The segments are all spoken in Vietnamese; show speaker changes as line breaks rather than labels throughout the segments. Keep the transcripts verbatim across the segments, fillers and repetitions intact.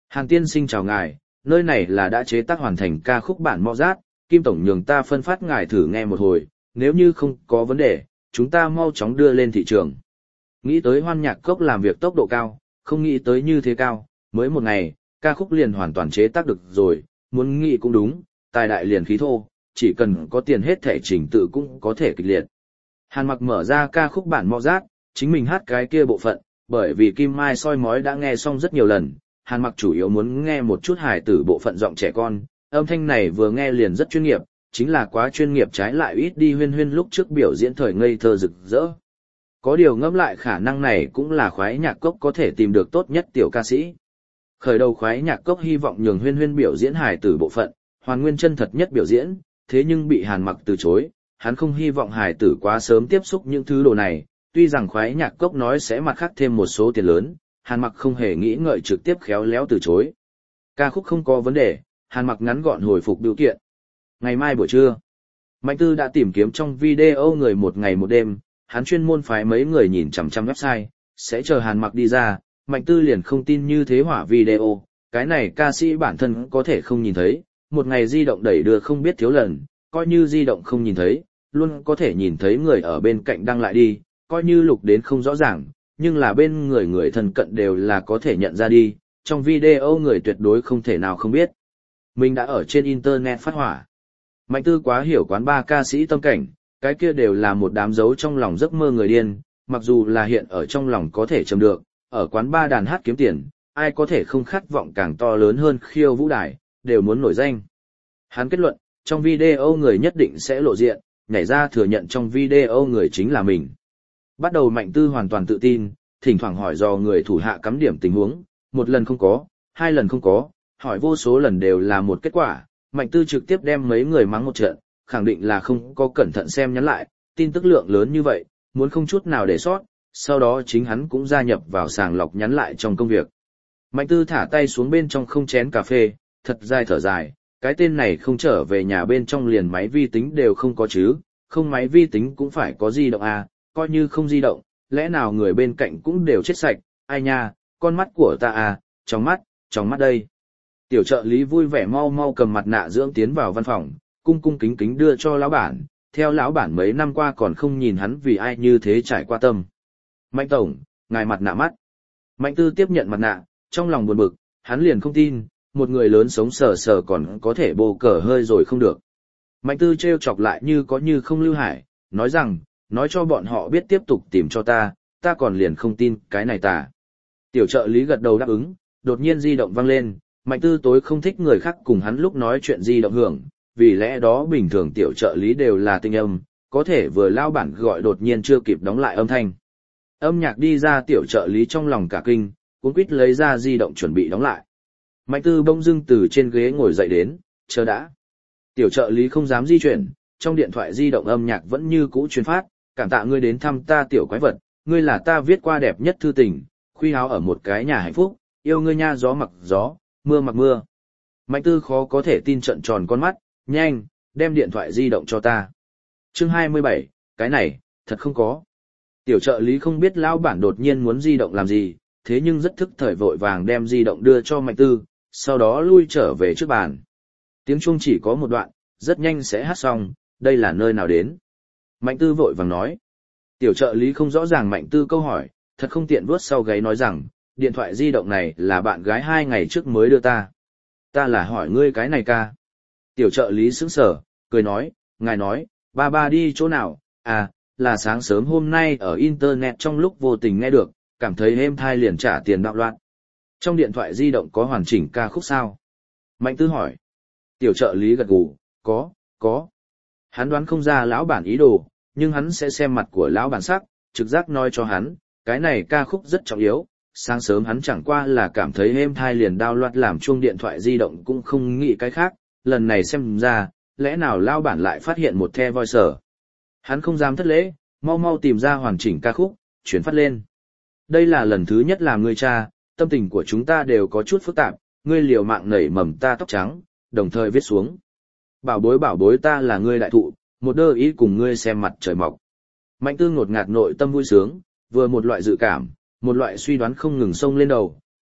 Hàn tiên sinh chào ngài, nơi này là đã chế tác hoàn thành ca khúc bản Mozart, Kim Tổng nhường ta phân phát ngài thử nghe một hồi, nếu như không có vấn đề, chúng ta mau chóng đưa lên thị trường. Nghĩ tới Hoan Nhạc Cốc làm việc tốc độ cao, không nghĩ tới như thế cao, mới một ngày, ca khúc liền hoàn toàn chế tác được rồi, muốn nghĩ cũng đúng, tài đại liền khí thô, chỉ cần có tiền hết thể trình tự cũng có thể kịch liệt. Hàn Mặc mở ra ca khúc bản Mozart, chính mình hát cái kia bộ phận, bởi vì Kim Mai soi mói đã nghe xong rất nhiều lần, Hàn Mặc chủ yếu muốn nghe một chút hài tử bộ phận giọng trẻ con, âm thanh này vừa nghe liền rất chuyên nghiệp, chính là quá chuyên nghiệp trái lại ít đi Huyên Huyên lúc trước biểu diễn thời ngây thơ rực rỡ. Có điều ngẫm lại khả năng này cũng là Khoái Nhạc Cốc có thể tìm được tốt nhất tiểu ca sĩ. Khởi đầu Khoái Nhạc Cốc hy vọng nhường Huyên Huyên biểu diễn hài tử bộ phận, hoàn nguyên chân thật nhất biểu diễn, thế nhưng bị Hàn Mặc từ chối, hắn không hy vọng hài tử quá sớm tiếp xúc những thứ đồ này, tuy rằng Khoái Nhạc Cốc nói sẽ mặt khác thêm một số tiền lớn, Hàn Mặc không hề nghĩ ngợi trực tiếp khéo léo từ chối. Ca khúc không có vấn đề, Hàn Mặc ngắn gọn hồi phục biểu kiện. Ngày mai buổi trưa, Mạnh Tư đã tìm kiếm trong video người một ngày một đêm, hắn chuyên môn phái mấy người nhìn chằm chằm website, sẽ chờ Hàn Mặc đi ra, Mạnh Tư liền không tin như thế hỏa video, cái này ca sĩ bản thân có thể không nhìn thấy, một ngày di động đẩy đưa không biết thiếu lần, coi như di động không nhìn thấy, luôn có thể nhìn thấy người ở bên cạnh đăng lại đi, coi như lục đến không rõ ràng, nhưng là bên người người thân cận đều là có thể nhận ra đi, trong video người tuyệt đối không thể nào không biết. Mình đã ở trên internet phát hỏa. Mạnh Tư quá hiểu quán ba ca sĩ tâm cảnh, cái kia đều là một đám dấu trong lòng giấc mơ người điên, mặc dù là hiện ở trong lòng có thể châm được, ở quán ba đàn hát kiếm tiền, ai có thể không khát vọng càng to lớn hơn khiêu vũ đài, đều muốn nổi danh. Hắn kết luận, trong video người nhất định sẽ lộ diện, nhảy ra thừa nhận trong video người chính là mình. Bắt đầu Mạnh Tư hoàn toàn tự tin, thỉnh thoảng hỏi dò người thủ hạ cắm điểm tình huống, một lần không có, hai lần không có, hỏi vô số lần đều là một kết quả, Mạnh Tư trực tiếp đem mấy người mắng một trận, khẳng định là không có cẩn thận xem nhắn lại, tin tức lượng lớn như vậy, muốn không chút nào để sót, sau đó chính hắn cũng gia nhập vào sàng lọc nhắn lại trong công việc. Mạnh Tư thả tay xuống bên trong không chén cà phê, thật dài thở dài, cái tên này không trở về nhà bên trong liền máy vi tính đều không có chứ, không máy vi tính cũng phải có di động à, coi như không di động, lẽ nào người bên cạnh cũng đều chết sạch, ai nha, con mắt của ta à, trong mắt, trong mắt đây. Tiểu trợ lý vui vẻ mau mau cầm mặt nạ dưỡng tiến vào văn phòng, cung cung kính kính đưa cho lão bản, theo lão bản mấy năm qua còn không nhìn hắn vì ai như thế trải qua tâm. Mạnh tổng, ngài mặt nạ mắt. Mạnh Tư tiếp nhận mặt nạ, trong lòng buồn bực, hắn liền không tin, một người lớn sống sờ sờ còn có thể bồ cờ hơi rồi không được. Mạnh Tư trêu chọc lại như có như không Lưu Hải, nói rằng, nói cho bọn họ biết tiếp tục tìm cho ta, ta còn liền không tin cái này tà. Tiểu trợ lý gật đầu đáp ứng, đột nhiên di động vang lên, Mạnh Tư tối không thích người khác cùng hắn lúc nói chuyện di động hưởng, vì lẽ đó bình thường tiểu trợ lý đều là tinh âm, có thể vừa lao bản gọi đột nhiên chưa kịp đóng lại âm thanh. Âm nhạc đi ra tiểu trợ lý trong lòng cả kinh, cuống quýt lấy ra di động chuẩn bị đóng lại. Mạnh Tư bỗng dưng từ trên ghế ngồi dậy đến, chờ đã. Tiểu trợ lý không dám di chuyển, trong điện thoại di động âm nhạc vẫn như cũ truyền phát, cảm tạ ngươi đến thăm ta tiểu quái vật, ngươi là ta viết qua đẹp nhất thư tình, khuy háo ở một cái nhà hạnh phúc, yêu ngươi nha gió mặc gió, mưa mặc mưa. Mạnh Tư khó có thể tin trợn tròn con mắt, nhanh, đem điện thoại di động cho ta. Chương hai mươi bảy, cái này, thật không có. Tiểu trợ lý không biết lão bản đột nhiên muốn di động làm gì, thế nhưng rất thức thời vội vàng đem di động đưa cho Mạnh Tư, sau đó lui trở về trước bàn. Tiếng chuông chỉ có một đoạn, rất nhanh sẽ hát xong, đây là nơi nào đến. Mạnh Tư vội vàng nói. Tiểu trợ lý không rõ ràng Mạnh Tư câu hỏi, thật không tiện vuốt sau gáy nói rằng, điện thoại di động này là bạn gái hai ngày trước mới đưa ta. Ta là hỏi ngươi cái này ca. Tiểu trợ lý sững sờ, cười nói, ngài nói, ba ba đi chỗ nào, à, là sáng sớm hôm nay ở Internet trong lúc vô tình nghe được, cảm thấy êm thai liền trả tiền đạo loạn. Trong điện thoại di động có hoàn chỉnh ca khúc sao? Mạnh Tư hỏi. Tiểu trợ lý gật gù, có, có. Hắn đoán không ra lão bản ý đồ, nhưng hắn sẽ xem mặt của lão bản sắc, trực giác nói cho hắn, cái này ca khúc rất trọng yếu. Sáng sớm hắn chẳng qua là cảm thấy êm thai liền đao loạt làm chuông điện thoại di động cũng không nghĩ cái khác, lần này xem ra, lẽ nào lão bản lại phát hiện một the voice. Hắn không dám thất lễ, mau mau tìm ra hoàn chỉnh ca khúc, chuyển phát lên. Đây là lần thứ nhất làm ngươi cha, tâm tình của chúng ta đều có chút phức tạp, ngươi liều mạng nảy mầm ta tóc trắng, đồng thời viết xuống. Bảo bối bảo bối ta là ngươi đại thụ, một đơ ý cùng ngươi xem mặt trời mọc. Mạnh Tư ngột ngạt nội tâm vui sướng, vừa một loại dự cảm, một loại suy đoán không ngừng xông lên đầu,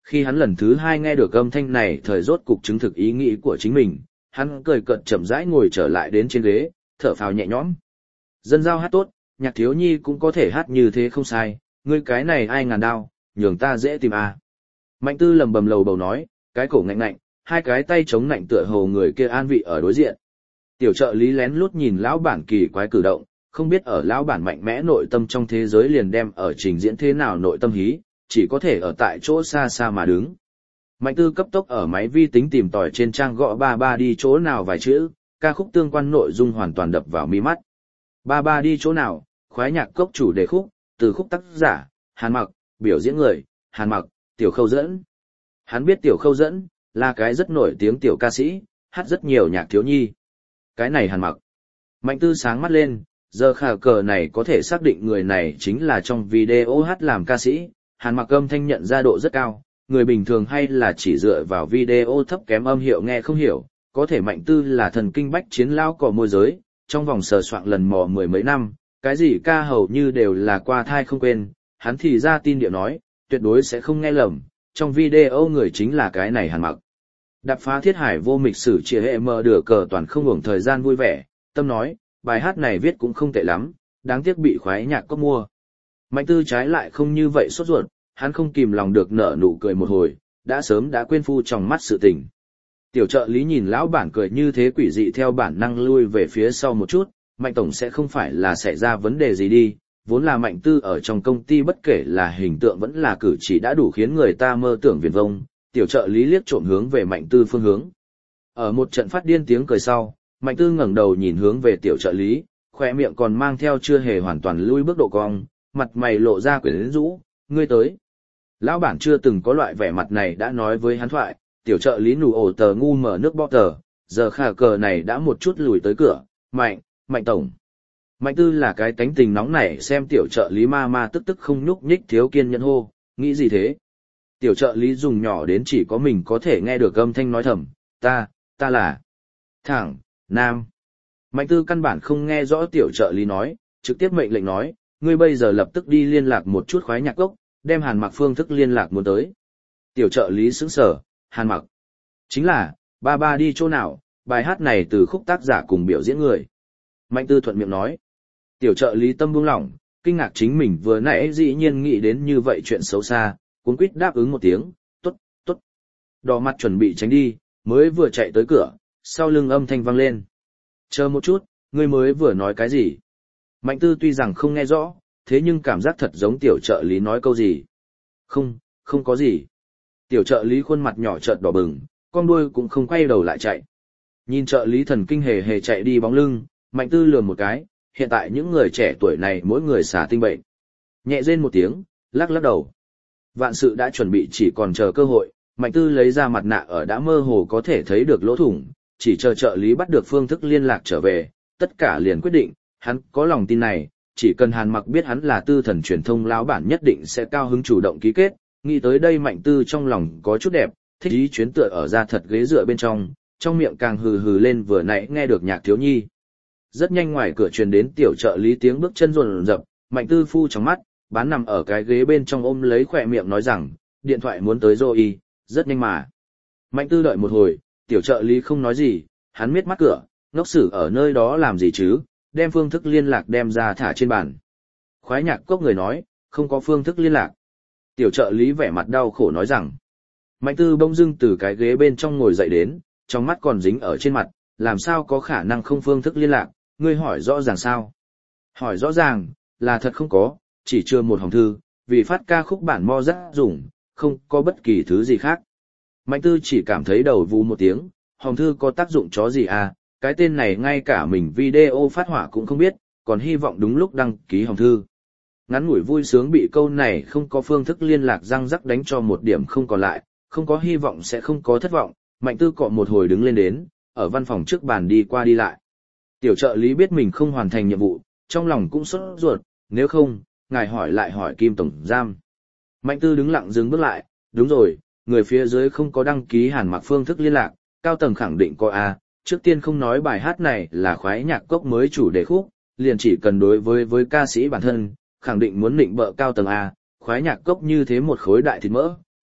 Khi hắn lần thứ hai nghe được âm thanh này thời rốt cục chứng thực ý nghĩ của chính mình, hắn cười cợt chậm rãi ngồi trở lại đến trên ghế, thở phào nhẹ nhõm. Dân giao hát tốt, nhạc thiếu nhi cũng có thể hát như thế không sai, ngươi cái này ai ngàn đao, nhường ta dễ tìm à. Mạnh Tư lầm bầm lầu bầu nói, cái cổ ngạnh ngạnh, hai cái tay chống nạnh tựa hồ người kia an vị ở đối diện. Tiểu trợ lý lén lút nhìn lão bản kỳ quái cử động, không biết ở lão bản mạnh mẽ nội tâm trong thế giới liền đem ở trình diễn thế nào nội tâm hí, chỉ có thể ở tại chỗ xa xa mà đứng. Mạnh Tư cấp tốc ở máy vi tính tìm tòi trên trang gõ ba ba đi chỗ nào vài chữ, ca khúc tương quan nội dung hoàn toàn đập vào mi mắt. Ba ba đi chỗ nào, khoái nhạc cốc chủ đề khúc, từ khúc tác giả, Hàn Mặc, biểu diễn người, Hàn Mặc, Tiểu Khâu Dẫn. Hắn biết Tiểu Khâu Dẫn là cái rất nổi tiếng tiểu ca sĩ, hát rất nhiều nhạc thiếu nhi. Cái này Hàn Mặc. Mạnh Tư sáng mắt lên, giờ khả cờ này có thể xác định người này chính là trong video hát làm ca sĩ. Hàn Mặc âm thanh nhận ra độ rất cao, người bình thường hay là chỉ dựa vào video thấp kém âm hiệu nghe không hiểu, có thể Mạnh Tư là thần kinh bách chiến lao cỏ môi giới, trong vòng sờ soạn lần mò mười mấy năm, cái gì ca hầu như đều là qua thai không quên, hắn thì ra tin điệu nói, tuyệt đối sẽ không nghe lầm, trong video người chính là cái này Hàn Mặc. Đạp phá thiết hải vô mịch sử chia hệ mờ đửa cờ toàn không hưởng thời gian vui vẻ, tâm nói, bài hát này viết cũng không tệ lắm, đáng tiếc bị khoái nhạc có mua. Mạnh Tư trái lại không như vậy sốt ruột, hắn không kìm lòng được nở nụ cười một hồi, đã sớm đã quên phu trong mắt sự tình. Tiểu trợ lý nhìn lão bản cười như thế quỷ dị theo bản năng lui về phía sau một chút, Mạnh tổng sẽ không phải là xảy ra vấn đề gì đi, vốn là Mạnh Tư ở trong công ty bất kể là hình tượng vẫn là cử chỉ đã đủ khiến người ta mơ tưởng viển vông, tiểu trợ lý liếc trộm hướng về Mạnh Tư phương hướng. Ở một trận phát điên tiếng cười sau, Mạnh Tư ngẩng đầu nhìn hướng về tiểu trợ lý, khóe miệng còn mang theo chưa hề hoàn toàn lui bước độ cong, mặt mày lộ ra quyến rũ, ngươi tới. Lão bản chưa từng có loại vẻ mặt này đã nói với hắn thoại, tiểu trợ lý nụ ổ tờ ngu mở nước bóp tờ, giờ khả cờ này đã một chút lùi tới cửa, Mạnh, Mạnh tổng. Mạnh Tư là cái tánh tình nóng nảy xem tiểu trợ lý ma ma tức tức không nhúc nhích thiếu kiên nhẫn hô, nghĩ gì thế? Tiểu trợ lý dùng nhỏ đến chỉ có mình có thể nghe được âm thanh nói thầm, ta, ta là thẳng, nam. Mạnh Tư căn bản không nghe rõ tiểu trợ lý nói, trực tiếp mệnh lệnh nói, ngươi bây giờ lập tức đi liên lạc một chút khoái nhạc gốc, đem Hàn Mặc phương thức liên lạc muốn tới. Tiểu trợ lý sững sờ, Hàn Mặc. Chính là, ba ba đi chỗ nào, bài hát này từ khúc tác giả cùng biểu diễn người. Mạnh Tư thuận miệng nói. Tiểu trợ lý tâm buông lỏng, kinh ngạc chính mình vừa nãy dĩ nhiên nghĩ đến như vậy chuyện xấu xa, cuốn quýt đáp ứng một tiếng, tốt, tốt. Đỏ mặt chuẩn bị tránh đi, mới vừa chạy tới cửa, sau lưng âm thanh vang lên. Chờ một chút, ngươi mới vừa nói cái gì? Mạnh Tư tuy rằng không nghe rõ, thế nhưng cảm giác thật giống tiểu trợ lý nói câu gì. Không, không có gì. Tiểu trợ lý khuôn mặt nhỏ chợt đỏ bừng, con đuôi cũng không quay đầu lại chạy. Nhìn trợ lý thần kinh hề hề chạy đi bóng lưng, Mạnh Tư lườm một cái, hiện tại những người trẻ tuổi này mỗi người xả tinh bệnh. Nhẹ rên một tiếng, lắc lắc đầu. Vạn sự đã chuẩn bị chỉ còn chờ cơ hội, Mạnh Tư lấy ra mặt nạ ở đã mơ hồ có thể thấy được lỗ thủng, chỉ chờ trợ lý bắt được phương thức liên lạc trở về, tất cả liền quyết định, hắn có lòng tin này, chỉ cần Hàn Mặc biết hắn là tư thần truyền thông lão bản nhất định sẽ cao hứng chủ động ký kết, nghĩ tới đây Mạnh Tư trong lòng có chút đẹp, thích ý chuyến tựa ở ra thật ghế dựa bên trong, trong miệng càng hừ hừ lên vừa nãy nghe được nhạc thiếu nhi. Rất nhanh ngoài cửa truyền đến tiểu trợ lý tiếng bước chân rồn rập, Mạnh Tư phu trong mắt, bán nằm ở cái ghế bên trong ôm lấy khỏe miệng nói rằng, điện thoại muốn tới rồi, rất nhanh mà. Mạnh Tư đợi một hồi, tiểu trợ lý không nói gì, hắn miết mắt cửa, ngốc xử ở nơi đó làm gì chứ, đem phương thức liên lạc đem ra thả trên bàn. Khoái nhạc cốc người nói, không có phương thức liên lạc. Tiểu trợ lý vẻ mặt đau khổ nói rằng, Mạnh Tư bỗng dưng từ cái ghế bên trong ngồi dậy đến, trong mắt còn dính ở trên mặt, làm sao có khả năng không phương thức liên lạc, ngươi hỏi rõ ràng sao? Hỏi rõ ràng, là thật không có, chỉ chưa một hồng thư, vì phát ca khúc bản mo rất dùng, không có bất kỳ thứ gì khác. Mạnh Tư chỉ cảm thấy đầu vú một tiếng, hồng thư có tác dụng chó gì à, cái tên này ngay cả mình video phát hỏa cũng không biết, còn hy vọng đúng lúc đăng ký hồng thư. Ngắn ngủi vui sướng bị câu này không có phương thức liên lạc răng rắc đánh cho một điểm không còn lại, không có hy vọng sẽ không có thất vọng, Mạnh Tư cọ một hồi đứng lên đến, ở văn phòng trước bàn đi qua đi lại. Tiểu trợ lý biết mình không hoàn thành nhiệm vụ, trong lòng cũng sốt ruột, nếu không, ngài hỏi lại hỏi Kim Tổng Giam. Mạnh Tư đứng lặng dừng bước lại, đúng rồi, người phía dưới không có đăng ký Hàn Mặc phương thức liên lạc, cao tầng khẳng định có A, trước tiên không nói bài hát này là khoái nhạc cốc mới chủ đề khúc, liền chỉ cần đối với với ca sĩ bản thân, khẳng định muốn định bợ cao tầng A, khoái nhạc cốc như thế một khối đại thịt mỡ,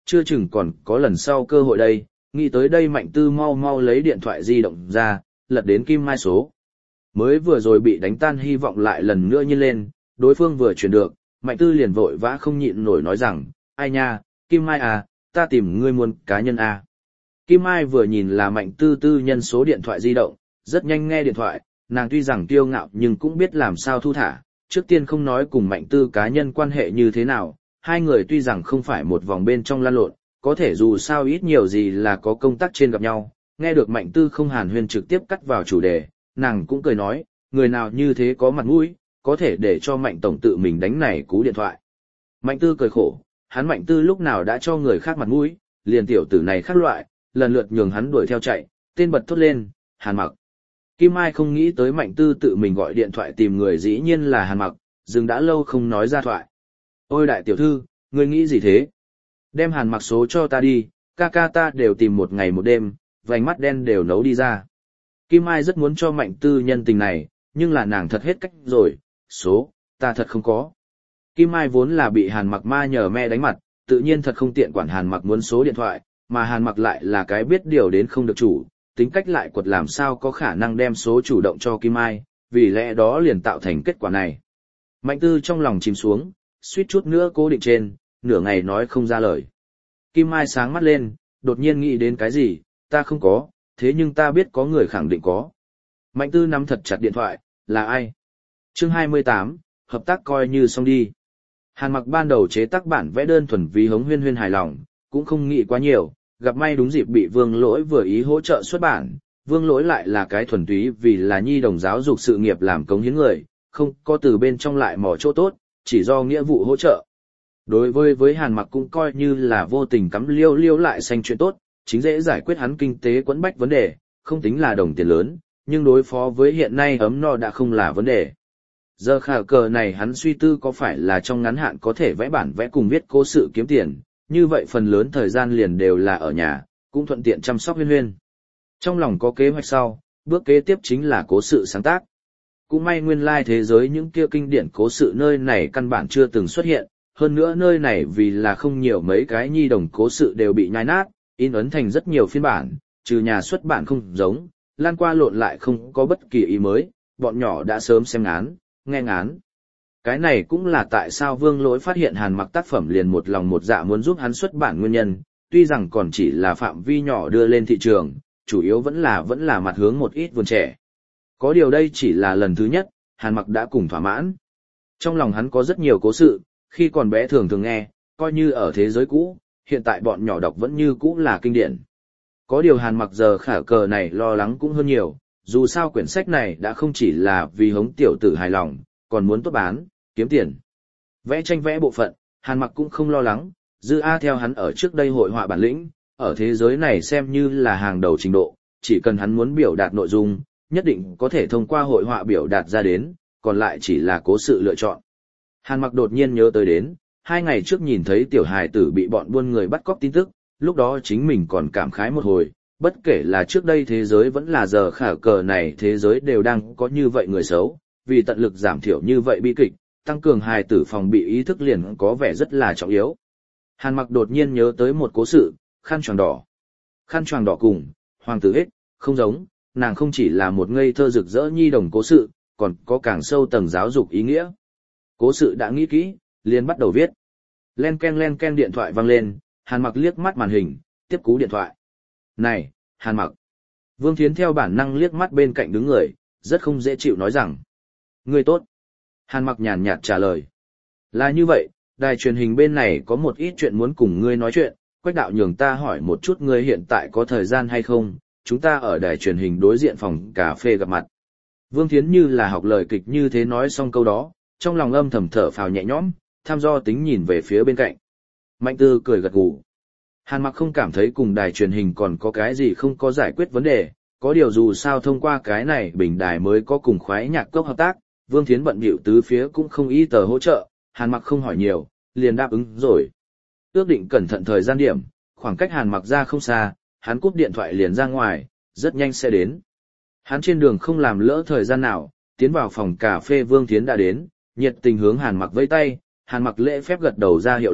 chưa chừng còn có lần sau cơ hội đây, nghĩ tới đây Mạnh Tư mau mau lấy điện thoại di động ra, lật đến Kim Mai số. Mới vừa rồi bị đánh tan hy vọng lại lần nữa nhiên lên, đối phương vừa chuyển được, Mạnh Tư liền vội vã không nhịn nổi nói rằng, ai nha, Kim Mai à, ta tìm ngươi muốn cá nhân à. Kim Mai vừa nhìn là Mạnh Tư tư nhân số điện thoại di động, rất nhanh nghe điện thoại, nàng tuy rằng kiêu ngạo nhưng cũng biết làm sao thu thả, trước tiên không nói cùng Mạnh Tư cá nhân quan hệ như thế nào, hai người tuy rằng không phải một vòng bên trong lan lộn, có thể dù sao ít nhiều gì là có công tác trên gặp nhau, nghe được Mạnh Tư không hàn huyên trực tiếp cắt vào chủ đề, nàng cũng cười nói, người nào như thế có mặt mũi, có thể để cho Mạnh Tổng tự mình đánh này cú điện thoại. Mạnh Tư cười khổ, hắn Mạnh Tư lúc nào đã cho người khác mặt mũi, liền tiểu tử này khác loại, lần lượt nhường hắn đuổi theo chạy, tên bật thốt lên, Hàn Mặc. Kim Mai không nghĩ tới Mạnh Tư tự mình gọi điện thoại tìm người dĩ nhiên là Hàn Mặc, dừng đã lâu không nói ra thoại. Ôi đại tiểu thư, ngươi nghĩ gì thế? Đem Hàn Mặc số cho ta đi, ca ca ta đều tìm một ngày một đêm, vành mắt đen đều nấu đi ra. Kim Mai rất muốn cho Mạnh Tư nhân tình này, nhưng là nàng thật hết cách rồi, số, ta thật không có. Kim Mai vốn là bị Hàn Mặc ma nhờ me đánh mặt, tự nhiên thật không tiện quản Hàn Mặc muốn số điện thoại, mà Hàn Mặc lại là cái biết điều đến không được chủ, tính cách lại quật làm sao có khả năng đem số chủ động cho Kim Mai, vì lẽ đó liền tạo thành kết quả này. Mạnh Tư trong lòng chìm xuống, suýt chút nữa cố định trên, nửa ngày nói không ra lời. Kim Mai sáng mắt lên, đột nhiên nghĩ đến cái gì, ta không có, thế nhưng ta biết có người khẳng định có. Mạnh Tư nắm thật chặt điện thoại, là ai? Chương hai mươi tám, hợp tác coi như xong đi. Hàn Mặc ban đầu chế tác bản vẽ đơn thuần vì Hống Huyên Huyên hài lòng, cũng không nghĩ quá nhiều, gặp may đúng dịp bị Vương Lỗi vừa ý hỗ trợ xuất bản. Vương Lỗi lại là cái thuần túy vì là nhi đồng giáo dục sự nghiệp làm cống hiến người, không có từ bên trong lại mò chỗ tốt, chỉ do nghĩa vụ hỗ trợ. Đối với với Hàn Mặc cũng coi như là vô tình cắm liêu liêu lại xanh chuyện tốt, chính dễ giải quyết hắn kinh tế quẫn bách vấn đề, không tính là đồng tiền lớn, nhưng đối phó với hiện nay ấm no đã không là vấn đề. Giờ khả cờ này hắn suy tư có phải là trong ngắn hạn có thể vẽ bản vẽ cùng viết cố sự kiếm tiền, như vậy phần lớn thời gian liền đều là ở nhà, cũng thuận tiện chăm sóc Huyên Huyên. Trong lòng có kế hoạch sau, bước kế tiếp chính là cố sự sáng tác. Cũng may nguyên lai thế giới những kia kinh điển cố sự nơi này căn bản chưa từng xuất hiện, hơn nữa nơi này vì là không nhiều mấy cái nhi đồng cố sự đều bị nhai nát, in ấn thành rất nhiều phiên bản, trừ nhà xuất bản không giống, lan qua lộn lại không có bất kỳ ý mới, bọn nhỏ đã sớm xem ngán, nghe ngán. Cái này cũng là tại sao Vương Lỗi phát hiện Hàn Mặc tác phẩm liền một lòng một dạ muốn giúp hắn xuất bản nguyên nhân, tuy rằng còn chỉ là phạm vi nhỏ đưa lên thị trường, chủ yếu vẫn là vẫn là mặt hướng một ít vườn trẻ. Có điều đây chỉ là lần thứ nhất, Hàn Mặc đã cùng thỏa mãn. Trong lòng hắn có rất nhiều cố sự, khi còn bé thường thường nghe, coi như ở thế giới cũ, hiện tại bọn nhỏ đọc vẫn như cũ là kinh điển. Có điều Hàn Mặc giờ khả cờ này lo lắng cũng hơn nhiều, dù sao quyển sách này đã không chỉ là vì hống tiểu tử hài lòng, còn muốn tốt bán, kiếm tiền. Vẽ tranh vẽ bộ phận, Hàn Mặc cũng không lo lắng, dư A theo hắn ở trước đây hội họa bản lĩnh, ở thế giới này xem như là hàng đầu trình độ, chỉ cần hắn muốn biểu đạt nội dung, nhất định có thể thông qua hội họa biểu đạt ra đến, còn lại chỉ là cố sự lựa chọn. Hàn Mặc đột nhiên nhớ tới đến, hai ngày trước nhìn thấy tiểu hài tử bị bọn buôn người bắt cóc tin tức, lúc đó chính mình còn cảm khái một hồi, bất kể là trước đây thế giới vẫn là giờ khả cờ này thế giới đều đang có như vậy người xấu, vì tận lực giảm thiểu như vậy bi kịch, tăng cường hài tử phòng bị ý thức liền có vẻ rất là trọng yếu. Hàn Mặc đột nhiên nhớ tới một cố sự, khăn choàng đỏ. Khăn choàng đỏ cùng, hoàng tử ích, không giống, nàng không chỉ là một ngây thơ rực rỡ nhi đồng cố sự, còn có càng sâu tầng giáo dục ý nghĩa. Cố sự đã nghĩ kỹ, liền bắt đầu viết. Len ken len ken điện thoại vang lên, Hàn Mặc liếc mắt màn hình, tiếp cú điện thoại. Này, Hàn Mặc. Vương Thiến theo bản năng liếc mắt bên cạnh đứng người, rất không dễ chịu nói rằng. Ngươi tốt. Hàn Mặc nhàn nhạt trả lời. Là như vậy, đài truyền hình bên này có một ít chuyện muốn cùng ngươi nói chuyện, Quách đạo nhường ta hỏi một chút ngươi hiện tại có thời gian hay không, chúng ta ở đài truyền hình đối diện phòng cà phê gặp mặt. Vương Thiến như là học lời kịch như thế nói xong câu đó, trong lòng âm thầm thở phào nhẹ nhõm, tham do tính nhìn về phía bên cạnh. Mạnh Tư cười gật gù. Hàn Mặc không cảm thấy cùng đài truyền hình còn có cái gì không có giải quyết vấn đề, có điều dù sao thông qua cái này bình đài mới có cùng khoái nhạc cốc hợp tác, Vương Thiến bận bịu tứ phía cũng không ý tờ hỗ trợ, Hàn Mặc không hỏi nhiều, liền đáp ứng rồi. Ước định cẩn thận thời gian điểm, khoảng cách Hàn Mặc ra không xa, hắn cúp điện thoại liền ra ngoài, rất nhanh sẽ đến. Hắn trên đường không làm lỡ thời gian nào, tiến vào phòng cà phê Vương Thiến đã đến, nhiệt tình hướng Hàn Mặc vẫy tay, Hàn Mặc lễ phép gật đầu ra hiệu lại,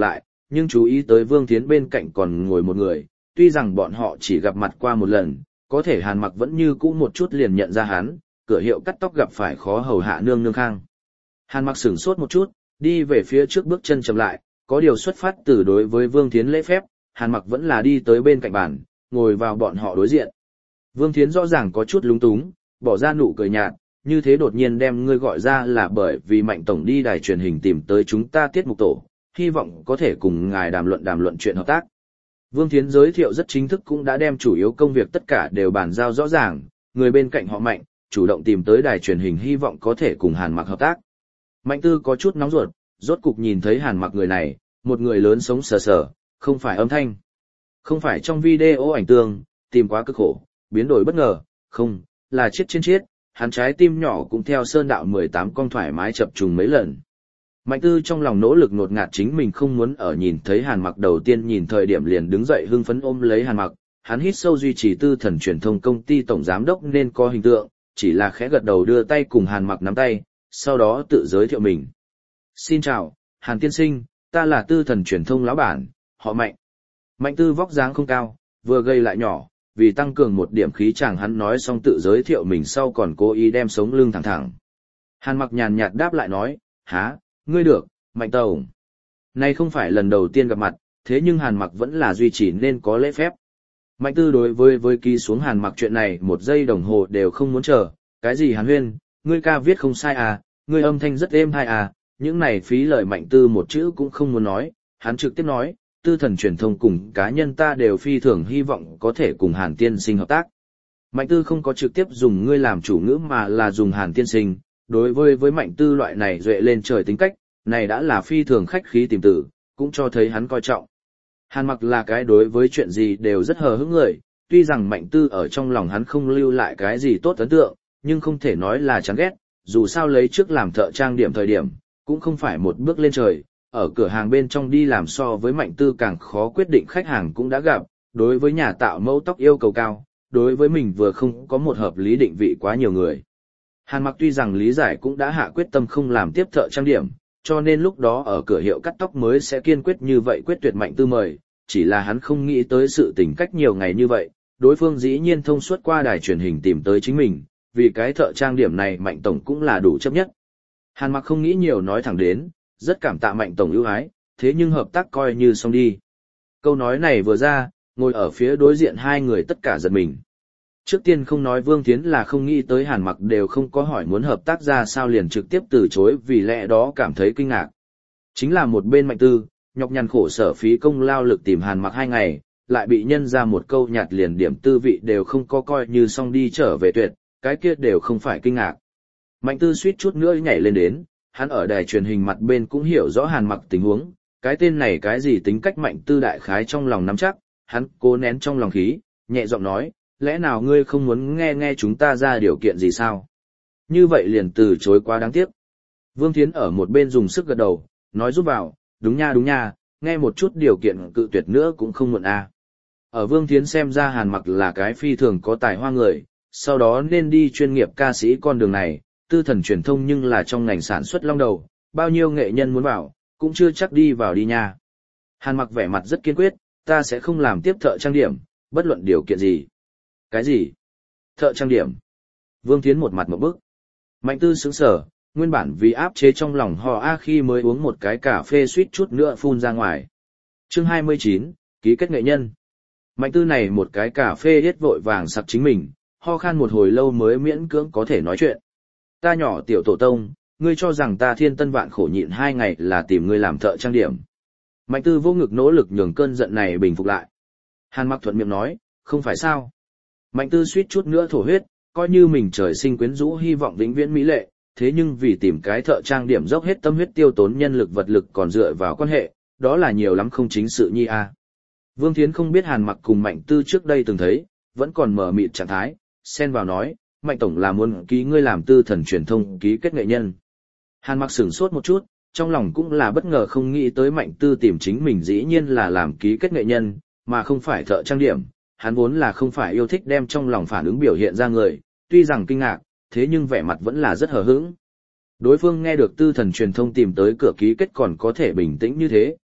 nhưng chú ý tới Vương Thiến bên cạnh còn ngồi một người, tuy rằng bọn họ chỉ gặp mặt qua một lần, có thể Hàn Mặc vẫn như cũ một chút liền nhận ra hắn, cửa hiệu cắt tóc gặp phải khó hầu hạ nương nương Khang. Hàn Mặc sửng sốt một chút, đi về phía trước bước chân chậm lại, có điều xuất phát từ đối với Vương Thiến lễ phép, Hàn Mặc vẫn là đi tới bên cạnh bàn, ngồi vào bọn họ đối diện. Vương Thiến rõ ràng có chút lúng túng, bỏ ra nụ cười nhạt, như thế đột nhiên đem ngươi gọi ra là bởi vì Mạnh tổng đi đài truyền hình tìm tới chúng ta tiết mục tổ, hy vọng có thể cùng ngài đàm luận đàm luận chuyện hợp tác. Vương Thiến giới thiệu rất chính thức cũng đã đem chủ yếu công việc tất cả đều bàn giao rõ ràng, người bên cạnh họ Mạnh, chủ động tìm tới đài truyền hình hy vọng có thể cùng Hàn Mặc hợp tác. Mạnh Tư có chút nóng ruột, rốt cục nhìn thấy Hàn Mặc người này, một người lớn sống sờ sờ, không phải âm thanh, không phải trong video ảnh tương, tìm quá cực khổ, biến đổi bất ngờ, không, là chết trên chết, hắn trái tim nhỏ cũng theo sơn đạo mười tám con thoải mái chập trùng mấy lần. Mạnh Tư trong lòng nỗ lực nột ngạt chính mình không muốn ở nhìn thấy Hàn Mặc đầu tiên nhìn thời điểm liền đứng dậy hưng phấn ôm lấy Hàn Mặc, hắn hít sâu duy trì Tư Thần truyền thông công ty tổng giám đốc nên có hình tượng, chỉ là khẽ gật đầu đưa tay cùng Hàn Mặc nắm tay, sau đó tự giới thiệu mình. Xin chào, Hàn tiên sinh, ta là Tư Thần truyền thông lão bản, họ Mạnh. Mạnh Tư vóc dáng không cao, vừa gầy lại nhỏ, vì tăng cường một điểm khí chàng hắn nói xong tự giới thiệu mình sau còn cố ý đem sống lưng thẳng thẳng. Hàn Mặc nhàn nhạt đáp lại nói, há, ngươi được, Mạnh tổng. Nay không phải lần đầu tiên gặp mặt, thế nhưng Hàn Mặc vẫn là duy trì nên có lễ phép. Mạnh Tư đối với với ký xuống Hàn Mặc chuyện này một giây đồng hồ đều không muốn chờ, cái gì Hàn Huyên, ngươi ca viết không sai à, ngươi âm thanh rất êm tai à, những này phí lời Mạnh Tư một chữ cũng không muốn nói, hắn trực tiếp nói, Tư Thần truyền thông cùng cá nhân ta đều phi thường hy vọng có thể cùng Hàn tiên sinh hợp tác. Mạnh Tư không có trực tiếp dùng ngươi làm chủ ngữ mà là dùng Hàn tiên sinh, đối với với Mạnh Tư loại này duệ lên trời tính cách, này đã là phi thường khách khí tìm tử, cũng cho thấy hắn coi trọng. Hàn Mặc là cái đối với chuyện gì đều rất hờ hững người, tuy rằng Mạnh Tư ở trong lòng hắn không lưu lại cái gì tốt ấn tượng, nhưng không thể nói là chán ghét, dù sao lấy trước làm thợ trang điểm thời điểm, cũng không phải một bước lên trời, ở cửa hàng bên trong đi làm so với Mạnh Tư càng khó quyết định khách hàng cũng đã gặp, đối với nhà tạo mẫu tóc yêu cầu cao, đối với mình vừa không có một hợp lý định vị quá nhiều người. Hàn Mặc tuy rằng lý giải cũng đã hạ quyết tâm không làm tiếp thợ trang điểm, cho nên lúc đó ở cửa hiệu cắt tóc mới sẽ kiên quyết như vậy quyết tuyệt Mạnh Tư mời, chỉ là hắn không nghĩ tới sự tình cách nhiều ngày như vậy, đối phương dĩ nhiên thông suốt qua đài truyền hình tìm tới chính mình, vì cái thợ trang điểm này Mạnh tổng cũng là đủ chấp nhất. Hàn Mặc không nghĩ nhiều nói thẳng đến, rất cảm tạ Mạnh tổng ưu ái, thế nhưng hợp tác coi như xong đi. Câu nói này vừa ra, ngồi ở phía đối diện hai người tất cả giật mình. Trước tiên không nói Vương Thiến là không nghĩ tới Hàn Mặc đều không có hỏi muốn hợp tác ra sao liền trực tiếp từ chối vì lẽ đó cảm thấy kinh ngạc. Chính là một bên Mạnh Tư, nhọc nhằn khổ sở phí công lao lực tìm Hàn Mặc hai ngày, lại bị nhân ra một câu nhạt liền điểm tư vị đều không có coi như xong đi trở về tuyệt, cái kia đều không phải kinh ngạc. Mạnh Tư suýt chút nữa nhảy lên đến, hắn ở đài truyền hình mặt bên cũng hiểu rõ Hàn Mặc tình huống, cái tên này cái gì tính cách Mạnh Tư đại khái trong lòng nắm chắc, hắn cố nén trong lòng khí, nhẹ giọng nói, lẽ nào ngươi không muốn nghe nghe chúng ta ra điều kiện gì sao? Như vậy liền từ chối quá đáng tiếc. Vương Thiến ở một bên dùng sức gật đầu, nói giúp vào, đúng nha đúng nha, nghe một chút điều kiện cự tuyệt nữa cũng không muộn à. Ở Vương Thiến xem ra Hàn Mặc là cái phi thường có tài hoa người, sau đó nên đi chuyên nghiệp ca sĩ con đường này, Tư Thần truyền thông nhưng là trong ngành sản xuất long đầu, bao nhiêu nghệ nhân muốn vào, cũng chưa chắc đi vào đi nha. Hàn Mặc vẻ mặt rất kiên quyết, ta sẽ không làm tiếp thợ trang điểm, bất luận điều kiện gì. Cái gì? Thợ trang điểm? Vương Thiến một mặt một bức. Mạnh Tư sững sờ, nguyên bản vì áp chế trong lòng họ a khi mới uống một cái cà phê suýt chút nữa phun ra ngoài. Chương hai mươi chín, ký kết nghệ nhân. Mạnh Tư này một cái cà phê hết vội vàng sặc chính mình, ho khan một hồi lâu mới miễn cưỡng có thể nói chuyện. Ta nhỏ tiểu tổ tông, ngươi cho rằng ta thiên tân vạn khổ nhịn hai ngày là tìm ngươi làm thợ trang điểm. Mạnh Tư vô ngực nỗ lực nhường cơn giận này bình phục lại. Hàn Mặc thuận miệng nói, không phải sao. Mạnh Tư suýt chút nữa thổ huyết, coi như mình trời sinh quyến rũ hy vọng vĩnh viễn mỹ lệ, thế nhưng vì tìm cái thợ trang điểm dốc hết tâm huyết tiêu tốn nhân lực vật lực còn dựa vào quan hệ, đó là nhiều lắm không chính sự nhi a. Vương Thiến không biết Hàn Mặc cùng Mạnh Tư trước đây từng thấy, vẫn còn mở mịt trạng thái, xen vào nói, Mạnh tổng là muốn ký ngươi làm Tư Thần truyền thông ký kết nghệ nhân. Hàn Mặc sửng sốt một chút, trong lòng cũng là bất ngờ không nghĩ tới Mạnh Tư tìm chính mình dĩ nhiên là làm ký kết nghệ nhân, mà không phải thợ trang điểm. Hắn vốn là không phải yêu thích đem trong lòng phản ứng biểu hiện ra người, tuy rằng kinh ngạc, thế nhưng vẻ mặt vẫn là rất hờ hững. Đối phương nghe được Tư Thần truyền thông tìm tới cửa ký kết còn có thể bình tĩnh như thế,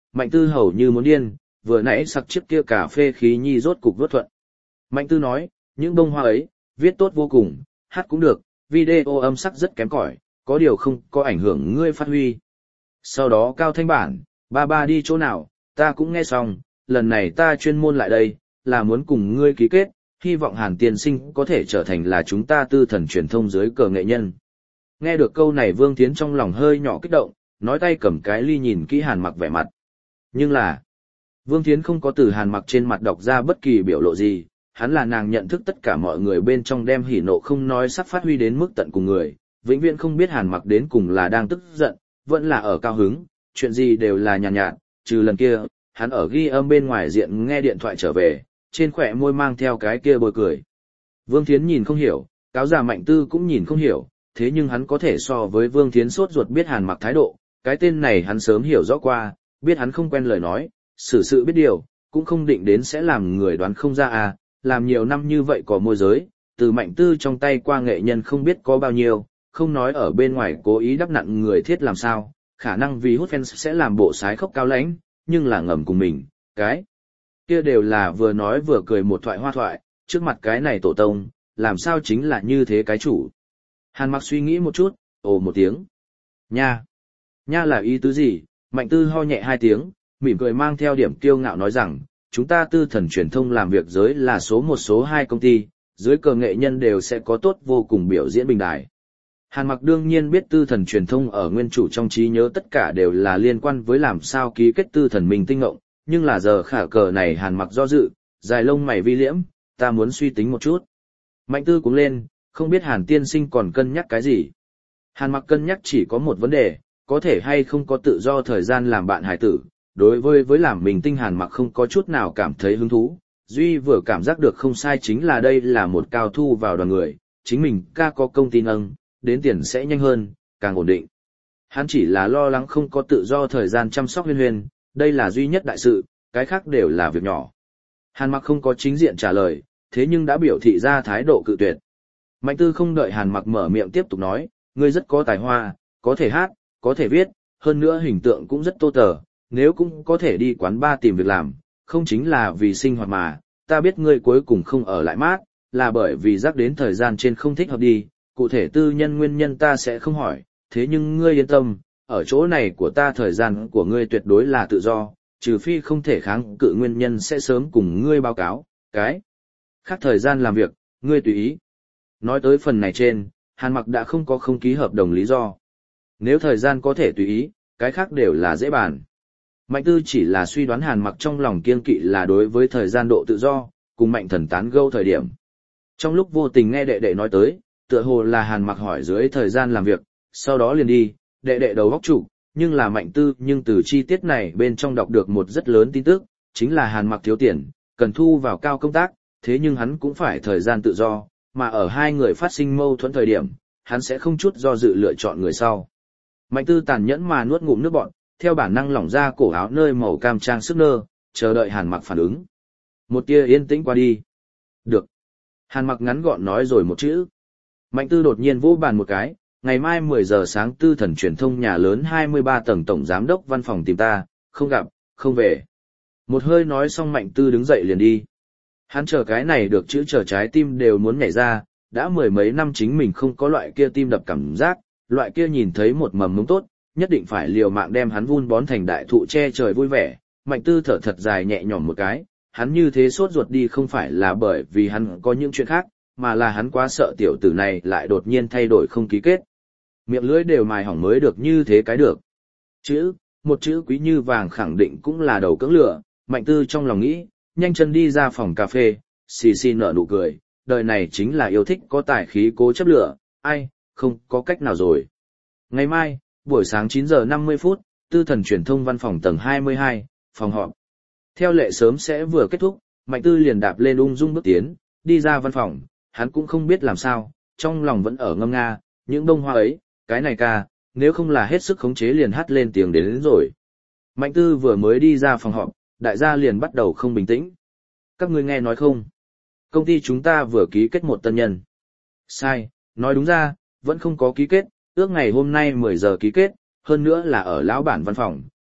Mạnh Tư hầu như muốn điên, vừa nãy sặc chiếc kia cà phê khí nhi rốt cục vớt thuận. Mạnh Tư nói, những bông hoa ấy, viết tốt vô cùng, hát cũng được, video âm sắc rất kém cỏi, có điều không có ảnh hưởng ngươi phát huy. Sau đó Cao Thanh Bản, ba ba đi chỗ nào, ta cũng nghe xong, lần này ta chuyên môn lại đây, là muốn cùng ngươi ký kết, hy vọng Hàn tiên sinh có thể trở thành là chúng ta tư thần truyền thông dưới cờ nghệ nhân. Nghe được câu này Vương Thiến trong lòng hơi nhỏ kích động, nói tay cầm cái ly nhìn kỹ Hàn Mặc vẻ mặt. Nhưng là, Vương Thiến không có từ Hàn Mặc trên mặt đọc ra bất kỳ biểu lộ gì, hắn là nàng nhận thức tất cả mọi người bên trong đem hỉ nộ không nói sắc phát huy đến mức tận cùng người, vĩnh viễn không biết Hàn Mặc đến cùng là đang tức giận, vẫn là ở cao hứng, chuyện gì đều là nhàn nhạt, nhạt, trừ lần kia, hắn ở ghi âm bên ngoài diện nghe điện thoại trở về, trên khỏe môi mang theo cái kia bồi cười. Vương Thiến nhìn không hiểu, cáo già Mạnh Tư cũng nhìn không hiểu, thế nhưng hắn có thể so với Vương Thiến sốt ruột biết Hàn Mặc thái độ, cái tên này hắn sớm hiểu rõ qua, biết hắn không quen lời nói, xử sự biết điều, cũng không định đến sẽ làm người đoán không ra à, làm nhiều năm như vậy có môi giới, từ Mạnh Tư trong tay qua nghệ nhân không biết có bao nhiêu, không nói ở bên ngoài cố ý đắp nặn người thiết làm sao, khả năng vì hút fans sẽ làm bộ sái khốc cao lãnh, nhưng là ngầm cùng mình, cái kia đều là vừa nói vừa cười một thoại hoa thoại, trước mặt cái này tổ tông, làm sao chính là như thế cái chủ. Hàn Mặc suy nghĩ một chút, ồ một tiếng. Nha! Nha là ý tứ gì? Mạnh Tư ho nhẹ hai tiếng, mỉm cười mang theo điểm kiêu ngạo nói rằng, chúng ta tư thần truyền thông làm việc giới là số một số hai công ty, dưới cờ nghệ nhân đều sẽ có tốt vô cùng biểu diễn bình đài. Hàn Mặc đương nhiên biết tư thần truyền thông ở nguyên chủ trong trí nhớ tất cả đều là liên quan với làm sao ký kết tư thần mình tinh ngộng, nhưng là giờ khả cờ này Hàn Mặc do dự, dài lông mày vi liễm, ta muốn suy tính một chút. Mạnh Tư cũng lên, không biết Hàn tiên sinh còn cân nhắc cái gì. Hàn Mặc cân nhắc chỉ có một vấn đề, có thể hay không có tự do thời gian làm bạn hải tử. Đối với với làm mình tinh Hàn Mặc không có chút nào cảm thấy hứng thú, duy vừa cảm giác được không sai chính là đây là một cao thu vào đoàn người, chính mình ca có công ty nâng, đến tiền sẽ nhanh hơn, càng ổn định. Hắn chỉ là lo lắng không có tự do thời gian chăm sóc Huyên Huyên, đây là duy nhất đại sự, cái khác đều là việc nhỏ. Hàn Mặc không có chính diện trả lời, thế nhưng đã biểu thị ra thái độ cự tuyệt. Mạnh Tư không đợi Hàn Mặc mở miệng tiếp tục nói, ngươi rất có tài hoa, có thể hát, có thể viết, hơn nữa hình tượng cũng rất tô tờ, nếu cũng có thể đi quán bar tìm việc làm, không chính là vì sinh hoạt mà, ta biết ngươi cuối cùng không ở lại mát, là bởi vì rắc đến thời gian trên không thích hợp đi, cụ thể tư nhân nguyên nhân ta sẽ không hỏi, thế nhưng ngươi yên tâm, ở chỗ này của ta thời gian của ngươi tuyệt đối là tự do, trừ phi không thể kháng cự nguyên nhân sẽ sớm cùng ngươi báo cáo, cái khác thời gian làm việc, ngươi tùy ý. Nói tới phần này trên, Hàn Mặc đã không có không ký hợp đồng lý do. Nếu thời gian có thể tùy ý, cái khác đều là dễ bàn. Mạnh Tư chỉ là suy đoán Hàn Mặc trong lòng kiên kỵ là đối với thời gian độ tự do, cùng Mạnh Thần tán gẫu thời điểm. Trong lúc vô tình nghe đệ đệ nói tới, tựa hồ là Hàn Mặc hỏi dưới thời gian làm việc, sau đó liền đi, đệ đệ đầu góc trụ, nhưng là Mạnh Tư nhưng từ chi tiết này bên trong đọc được một rất lớn tin tức, chính là Hàn Mặc thiếu tiền, cần thu vào cao công tác, thế nhưng hắn cũng phải thời gian tự do, mà ở hai người phát sinh mâu thuẫn thời điểm, hắn sẽ không chút do dự lựa chọn người sau. Mạnh Tư tàn nhẫn mà nuốt ngụm nước bọt, theo bản năng lỏng ra cổ áo nơi màu cam trang sức nơ, chờ đợi Hàn Mặc phản ứng. Một tia yên tĩnh qua đi. Được. Hàn Mặc ngắn gọn nói rồi một chữ. Mạnh Tư đột nhiên vỗ bàn một cái, ngày mai mười giờ sáng tư thần truyền thông nhà lớn hai mươi ba tầng tổng giám đốc văn phòng tìm ta, không gặp, không về. Một hơi nói xong Mạnh Tư đứng dậy liền đi. Hắn chờ cái này được chữ chờ trái tim đều muốn nhảy ra, đã mười mấy năm chính mình không có loại kia tim đập cảm giác, loại kia nhìn thấy một mầm mống tốt, nhất định phải liều mạng đem hắn vun bón thành đại thụ che trời vui vẻ. Mạnh Tư thở thật dài nhẹ nhõm một cái, hắn như thế sốt ruột đi không phải là bởi vì hắn có những chuyện khác, mà là hắn quá sợ tiểu tử này lại đột nhiên thay đổi không ký kết. Miệng lưỡi đều mài hỏng mới được như thế cái được. Chữ, một chữ quý như vàng khẳng định cũng là đầu cưỡng lửa, Mạnh Tư trong lòng nghĩ, nhanh chân đi ra phòng cà phê, xì xì nở nụ cười, đời này chính là yêu thích có tài khí cố chấp lửa, ai, không có cách nào rồi. Ngày mai, buổi sáng chín giờ năm mươi phút, tư thần truyền thông văn phòng tầng hai mươi hai, phòng họp. Theo lệ sớm sẽ vừa kết thúc, Mạnh Tư liền đạp lên ung dung bước tiến, đi ra văn phòng, hắn cũng không biết làm sao, trong lòng vẫn ở ngâm nga, những bông hoa ấy, cái này ca, nếu không là hết sức khống chế liền hát lên tiếng đến, đến rồi. Mạnh Tư vừa mới đi ra phòng họp, đại gia liền bắt đầu không bình tĩnh. Các ngươi nghe nói không? Công ty chúng ta vừa ký kết một tân nhân. Sai, nói đúng ra, vẫn không có ký kết, ước ngày hôm nay mười giờ ký kết, hơn nữa là ở lão bản văn phòng,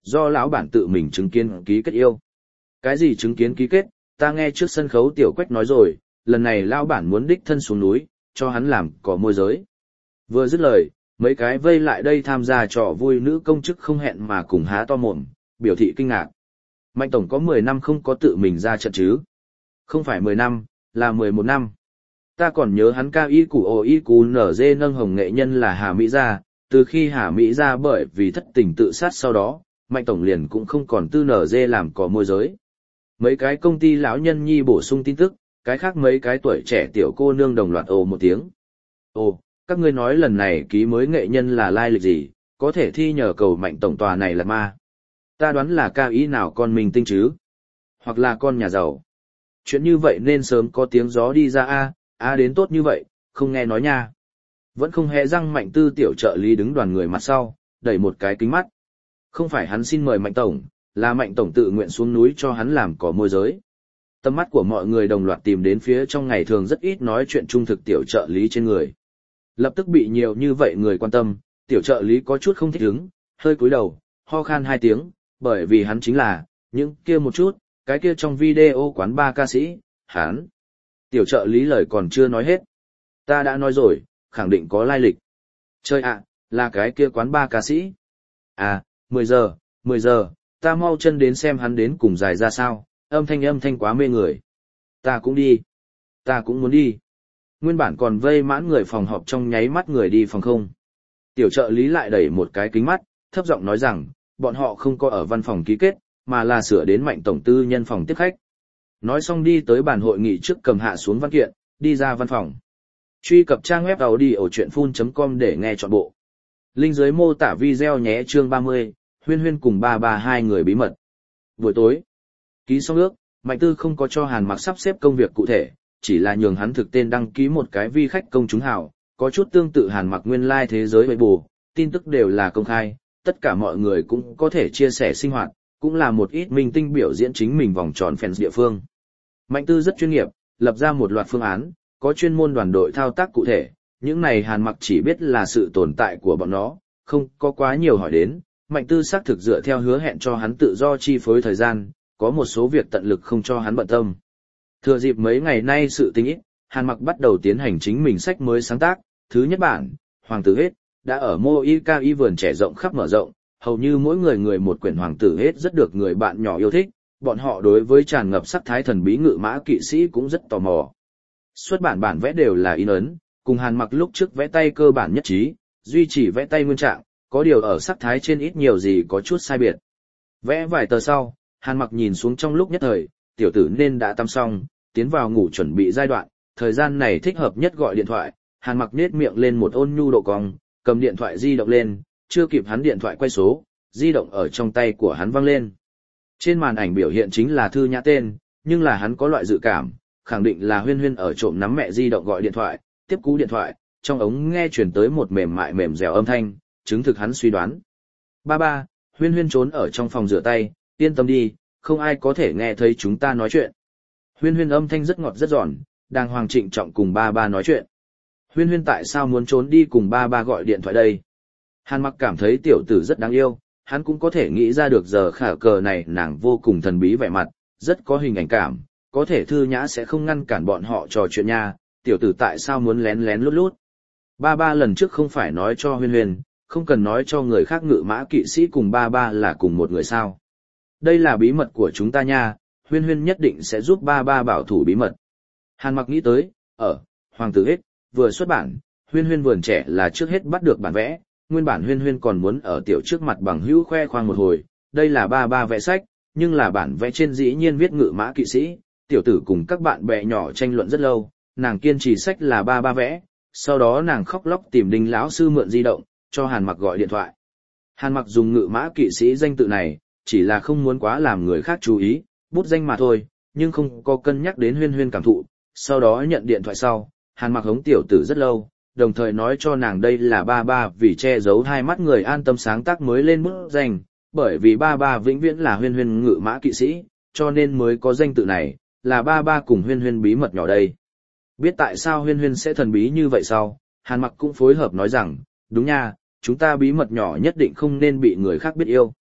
do lão bản tự mình chứng kiến ký kết yêu. Cái gì chứng kiến ký kết, ta nghe trước sân khấu Tiểu Quách nói rồi, lần này lão bản muốn đích thân xuống núi, cho hắn làm cỏ môi giới. Vừa dứt lời, mấy cái vây lại đây tham gia trò vui nữ công chức không hẹn mà cùng há to mồm, biểu thị kinh ngạc. Mạnh tổng có mười năm không có tự mình ra trận chứ? Không phải mười năm, là mười một năm. Ta còn nhớ hắn cao y củ ồ y cú nở dê nâng hồng nghệ nhân là Hà Mỹ Gia, từ khi Hà Mỹ Gia bởi vì thất tình tự sát sau đó, Mạnh tổng liền cũng không còn tư nở dê làm cỏ môi giới. Mấy cái công ty lão nhân nhi bổ sung tin tức, cái khác mấy cái tuổi trẻ tiểu cô nương đồng loạt ồ một tiếng. Ồ, các ngươi nói lần này ký mới nghệ nhân là lai lịch gì, có thể thi nhờ cầu Mạnh tổng tòa này là ma. Ta đoán là cao ý nào con mình tinh chứ, hoặc là con nhà giàu. Chuyện như vậy nên sớm có tiếng gió đi ra a, a đến tốt như vậy, không nghe nói nha. Vẫn không hề răng Mạnh Tư tiểu trợ lý đứng đoàn người mặt sau, đẩy một cái kính mắt. Không phải hắn xin mời Mạnh tổng, là Mạnh tổng tự nguyện xuống núi cho hắn làm cỏ môi giới. Tầm mắt của mọi người đồng loạt tìm đến phía trong ngày thường rất ít nói chuyện trung thực tiểu trợ lý trên người. Lập tức bị nhiều như vậy người quan tâm, tiểu trợ lý có chút không thích ứng, hơi cúi đầu, ho khan hai tiếng, bởi vì hắn chính là, những kia một chút, cái kia trong video quán ba ca sĩ, hắn. Tiểu trợ lý lời còn chưa nói hết. Ta đã nói rồi, khẳng định có lai lịch. Chơi ạ, là cái kia quán ba ca sĩ. À, mười giờ, mười giờ, ta mau chân đến xem hắn đến cùng dài ra sao, âm thanh âm thanh quá mê người. Ta cũng đi. Ta cũng muốn đi. Nguyên bản còn vây mãn người phòng họp trong nháy mắt người đi phòng không. Tiểu trợ lý lại đẩy một cái kính mắt, thấp giọng nói rằng, bọn họ không có ở văn phòng ký kết, mà là sửa đến Mạnh tổng tư nhân phòng tiếp khách. Nói xong đi tới bàn hội nghị trước cầm hạ xuống văn kiện, đi ra văn phòng. Truy cập trang web audiochuyenphun chấm com để nghe trọn bộ. Link dưới mô tả video nhé. Chương ba mươi, Huyên Huyên cùng ba ba hai người bí mật. Buổi tối, ký xong ước, Mạnh Tư không có cho Hàn Mặc sắp xếp công việc cụ thể, chỉ là nhường hắn thực tên đăng ký một cái vi khách công chúng hảo, có chút tương tự Hàn Mặc nguyên lai like thế giới bề bù, tin tức đều là công khai, tất cả mọi người cũng có thể chia sẻ sinh hoạt, cũng là một ít minh tinh biểu diễn chính mình vòng tròn fans địa phương. Mạnh Tư rất chuyên nghiệp, lập ra một loạt phương án, có chuyên môn đoàn đội thao tác cụ thể, những này Hàn Mặc chỉ biết là sự tồn tại của bọn nó, không có quá nhiều hỏi đến. Mạnh Tư xác thực dựa theo hứa hẹn cho hắn tự do chi phối thời gian, có một số việc tận lực không cho hắn bận tâm. Thừa dịp mấy ngày nay sự tình ít, Hàn Mặc bắt đầu tiến hành chính mình sách mới sáng tác, thứ nhất bản, Hoàng tử hết, đã ở Mô Y Ca Y vườn trẻ rộng khắp mở rộng, hầu như mỗi người người một quyển Hoàng tử hết rất được người bạn nhỏ yêu thích, bọn họ đối với tràn ngập sắc thái thần bí ngự mã kỵ sĩ cũng rất tò mò. Xuất bản bản vẽ đều là in ấn, cùng Hàn Mặc lúc trước vẽ tay cơ bản nhất trí, duy trì vẽ tay nguyên trạng, có điều ở sắc thái trên ít nhiều gì có chút sai biệt. Vẽ vài tờ sau, Hàn Mặc nhìn xuống trong lúc nhất thời, tiểu tử nên đã tắm xong, tiến vào ngủ chuẩn bị giai đoạn, thời gian này thích hợp nhất gọi điện thoại, Hàn Mặc nhếch miệng lên một ôn nhu độ cong, cầm điện thoại di động lên, chưa kịp hắn điện thoại quay số, di động ở trong tay của hắn vang lên. Trên màn ảnh biểu hiện chính là Thư Nhã tên, nhưng là hắn có loại dự cảm, khẳng định là Huyên Huyên ở trộm nắm mẹ di động gọi điện thoại, tiếp cú điện thoại, trong ống nghe truyền tới một mềm mại mềm dẻo âm thanh, chứng thực hắn suy đoán. Ba ba, Huyên Huyên trốn ở trong phòng rửa tay, yên tâm đi, không ai có thể nghe thấy chúng ta nói chuyện. Huyên Huyên âm thanh rất ngọt rất giòn, đang hoàng trịnh trọng cùng ba ba nói chuyện. Huyên Huyên tại sao muốn trốn đi cùng ba ba gọi điện thoại đây? Hàn Mặc cảm thấy tiểu tử rất đáng yêu, hắn cũng có thể nghĩ ra được giờ khả cờ này nàng vô cùng thần bí vẻ mặt, rất có hình ảnh cảm, có thể Thư Nhã sẽ không ngăn cản bọn họ trò chuyện nha, tiểu tử tại sao muốn lén lén lút lút. Ba ba lần trước không phải nói cho Huyên Huyên, không cần nói cho người khác ngự mã kỵ sĩ cùng ba ba là cùng một người sao. Đây là bí mật của chúng ta nha, Huyên Huyên nhất định sẽ giúp ba ba bảo thủ bí mật. Hàn Mặc nghĩ tới, ở, Hoàng tử hết, vừa xuất bản, Huyên Huyên vườn trẻ là trước hết bắt được bản vẽ, nguyên bản Huyên Huyên còn muốn ở tiểu trước mặt bằng hữu khoe khoang một hồi, đây là ba ba vẽ sách, nhưng là bản vẽ trên dĩ nhiên viết ngự mã kỵ sĩ, tiểu tử cùng các bạn bè nhỏ tranh luận rất lâu, nàng kiên trì sách là ba ba vẽ, sau đó nàng khóc lóc tìm Đinh lão sư mượn di động, cho Hàn Mặc gọi điện thoại. Hàn Mặc dùng ngự mã kỵ sĩ danh tự này, chỉ là không muốn quá làm người khác chú ý, bút danh mà thôi, nhưng không có cân nhắc đến Huyên Huyên cảm thụ. Sau đó nhận điện thoại sau, Hàn Mặc hống tiểu tử rất lâu, đồng thời nói cho nàng đây là ba ba vì che giấu hai mắt người an tâm sáng tác mới lên bút danh, bởi vì ba ba vĩnh viễn là Huyên Huyên ngự mã kỵ sĩ, cho nên mới có danh tự này, là ba ba cùng Huyên Huyên bí mật nhỏ đây. Biết tại sao Huyên Huyên sẽ thần bí như vậy sau, Hàn Mặc cũng phối hợp nói rằng, đúng nha, chúng ta bí mật nhỏ nhất định không nên bị người khác biết yêu.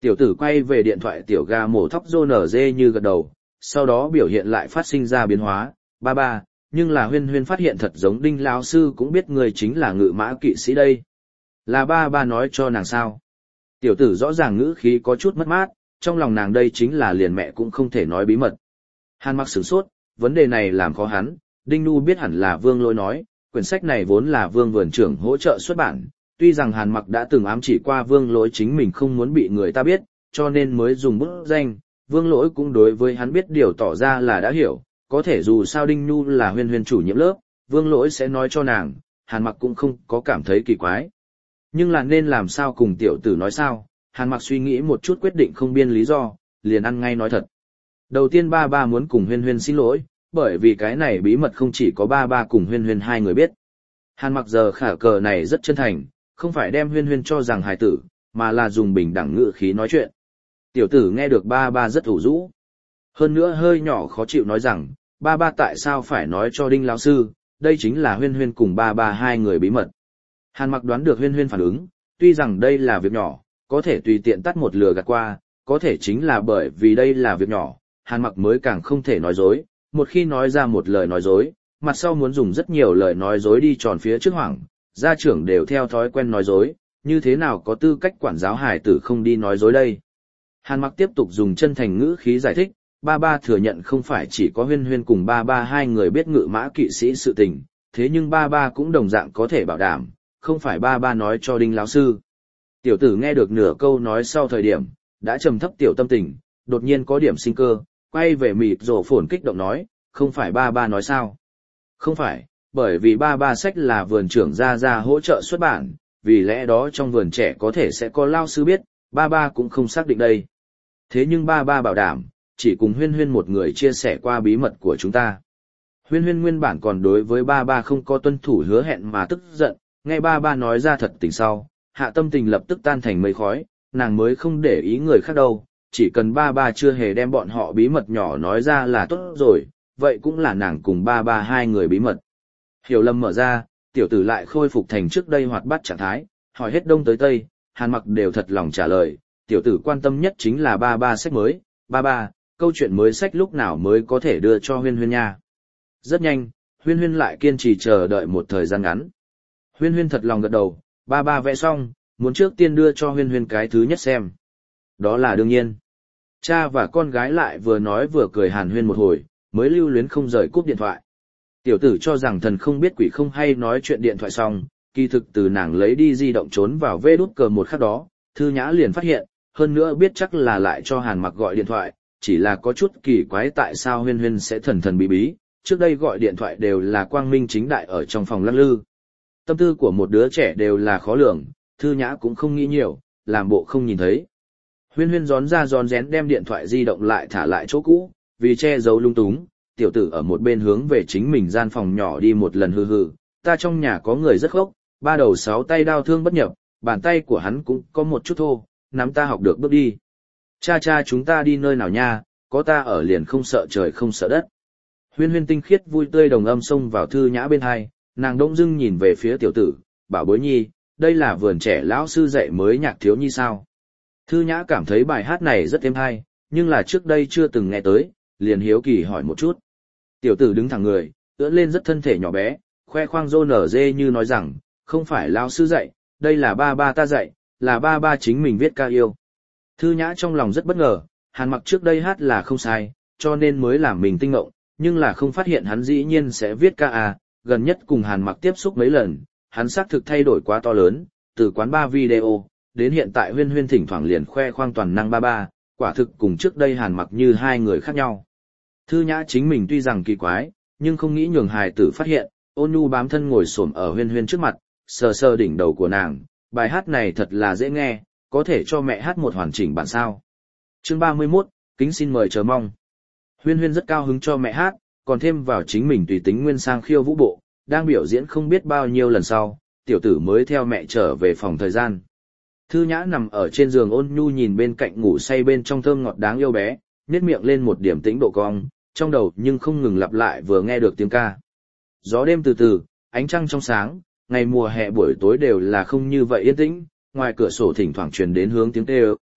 Tiểu tử quay về điện thoại tiểu ga mổ thóc rô nở dê như gật đầu, sau đó biểu hiện lại phát sinh ra biến hóa, ba ba, nhưng là huyên huyên phát hiện thật giống Đinh lão sư cũng biết người chính là Ngự Mã kỵ sĩ đây. Là ba ba nói cho nàng sao? Tiểu tử rõ ràng ngữ khí có chút mất mát, trong lòng nàng đây chính là liền mẹ cũng không thể nói bí mật. Hàn Mặc sửng sốt, vấn đề này làm khó hắn, Đinh Nu biết hẳn là Vương Lỗi nói, quyển sách này vốn là Vương vườn trưởng hỗ trợ xuất bản, tuy rằng Hàn Mặc đã từng ám chỉ qua Vương Lỗi chính mình không muốn bị người ta biết, cho nên mới dùng bút danh, Vương Lỗi cũng đối với hắn biết điều tỏ ra là đã hiểu, có thể dù sao Đinh Nu là huyên huyên chủ nhiệm lớp, Vương Lỗi sẽ nói cho nàng, Hàn Mặc cũng không có cảm thấy kỳ quái. Nhưng là nên làm sao cùng tiểu tử nói sao, Hàn Mặc suy nghĩ một chút quyết định không biên lý do, liền ăn ngay nói thật. Đầu tiên ba ba muốn cùng huyên huyên xin lỗi, bởi vì cái này bí mật không chỉ có ba ba cùng huyên huyên hai người biết. Hàn Mặc giờ khả cờ này rất chân thành, không phải đem huyên huyên cho rằng hài tử, mà là dùng bình đẳng ngữ khí nói chuyện. Tiểu tử nghe được ba ba rất ủ rũ. Hơn nữa hơi nhỏ khó chịu nói rằng, ba ba tại sao phải nói cho Đinh lão sư, đây chính là huyên huyên cùng ba ba hai người bí mật. Hàn Mặc đoán được huyên huyên phản ứng, tuy rằng đây là việc nhỏ, có thể tùy tiện tắt một lừa gạt qua, có thể chính là bởi vì đây là việc nhỏ, Hàn Mặc mới càng không thể nói dối, một khi nói ra một lời nói dối, mặt sau muốn dùng rất nhiều lời nói dối đi tròn phía trước hoảng, gia trưởng đều theo thói quen nói dối, như thế nào có tư cách quản giáo hài tử không đi nói dối đây. Hàn Mặc tiếp tục dùng chân thành ngữ khí giải thích, ba ba thừa nhận không phải chỉ có huyên huyên cùng ba ba hai người biết Ngự Mã kỵ sĩ sự tình, thế nhưng ba ba cũng đồng dạng có thể bảo đảm, không phải ba ba nói cho Đinh lão sư. Tiểu tử nghe được nửa câu nói sau thời điểm, đã trầm thấp tiểu tâm tình, đột nhiên có điểm sinh cơ, quay về mịt rổ phồn kích động nói, không phải ba ba nói sao? Không phải, bởi vì ba ba sách là vườn trưởng ra ra hỗ trợ xuất bản, vì lẽ đó trong vườn trẻ có thể sẽ có lao sư biết, ba ba cũng không xác định đây. Thế nhưng ba ba bảo đảm, chỉ cùng huyên huyên một người chia sẻ qua bí mật của chúng ta. Huyên huyên nguyên bản còn đối với ba ba không có tuân thủ hứa hẹn mà tức giận, nghe ba ba nói ra thật tình sau, hạ tâm tình lập tức tan thành mây khói, nàng mới không để ý người khác đâu, chỉ cần ba ba chưa hề đem bọn họ bí mật nhỏ nói ra là tốt rồi, vậy cũng là nàng cùng ba ba hai người bí mật. Hiểu lầm mở ra, tiểu tử lại khôi phục thành trước đây hoạt bát trạng thái, hỏi hết đông tới tây, Hàn Mặc đều thật lòng trả lời, tiểu tử quan tâm nhất chính là ba ba sách mới, ba ba, câu chuyện mới sách lúc nào mới có thể đưa cho huyên huyên nha. Rất nhanh, huyên huyên lại kiên trì chờ đợi một thời gian ngắn. Huyên huyên thật lòng gật đầu, ba ba vẽ xong, muốn trước tiên đưa cho huyên huyên cái thứ nhất xem. Đó là đương nhiên. Cha và con gái lại vừa nói vừa cười hàn huyên một hồi, mới lưu luyến không rời cúp điện thoại. Tiểu tử cho rằng thần không biết quỷ không hay nói chuyện điện thoại xong, kỳ thực từ nàng lấy đi di động trốn vào vê đút cờ một khắc đó, Thư Nhã liền phát hiện, hơn nữa biết chắc là lại cho Hàn Mặc gọi điện thoại, chỉ là có chút kỳ quái tại sao huyên huyên sẽ thần thần bí bí, trước đây gọi điện thoại đều là quang minh chính đại ở trong phòng lắc lư. Tâm tư của một đứa trẻ đều là khó lường, Thư Nhã cũng không nghĩ nhiều, làm bộ không nhìn thấy. Huyên huyên gión ra gión rén đem điện thoại di động lại thả lại chỗ cũ, vì che giấu lung túng, tiểu tử ở một bên hướng về chính mình gian phòng nhỏ đi một lần hừ hừ, ta trong nhà có người rất gốc, ba đầu sáu tay đao thương bất nhập, bàn tay của hắn cũng có một chút thô, nắm ta học được bước đi. Cha cha chúng ta đi nơi nào nha, có ta ở liền không sợ trời không sợ đất. Huyên huyên tinh khiết vui tươi đồng âm xông vào Thư Nhã bên hai, nàng đông dưng nhìn về phía tiểu tử, bảo bối nhi, đây là vườn trẻ lão sư dạy mới nhạc thiếu nhi sao. Thư Nhã cảm thấy bài hát này rất êm hay, nhưng là trước đây chưa từng nghe tới, liền hiếu kỳ hỏi một chút. Tiểu tử đứng thẳng người, ưỡn lên rất thân thể nhỏ bé, khoe khoang rô nở dê như nói rằng, không phải lão sư dạy, đây là ba ba ta dạy, là ba ba chính mình viết ca yêu. Thư Nhã trong lòng rất bất ngờ, Hàn Mặc trước đây hát là không sai, cho nên mới làm mình tinh ngộng, nhưng là không phát hiện hắn dĩ nhiên sẽ viết ca à, gần nhất cùng Hàn Mặc tiếp xúc mấy lần, hắn xác thực thay đổi quá to lớn, từ quán ba video, đến hiện tại huyên huyên thỉnh thoảng liền khoe khoang toàn năng ba ba, quả thực cùng trước đây Hàn Mặc như hai người khác nhau. Thư Nhã chính mình tuy rằng kỳ quái, nhưng không nghĩ nhường hài tử phát hiện, Ôn Nhu bám thân ngồi xổm ở huyên huyên trước mặt, sờ sờ đỉnh đầu của nàng, bài hát này thật là dễ nghe, có thể cho mẹ hát một hoàn chỉnh bản sao. Chương ba mươi mốt, kính xin mời chờ mong. Huyên huyên rất cao hứng cho mẹ hát, còn thêm vào chính mình tùy tính nguyên sang khiêu vũ bộ, đang biểu diễn không biết bao nhiêu lần sau, tiểu tử mới theo mẹ trở về phòng thời gian. Thư Nhã nằm ở trên giường Ôn Nhu nhìn bên cạnh ngủ say bên trong thơm ngọt đáng yêu bé, nhếch miệng lên một điểm tĩnh độ cong, trong đầu nhưng không ngừng lặp lại vừa nghe được tiếng ca. Gió đêm từ từ, ánh trăng trong sáng, ngày mùa hè buổi tối đều là không như vậy yên tĩnh, ngoài cửa sổ thỉnh thoảng truyền đến hướng tiếng kêu,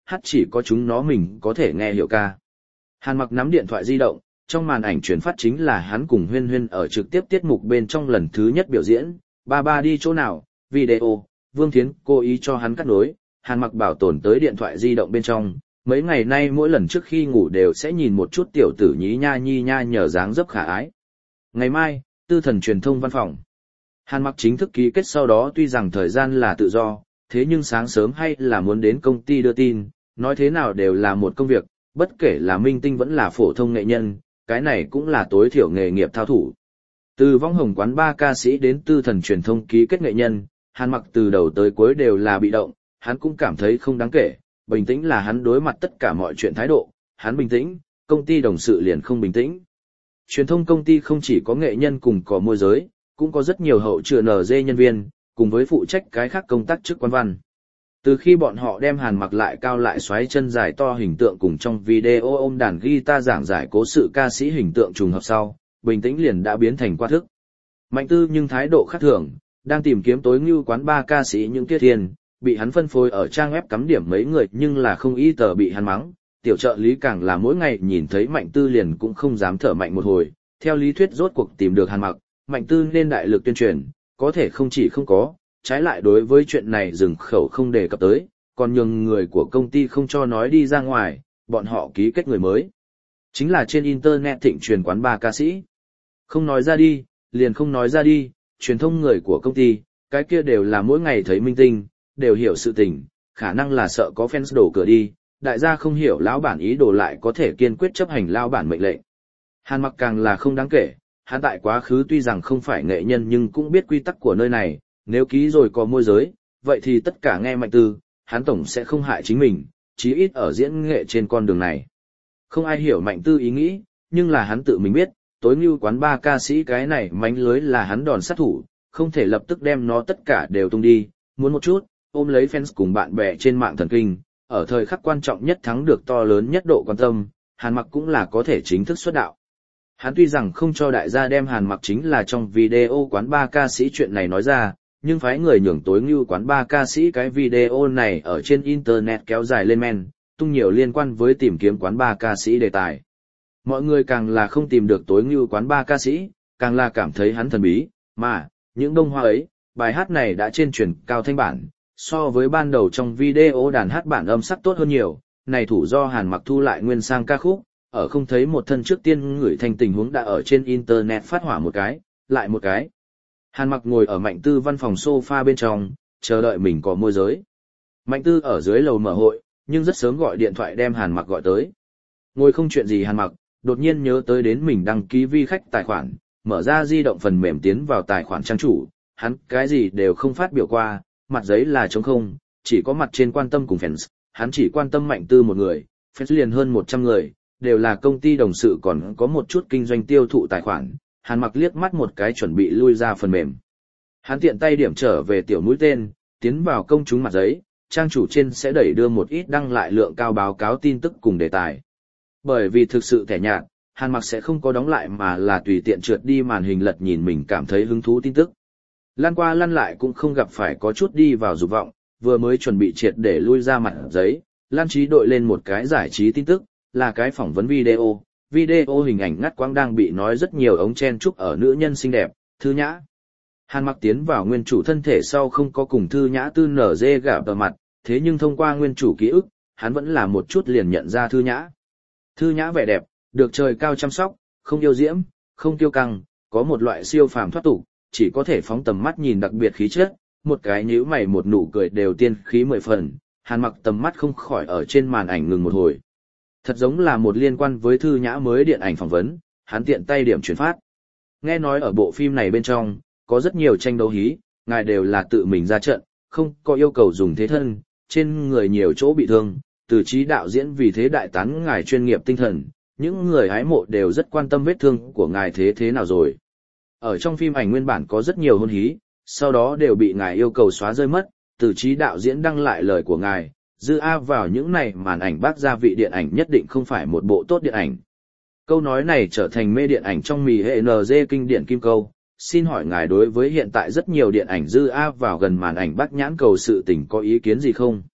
hát chỉ có chúng nó mình có thể nghe hiểu ca. Hàn Mặc nắm điện thoại di động, trong màn ảnh truyền phát chính là hắn cùng Huyên Huyên ở trực tiếp tiết mục bên trong lần thứ nhất biểu diễn, ba ba đi chỗ nào, video, Vương Thiến cố ý cho hắn cắt nối, Hàn Mặc bảo tồn tới điện thoại di động bên trong, mấy ngày nay mỗi lần trước khi ngủ đều sẽ nhìn một chút tiểu tử nhí nha nhi nha nhờ dáng dấp khả ái. Ngày mai, Tư Thần truyền thông văn phòng. Hàn Mặc chính thức ký kết sau đó tuy rằng thời gian là tự do, thế nhưng sáng sớm hay là muốn đến công ty đưa tin, nói thế nào đều là một công việc, bất kể là minh tinh vẫn là phổ thông nghệ nhân, cái này cũng là tối thiểu nghề nghiệp thao thủ. Từ Vong Hồng quán ba ca sĩ đến Tư Thần truyền thông ký kết nghệ nhân, Hàn Mặc từ đầu tới cuối đều là bị động, hắn cũng cảm thấy không đáng kể, bình tĩnh là hắn đối mặt tất cả mọi chuyện thái độ, hắn bình tĩnh, công ty đồng sự liền không bình tĩnh. Truyền thông công ty không chỉ có nghệ nhân cùng có môi giới, cũng có rất nhiều hậu chữa en giê nhân viên, cùng với phụ trách cái khác công tác chức quan văn. Từ khi bọn họ đem Hàn Mặc lại cao lại xoáy chân dài to hình tượng cùng trong video ôm đàn guitar giảng giải cố sự ca sĩ hình tượng trùng hợp sau, bình tĩnh liền đã biến thành qua thức. Mạnh Tư nhưng thái độ khác thường, đang tìm kiếm tối ngưu quán ba ca sĩ những tiết thiên, bị hắn phân phối ở trang web cắm điểm mấy người nhưng là không ý tờ bị hắn mắng, tiểu trợ lý càng là mỗi ngày nhìn thấy Mạnh Tư liền cũng không dám thở mạnh một hồi, theo lý thuyết rốt cuộc tìm được Hàn Mặc, Mạnh Tư nên đại lực tuyên truyền, có thể không chỉ không có, trái lại đối với chuyện này dừng khẩu không đề cập tới, còn nhường người của công ty không cho nói đi ra ngoài, bọn họ ký kết người mới. Chính là trên internet thịnh truyền quán ba ca sĩ. Không nói ra đi, liền không nói ra đi, truyền thông người của công ty, cái kia đều là mỗi ngày thấy minh tinh, đều hiểu sự tình, khả năng là sợ có fans đổ cửa đi, đại gia không hiểu lão bản ý đồ lại có thể kiên quyết chấp hành lão bản mệnh lệnh. Hàn Mặc càng là không đáng kể, hắn tại quá khứ tuy rằng không phải nghệ nhân nhưng cũng biết quy tắc của nơi này, nếu ký rồi có môi giới, vậy thì tất cả nghe Mạnh Tư, hắn tổng sẽ không hại chính mình, chí ít ở diễn nghệ trên con đường này. Không ai hiểu Mạnh Tư ý nghĩ, nhưng là hắn tự mình biết, tối ngưu quán ba ca sĩ cái này mánh lưới là hắn đòn sát thủ, không thể lập tức đem nó tất cả đều tung đi, muốn một chút, ôm lấy fans cùng bạn bè trên mạng thần kinh, ở thời khắc quan trọng nhất thắng được to lớn nhất độ quan tâm, Hàn Mặc cũng là có thể chính thức xuất đạo. Hắn tuy rằng không cho đại gia đem Hàn Mặc chính là trong video quán ba ca sĩ chuyện này nói ra, nhưng phái người nhường tối ngưu quán ba ca sĩ cái video này ở trên internet kéo dài lên men, tung nhiều liên quan với tìm kiếm quán ba ca sĩ đề tài. Mọi người càng là không tìm được tối ngưu quán ba ca sĩ, càng là cảm thấy hắn thần bí, mà, những đông hoa ấy, bài hát này đã trên truyền cao thanh bản, so với ban đầu trong video đàn hát bản âm sắc tốt hơn nhiều, này thủ do Hàn Mặc thu lại nguyên sang ca khúc, ở không thấy một thân trước tiên ngửi thành tình huống đã ở trên internet phát hỏa một cái, lại một cái. Hàn Mặc ngồi ở Mạnh Tư văn phòng sofa bên trong, chờ đợi mình có môi giới. Mạnh Tư ở dưới lầu mở hội, nhưng rất sớm gọi điện thoại đem Hàn Mặc gọi tới. Ngồi không chuyện gì Hàn Mặc, đột nhiên nhớ tới đến mình đăng ký vi khách tài khoản, mở ra di động phần mềm tiến vào tài khoản trang chủ, hắn cái gì đều không phát biểu qua, mặt giấy là trống không, chỉ có mặt trên quan tâm cùng fans, hắn chỉ quan tâm Mạnh Tư một người, fans liền hơn một trăm người, đều là công ty đồng sự còn có một chút kinh doanh tiêu thụ tài khoản. Hàn Mặc liếc mắt một cái chuẩn bị lui ra phần mềm. Hắn tiện tay điểm trở về tiểu mũi tên, tiến vào công chúng mặt giấy, trang chủ trên sẽ đẩy đưa một ít đăng lại lượng cao báo cáo tin tức cùng đề tài. Bởi vì thực sự thẻ nhạt, Hàn Mặc sẽ không có đóng lại mà là tùy tiện trượt đi màn hình lật nhìn mình cảm thấy hứng thú tin tức. Lăn qua lăn lại cũng không gặp phải có chút đi vào dục vọng, vừa mới chuẩn bị triệt để lui ra mặt giấy, Lan Trí đội lên một cái giải trí tin tức, là cái phỏng vấn video. Video hình ảnh ngắt quãng đang bị nói rất nhiều ống chen chúc ở nữ nhân xinh đẹp, Thư Nhã. Hàn Mặc tiến vào nguyên chủ thân thể sau không có cùng Thư Nhã tư nở dê gạ tờ mặt, thế nhưng thông qua nguyên chủ ký ức, hắn vẫn là một chút liền nhận ra Thư Nhã. Thư Nhã vẻ đẹp, được trời cao chăm sóc, không yêu diễm, không kiêu căng, có một loại siêu phàm thoát tục, chỉ có thể phóng tầm mắt nhìn đặc biệt khí chất, một cái nhíu mày một nụ cười đều tiên khí mười phần, Hàn Mặc tầm mắt không khỏi ở trên màn ảnh ngừng một hồi. Thật giống là một liên quan với Thư Nhã mới điện ảnh phỏng vấn, hắn tiện tay điểm chuyển phát. Nghe nói ở bộ phim này bên trong, có rất nhiều tranh đấu hí, ngài đều là tự mình ra trận, không có yêu cầu dùng thế thân, trên người nhiều chỗ bị thương, từ trí đạo diễn vì thế đại tán ngài chuyên nghiệp tinh thần, những người hái mộ đều rất quan tâm vết thương của ngài thế thế nào rồi. Ở trong phim ảnh nguyên bản có rất nhiều hôn hí, sau đó đều bị ngài yêu cầu xóa rơi mất, từ trí đạo diễn đăng lại lời của ngài. Dư áp vào những này màn ảnh bác gia vị điện ảnh nhất định không phải một bộ tốt điện ảnh. Câu nói này trở thành mê điện ảnh trong mì hệ en giê kinh điển kim câu. Xin hỏi ngài đối với hiện tại rất nhiều điện ảnh dư áp vào gần màn ảnh bác nhãn cầu sự tình có ý kiến gì không?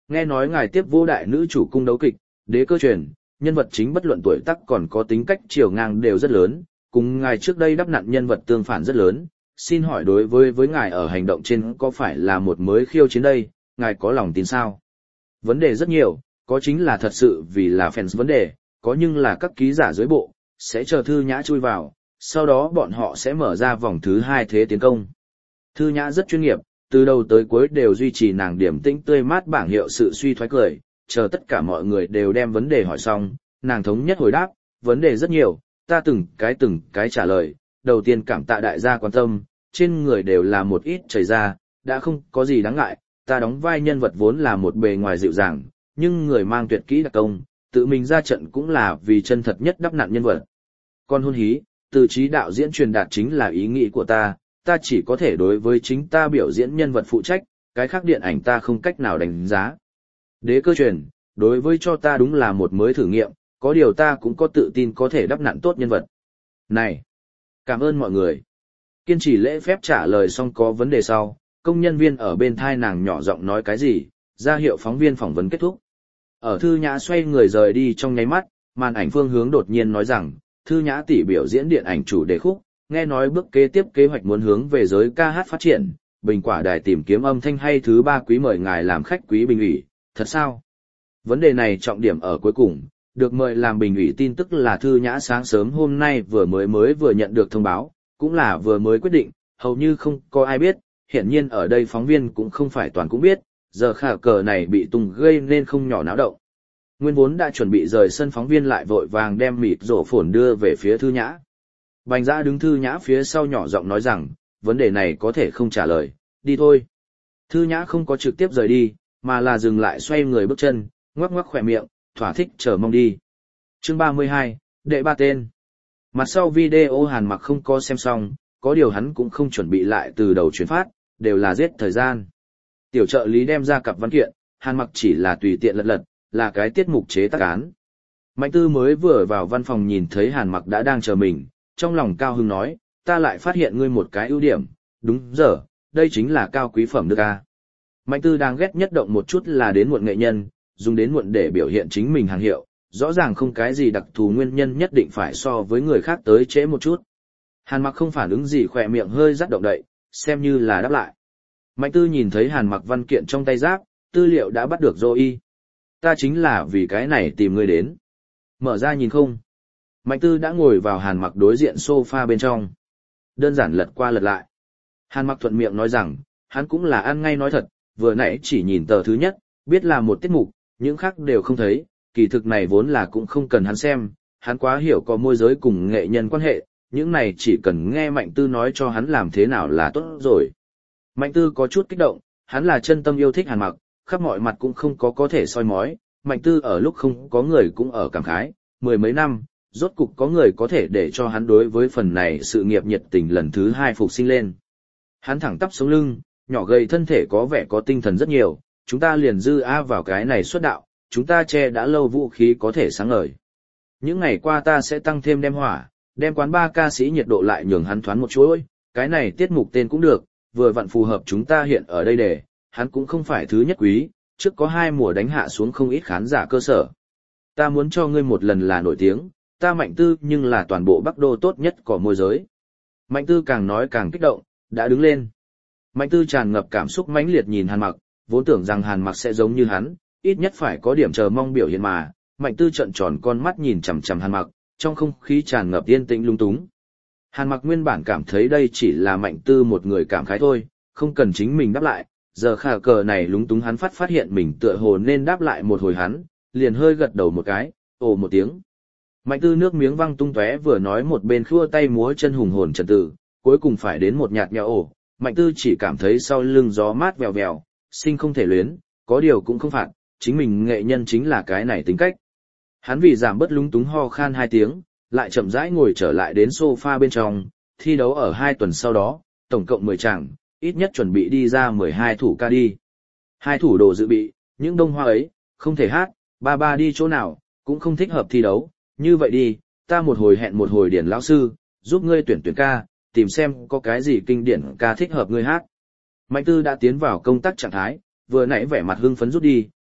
Nghe nói ngài tiếp vô đại nữ chủ cung đấu kịch, đế cơ truyền, nhân vật chính bất luận tuổi tác còn có tính cách chiều ngang đều rất lớn, cùng ngài trước đây đắp nặn nhân vật tương phản rất lớn. Xin hỏi đối với với ngài ở hành động trên có phải là một mới khiêu chiến đây, ngài có lòng tin sao? Vấn đề rất nhiều, có chính là thật sự vì là fans vấn đề, có nhưng là các ký giả dưới bộ, sẽ chờ Thư Nhã chui vào, sau đó bọn họ sẽ mở ra vòng thứ hai thế tiến công. Thư Nhã rất chuyên nghiệp, từ đầu tới cuối đều duy trì nàng điểm tĩnh tươi mát bảng hiệu sự suy thoái cười, chờ tất cả mọi người đều đem vấn đề hỏi xong, nàng thống nhất hồi đáp, vấn đề rất nhiều, ta từng cái từng cái trả lời, đầu tiên cảm tạ đại gia quan tâm, trên người đều là một ít chảy ra, đã không có gì đáng ngại, ta đóng vai nhân vật vốn là một bề ngoài dịu dàng, nhưng người mang tuyệt kỹ đặc công, tự mình ra trận cũng là vì chân thật nhất đắp nặn nhân vật. Còn hôn hí, từ trí đạo diễn truyền đạt chính là ý nghĩ của ta, ta chỉ có thể đối với chính ta biểu diễn nhân vật phụ trách, cái khác điện ảnh ta không cách nào đánh giá. Đế cơ truyền, đối với cho ta đúng là một mới thử nghiệm, có điều ta cũng có tự tin có thể đắp nặn tốt nhân vật. Này, cảm ơn mọi người. Kiên trì lễ phép trả lời xong có vấn đề sau, công nhân viên ở bên thai nàng nhỏ giọng nói cái gì, ra hiệu phóng viên phỏng vấn kết thúc. Ở Thư Nhã xoay người rời đi trong nháy mắt, màn ảnh phương hướng đột nhiên nói rằng, Thư Nhã tỷ biểu diễn điện ảnh chủ đề khúc, nghe nói bước kế tiếp kế hoạch muốn hướng về giới ca hát phát triển, Bình Quả Đài tìm kiếm âm thanh hay thứ ba quý mời ngài làm khách quý bình ủy, thật sao? Vấn đề này trọng điểm ở cuối cùng, được mời làm bình ủy tin tức là Thư Nhã sáng sớm hôm nay vừa mới mới vừa nhận được thông báo, cũng là vừa mới quyết định, hầu như không có ai biết, hiển nhiên ở đây phóng viên cũng không phải toàn cũng biết, giờ khả cờ này bị tung gây nên không nhỏ náo động. Nguyên vốn đã chuẩn bị rời sân phóng viên lại vội vàng đem mịt rổ phồn đưa về phía Thư Nhã. Bành Dã đứng Thư Nhã phía sau nhỏ giọng nói rằng, vấn đề này có thể không trả lời, đi thôi. Thư Nhã không có trực tiếp rời đi, mà là dừng lại xoay người bước chân, ngoắc ngoắc khỏe miệng, thỏa thích chờ mong đi. Chương ba mươi hai, đệ ba tên. Mặt sau video Hàn Mặc không có xem xong, có điều hắn cũng không chuẩn bị lại từ đầu chuyển phát, đều là giết thời gian. Tiểu trợ lý đem ra cặp văn kiện, Hàn Mặc chỉ là tùy tiện lật lật, là cái tiết mục chế tác án. Mạnh Tư mới vừa vào văn phòng nhìn thấy Hàn Mặc đã đang chờ mình, trong lòng cao hứng nói, ta lại phát hiện ngươi một cái ưu điểm, đúng giờ, đây chính là cao quý phẩm nước a. Mạnh Tư đang ghét nhất động một chút là đến muộn nghệ nhân, dùng đến muộn để biểu hiện chính mình hàng hiệu, rõ ràng không cái gì đặc thù nguyên nhân nhất định phải so với người khác tới trễ một chút. Hàn Mặc không phản ứng gì khỏe miệng hơi rắc động đậy, xem như là đáp lại. Mạnh Tư nhìn thấy Hàn Mặc văn kiện trong tay giáp, tư liệu đã bắt được rồi. Ta chính là vì cái này tìm ngươi đến. Mở ra nhìn không. Mạnh Tư đã ngồi vào Hàn Mặc đối diện sofa bên trong. Đơn giản lật qua lật lại. Hàn Mặc thuận miệng nói rằng, hắn cũng là ăn ngay nói thật, vừa nãy chỉ nhìn tờ thứ nhất, biết là một tiết mục, những khác đều không thấy, kỳ thực này vốn là cũng không cần hắn xem, hắn quá hiểu có môi giới cùng nghệ nhân quan hệ, những này chỉ cần nghe Mạnh Tư nói cho hắn làm thế nào là tốt rồi. Mạnh Tư có chút kích động, hắn là chân tâm yêu thích Hàn Mặc, khắp mọi mặt cũng không có có thể soi mói, Mạnh Tư ở lúc không có người cũng ở cảm khái, mười mấy năm, rốt cục có người có thể để cho hắn đối với phần này sự nghiệp nhiệt tình lần thứ hai phục sinh lên. Hắn thẳng tắp sống lưng, nhỏ gầy thân thể có vẻ có tinh thần rất nhiều, chúng ta liền dư a vào cái này xuất đạo, chúng ta che đã lâu vũ khí có thể sáng ngời. Những ngày qua ta sẽ tăng thêm đem hỏa, đem quán ba ca sĩ nhiệt độ lại nhường hắn thoáng một chuỗi, cái này tiết mục tên cũng được, vừa vặn phù hợp chúng ta hiện ở đây để, hắn cũng không phải thứ nhất quý, trước có hai mùa đánh hạ xuống không ít khán giả cơ sở. Ta muốn cho ngươi một lần là nổi tiếng, ta Mạnh Tư nhưng là toàn bộ Bắc Đô tốt nhất của môi giới. Mạnh Tư càng nói càng kích động, đã đứng lên. Mạnh Tư tràn ngập cảm xúc mãnh liệt nhìn Hàn Mặc, vốn tưởng rằng Hàn Mặc sẽ giống như hắn, ít nhất phải có điểm chờ mong biểu hiện mà, Mạnh Tư trợn tròn con mắt nhìn chằm chằm Hàn Mặc, trong không khí tràn ngập yên tĩnh lung túng. Hàn Mặc nguyên bản cảm thấy đây chỉ là Mạnh Tư một người cảm khái thôi, không cần chính mình đáp lại, giờ khả cờ này lúng túng hắn phát phát hiện mình tựa hồ nên đáp lại một hồi hắn, liền hơi gật đầu một cái, ồ một tiếng. Mạnh Tư nước miếng văng tung tóe vừa nói một bên khua tay múa chân hùng hồn trần tử, cuối cùng phải đến một nhạt nhẽo ổ, Mạnh Tư chỉ cảm thấy sau lưng gió mát vèo vèo, sinh không thể luyến, có điều cũng không phạt, chính mình nghệ nhân chính là cái này tính cách. Hắn vì giảm bớt lúng túng ho khan hai tiếng, lại chậm rãi ngồi trở lại đến sofa bên trong, thi đấu ở hai tuần sau đó, tổng cộng mười chàng, ít nhất chuẩn bị đi ra mười hai thủ ca đi. Hai thủ đồ dự bị, những đông hoa ấy, không thể hát, ba ba đi chỗ nào, cũng không thích hợp thi đấu, như vậy đi, ta một hồi hẹn một hồi điển lão sư, giúp ngươi tuyển tuyển ca, tìm xem có cái gì kinh điển ca thích hợp ngươi hát. Mạnh Tư đã tiến vào công tác trạng thái, vừa nãy vẻ mặt hưng phấn rút đi,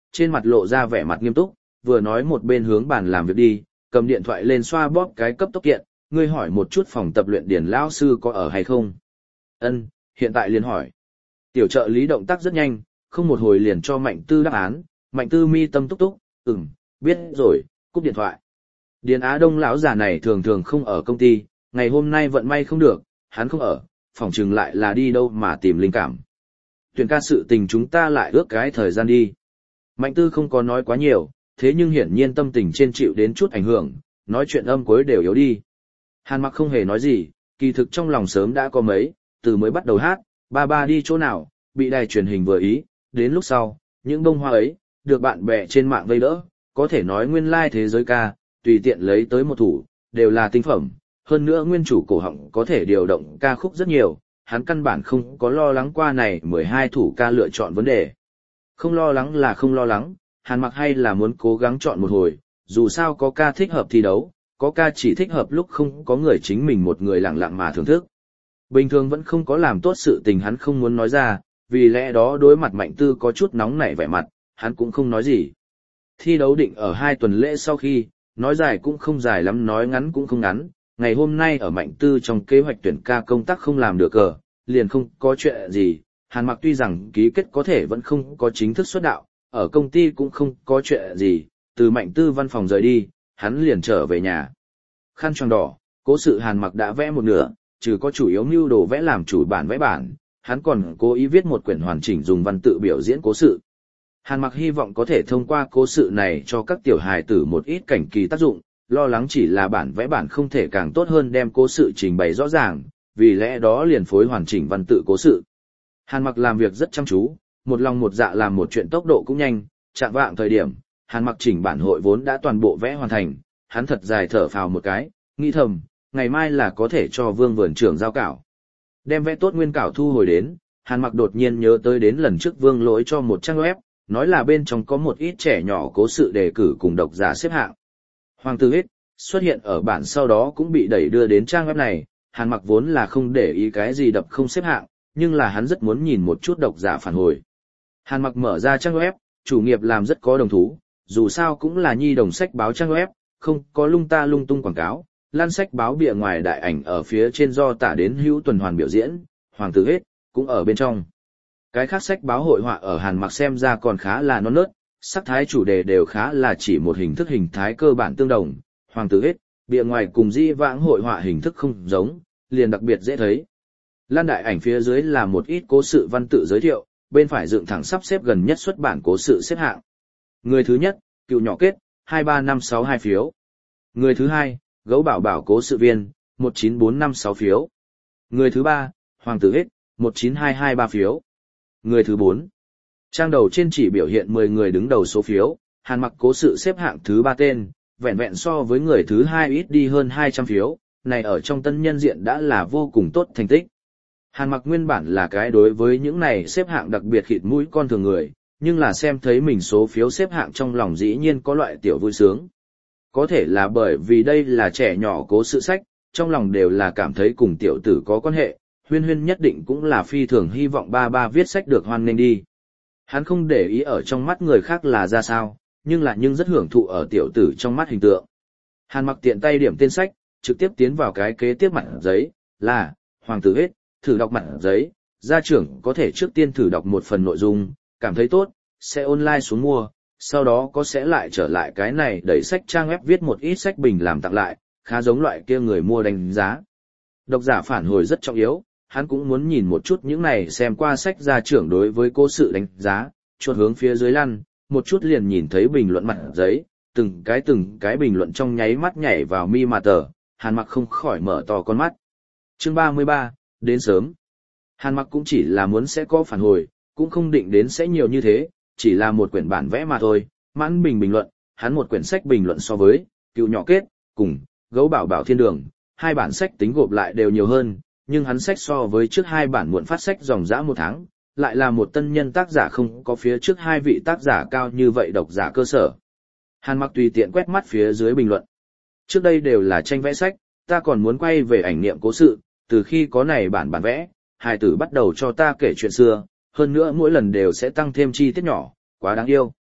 trên mặt lộ ra vẻ mặt nghiêm túc, vừa nói một bên hướng bàn làm việc đi, cầm điện thoại lên xoa bóp cái cấp tốc kiện, ngươi hỏi một chút phòng tập luyện Điền lão sư có ở hay không. Ân, hiện tại liền hỏi. Tiểu trợ lý động tác rất nhanh, không một hồi liền cho Mạnh Tư đáp án, Mạnh Tư mi tâm túc túc, ừm, biết rồi, cúp điện thoại. Điền Á Đông lão già này thường thường không ở công ty, ngày hôm nay vận may không được, hắn không ở, phỏng chừng lại là đi đâu mà tìm linh cảm. Tuyển ca sự tình chúng ta lại ước cái thời gian đi. Mạnh Tư không có nói quá nhiều, thế nhưng hiển nhiên tâm tình trên chịu đến chút ảnh hưởng, nói chuyện âm cuối đều yếu đi. Hàn Mặc không hề nói gì, kỳ thực trong lòng sớm đã có mấy, từ mới bắt đầu hát, ba ba đi chỗ nào, bị đài truyền hình vừa ý, đến lúc sau, những bông hoa ấy, được bạn bè trên mạng vây đỡ, có thể nói nguyên lai thế giới ca, tùy tiện lấy tới một thủ, đều là tinh phẩm, hơn nữa nguyên chủ cổ họng có thể điều động ca khúc rất nhiều, hắn căn bản không có lo lắng qua này mười hai thủ ca lựa chọn vấn đề. Không lo lắng là không lo lắng, Hàn Mặc hay là muốn cố gắng chọn một hồi, dù sao có ca thích hợp thi đấu, có ca chỉ thích hợp lúc không có người chính mình một người lặng lặng mà thưởng thức. Bình thường vẫn không có làm tốt sự tình hắn không muốn nói ra, vì lẽ đó đối mặt Mạnh Tư có chút nóng nảy vẻ mặt, hắn cũng không nói gì. Thi đấu định ở hai tuần lễ sau khi, nói dài cũng không dài lắm nói ngắn cũng không ngắn, ngày hôm nay ở Mạnh Tư trong kế hoạch tuyển ca công tác không làm được cờ, liền không có chuyện gì, Hàn Mặc tuy rằng ký kết có thể vẫn không có chính thức xuất đạo, ở công ty cũng không có chuyện gì, từ Mạnh Tư văn phòng rời đi, hắn liền trở về nhà. Khăn choàng đỏ, cố sự Hàn Mặc đã vẽ một nửa, trừ có chủ yếu mưu đồ vẽ làm chủ bản vẽ bản, hắn còn cố ý viết một quyển hoàn chỉnh dùng văn tự biểu diễn cố sự. Hàn Mặc hy vọng có thể thông qua cố sự này cho các tiểu hài tử một ít cảnh kỳ tác dụng, lo lắng chỉ là bản vẽ bản không thể càng tốt hơn đem cố sự trình bày rõ ràng, vì lẽ đó liền phối hoàn chỉnh văn tự cố sự. Hàn Mặc làm việc rất chăm chú, một lòng một dạ làm một chuyện tốc độ cũng nhanh, chạm vạng thời điểm, Hàn Mặc chỉnh bản hội vốn đã toàn bộ vẽ hoàn thành, hắn thật dài thở phào một cái, nghĩ thầm, ngày mai là có thể cho Vương vườn trưởng giao cảo. Đem vẽ tốt nguyên cảo thu hồi đến, Hàn Mặc đột nhiên nhớ tới đến lần trước Vương lỗi cho một trang web, nói là bên trong có một ít trẻ nhỏ cố sự đề cử cùng độc giả xếp hạng. Hoàng tử hết, xuất hiện ở bản sau đó cũng bị đẩy đưa đến trang web này, Hàn Mặc vốn là không để ý cái gì đập không xếp hạng, nhưng là hắn rất muốn nhìn một chút độc giả phản hồi. Hàn Mặc mở ra trang web, chủ nghiệp làm rất có đồng thú, dù sao cũng là nhi đồng sách báo trang web, không có lung ta lung tung quảng cáo, lan sách báo bìa ngoài đại ảnh ở phía trên do tả đến hữu tuần hoàn biểu diễn, Hoàng tử hết, cũng ở bên trong. Cái khác sách báo hội họa ở Hàn Mặc xem ra còn khá là non nớt, sắc thái chủ đề đều khá là chỉ một hình thức hình thái cơ bản tương đồng, Hoàng tử hết, bìa ngoài cùng di vãng hội họa hình thức không giống, liền đặc biệt dễ thấy. Lan đại ảnh phía dưới là một ít cố sự văn tự giới thiệu, bên phải dựng thẳng sắp xếp gần nhất xuất bản cố sự xếp hạng. Người thứ nhất, Cựu nhỏ kết, hai ba năm sáu hai phiếu. Người thứ hai, Gấu bảo bảo cố sự viên, một chín bốn năm sáu phiếu. Người thứ ba, Hoàng tử hết, một chín hai hai ba phiếu. Người thứ bốn, trang đầu trên chỉ biểu hiện mười người đứng đầu số phiếu, Hàn Mặc cố sự xếp hạng thứ ba tên, vẹn vẹn so với người thứ hai ít đi hơn hai trăm phiếu, này ở trong tân nhân diện đã là vô cùng tốt thành tích. Hàn Mặc nguyên bản là cái đối với những này xếp hạng đặc biệt khịt mũi con thường người, nhưng là xem thấy mình số phiếu xếp hạng trong lòng dĩ nhiên có loại tiểu vui sướng. Có thể là bởi vì đây là trẻ nhỏ cố sự sách, trong lòng đều là cảm thấy cùng tiểu tử có quan hệ, Huyên Huyên nhất định cũng là phi thường hy vọng ba ba viết sách được hoan nghênh đi. Hắn không để ý ở trong mắt người khác là ra sao, nhưng là nhưng rất hưởng thụ ở tiểu tử trong mắt hình tượng. Hàn Mặc tiện tay điểm tên sách, trực tiếp tiến vào cái kế tiếp mặt giấy, là, Hoàng tử hết, thử đọc mặt giấy, gia trưởng có thể trước tiên thử đọc một phần nội dung, cảm thấy tốt, sẽ online xuống mua, sau đó có sẽ lại trở lại cái này đẩy sách trang web viết một ít sách bình làm tặng lại, khá giống loại kia người mua đánh giá. Độc giả phản hồi rất trọng yếu, hắn cũng muốn nhìn một chút những này xem qua sách gia trưởng đối với cố sự đánh giá, chuột hướng phía dưới lăn, một chút liền nhìn thấy bình luận mặt giấy, từng cái từng cái bình luận trong nháy mắt nhảy vào mi mà tờ, Hàn Mặc không khỏi mở to con mắt. Chương ba mươi ba, đến sớm. Hàn Mặc cũng chỉ là muốn sẽ có phản hồi, cũng không định đến sẽ nhiều như thế, chỉ là một quyển bản vẽ mà thôi, mãn bình bình luận, hắn một quyển sách bình luận so với Cựu nhỏ kết, cùng Gấu bảo bảo thiên đường, hai bản sách tính gộp lại đều nhiều hơn, nhưng hắn sách so với trước hai bản muộn phát sách dòng dã một tháng, lại là một tân nhân tác giả không có phía trước hai vị tác giả cao như vậy độc giả cơ sở. Hàn Mặc tùy tiện quét mắt phía dưới bình luận. Trước đây đều là tranh vẽ sách, ta còn muốn quay về ảnh niệm cố sự, từ khi có này bản bản vẽ, hài tử bắt đầu cho ta kể chuyện xưa, hơn nữa mỗi lần đều sẽ tăng thêm chi tiết nhỏ, quá đáng yêu.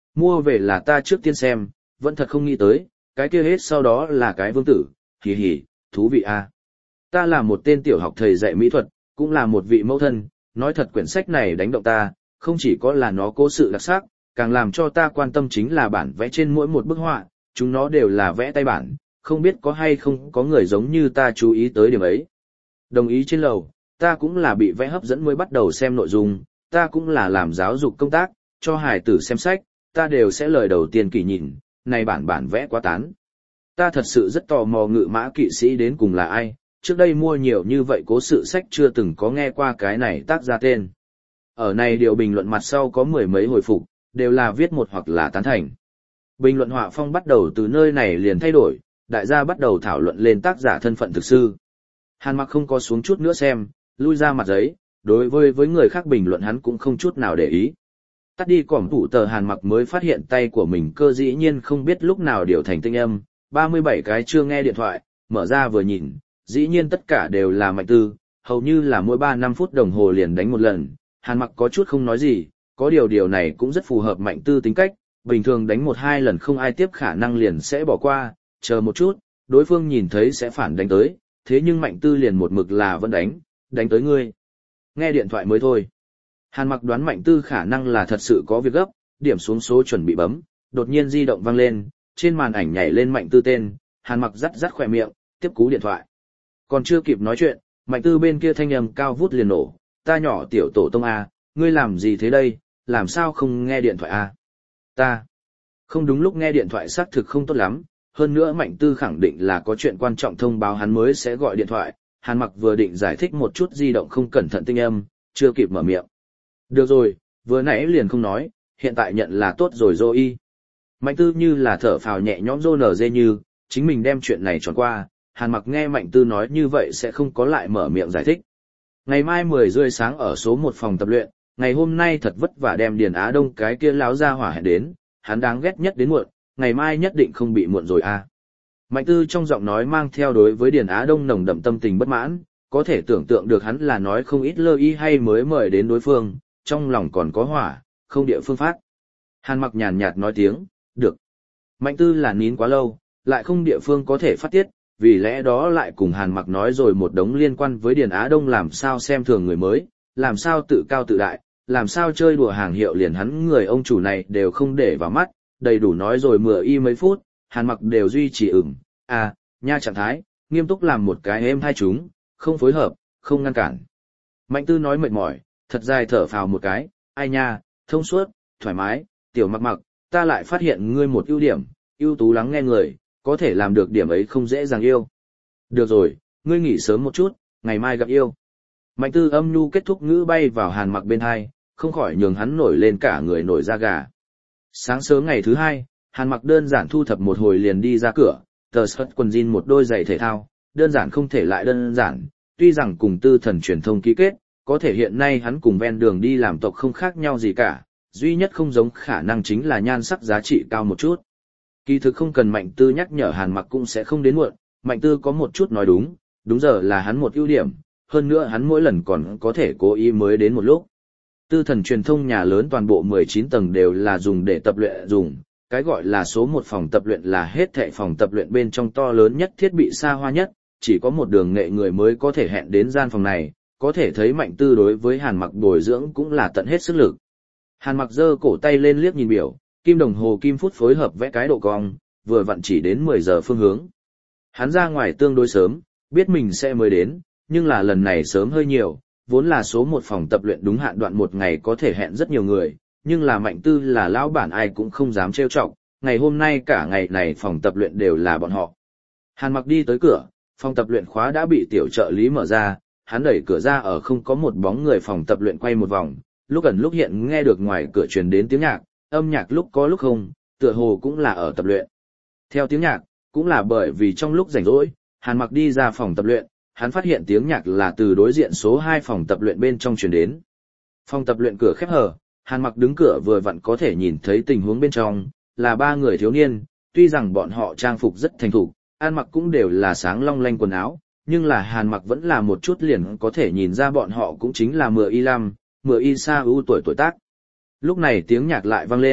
Mua về là ta trước tiên xem, vẫn thật không nghĩ tới, cái kia hết sau đó là cái vương tử, hì hì, thú vị a. Ta là một tên tiểu học thầy dạy mỹ thuật, cũng là một vị mẫu thân, nói thật quyển sách này đánh động ta, không chỉ có là nó cố sự đặc sắc, càng làm cho ta quan tâm chính là bản vẽ trên mỗi một bức họa, chúng nó đều là vẽ tay bản, không biết có hay không có người giống như ta chú ý tới điểm ấy. Đồng ý trên lầu, ta cũng là bị vẽ hấp dẫn mới bắt đầu xem nội dung, ta cũng là làm giáo dục công tác, cho hài tử xem sách, ta đều sẽ lời đầu tiên kỳ nhìn, này bản bản vẽ quá tán. Ta thật sự rất tò mò ngự mã kỵ sĩ đến cùng là ai, trước đây mua nhiều như vậy cố sự sách chưa từng có nghe qua cái này tác ra tên. Ở này điều bình luận mặt sau có mười mấy hồi phục, đều là viết một hoặc là tán thành. Bình luận họa phong bắt đầu từ nơi này liền thay đổi, đại gia bắt đầu thảo luận lên tác giả thân phận thực sư. Hàn Mặc không có xuống chút nữa xem, lui ra mặt giấy, đối với với người khác bình luận hắn cũng không chút nào để ý. Tắt đi cỏm tủ tờ Hàn Mặc mới phát hiện tay của mình cơ dĩ nhiên không biết lúc nào điều thành tinh âm, ba mươi bảy cái chưa nghe điện thoại, mở ra vừa nhìn, dĩ nhiên tất cả đều là Mạnh Tư, hầu như là mỗi ba năm phút đồng hồ liền đánh một lần. Hàn Mặc có chút không nói gì, có điều điều này cũng rất phù hợp Mạnh Tư tính cách, bình thường đánh một hai lần không ai tiếp khả năng liền sẽ bỏ qua, chờ một chút, đối phương nhìn thấy sẽ phản đánh tới, thế nhưng Mạnh Tư liền một mực là vẫn đánh, đánh tới ngươi. Nghe điện thoại mới thôi. Hàn Mặc đoán Mạnh Tư khả năng là thật sự có việc gấp, điểm xuống số chuẩn bị bấm, đột nhiên di động vang lên, trên màn ảnh nhảy lên Mạnh Tư tên, Hàn Mặc rắt rắt khỏe miệng, tiếp cú điện thoại. Còn chưa kịp nói chuyện, Mạnh Tư bên kia thanh âm cao vút liền nổ, ta nhỏ tiểu tổ tông A, ngươi làm gì thế đây, làm sao không nghe điện thoại A? Ta, không đúng lúc nghe điện thoại xác thực không tốt lắm, hơn nữa Mạnh Tư khẳng định là có chuyện quan trọng thông báo hắn mới sẽ gọi điện thoại, Hàn Mặc vừa định giải thích một chút di động không cẩn thận tinh âm, chưa kịp mở miệng. Được rồi, vừa nãy liền không nói, hiện tại nhận là tốt rồi dô y. Mạnh Tư như là thở phào nhẹ nhõm rô nở dê như, chính mình đem chuyện này tròn qua, Hàn Mặc nghe Mạnh Tư nói như vậy sẽ không có lại mở miệng giải thích. Ngày mai mười rưỡi sáng ở số một phòng tập luyện, ngày hôm nay thật vất vả đem Điền Á Đông cái kia láo ra hỏa hẹn đến, hắn đáng ghét nhất đến muộn, ngày mai nhất định không bị muộn rồi à. Mạnh Tư trong giọng nói mang theo đối với Điền Á Đông nồng đậm tâm tình bất mãn, có thể tưởng tượng được hắn là nói không ít lơ y hay mới mời đến đối phương, trong lòng còn có hỏa, không địa phương phát. Hàn Mặc nhàn nhạt nói tiếng, được. Mạnh Tư là nín quá lâu, lại không địa phương có thể phát tiết, vì lẽ đó lại cùng Hàn Mặc nói rồi một đống liên quan với Điền Á Đông làm sao xem thường người mới, làm sao tự cao tự đại, làm sao chơi đùa hàng hiệu liền hắn người ông chủ này đều không để vào mắt, đầy đủ nói rồi mười y mấy phút, Hàn Mặc đều duy trì ửng, à, nha trạng thái, nghiêm túc làm một cái êm hai chúng, không phối hợp, không ngăn cản. Mạnh Tư nói mệt mỏi, thật dài thở phào một cái, ai nha, thông suốt, thoải mái, tiểu Mặc Mặc, ta lại phát hiện ngươi một ưu điểm, ưu tú lắng nghe người, có thể làm được điểm ấy không dễ dàng yêu. Được rồi, ngươi nghỉ sớm một chút, ngày mai gặp yêu. Mạnh Tư âm nhu kết thúc ngữ bay vào Hàn Mặc bên hai, không khỏi nhường hắn nổi lên cả người nổi da gà. Sáng sớm ngày thứ hai, Hàn Mặc đơn giản thu thập một hồi liền đi ra cửa, tờ sợt quần jean một đôi giày thể thao, đơn giản không thể lại đơn giản, tuy rằng cùng Tư Thần truyền thông ký kết, có thể hiện nay hắn cùng ven đường đi làm tộc không khác nhau gì cả, duy nhất không giống khả năng chính là nhan sắc giá trị cao một chút. Kỳ thực không cần Mạnh Tư nhắc nhở Hàn Mặc cũng sẽ không đến muộn, Mạnh Tư có một chút nói đúng, đúng giờ là hắn một ưu điểm, hơn nữa hắn mỗi lần còn có thể cố ý mới đến một lúc. Tư Thần truyền thông nhà lớn toàn bộ mười chín tầng đều là dùng để tập luyện dùng, cái gọi là số một phòng tập luyện là hết thảy phòng tập luyện bên trong to lớn nhất thiết bị xa hoa nhất, chỉ có một đường nghệ người mới có thể hẹn đến gian phòng này, có thể thấy Mạnh Tư đối với Hàn Mặc bồi dưỡng cũng là tận hết sức lực. Hàn Mặc giơ cổ tay lên liếc nhìn biểu, kim đồng hồ kim phút phối hợp vẽ cái độ cong, vừa vặn chỉ đến mười giờ phương hướng. Hắn ra ngoài tương đối sớm, biết mình sẽ mới đến, nhưng là lần này sớm hơi nhiều, vốn là số một phòng tập luyện đúng hạn đoạn một ngày có thể hẹn rất nhiều người, nhưng là Mạnh Tư là lão bản ai cũng không dám trêu chọc, ngày hôm nay cả ngày này phòng tập luyện đều là bọn họ. Hàn Mặc đi tới cửa, phòng tập luyện khóa đã bị tiểu trợ lý mở ra, hắn đẩy cửa ra ở không có một bóng người phòng tập luyện quay một vòng, lúc ẩn lúc hiện nghe được ngoài cửa truyền đến tiếng nhạc, âm nhạc lúc có lúc không, tựa hồ cũng là ở tập luyện. Theo tiếng nhạc, cũng là bởi vì trong lúc rảnh rỗi, Hàn Mặc đi ra phòng tập luyện, hắn phát hiện tiếng nhạc là từ đối diện số hai phòng tập luyện bên trong truyền đến. Phòng tập luyện cửa khép hờ, Hàn Mặc đứng cửa vừa vặn có thể nhìn thấy tình huống bên trong, là ba người thiếu niên, tuy rằng bọn họ trang phục rất thành thục, ăn mặc cũng đều là sáng long lanh quần áo, nhưng là Hàn Mặc vẫn là một chút liền có thể nhìn ra bọn họ cũng chính là mười y lăm, mười y sa ưu tuổi tuổi tác. Lúc này tiếng nhạc lại vang lên,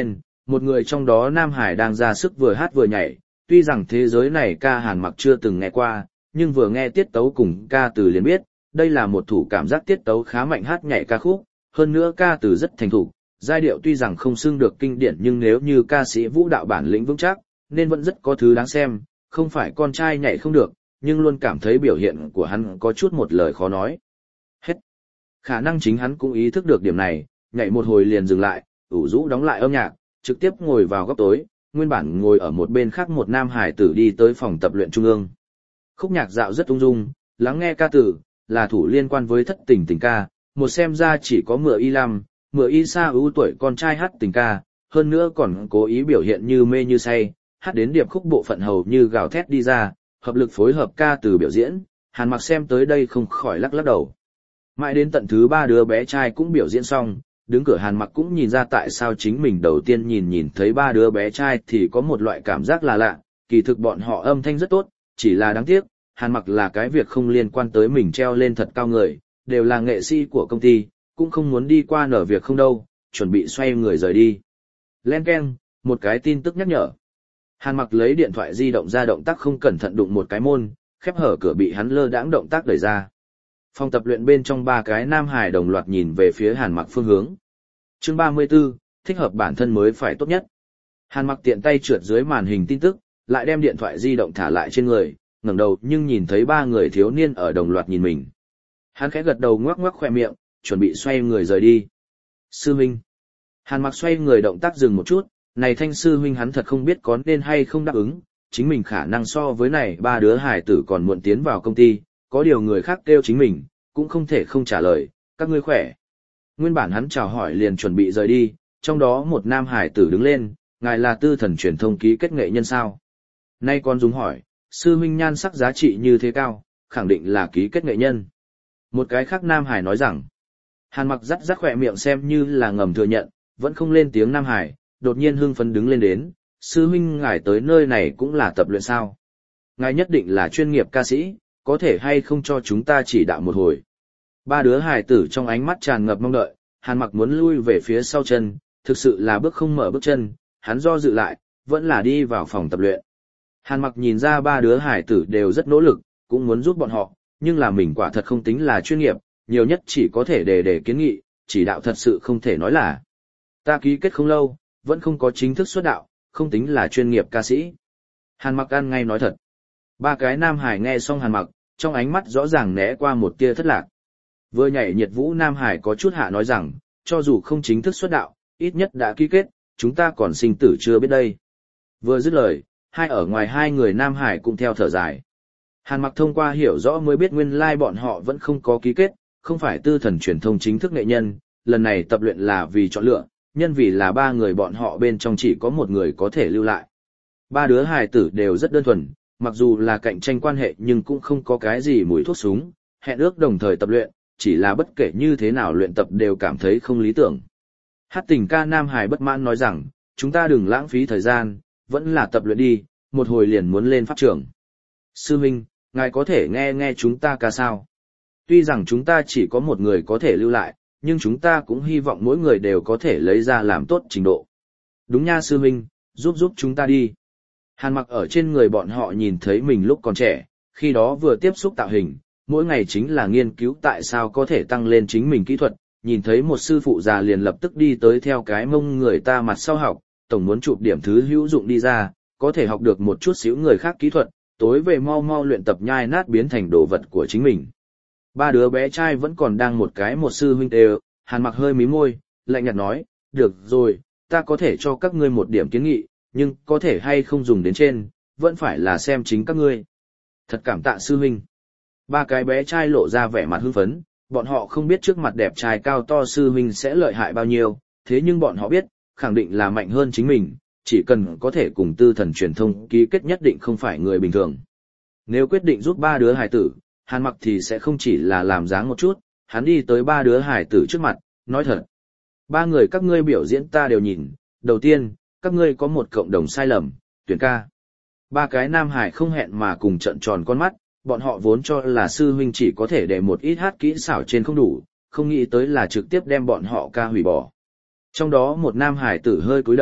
Một người trong đó Nam Hải đang ra sức vừa hát vừa nhảy, tuy rằng thế giới này ca Hàn Mặc chưa từng nghe qua, nhưng vừa nghe tiết tấu cùng ca từ liền biết, đây là một thủ cảm giác tiết tấu khá mạnh hát nhảy ca khúc, hơn nữa ca từ rất thành thục, giai điệu tuy rằng không xưng được kinh điển nhưng nếu như ca sĩ vũ đạo bản lĩnh vững chắc, nên vẫn rất có thứ đáng xem, không phải con trai nhảy không được, nhưng luôn cảm thấy biểu hiện của hắn có chút một lời khó nói. Hết. Khả năng chính hắn cũng ý thức được điểm này, nhảy một hồi liền dừng lại, ủ rũ đóng lại âm nhạc, trực tiếp ngồi vào góc tối, nguyên bản ngồi ở một bên khác một nam hải tử đi tới phòng tập luyện trung ương. Khúc nhạc dạo rất ung dung, lắng nghe ca từ, là thủ liên quan với thất tình tình ca, một xem ra chỉ có mựa y lăm, mựa y xa ưu tuổi con trai hát tình ca, hơn nữa còn cố ý biểu hiện như mê như say, hát đến điệp khúc bộ phận hầu như gào thét đi ra, hợp lực phối hợp ca từ biểu diễn, Hàn Mặc xem tới đây không khỏi lắc lắc đầu. Mãi đến tận thứ ba đứa bé trai cũng biểu diễn xong, đứng cửa Hàn Mặc cũng nhìn ra tại sao chính mình đầu tiên nhìn nhìn thấy ba đứa bé trai thì có một loại cảm giác là lạ, kỳ thực bọn họ âm thanh rất tốt, chỉ là đáng tiếc, Hàn Mặc là cái việc không liên quan tới mình treo lên thật cao người, đều là nghệ sĩ của công ty, cũng không muốn đi qua nở việc không đâu, chuẩn bị xoay người rời đi. Len keng, một cái tin tức nhắc nhở. Hàn Mặc lấy điện thoại di động ra, động tác không cẩn thận đụng một cái môn, khép hở cửa bị hắn lơ đãng động tác đẩy ra. Phòng tập luyện bên trong ba cái nam hải đồng loạt nhìn về phía Hàn Mặc phương hướng. Chương ba mươi 34, thích hợp bản thân mới phải tốt nhất. Hàn Mặc tiện tay trượt dưới màn hình tin tức, lại đem điện thoại di động thả lại trên người, ngẩng đầu nhưng nhìn thấy ba người thiếu niên ở đồng loạt nhìn mình. Hắn khẽ gật đầu ngoắc ngoắc khóe miệng, chuẩn bị xoay người rời đi. Sư huynh. Hàn Mặc xoay người động tác dừng một chút, này Thanh sư huynh hắn thật không biết có nên hay không đáp ứng, chính mình khả năng so với này ba đứa hải tử còn muộn tiến vào công ty, có điều người khác kêu chính mình, cũng không thể không trả lời, các ngươi khỏe. Nguyên bản hắn chào hỏi liền chuẩn bị rời đi, trong đó một nam hải tử đứng lên, ngài là Tư Thần truyền thông ký kết nghệ nhân sao? Nay còn dùng hỏi, sư huynh nhan sắc giá trị như thế cao, khẳng định là ký kết nghệ nhân. Một cái khác nam hải nói rằng, Hàn Mặc rắc rắc khỏe miệng xem như là ngầm thừa nhận, vẫn không lên tiếng nam hải, đột nhiên hưng phấn đứng lên đến, sư huynh ngài tới nơi này cũng là tập luyện sao? Ngài nhất định là chuyên nghiệp ca sĩ, có thể hay không cho chúng ta chỉ đạo một hồi? Ba đứa hài tử trong ánh mắt tràn ngập mong đợi, Hàn Mặc muốn lui về phía sau chân, thực sự là bước không mở bước chân, hắn do dự lại, vẫn là đi vào phòng tập luyện. Hàn Mặc nhìn ra ba đứa hài tử đều rất nỗ lực, cũng muốn giúp bọn họ, nhưng là mình quả thật không tính là chuyên nghiệp, nhiều nhất chỉ có thể đề đề kiến nghị, chỉ đạo thật sự không thể nói là. Ta ký kết không lâu, vẫn không có chính thức xuất đạo, không tính là chuyên nghiệp ca sĩ. Hàn Mặc ăn ngay nói thật. Ba cái nam hải nghe xong Hàn Mặc, trong ánh mắt rõ ràng né qua một tia thất lạc. Vừa nhảy nhiệt vũ nam hải có chút hạ nói rằng, cho dù không chính thức xuất đạo, ít nhất đã ký kết, chúng ta còn sinh tử chưa biết đây. Vừa dứt lời, hai ở ngoài hai người nam hải cũng theo thở dài. Hàn Mặc thông qua hiểu rõ mới biết nguyên lai like bọn họ vẫn không có ký kết, không phải Tư Thần truyền thông chính thức nghệ nhân, lần này tập luyện là vì chọn lựa, nhân vì là ba người bọn họ bên trong chỉ có một người có thể lưu lại. Ba đứa hài tử đều rất đơn thuần, mặc dù là cạnh tranh quan hệ nhưng cũng không có cái gì mùi thuốc súng, hẹn ước đồng thời tập luyện, chỉ là bất kể như thế nào luyện tập đều cảm thấy không lý tưởng. Hát tình ca nam hài bất mãn nói rằng, chúng ta đừng lãng phí thời gian, vẫn là tập luyện đi, một hồi liền muốn lên pháp trường. Sư Minh, ngài có thể nghe nghe chúng ta ca sao? Tuy rằng chúng ta chỉ có một người có thể lưu lại, nhưng chúng ta cũng hy vọng mỗi người đều có thể lấy ra làm tốt trình độ. Đúng nha sư Minh, giúp giúp chúng ta đi. Hàn Mặc ở trên người bọn họ nhìn thấy mình lúc còn trẻ, khi đó vừa tiếp xúc tạo hình, mỗi ngày chính là nghiên cứu tại sao có thể tăng lên chính mình kỹ thuật, nhìn thấy một sư phụ già liền lập tức đi tới theo cái mông người ta mặt sau học, tổng muốn chụp điểm thứ hữu dụng đi ra, có thể học được một chút xíu người khác kỹ thuật, tối về mau mau luyện tập nhai nát biến thành đồ vật của chính mình. Ba đứa bé trai vẫn còn đang một cái một sư huynh đều, Hàn Mặc hơi mím môi, lạnh nhạt nói, được rồi, ta có thể cho các ngươi một điểm kiến nghị, nhưng có thể hay không dùng đến trên, vẫn phải là xem chính các ngươi. Thật cảm tạ sư huynh. Ba cái bé trai lộ ra vẻ mặt hưng phấn, bọn họ không biết trước mặt đẹp trai cao to sư huynh sẽ lợi hại bao nhiêu, thế nhưng bọn họ biết, khẳng định là mạnh hơn chính mình, chỉ cần có thể cùng Tư Thần truyền thông ký kết nhất định không phải người bình thường. Nếu quyết định giúp ba đứa hài tử, Hàn Mặc thì sẽ không chỉ là làm dáng một chút, hắn đi tới ba đứa hài tử trước mặt, nói thật. Ba người các ngươi biểu diễn ta đều nhìn, đầu tiên, các ngươi có một cộng đồng sai lầm, tuyển ca. Ba cái nam hải không hẹn mà cùng trợn tròn con mắt, bọn họ vốn cho là sư huynh chỉ có thể để một ít hát kỹ xảo trên không đủ, không nghĩ tới là trực tiếp đem bọn họ ca hủy bỏ. Trong đó một nam hải tử hơi cúi đầu,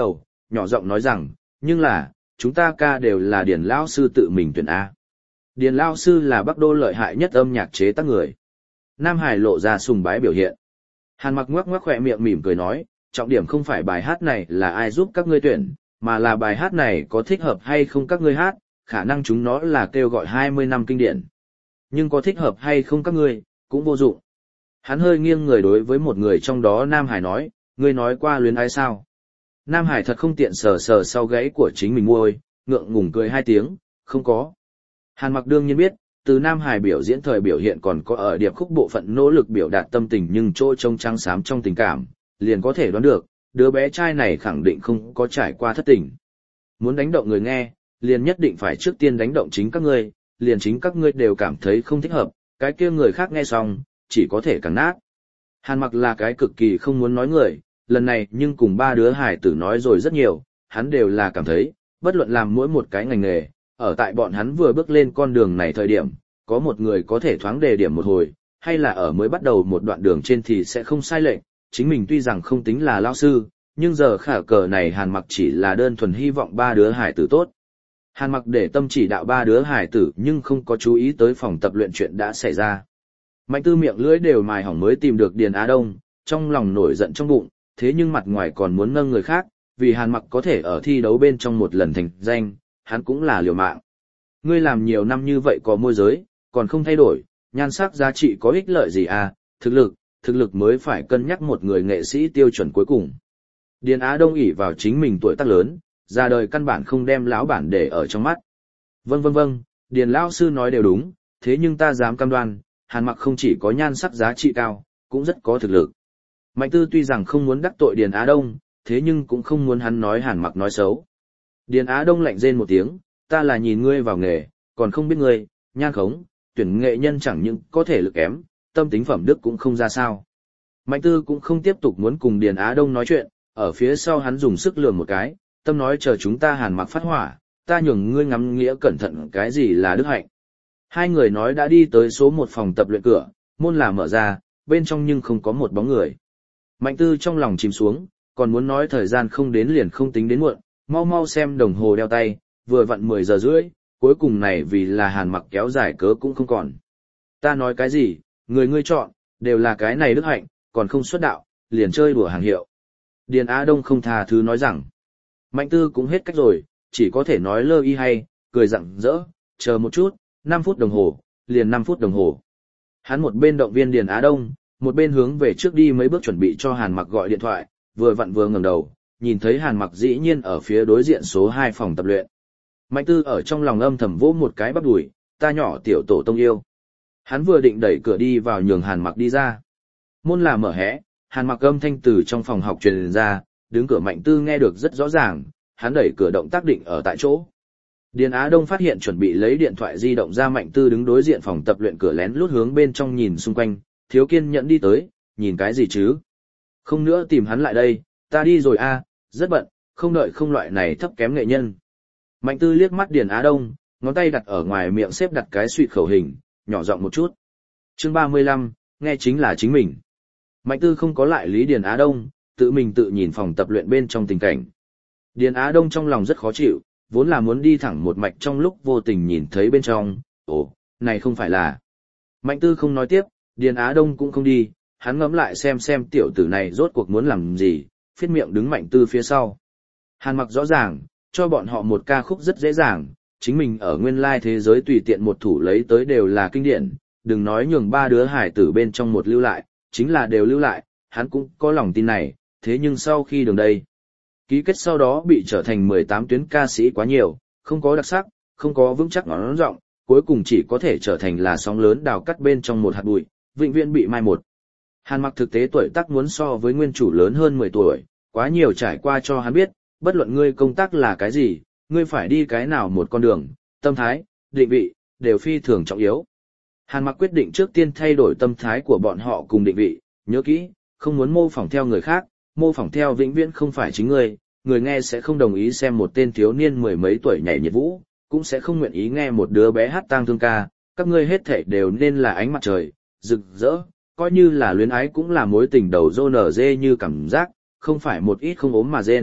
nhỏ giọng nói rằng, nhưng là, chúng ta ca đều là Điền Lão Sư tự mình tuyển A. Điền Lão Sư là Bắc Đô lợi hại nhất âm nhạc chế tác người. Nam Hải lộ ra sùng bái biểu hiện. Hàn Mặc ngoắc ngoắc khỏe miệng mỉm cười nói, trọng điểm không phải bài hát này là ai giúp các ngươi tuyển, mà là bài hát này có thích hợp hay không các ngươi hát, khả năng chúng nó là kêu gọi hai mươi năm kinh điển. Nhưng có thích hợp hay không các ngươi, cũng vô dụng. Hắn hơi nghiêng người đối với một người trong đó Nam Hải nói, ngươi nói qua luyến ái sao? Nam Hải thật không tiện sờ sờ sau gáy của chính mình môi, ngượng ngùng cười hai tiếng, không có. Hàn Mặc đương nhiên biết, từ Nam Hải biểu diễn thời biểu hiện còn có ở điệp khúc bộ phận nỗ lực biểu đạt tâm tình nhưng chỗ trông trắng xám trong tình cảm, liền có thể đoán được, đứa bé trai này khẳng định không có trải qua thất tình. Muốn đánh động người nghe, liền nhất định phải trước tiên đánh động chính các ngươi, liền chính các ngươi đều cảm thấy không thích hợp, cái kia người khác nghe xong, chỉ có thể càng nát. Hàn Mặc là cái cực kỳ không muốn nói người, lần này nhưng cùng ba đứa hải tử nói rồi rất nhiều, hắn đều là cảm thấy, bất luận làm mỗi một cái ngành nghề, ở tại bọn hắn vừa bước lên con đường này thời điểm, có một người có thể thoáng đề điểm một hồi, hay là ở mới bắt đầu một đoạn đường trên thì sẽ không sai lệch, chính mình tuy rằng không tính là lao sư, nhưng giờ khả cờ này Hàn Mặc chỉ là đơn thuần hy vọng ba đứa hải tử tốt. Hàn Mặc để tâm chỉ đạo ba đứa hải tử nhưng không có chú ý tới phòng tập luyện chuyện đã xảy ra. Mạnh Tư miệng lưỡi đều mài hỏng mới tìm được Điền Á Đông, trong lòng nổi giận trong bụng, thế nhưng mặt ngoài còn muốn nâng người khác, vì Hàn Mặc có thể ở thi đấu bên trong một lần thành danh, hắn cũng là liều mạng. Ngươi làm nhiều năm như vậy có môi giới, còn không thay đổi, nhan sắc giá trị có ích lợi gì à, thực lực, thực lực mới phải cân nhắc một người nghệ sĩ tiêu chuẩn cuối cùng. Điền Á Đông ỷ vào chính mình tuổi tác lớn, ra đời căn bản không đem lão bản để ở trong mắt. Vâng vâng vâng, Điền lão sư nói đều đúng, thế nhưng ta dám cam đoan, Hàn Mặc không chỉ có nhan sắc giá trị cao, cũng rất có thực lực. Mạnh Tư tuy rằng không muốn đắc tội Điền Á Đông, thế nhưng cũng không muốn hắn nói Hàn Mặc nói xấu. Điền Á Đông lạnh rên một tiếng, ta là nhìn ngươi vào nghề, còn không biết ngươi, nhan khống, tuyển nghệ nhân chẳng những có thể lực kém, tâm tính phẩm đức cũng không ra sao. Mạnh Tư cũng không tiếp tục muốn cùng Điền Á Đông nói chuyện, ở phía sau hắn dùng sức lườm một cái, tâm nói chờ chúng ta Hàn Mặc phát hỏa, ta nhường ngươi ngắm nghĩa cẩn thận cái gì là đức hạnh. Hai người nói đã đi tới số một phòng tập luyện cửa, môn là mở ra, bên trong nhưng không có một bóng người. Mạnh Tư trong lòng chìm xuống, còn muốn nói thời gian không đến liền không tính đến muộn, mau mau xem đồng hồ đeo tay, vừa vặn mười giờ rưỡi, cuối cùng này vì là Hàn Mặc kéo dài cớ cũng không còn. Ta nói cái gì, người ngươi chọn, đều là cái này đức hạnh, còn không xuất đạo, liền chơi đùa hàng hiệu. Điền Á Đông không tha thứ nói rằng, Mạnh Tư cũng hết cách rồi, chỉ có thể nói lơ y hay, cười rặng rỡ, chờ một chút, năm phút đồng hồ, liền năm phút đồng hồ. Hắn một bên động viên Điền Á Đông, một bên hướng về trước đi mấy bước chuẩn bị cho Hàn Mặc gọi điện thoại, vừa vặn vừa ngẩng đầu, nhìn thấy Hàn Mặc dĩ nhiên ở phía đối diện số hai phòng tập luyện. Mạnh Tư ở trong lòng âm thầm vỗ một cái bắp đùi, ta nhỏ tiểu tổ tông yêu. Hắn vừa định đẩy cửa đi vào nhường Hàn Mặc đi ra. Môn là mở hé, Hàn Mặc âm thanh từ trong phòng học truyền ra, đứng cửa Mạnh Tư nghe được rất rõ ràng, hắn đẩy cửa động tác định ở tại chỗ. Điền Á Đông phát hiện chuẩn bị lấy điện thoại di động ra, Mạnh Tư đứng đối diện phòng tập luyện cửa lén lút hướng bên trong nhìn xung quanh, thiếu kiên nhẫn đi tới, nhìn cái gì chứ? Không nữa tìm hắn lại đây, ta đi rồi a, rất bận, không đợi không loại này thấp kém nghệ nhân. Mạnh Tư liếc mắt Điền Á Đông, ngón tay đặt ở ngoài miệng xếp đặt cái suy khẩu hình, nhỏ giọng một chút. Chương ba mươi lăm, nghe chính là chính mình. Mạnh Tư không có lại lý Điền Á Đông, tự mình tự nhìn phòng tập luyện bên trong tình cảnh. Điền Á Đông trong lòng rất khó chịu, vốn là muốn đi thẳng một mạch trong lúc vô tình nhìn thấy bên trong, ồ, này không phải là. Mạnh Tư không nói tiếp, Điền Á Đông cũng không đi, hắn ngẫm lại xem xem tiểu tử này rốt cuộc muốn làm gì, phiết miệng đứng Mạnh Tư phía sau. Hàn Mặc rõ ràng, cho bọn họ một ca khúc rất dễ dàng, chính mình ở nguyên lai thế giới tùy tiện một thủ lấy tới đều là kinh điển, đừng nói nhường ba đứa hải tử bên trong một lưu lại, chính là đều lưu lại, hắn cũng có lòng tin này, thế nhưng sau khi đường đây, ký kết sau đó bị trở thành mười tám tuyến ca sĩ quá nhiều, không có đặc sắc, không có vững chắc ngón giọng, cuối cùng chỉ có thể trở thành là sóng lớn đào cắt bên trong một hạt bụi, vĩnh viễn bị mai một. Hàn Mặc thực tế tuổi tác muốn so với nguyên chủ lớn hơn mười tuổi, quá nhiều trải qua cho hắn biết, bất luận ngươi công tác là cái gì, ngươi phải đi cái nào một con đường, tâm thái, định vị, đều phi thường trọng yếu. Hàn Mặc quyết định trước tiên thay đổi tâm thái của bọn họ cùng định vị, nhớ kỹ, không muốn mô phỏng theo người khác, mô phỏng theo vĩnh viễn không phải chính ngươi, người nghe sẽ không đồng ý xem một tên thiếu niên mười mấy tuổi nhảy nhiệt vũ, cũng sẽ không nguyện ý nghe một đứa bé hát tang thương ca, các ngươi hết thảy đều nên là ánh mặt trời, rực rỡ, coi như là luyến ái cũng là mối tình đầu rô nở dê như cảm giác, không phải một ít không ốm mà rên,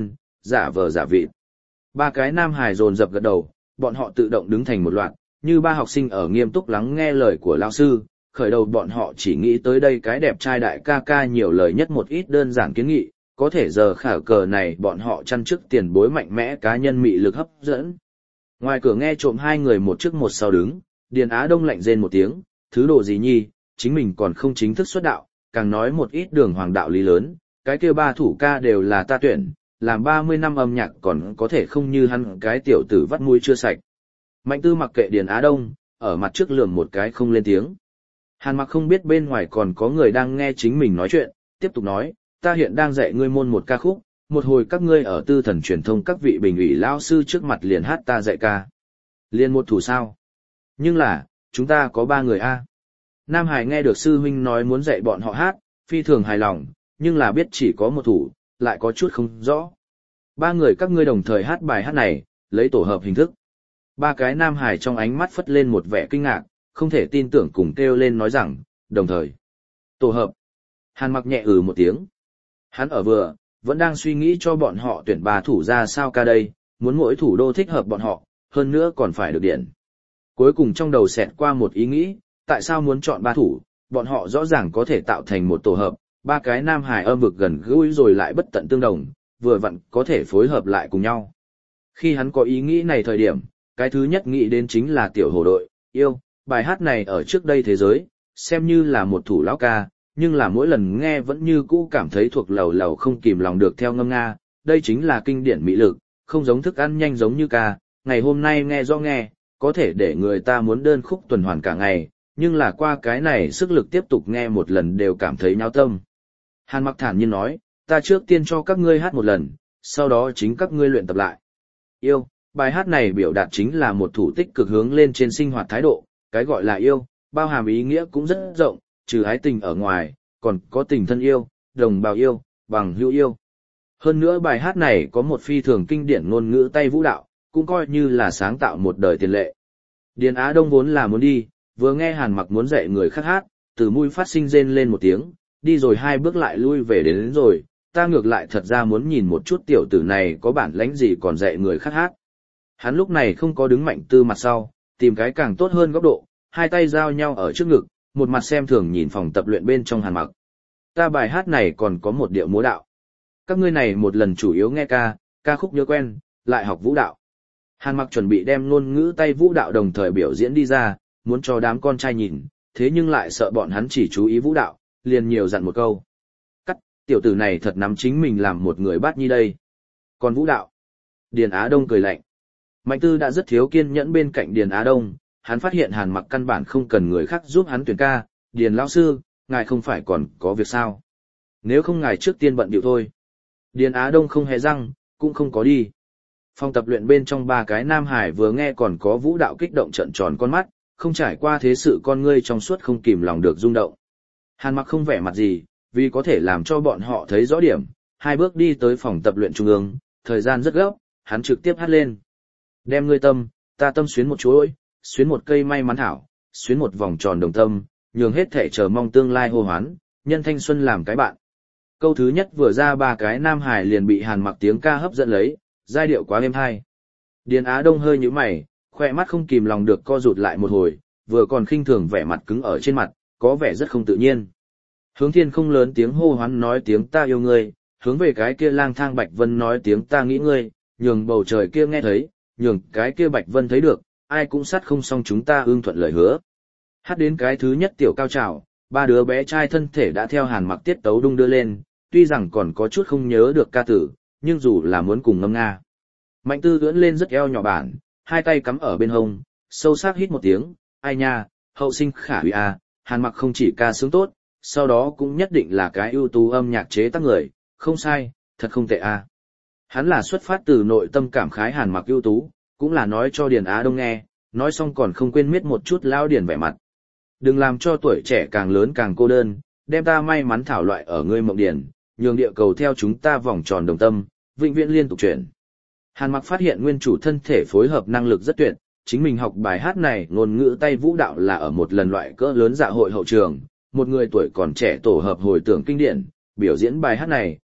giả vờ giả vịt. Ba cái nam hài dồn dập gật đầu, bọn họ tự động đứng thành một loạt, như ba học sinh ở nghiêm túc lắng nghe lời của lão sư, khởi đầu bọn họ chỉ nghĩ tới đây cái đẹp trai đại ca ca nhiều lời nhất một ít đơn giản kiến nghị, có thể giờ khả cờ này bọn họ chăn trước tiền bối mạnh mẽ cá nhân mị lực hấp dẫn. Ngoài cửa nghe trộm hai người một trước một sau đứng, Điền Á Đông lạnh rên một tiếng, thứ đồ gì nhi, chính mình còn không chính thức xuất đạo, càng nói một ít đường hoàng đạo lý lớn, cái kia ba thủ ca đều là ta tuyển, làm ba mươi năm âm nhạc còn có thể không như hắn cái tiểu tử vắt mũi chưa sạch. Mạnh Tư mặc kệ Điền Á Đông, ở mặt trước lườm một cái không lên tiếng. Hàn Mặc không biết bên ngoài còn có người đang nghe chính mình nói chuyện, tiếp tục nói, ta hiện đang dạy ngươi môn một ca khúc, một hồi các ngươi ở tư thần truyền thông các vị bình ủy lao sư trước mặt liền hát ta dạy ca. Liền một thủ sao? Nhưng là, chúng ta có ba người a. Nam Hải nghe được sư huynh nói muốn dạy bọn họ hát, phi thường hài lòng, nhưng là biết chỉ có một thủ, lại có chút không rõ. Ba người các ngươi đồng thời hát bài hát này, lấy tổ hợp hình thức. Ba cái Nam Hải trong ánh mắt phất lên một vẻ kinh ngạc, không thể tin tưởng cùng kêu lên nói rằng, đồng thời. Tổ hợp. Hàn Mặc nhẹ ừ một tiếng. Hắn ở vừa, vẫn đang suy nghĩ cho bọn họ tuyển ba thủ ra sao ca đây, muốn mỗi thủ đô thích hợp bọn họ, hơn nữa còn phải được điển. Cuối cùng trong đầu xẹt qua một ý nghĩ, tại sao muốn chọn ba thủ, bọn họ rõ ràng có thể tạo thành một tổ hợp, ba cái Nam Hải âm vực gần gũi rồi lại bất tận tương đồng, vừa vặn có thể phối hợp lại cùng nhau. Khi hắn có ý nghĩ này thời điểm, cái thứ nhất nghĩ đến chính là tiểu hồ đội, yêu, bài hát này ở trước đây thế giới, xem như là một thủ lão ca, nhưng là mỗi lần nghe vẫn như cũ cảm thấy thuộc lầu lầu không kìm lòng được theo ngâm nga, đây chính là kinh điển mỹ lực, không giống thức ăn nhanh giống như ca, ngày hôm nay nghe do nghe, có thể để người ta muốn đơn khúc tuần hoàn cả ngày, nhưng là qua cái này sức lực tiếp tục nghe một lần đều cảm thấy nháo tâm. Hàn Mặc thản nhiên nói, ta trước tiên cho các ngươi hát một lần, sau đó chính các ngươi luyện tập lại. Yêu, bài hát này biểu đạt chính là một thủ tích cực hướng lên trên sinh hoạt thái độ, cái gọi là yêu, bao hàm ý nghĩa cũng rất rộng, trừ ái tình ở ngoài, còn có tình thân yêu, đồng bào yêu, bằng hữu yêu. Hơn nữa bài hát này có một phi thường kinh điển ngôn ngữ tay vũ đạo, cũng coi như là sáng tạo một đời tiền lệ. Điền Á Đông vốn là muốn đi, vừa nghe Hàn Mặc muốn dạy người khác hát, từ mũi phát sinh rên lên một tiếng, đi rồi hai bước lại lui về đến, đến rồi, ta ngược lại thật ra muốn nhìn một chút tiểu tử này có bản lãnh gì còn dạy người khác hát. Hắn lúc này không có đứng Mạnh Tư mặt sau, tìm cái càng tốt hơn góc độ, hai tay giao nhau ở trước ngực, một mặt xem thường nhìn phòng tập luyện bên trong Hàn Mặc. Ta bài hát này còn có một điệu múa đạo. Các ngươi này một lần chủ yếu nghe ca, ca khúc nhớ quen, lại học vũ đạo. Hàn Mặc chuẩn bị đem ngôn ngữ tay vũ đạo đồng thời biểu diễn đi ra, muốn cho đám con trai nhìn, thế nhưng lại sợ bọn hắn chỉ chú ý vũ đạo, liền nhiều dặn một câu. Cắt, tiểu tử này thật nắm chính mình làm một người bát nhi đây. Còn vũ đạo. Điền Á Đông cười lạnh. Mạnh Tư đã rất thiếu kiên nhẫn bên cạnh Điền Á Đông, hắn phát hiện Hàn Mặc căn bản không cần người khác giúp hắn tuyển ca, Điền lão sư, ngài không phải còn có việc sao? Nếu không ngài trước tiên bận điệu thôi. Điền Á Đông không hề răng, cũng không có đi. Phòng tập luyện bên trong ba cái Nam Hải vừa nghe còn có vũ đạo kích động trợn tròn con mắt, không trải qua thế sự con ngươi trong suốt không kìm lòng được rung động. Hàn Mặc không vẻ mặt gì, vì có thể làm cho bọn họ thấy rõ điểm, hai bước đi tới phòng tập luyện trung ương, thời gian rất gấp, hắn trực tiếp hát lên. Đem ngươi tâm, ta tâm xuyến một chuỗi, xuyến một cây may mắn thảo, xuyến một vòng tròn đồng tâm, nhường hết thể chờ mong tương lai hô hoán, nhân thanh xuân làm cái bạn. Câu thứ nhất vừa ra ba cái Nam Hải liền bị Hàn Mặc tiếng ca hấp dẫn lấy, giai điệu quá êm hay. Điền Á Đông hơi nhíu mày, khoe mắt không kìm lòng được co rụt lại một hồi, vừa còn khinh thường vẻ mặt cứng ở trên mặt, có vẻ rất không tự nhiên. Hướng Thiên không lớn tiếng hô hoán nói tiếng ta yêu ngươi, hướng về cái kia lang thang Bạch Vân nói tiếng ta nghĩ ngươi, nhường bầu trời kia nghe thấy, nhường cái kia Bạch Vân thấy được, ai cũng sát không xong chúng ta ưng thuận lời hứa. Hát đến cái thứ nhất tiểu cao trào, ba đứa bé trai thân thể đã theo Hàn Mặc tiết tấu đung đưa lên, tuy rằng còn có chút không nhớ được ca tử, nhưng dù là muốn cùng ngâm nga. Mạnh Tư ưỡn lên rất eo nhỏ bản, hai tay cắm ở bên hông, sâu sắc hít một tiếng, ai nha, hậu sinh khả hủy a, Hàn Mặc không chỉ ca sướng tốt, sau đó cũng nhất định là cái ưu tú âm nhạc chế tác người, không sai, thật không tệ a. Hắn là xuất phát từ nội tâm cảm khái Hàn Mặc ưu tú, cũng là nói cho Điền Á Đông nghe, nói xong còn không quên miết một chút lao Điền vẻ mặt. Đừng làm cho tuổi trẻ càng lớn càng cô đơn, đem ta may mắn thảo loại ở ngươi mộng điển, nhường địa cầu theo chúng ta vòng tròn đồng tâm, vĩnh viễn liên tục chuyển. Hàn Mặc phát hiện nguyên chủ thân thể phối hợp năng lực rất tuyệt, chính mình học bài hát này ngôn ngữ tay vũ đạo là ở một lần loại cỡ lớn dạ hội hậu trường, một người tuổi còn trẻ tổ hợp hồi tưởng kinh điển, biểu diễn bài hát này,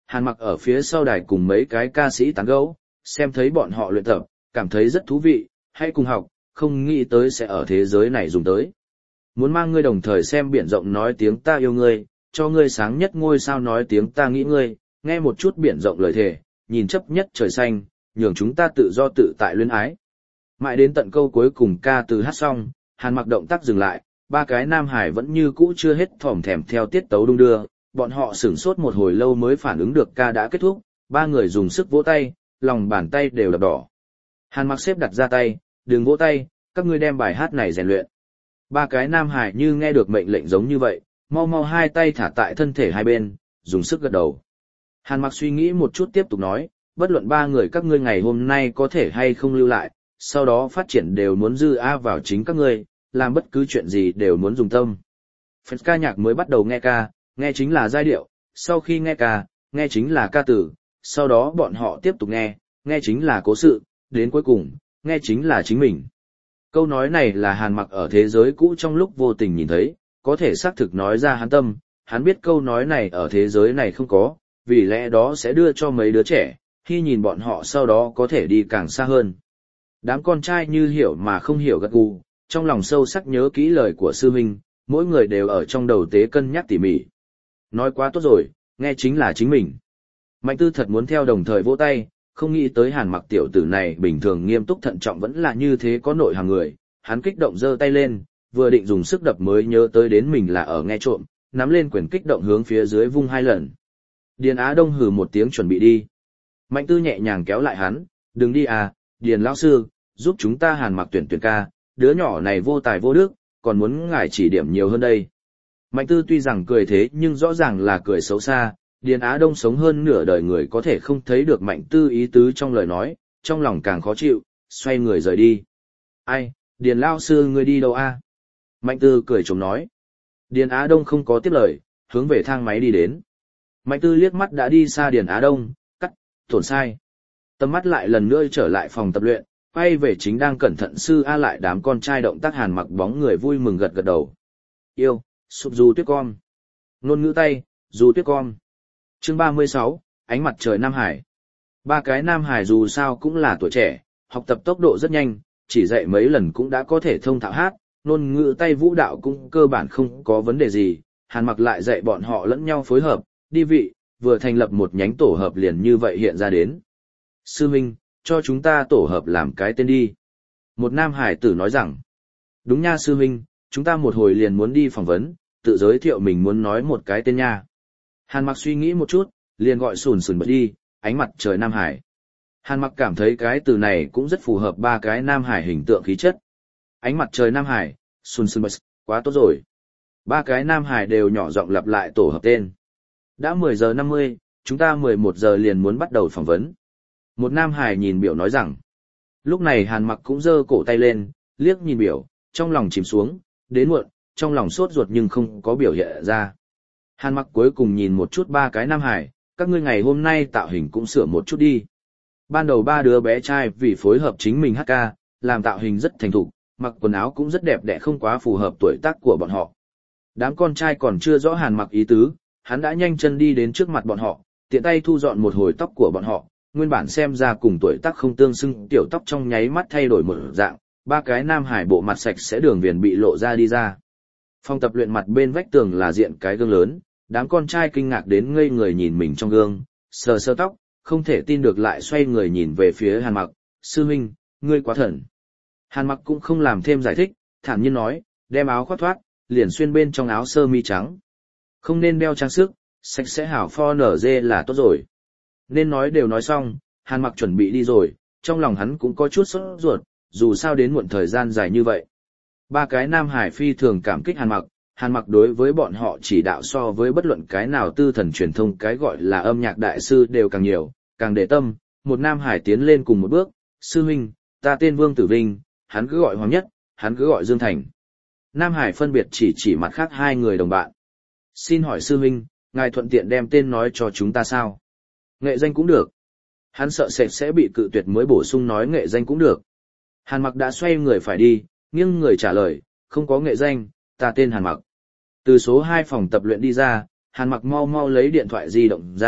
Hàn Mặc ở phía sau đài cùng mấy cái ca sĩ tán gẫu, xem thấy bọn họ luyện tập, cảm thấy rất thú vị, hãy cùng học, không nghĩ tới sẽ ở thế giới này dùng tới. Muốn mang ngươi đồng thời xem biển rộng nói tiếng ta yêu ngươi, cho ngươi sáng nhất ngôi sao nói tiếng ta nghĩ ngươi, nghe một chút biển rộng lời thề, nhìn chấp nhất trời xanh, nhường chúng ta tự do tự tại luyến ái. Mãi đến tận câu cuối cùng ca từ hát xong, Hàn Mặc động tác dừng lại, ba cái nam hải vẫn như cũ chưa hết thòm thèm theo tiết tấu đung đưa, bọn họ sửng sốt một hồi lâu mới phản ứng được ca đã kết thúc, ba người dùng sức vỗ tay, lòng bàn tay đều đập đỏ. Hàn Mặc xếp đặt ra tay, đừng vỗ tay, các ngươi đem bài hát này rèn luyện. Ba cái nam hải như nghe được mệnh lệnh giống như vậy, mau mau hai tay thả tại thân thể hai bên, dùng sức gật đầu. Hàn Mặc suy nghĩ một chút tiếp tục nói, bất luận ba người các ngươi ngày hôm nay có thể hay không lưu lại, sau đó phát triển đều muốn dư a vào chính các ngươi, làm bất cứ chuyện gì đều muốn dùng tâm. Phần ca nhạc mới bắt đầu nghe ca, nghe chính là giai điệu, sau khi nghe ca, nghe chính là ca từ, sau đó bọn họ tiếp tục nghe, nghe chính là cố sự, đến cuối cùng, nghe chính là chính mình. Câu nói này là Hàn Mặc ở thế giới cũ trong lúc vô tình nhìn thấy, có thể xác thực nói ra hắn tâm, hắn biết câu nói này ở thế giới này không có, vì lẽ đó sẽ đưa cho mấy đứa trẻ, khi nhìn bọn họ sau đó có thể đi càng xa hơn. Đám con trai như hiểu mà không hiểu gật gù, trong lòng sâu sắc nhớ kỹ lời của sư huynh, mỗi người đều ở trong đầu tế cân nhắc tỉ mỉ. Nói quá tốt rồi, nghe chính là chính mình. Mạnh Tư thật muốn theo đồng thời vỗ tay, không nghĩ tới Hàn Mặc tiểu tử này bình thường nghiêm túc thận trọng vẫn là như thế có nội hàng người, hắn kích động giơ tay lên, vừa định dùng sức đập mới nhớ tới đến mình là ở nghe trộm, nắm lên quyền kích động hướng phía dưới vung hai lần. Điền Á Đông hừ một tiếng chuẩn bị đi. Mạnh Tư nhẹ nhàng kéo lại hắn, đừng đi à, Điền lão sư, giúp chúng ta Hàn Mặc tuyển tuyển ca, đứa nhỏ này vô tài vô đức, còn muốn ngài chỉ điểm nhiều hơn đây. Mạnh Tư tuy rằng cười thế nhưng rõ ràng là cười xấu xa, Điền Á Đông sống hơn nửa đời người có thể không thấy được Mạnh Tư ý tứ trong lời nói, trong lòng càng khó chịu, xoay người rời đi. Ai, Điền lão sư ngươi đi đâu a? Mạnh Tư cười chống nói. Điền Á Đông không có tiếp lời, hướng về thang máy đi đến. Mạnh Tư liếc mắt đã đi xa Điền Á Đông, cắt, tổn sai. Tầm mắt lại lần nữa trở lại phòng tập luyện, quay về chính đang cẩn thận sư A lại đám con trai động tác Hàn Mặc bóng người vui mừng gật gật đầu. Yêu, sụp dù tuyết con. Ngôn ngữ tay, dù tuyết con. Chương ba mươi sáu, ánh mặt trời Nam Hải. Ba cái Nam Hải dù sao cũng là tuổi trẻ, học tập tốc độ rất nhanh, chỉ dạy mấy lần cũng đã có thể thông thạo hát, ngôn ngữ tay vũ đạo cũng cơ bản không có vấn đề gì. Hàn Mặc lại dạy bọn họ lẫn nhau phối hợp, đi vị, vừa thành lập một nhánh tổ hợp liền như vậy hiện ra đến. Sư Minh, cho chúng ta tổ hợp làm cái tên đi. Một nam hải tử nói rằng, đúng nha sư Minh, chúng ta một hồi liền muốn đi phỏng vấn, tự giới thiệu mình muốn nói một cái tên nha. Hàn Mặc suy nghĩ một chút, liền gọi sùn sùn bật đi, ánh mặt trời Nam Hải. Hàn Mặc cảm thấy cái từ này cũng rất phù hợp ba cái Nam Hải hình tượng khí chất. Ánh mặt trời Nam Hải, sùn sùn bật, quá tốt rồi. Ba cái Nam Hải đều nhỏ giọng lặp lại tổ hợp tên. Đã mười giờ năm mươi, chúng ta mười một giờ liền muốn bắt đầu phỏng vấn. Một Nam Hải nhìn biểu nói rằng. Lúc này Hàn Mặc cũng giơ cổ tay lên, liếc nhìn biểu, trong lòng chìm xuống, đến muộn, trong lòng sốt ruột nhưng không có biểu hiện ra. Hàn Mặc cuối cùng nhìn một chút ba cái Nam Hải, các ngươi ngày hôm nay tạo hình cũng sửa một chút đi. Ban đầu ba đứa bé trai vì phối hợp chính mình hát ca, làm tạo hình rất thành thục, mặc quần áo cũng rất đẹp đẽ không quá phù hợp tuổi tác của bọn họ. Đám con trai còn chưa rõ Hàn Mặc ý tứ, hắn đã nhanh chân đi đến trước mặt bọn họ, tiện tay thu dọn một hồi tóc của bọn họ, nguyên bản xem ra cùng tuổi tác không tương xứng, tiểu tóc trong nháy mắt thay đổi một dạng, ba cái Nam Hải bộ mặt sạch sẽ đường viền bị lộ ra đi ra. Phòng tập luyện mặt bên vách tường là diện cái gương lớn, đám con trai kinh ngạc đến ngây người nhìn mình trong gương, sờ sờ tóc, không thể tin được lại xoay người nhìn về phía Hàn Mặc, sư huynh, ngươi quá thần. Hàn Mặc cũng không làm thêm giải thích, thản nhiên nói, đem áo khoác thoát, liền xuyên bên trong áo sơ mi trắng. Không nên đeo trang sức, sạch sẽ hảo pho nở dê là tốt rồi. Nên nói đều nói xong, Hàn Mặc chuẩn bị đi rồi, trong lòng hắn cũng có chút sốt ruột, dù sao đến muộn thời gian dài như vậy. Ba cái Nam Hải phi thường cảm kích Hàn Mặc, Hàn Mặc đối với bọn họ chỉ đạo so với bất luận cái nào tư thần truyền thông cái gọi là âm nhạc đại sư đều càng nhiều, càng để tâm. Một Nam Hải tiến lên cùng một bước, sư huynh, ta tên Vương Tử Vinh, hắn cứ gọi Hoàng Nhất, hắn cứ gọi Dương Thành. Nam Hải phân biệt chỉ chỉ mặt khác hai người đồng bạn. Xin hỏi sư huynh, ngài thuận tiện đem tên nói cho chúng ta sao? Nghệ danh cũng được. Hắn sợ sệt sẽ bị cự tuyệt mới bổ sung nói nghệ danh cũng được. Hàn Mặc đã xoay người phải đi, nhưng người trả lời, không có nghệ danh, ta tên Hàn Mặc. Từ số hai phòng tập luyện đi ra, Hàn Mặc mau mau lấy điện thoại di động ra,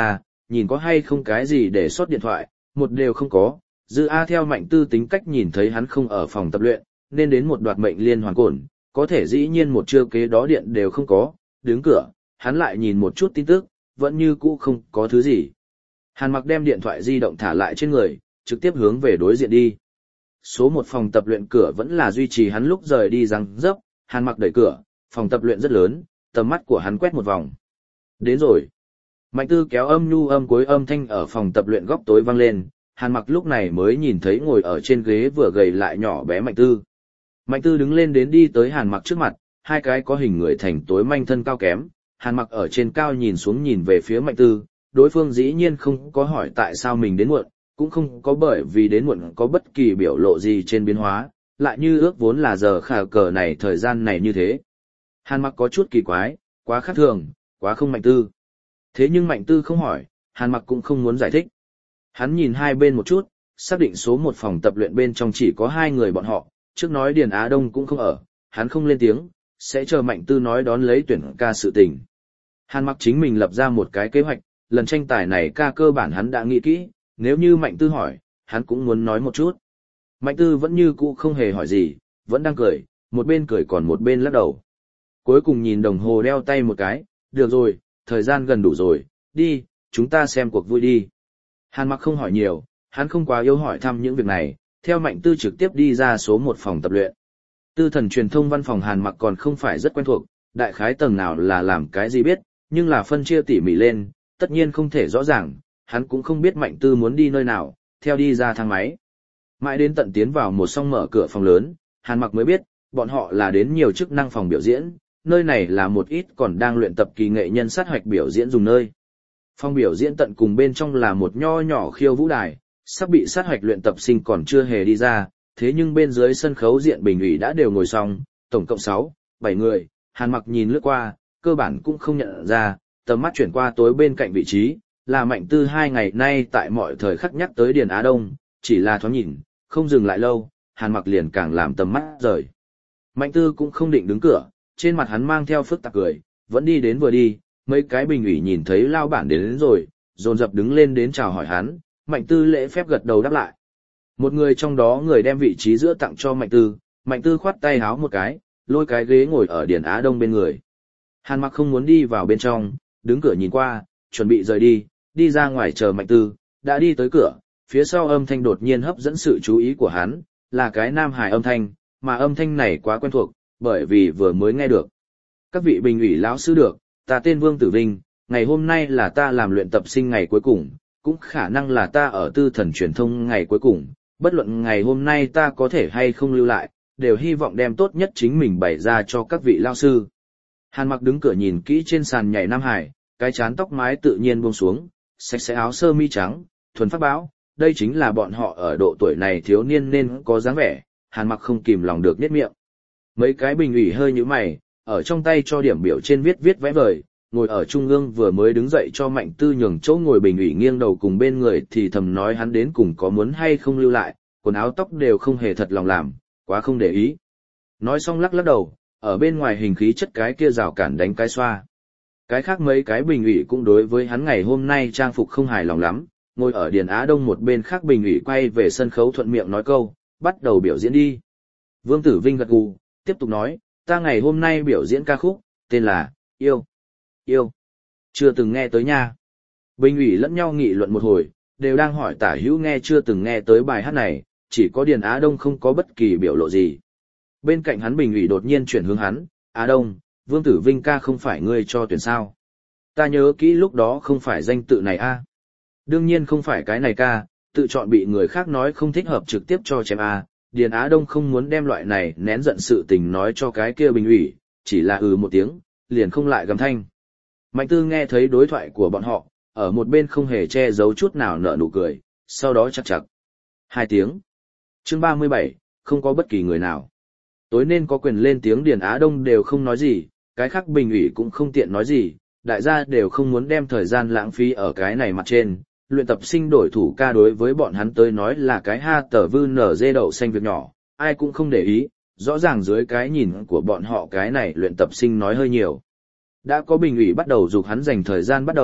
nhìn có hay không cái gì để sót điện thoại, một đều không có. Dư A theo Mạnh Tư tính cách nhìn thấy hắn không ở phòng tập luyện, nên đến một đoạt mệnh liên hoàn cổn, có thể dĩ nhiên một trưa kế đó điện đều không có, đứng cửa, hắn lại nhìn một chút tin tức, vẫn như cũ không có thứ gì. Hàn Mặc đem điện thoại di động thả lại trên người, trực tiếp hướng về đối diện đi. Số một phòng tập luyện cửa vẫn là duy trì hắn lúc rời đi răng dấp, Hàn Mặc đẩy cửa, phòng tập luyện rất lớn, tầm mắt của hắn quét một vòng. Đến rồi. Mạnh Tư kéo âm nhu âm cuối âm thanh ở phòng tập luyện góc tối vang lên, Hàn Mặc lúc này mới nhìn thấy ngồi ở trên ghế vừa gầy lại nhỏ bé Mạnh Tư. Mạnh Tư đứng lên đến đi tới Hàn Mặc trước mặt, hai cái có hình người thành tối manh thân cao kém, Hàn Mặc ở trên cao nhìn xuống nhìn về phía Mạnh Tư, đối phương dĩ nhiên không có hỏi tại sao mình đến muộn, cũng không có bởi vì đến muộn có bất kỳ biểu lộ gì trên biến hóa, lại như ước vốn là giờ khả cờ này thời gian này như thế. Hàn Mặc có chút kỳ quái, quá khác thường, quá không Mạnh Tư. Thế nhưng Mạnh Tư không hỏi, Hàn Mặc cũng không muốn giải thích. Hắn nhìn hai bên một chút, xác định số một phòng tập luyện bên trong chỉ có hai người bọn họ, trước nói Điền Á Đông cũng không ở, hắn không lên tiếng, sẽ chờ Mạnh Tư nói đón lấy tuyển ca sự tình. Hàn Mặc chính mình lập ra một cái kế hoạch, lần tranh tài này ca cơ bản hắn đã nghĩ kỹ, nếu như Mạnh Tư hỏi, hắn cũng muốn nói một chút. Mạnh Tư vẫn như cũ không hề hỏi gì, vẫn đang cười, một bên cười còn một bên lắc đầu. Cuối cùng nhìn đồng hồ đeo tay một cái, được rồi, thời gian gần đủ rồi, đi, chúng ta xem cuộc vui đi. Hàn Mặc không hỏi nhiều, hắn không quá yêu hỏi thăm những việc này, theo Mạnh Tư trực tiếp đi ra số một phòng tập luyện. Tư thần truyền thông văn phòng Hàn Mặc còn không phải rất quen thuộc, đại khái tầng nào là làm cái gì biết, nhưng là phân chia tỉ mỉ lên, tất nhiên không thể rõ ràng, hắn cũng không biết Mạnh Tư muốn đi nơi nào, theo đi ra thang máy. Mãi đến tận tiến vào một song mở cửa phòng lớn, Hàn Mặc mới biết, bọn họ là đến nhiều chức năng phòng biểu diễn, nơi này là một ít còn đang luyện tập kỳ nghệ nhân sát hoạch biểu diễn dùng nơi. Phòng biểu diễn tận cùng bên trong là một nho nhỏ khiêu vũ đài, sắp bị sát hoạch luyện tập sinh còn chưa hề đi ra, thế nhưng bên dưới sân khấu diện bình ủy đã đều ngồi xong, tổng cộng sáu, bảy người, Hàn Mặc nhìn lướt qua, cơ bản cũng không nhận ra, tầm mắt chuyển qua tối bên cạnh vị trí, là Mạnh Tư hai ngày nay tại mọi thời khắc nhắc tới Điền Á Đông, chỉ là thoáng nhìn, không dừng lại lâu, Hàn Mặc liền càng làm tầm mắt rời. Mạnh Tư cũng không định đứng cửa, trên mặt hắn mang theo phức tạp cười, vẫn đi đến vừa đi, mấy cái bình ủy nhìn thấy lao bản đến, đến rồi, dồn dập đứng lên đến chào hỏi hắn, Mạnh Tư lễ phép gật đầu đáp lại. Một người trong đó người đem vị trí giữa tặng cho Mạnh Tư, Mạnh Tư khoát tay háo một cái, lôi cái ghế ngồi ở Điền Á Đông bên người. Hàn Mặc không muốn đi vào bên trong, đứng cửa nhìn qua, chuẩn bị rời đi, đi ra ngoài chờ Mạnh Tư, đã đi tới cửa, phía sau âm thanh đột nhiên hấp dẫn sự chú ý của hắn, là cái nam hài âm thanh, mà âm thanh này quá quen thuộc, bởi vì vừa mới nghe được. Các vị bình ủy lão sư được, ta tên Vương Tử Vinh, ngày hôm nay là ta làm luyện tập sinh ngày cuối cùng, cũng khả năng là ta ở tư thần truyền thông ngày cuối cùng, bất luận ngày hôm nay ta có thể hay không lưu lại, đều hy vọng đem tốt nhất chính mình bày ra cho các vị lão sư. Hàn Mặc đứng cửa nhìn kỹ trên sàn nhảy Nam Hải, cái chán tóc mái tự nhiên buông xuống, sạch sẽ áo sơ mi trắng, thuần phát báo, đây chính là bọn họ ở độ tuổi này thiếu niên nên có dáng vẻ, Hàn Mặc không kìm lòng được nhếch miệng. Mấy cái bình ủy hơi nhíu mày, ở trong tay cho điểm biểu trên viết viết vẽ vời, ngồi ở trung ương vừa mới đứng dậy cho Mạnh Tư nhường chỗ ngồi bình ủy nghiêng đầu cùng bên người thì thầm nói hắn đến cùng có muốn hay không lưu lại, quần áo tóc đều không hề thật lòng làm, quá không để ý. Nói xong lắc lắc đầu, ở bên ngoài hình khí chất cái kia rào cản đánh cái xoa. Cái khác mấy cái bình ủy cũng đối với hắn ngày hôm nay trang phục không hài lòng lắm, ngồi ở Điền Á Đông một bên khác bình ủy quay về sân khấu thuận miệng nói câu, bắt đầu biểu diễn đi. Vương Tử Vinh gật gù, tiếp tục nói, ta ngày hôm nay biểu diễn ca khúc, tên là, Yêu, Yêu, chưa từng nghe tới nha. Bình ủy lẫn nhau nghị luận một hồi, đều đang hỏi tả hữu nghe chưa từng nghe tới bài hát này, chỉ có Điền Á Đông không có bất kỳ biểu lộ gì. Bên cạnh hắn bình ủy đột nhiên chuyển hướng hắn, Á Đông, Vương Tử Vinh ca không phải ngươi cho tuyển sao. Ta nhớ kỹ lúc đó không phải danh tự này a. Đương nhiên không phải cái này ca, tự chọn bị người khác nói không thích hợp trực tiếp cho chém a. Điền Á Đông không muốn đem loại này nén giận sự tình nói cho cái kia bình ủy, chỉ là ừ một tiếng, liền không lại gầm thanh. Mạnh Tư nghe thấy đối thoại của bọn họ, ở một bên không hề che giấu chút nào nở nụ cười, sau đó chặt chặt. Hai tiếng. Chương ba mươi bảy, không có bất kỳ người nào. Tối nên có quyền lên tiếng Điền Á Đông đều không nói gì, cái khác bình ủy cũng không tiện nói gì, đại gia đều không muốn đem thời gian lãng phí ở cái này mặt trên. Luyện tập sinh đổi thủ ca đối với bọn hắn tới nói là cái ha tờ vư nở dê đậu xanh việc nhỏ, ai cũng không để ý, rõ ràng dưới cái nhìn của bọn họ cái này luyện tập sinh nói hơi nhiều. Đã có bình ủy bắt đầu giục hắn dành thời gian bắt đầu,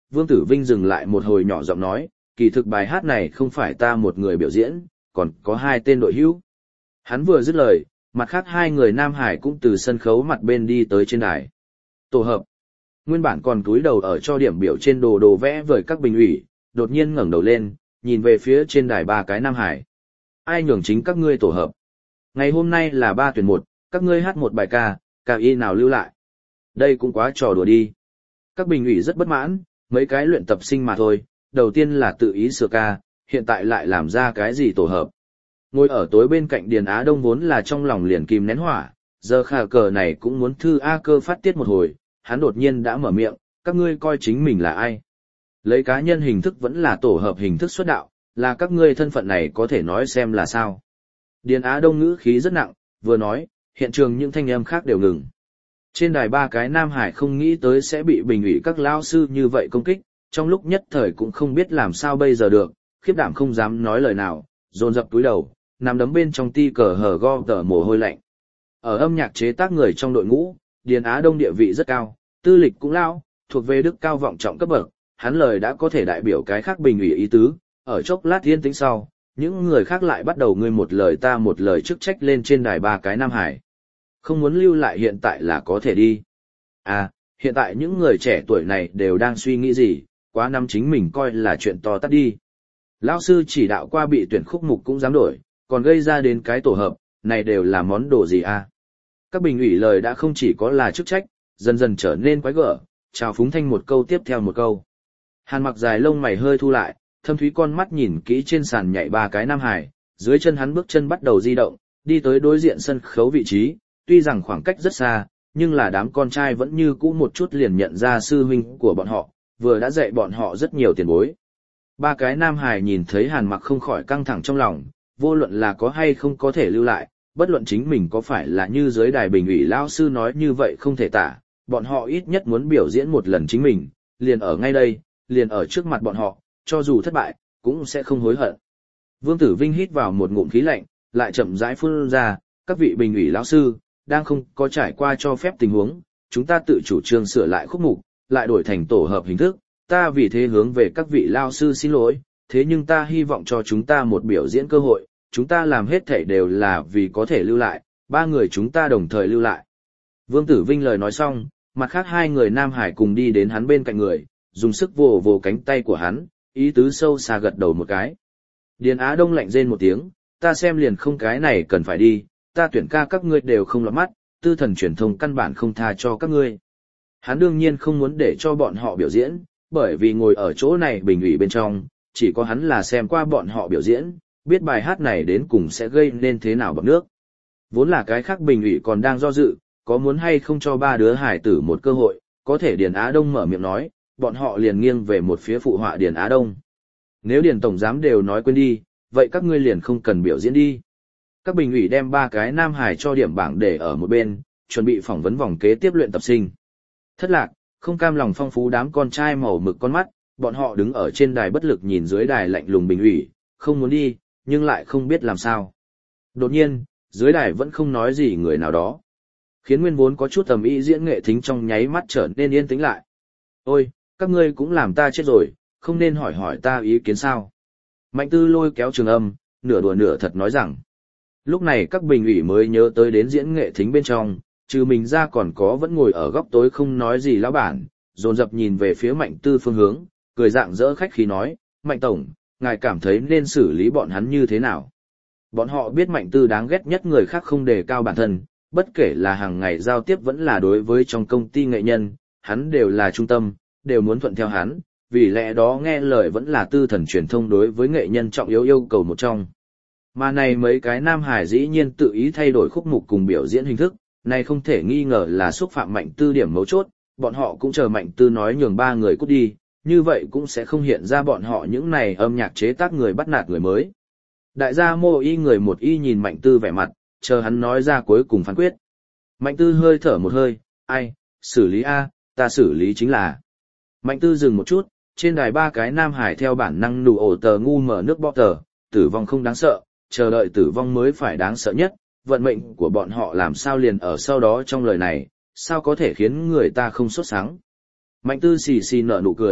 Vương Tử Vinh dừng lại một hồi nhỏ giọng nói, kỳ thực bài hát này không phải ta một người biểu diễn, còn có hai tên đội hữu. Hắn vừa dứt lời, mặt khác hai người Nam Hải cũng từ sân khấu mặt bên đi tới trên đài. Tổ hợp. Nguyên bản còn cúi đầu ở cho điểm biểu trên đồ đồ vẽ với các bình ủy, đột nhiên ngẩng đầu lên, nhìn về phía trên đài ba cái Nam Hải. Ai nhường chính các ngươi tổ hợp? Ngày hôm nay là ba tuyển một, các ngươi hát một bài ca, ca y nào lưu lại? Đây cũng quá trò đùa đi. Các bình ủy rất bất mãn, mấy cái luyện tập sinh mà thôi, đầu tiên là tự ý sửa ca, hiện tại lại làm ra cái gì tổ hợp. Ngồi ở tối bên cạnh Điền Á Đông vốn là trong lòng liền kìm nén hỏa, giờ khả cờ này cũng muốn thư A Cơ phát tiết một hồi, hắn đột nhiên đã mở miệng, các ngươi coi chính mình là ai? Lấy cá nhân hình thức vẫn là tổ hợp hình thức xuất đạo, là các ngươi thân phận này có thể nói xem là sao. Điền Á Đông ngữ khí rất nặng, vừa nói, hiện trường những thanh âm khác đều ngừng. Trên đài ba cái Nam Hải không nghĩ tới sẽ bị bình ủy các lao sư như vậy công kích, trong lúc nhất thời cũng không biết làm sao bây giờ được, khiếp đảm không dám nói lời nào, dồn dập túi đầu, nằm đấm bên trong ti cờ hở go tờ mồ hôi lạnh. Ở âm nhạc chế tác người trong đội ngũ, Điền Á Đông địa vị rất cao, tư lịch cũng lao, thuộc về đức cao vọng trọng cấp bậc, hắn lời đã có thể đại biểu cái khác bình ủy ý tứ, ở chốc lát yên tĩnh sau, những người khác lại bắt đầu ngươi một lời ta một lời chức trách lên trên đài ba cái Nam Hải. Không muốn lưu lại hiện tại là có thể đi. À, hiện tại những người trẻ tuổi này đều đang suy nghĩ gì, quá năm chính mình coi là chuyện to tát đi. Lão sư chỉ đạo qua bị tuyển khúc mục cũng dám đổi, còn gây ra đến cái tổ hợp, này đều là món đồ gì à? Các bình ủy lời đã không chỉ có là chức trách, dần dần trở nên quái gở, chào phúng thanh một câu tiếp theo một câu. Hàn Mặc dài lông mày hơi thu lại, thâm thúy con mắt nhìn kỹ trên sàn nhảy ba cái Nam Hải, dưới chân hắn bước chân bắt đầu di động, đi tới đối diện sân khấu vị trí, tuy rằng khoảng cách rất xa, nhưng là đám con trai vẫn như cũ một chút liền nhận ra sư huynh của bọn họ, vừa đã dạy bọn họ rất nhiều tiền bối. Ba cái Nam Hải nhìn thấy Hàn Mặc không khỏi căng thẳng trong lòng, vô luận là có hay không có thể lưu lại, bất luận chính mình có phải là như dưới đài bình ủy lao sư nói như vậy không thể tả, bọn họ ít nhất muốn biểu diễn một lần chính mình, liền ở ngay đây, liền ở trước mặt bọn họ, cho dù thất bại, cũng sẽ không hối hận. Vương Tử Vinh hít vào một ngụm khí lạnh, lại chậm rãi phun ra, các vị bình ủy lão sư, đang không có trải qua cho phép tình huống, chúng ta tự chủ trương sửa lại khúc mục, lại đổi thành tổ hợp hình thức, ta vì thế hướng về các vị lao sư xin lỗi, thế nhưng ta hy vọng cho chúng ta một biểu diễn cơ hội, chúng ta làm hết thảy đều là vì có thể lưu lại, ba người chúng ta đồng thời lưu lại. Vương Tử Vinh lời nói xong, mặt khác hai người Nam Hải cùng đi đến hắn bên cạnh người, dùng sức vồ vồ cánh tay của hắn, ý tứ sâu xa gật đầu một cái. Điền Á Đông lạnh rên một tiếng, ta xem liền không cái này cần phải đi, ta tuyển ca các ngươi đều không lọt mắt, tư thần truyền thông căn bản không tha cho các ngươi. Hắn đương nhiên không muốn để cho bọn họ biểu diễn, bởi vì ngồi ở chỗ này bình ủy bên trong, chỉ có hắn là xem qua bọn họ biểu diễn, biết bài hát này đến cùng sẽ gây nên thế nào bọt nước. Vốn là cái khác bình ủy còn đang do dự, có muốn hay không cho ba đứa hải tử một cơ hội, có thể Điền Á Đông mở miệng nói, bọn họ liền nghiêng về một phía phụ họa Điền Á Đông. Nếu Điền Tổng Giám đều nói quên đi, vậy các ngươi liền không cần biểu diễn đi. Các bình ủy đem ba cái Nam Hải cho điểm bảng để ở một bên, chuẩn bị phỏng vấn vòng kế tiếp luyện tập sinh. Thất lạc, không cam lòng phong phú đám con trai màu mực con mắt, bọn họ đứng ở trên đài bất lực nhìn dưới đài lạnh lùng bình ủy, không muốn đi, nhưng lại không biết làm sao. Đột nhiên, dưới đài vẫn không nói gì người nào đó, khiến nguyên vốn có chút tầm ý diễn nghệ thính trong nháy mắt trở nên yên tĩnh lại. Ôi, các ngươi cũng làm ta chết rồi, không nên hỏi hỏi ta ý kiến sao. Mạnh Tư lôi kéo Trường Âm, nửa đùa nửa thật nói rằng. Lúc này các bình ủy mới nhớ tới đến diễn nghệ thính bên trong, trừ mình ra còn có vẫn ngồi ở góc tối không nói gì lão bản, dồn dập nhìn về phía Mạnh Tư phương hướng, cười dạng dỡ khách khí nói, Mạnh Tổng, ngài cảm thấy nên xử lý bọn hắn như thế nào? Bọn họ biết Mạnh Tư đáng ghét nhất người khác không đề cao bản thân, bất kể là hàng ngày giao tiếp vẫn là đối với trong công ty nghệ nhân, hắn đều là trung tâm, đều muốn thuận theo hắn, vì lẽ đó nghe lời vẫn là tư thần truyền thông đối với nghệ nhân trọng yếu yêu cầu một trong. Mà này mấy cái Nam Hải dĩ nhiên tự ý thay đổi khúc mục cùng biểu diễn hình thức, này không thể nghi ngờ là xúc phạm Mạnh Tư điểm mấu chốt, bọn họ cũng chờ Mạnh Tư nói nhường ba người cút đi, như vậy cũng sẽ không hiện ra bọn họ những này âm nhạc chế tác người bắt nạt người mới. Đại gia Mô Y người một y nhìn Mạnh Tư vẻ mặt, chờ hắn nói ra cuối cùng phán quyết. Mạnh Tư hơi thở một hơi, ai, xử lý A, ta xử lý chính là. Mạnh Tư dừng một chút, trên đài ba cái Nam Hải theo bản năng nụ ổ tờ ngu mở nước bọ tờ, tử vong không đáng sợ, chờ đợi tử vong mới phải đáng sợ nhất, vận mệnh của bọn họ làm sao liền ở sau đó trong lời này, sao có thể khiến người ta không sốt sáng. Mạnh Tư xì xì nở nụ cười,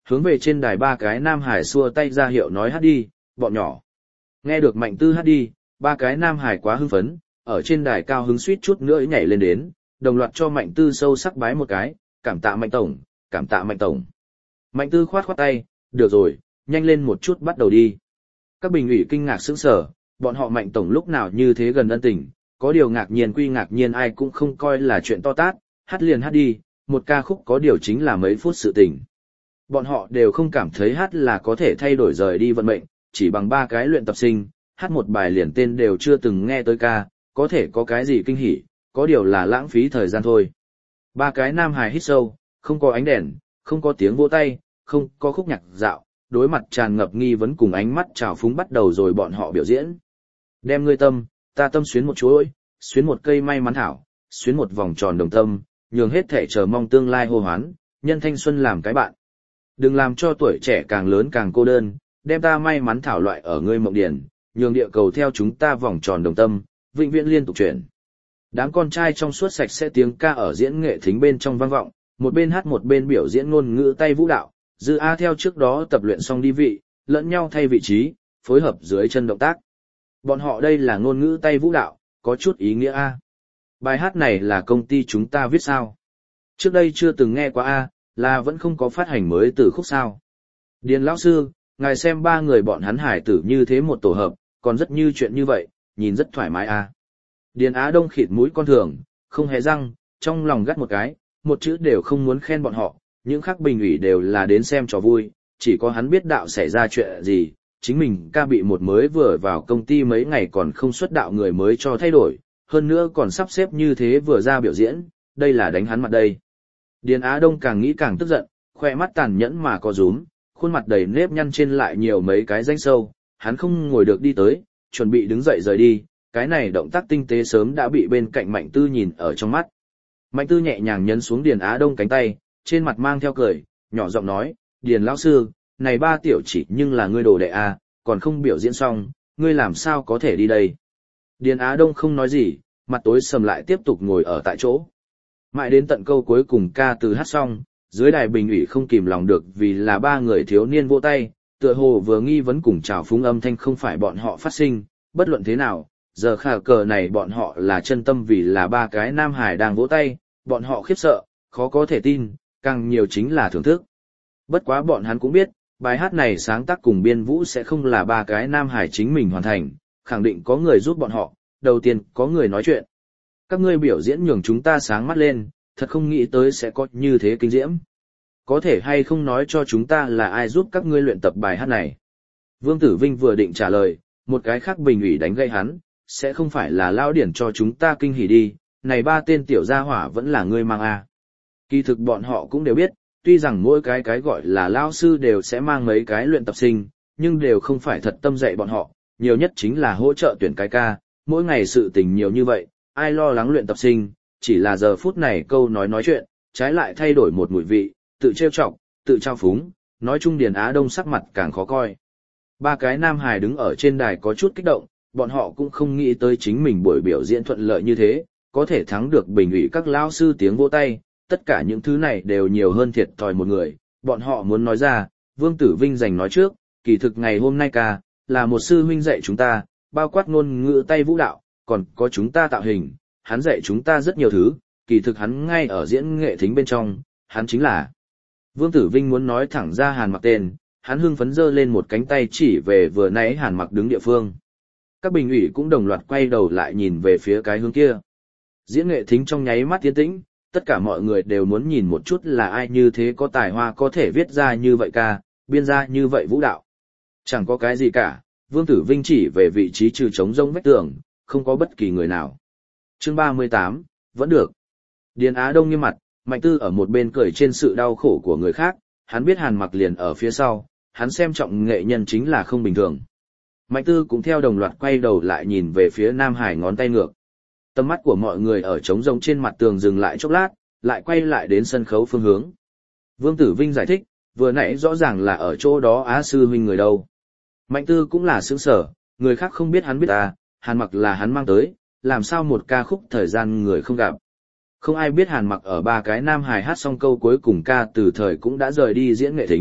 hướng về trên đài ba cái nam hải xua tay ra hiệu nói hát đi, bọn nhỏ. Nghe được Mạnh Tư hát đi, ba cái nam hải quá hưng phấn, ở trên đài cao hứng suýt chút nữa nhảy lên đến, đồng loạt cho Mạnh Tư sâu sắc bái một cái, cảm tạ Mạnh Tổng, cảm tạ Mạnh Tổng. Mạnh Tư khoát khoát tay, được rồi, nhanh lên một chút bắt đầu đi. Các bình ủy kinh ngạc sững sờ, bọn họ Mạnh Tổng lúc nào như thế gần ân tình, có điều ngạc nhiên quy ngạc nhiên ai cũng không coi là chuyện to tát, hát liền hát đi, một ca khúc có điều chính là mấy phút sự tình. Bọn họ đều không cảm thấy hát là có thể thay đổi rời đi vận mệnh, chỉ bằng ba cái luyện tập sinh, hát một bài liền tên đều chưa từng nghe tới ca, có thể có cái gì kinh hỉ, có điều là lãng phí thời gian thôi. Ba cái nam hài hít sâu, không có ánh đèn, không có tiếng vỗ tay, không có khúc nhạc dạo, đối mặt tràn ngập nghi vấn cùng ánh mắt trào phúng bắt đầu rồi bọn họ biểu diễn. Đem ngươi tâm, ta tâm xuyến một chuỗi, xuyến một cây may mắn thảo, xuyến một vòng tròn đồng tâm, nhường hết thể chờ mong tương lai hô hoán, nhân thanh xuân làm cái bạn. Đừng làm cho tuổi trẻ càng lớn càng cô đơn, đem ta may mắn thảo loại ở ngươi mộng điển, nhường địa cầu theo chúng ta vòng tròn đồng tâm, vĩnh viễn liên tục chuyển. Đám con trai trong suốt sạch sẽ tiếng ca ở diễn nghệ thính bên trong vang vọng, một bên hát một bên biểu diễn ngôn ngữ tay vũ đạo, Dư A theo trước đó tập luyện xong đi vị, lẫn nhau thay vị trí, phối hợp dưới chân động tác. Bọn họ đây là ngôn ngữ tay vũ đạo, có chút ý nghĩa A. Bài hát này là công ty chúng ta viết sao? Trước đây chưa từng nghe qua A, là vẫn không có phát hành mới từ khúc sao. Điền lão sư, ngài xem ba người bọn hắn hải tử như thế một tổ hợp, còn rất như chuyện như vậy, nhìn rất thoải mái A. Điền Á Đông khịt mũi con thường, không hề răng, trong lòng gắt một cái, một chữ đều không muốn khen bọn họ, những khác bình ủy đều là đến xem trò vui, chỉ có hắn biết đạo xảy ra chuyện gì, chính mình ca bị một mới vừa vào công ty mấy ngày còn không xuất đạo người mới cho thay đổi, hơn nữa còn sắp xếp như thế vừa ra biểu diễn, đây là đánh hắn mặt đây. Điền Á Đông càng nghĩ càng tức giận, khoe mắt tàn nhẫn mà có rúm, khuôn mặt đầy nếp nhăn trên lại nhiều mấy cái rãnh sâu, hắn không ngồi được đi tới, chuẩn bị đứng dậy rời đi, cái này động tác tinh tế sớm đã bị bên cạnh Mạnh Tư nhìn ở trong mắt. Mạnh Tư nhẹ nhàng nhấn xuống Điền Á Đông cánh tay, trên mặt mang theo cười, nhỏ giọng nói, Điền lão sư, này ba tiểu chỉ nhưng là ngươi đồ đệ a, còn không biểu diễn xong, ngươi làm sao có thể đi đây. Điền Á Đông không nói gì, mặt tối sầm lại tiếp tục ngồi ở tại chỗ. Mãi đến tận câu cuối cùng ca từ hát xong, dưới đài bình ủy không kìm lòng được vì là ba người thiếu niên vỗ tay, tựa hồ vừa nghi vấn cùng chào phúng âm thanh không phải bọn họ phát sinh, bất luận thế nào, giờ khả cờ này bọn họ là chân tâm vì là ba cái nam hải đang vỗ tay, bọn họ khiếp sợ, khó có thể tin, càng nhiều chính là thưởng thức. Bất quá bọn hắn cũng biết, bài hát này sáng tác cùng biên vũ sẽ không là ba cái nam hải chính mình hoàn thành, khẳng định có người giúp bọn họ, đầu tiên có người nói chuyện. Các ngươi biểu diễn nhường chúng ta sáng mắt lên, thật không nghĩ tới sẽ có như thế kinh diễm. Có thể hay không nói cho chúng ta là ai giúp các ngươi luyện tập bài hát này? Vương Tử Vinh vừa định trả lời, một cái khác bình ủy đánh gây hắn, sẽ không phải là lao điển cho chúng ta kinh hỉ đi, này ba tên tiểu gia hỏa vẫn là ngươi mang a. Kỳ thực bọn họ cũng đều biết, tuy rằng mỗi cái cái gọi là lao sư đều sẽ mang mấy cái luyện tập sinh, nhưng đều không phải thật tâm dạy bọn họ, nhiều nhất chính là hỗ trợ tuyển cái ca, mỗi ngày sự tình nhiều như vậy, ai lo lắng luyện tập sinh, chỉ là giờ phút này câu nói nói chuyện, trái lại thay đổi một mùi vị, tự trêu chọc, tự trao phúng, nói chung Điền Á Đông sắc mặt càng khó coi. Ba cái nam hài đứng ở trên đài có chút kích động, bọn họ cũng không nghĩ tới chính mình buổi biểu diễn thuận lợi như thế, có thể thắng được bình ủy các lao sư tiếng vỗ tay, tất cả những thứ này đều nhiều hơn thiệt thòi một người, bọn họ muốn nói ra, Vương Tử Vinh giành nói trước, kỳ thực ngày hôm nay ca, là một sư huynh dạy chúng ta, bao quát ngôn ngữ tay vũ đạo, còn có chúng ta tạo hình, hắn dạy chúng ta rất nhiều thứ, kỳ thực hắn ngay ở diễn nghệ thính bên trong, hắn chính là. Vương Tử Vinh muốn nói thẳng ra Hàn Mặc tên, hắn hưng phấn giơ lên một cánh tay chỉ về vừa nãy Hàn Mặc đứng địa phương. Các bình ủy cũng đồng loạt quay đầu lại nhìn về phía cái hướng kia. Diễn nghệ thính trong nháy mắt tiến tĩnh, tất cả mọi người đều muốn nhìn một chút là ai như thế có tài hoa có thể viết ra như vậy ca, biên ra như vậy vũ đạo. Chẳng có cái gì cả, Vương Tử Vinh chỉ về vị trí trừ trống rông vách tường, không có bất kỳ người nào. Chương ba mươi tám, vẫn được. Điền Á Đông nghiêm mặt, Mạnh Tư ở một bên cười trên sự đau khổ của người khác, hắn biết Hàn Mặc liền ở phía sau, hắn xem trọng nghệ nhân chính là không bình thường. Mạnh Tư cũng theo đồng loạt quay đầu lại nhìn về phía Nam Hải ngón tay ngược. Tầm mắt của mọi người ở trống rông trên mặt tường dừng lại chốc lát, lại quay lại đến sân khấu phương hướng. Vương Tử Vinh giải thích, vừa nãy rõ ràng là ở chỗ đó Á sư huynh người đâu. Mạnh Tư cũng là sướng sở, người khác không biết hắn biết à, Hàn Mặc là hắn mang tới, làm sao một ca khúc thời gian người không gặp. Không ai biết Hàn Mặc ở ba cái Nam Hải hát xong câu cuối cùng ca từ thời cũng đã rời đi diễn nghệ thính,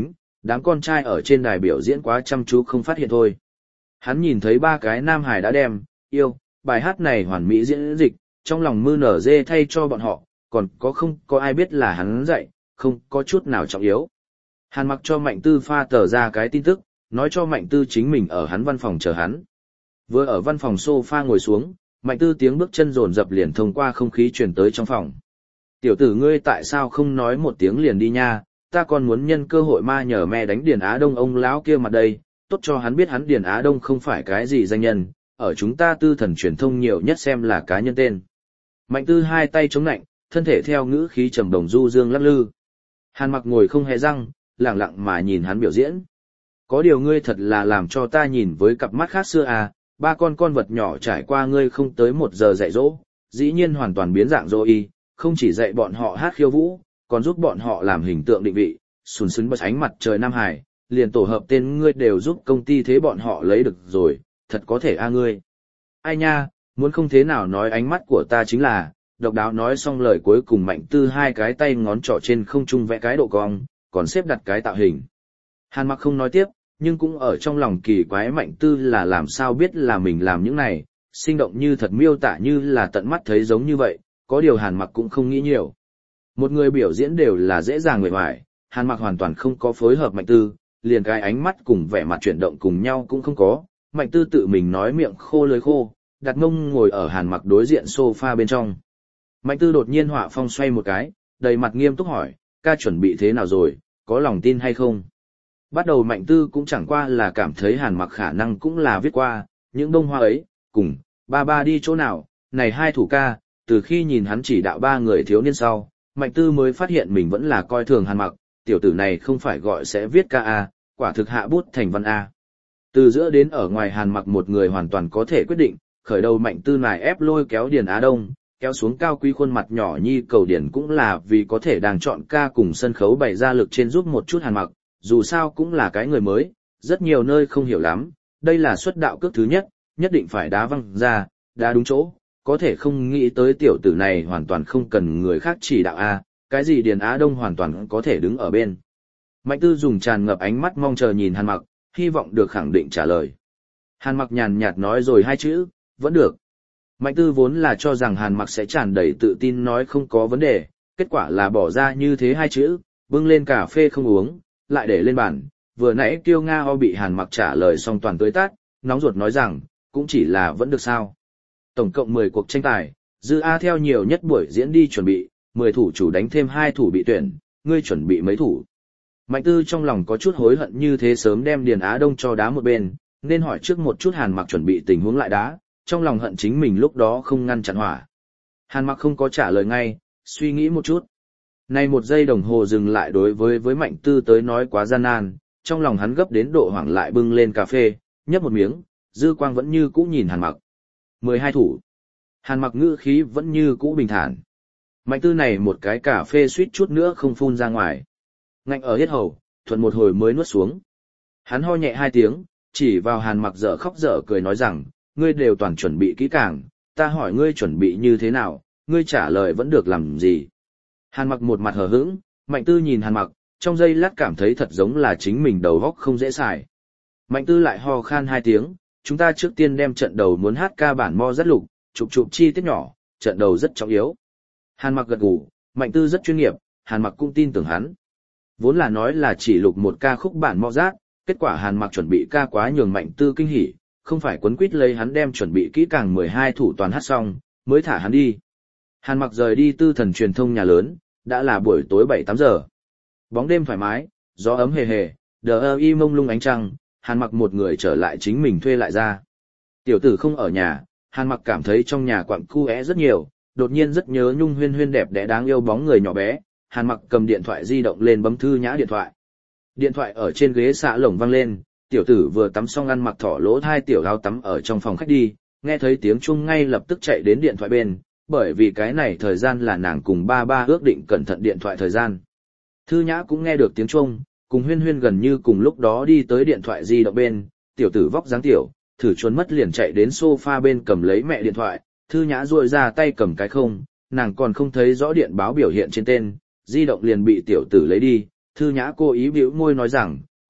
Đám con trai ở trên đài biểu diễn quá chăm chú không phát hiện thôi. Hắn nhìn thấy ba cái nam hải đã đem, yêu, bài hát này hoàn mỹ diễn dịch, trong lòng mưa nở dê thay cho bọn họ, còn có không có ai biết là hắn dạy, không có chút nào trọng yếu. Hàn Mặc cho Mạnh Tư pha tờ ra cái tin tức, nói cho Mạnh Tư chính mình ở hắn văn phòng chờ hắn. Vừa ở văn phòng sofa ngồi xuống, Mạnh Tư tiếng bước chân rồn rập liền thông qua không khí truyền tới trong phòng. Tiểu tử ngươi tại sao không nói một tiếng liền đi nha, ta còn muốn nhân cơ hội ma nhờ mẹ đánh Điền Á Đông ông lão kia mặt đây, tốt cho hắn biết hắn Điền Á Đông không phải cái gì danh nhân, ở chúng ta tư thần truyền thông nhiều nhất xem là cá nhân tên. Mạnh Tư hai tay chống nạnh, thân thể theo ngữ khí trầm đồng du dương lắc lư. Hàn Mặc ngồi không hề răng, lặng lặng mà nhìn hắn biểu diễn. Có điều ngươi thật là làm cho ta nhìn với cặp mắt khác xưa à, ba con con vật nhỏ trải qua ngươi không tới một giờ dạy dỗ, dĩ nhiên hoàn toàn biến dạng rồi y, không chỉ dạy bọn họ hát khiêu vũ, còn giúp bọn họ làm hình tượng định vị, sùn sững bật ánh mặt trời Nam Hải, liền tổ hợp tên ngươi đều giúp công ty thế bọn họ lấy được rồi, thật có thể a ngươi. Ai nha, muốn không thế nào nói ánh mắt của ta chính là, độc đáo nói xong lời cuối cùng Mạnh Tư hai cái tay ngón trỏ trên không trung vẽ cái độ cong, còn xếp đặt cái tạo hình. Hàn Mặc không nói tiếp, nhưng cũng ở trong lòng kỳ quái Mạnh Tư là làm sao biết là mình làm những này, sinh động như thật miêu tả như là tận mắt thấy giống như vậy, có điều Hàn Mặc cũng không nghĩ nhiều. Một người biểu diễn đều là dễ dàng người hoài, Hàn Mặc hoàn toàn không có phối hợp Mạnh Tư, liền cái ánh mắt cùng vẻ mặt chuyển động cùng nhau cũng không có, Mạnh Tư tự mình nói miệng khô lưỡi khô, đặt mông ngồi ở Hàn Mặc đối diện sofa bên trong. Mạnh Tư đột nhiên họa phong xoay một cái, đầy mặt nghiêm túc hỏi, ca chuẩn bị thế nào rồi, có lòng tin hay không? Bắt đầu Mạnh Tư cũng chẳng qua là cảm thấy Hàn Mặc khả năng cũng là viết qua, những bông hoa ấy, cùng, ba ba đi chỗ nào, này hai thủ ca, từ khi nhìn hắn chỉ đạo ba người thiếu niên sau, Mạnh Tư mới phát hiện mình vẫn là coi thường Hàn Mặc, tiểu tử này không phải gọi sẽ viết ca A, quả thực hạ bút thành văn A. Từ giữa đến ở ngoài Hàn Mặc một người hoàn toàn có thể quyết định, khởi đầu Mạnh Tư này ép lôi kéo Điền Á Đông, kéo xuống cao quý khuôn mặt nhỏ nhi cầu Điền cũng là vì có thể đang chọn ca cùng sân khấu bày ra lực trên giúp một chút Hàn Mặc, dù sao cũng là cái người mới, rất nhiều nơi không hiểu lắm, đây là xuất đạo cước thứ nhất, nhất định phải đá văng ra, đá đúng chỗ, có thể không nghĩ tới tiểu tử này hoàn toàn không cần người khác chỉ đạo a, cái gì Điền Á Đông hoàn toàn có thể đứng ở bên. Mạnh Tư dùng tràn ngập ánh mắt mong chờ nhìn Hàn Mặc, hy vọng được khẳng định trả lời. Hàn Mặc nhàn nhạt nói rồi hai chữ, vẫn được. Mạnh Tư vốn là cho rằng Hàn Mặc sẽ tràn đầy tự tin nói không có vấn đề, kết quả là bỏ ra như thế hai chữ, bưng lên cà phê không uống, lại để lên bàn, vừa nãy Kiêu Nga O bị Hàn Mặc trả lời xong toàn tới tát, nóng ruột nói rằng, cũng chỉ là vẫn được sao. Tổng cộng mười cuộc tranh tài, Dư A theo nhiều nhất buổi diễn đi chuẩn bị, mười thủ chủ đánh thêm hai thủ bị tuyển, ngươi chuẩn bị mấy thủ. Mạnh Tư trong lòng có chút hối hận như thế sớm đem Điền Á Đông cho đá một bên, nên hỏi trước một chút Hàn Mặc chuẩn bị tình huống lại đá, trong lòng hận chính mình lúc đó không ngăn chặn hỏa. Hàn Mặc không có trả lời ngay, suy nghĩ một chút. Nay một giây đồng hồ dừng lại đối với với Mạnh Tư tới nói quá gian nan, trong lòng hắn gấp đến độ hoảng lại bưng lên cà phê, nhấp một miếng, dư quang vẫn như cũ nhìn Hàn Mặc. mười hai thủ. Hàn Mặc ngữ khí vẫn như cũ bình thản. Mạnh Tư này một cái cà phê suýt chút nữa không phun ra ngoài. Ngạnh ở hết hầu, thuận một hồi mới nuốt xuống. Hắn ho nhẹ hai tiếng, chỉ vào Hàn Mặc dở khóc dở cười nói rằng, ngươi đều toàn chuẩn bị kỹ càng, ta hỏi ngươi chuẩn bị như thế nào, ngươi trả lời vẫn được làm gì. Hàn Mặc một mặt hờ hững, Mạnh Tư nhìn Hàn Mặc, trong giây lát cảm thấy thật giống là chính mình đầu óc không dễ xài. Mạnh Tư lại ho khan hai tiếng, chúng ta trước tiên đem trận đầu muốn hát ca bản mo rất lục, chụp chụp chi tiết nhỏ, trận đầu rất trọng yếu. Hàn Mặc gật gù, Mạnh Tư rất chuyên nghiệp, Hàn Mặc cũng tin tưởng hắn. Vốn là nói là chỉ lục một ca khúc bản mo rát, kết quả Hàn Mặc chuẩn bị ca quá nhường Mạnh Tư kinh hỉ, không phải quấn quýt lấy hắn đem chuẩn bị kỹ càng mười hai thủ toàn hát xong, mới thả hắn đi. Hàn Mặc rời đi tư thần truyền thông nhà lớn, đã là buổi tối bảy tám giờ. Bóng đêm thoải mái, gió ấm hề hề, đờ y mông lung ánh trăng, Hàn Mặc một người trở lại chính mình thuê lại ra. Tiểu tử không ở nhà, Hàn Mặc cảm thấy trong nhà quặng cu é rất nhiều, đột nhiên rất nhớ Nhung Huyên Huyên đẹp đẽ đáng yêu bóng người nhỏ bé. Hàn Mặc cầm điện thoại di động lên bấm Thư Nhã điện thoại. Điện thoại ở trên ghế xạ lồng vang lên, tiểu tử vừa tắm xong ăn mặc thỏ lỗ hai tiểu áo tắm ở trong phòng khách đi, nghe thấy tiếng chuông ngay lập tức chạy đến điện thoại bên, bởi vì cái này thời gian là nàng cùng ba ba ước định cẩn thận điện thoại thời gian. Thư Nhã cũng nghe được tiếng chuông, cùng Huyên Huyên gần như cùng lúc đó đi tới điện thoại di động bên, tiểu tử vóc dáng tiểu, thử chuồn mất liền chạy đến sofa bên cầm lấy mẹ điện thoại, Thư Nhã duỗi ra tay cầm cái không, nàng còn không thấy rõ điện báo biểu hiện trên tên, di động liền bị tiểu tử lấy đi, Thư Nhã cố ý bĩu môi nói rằng,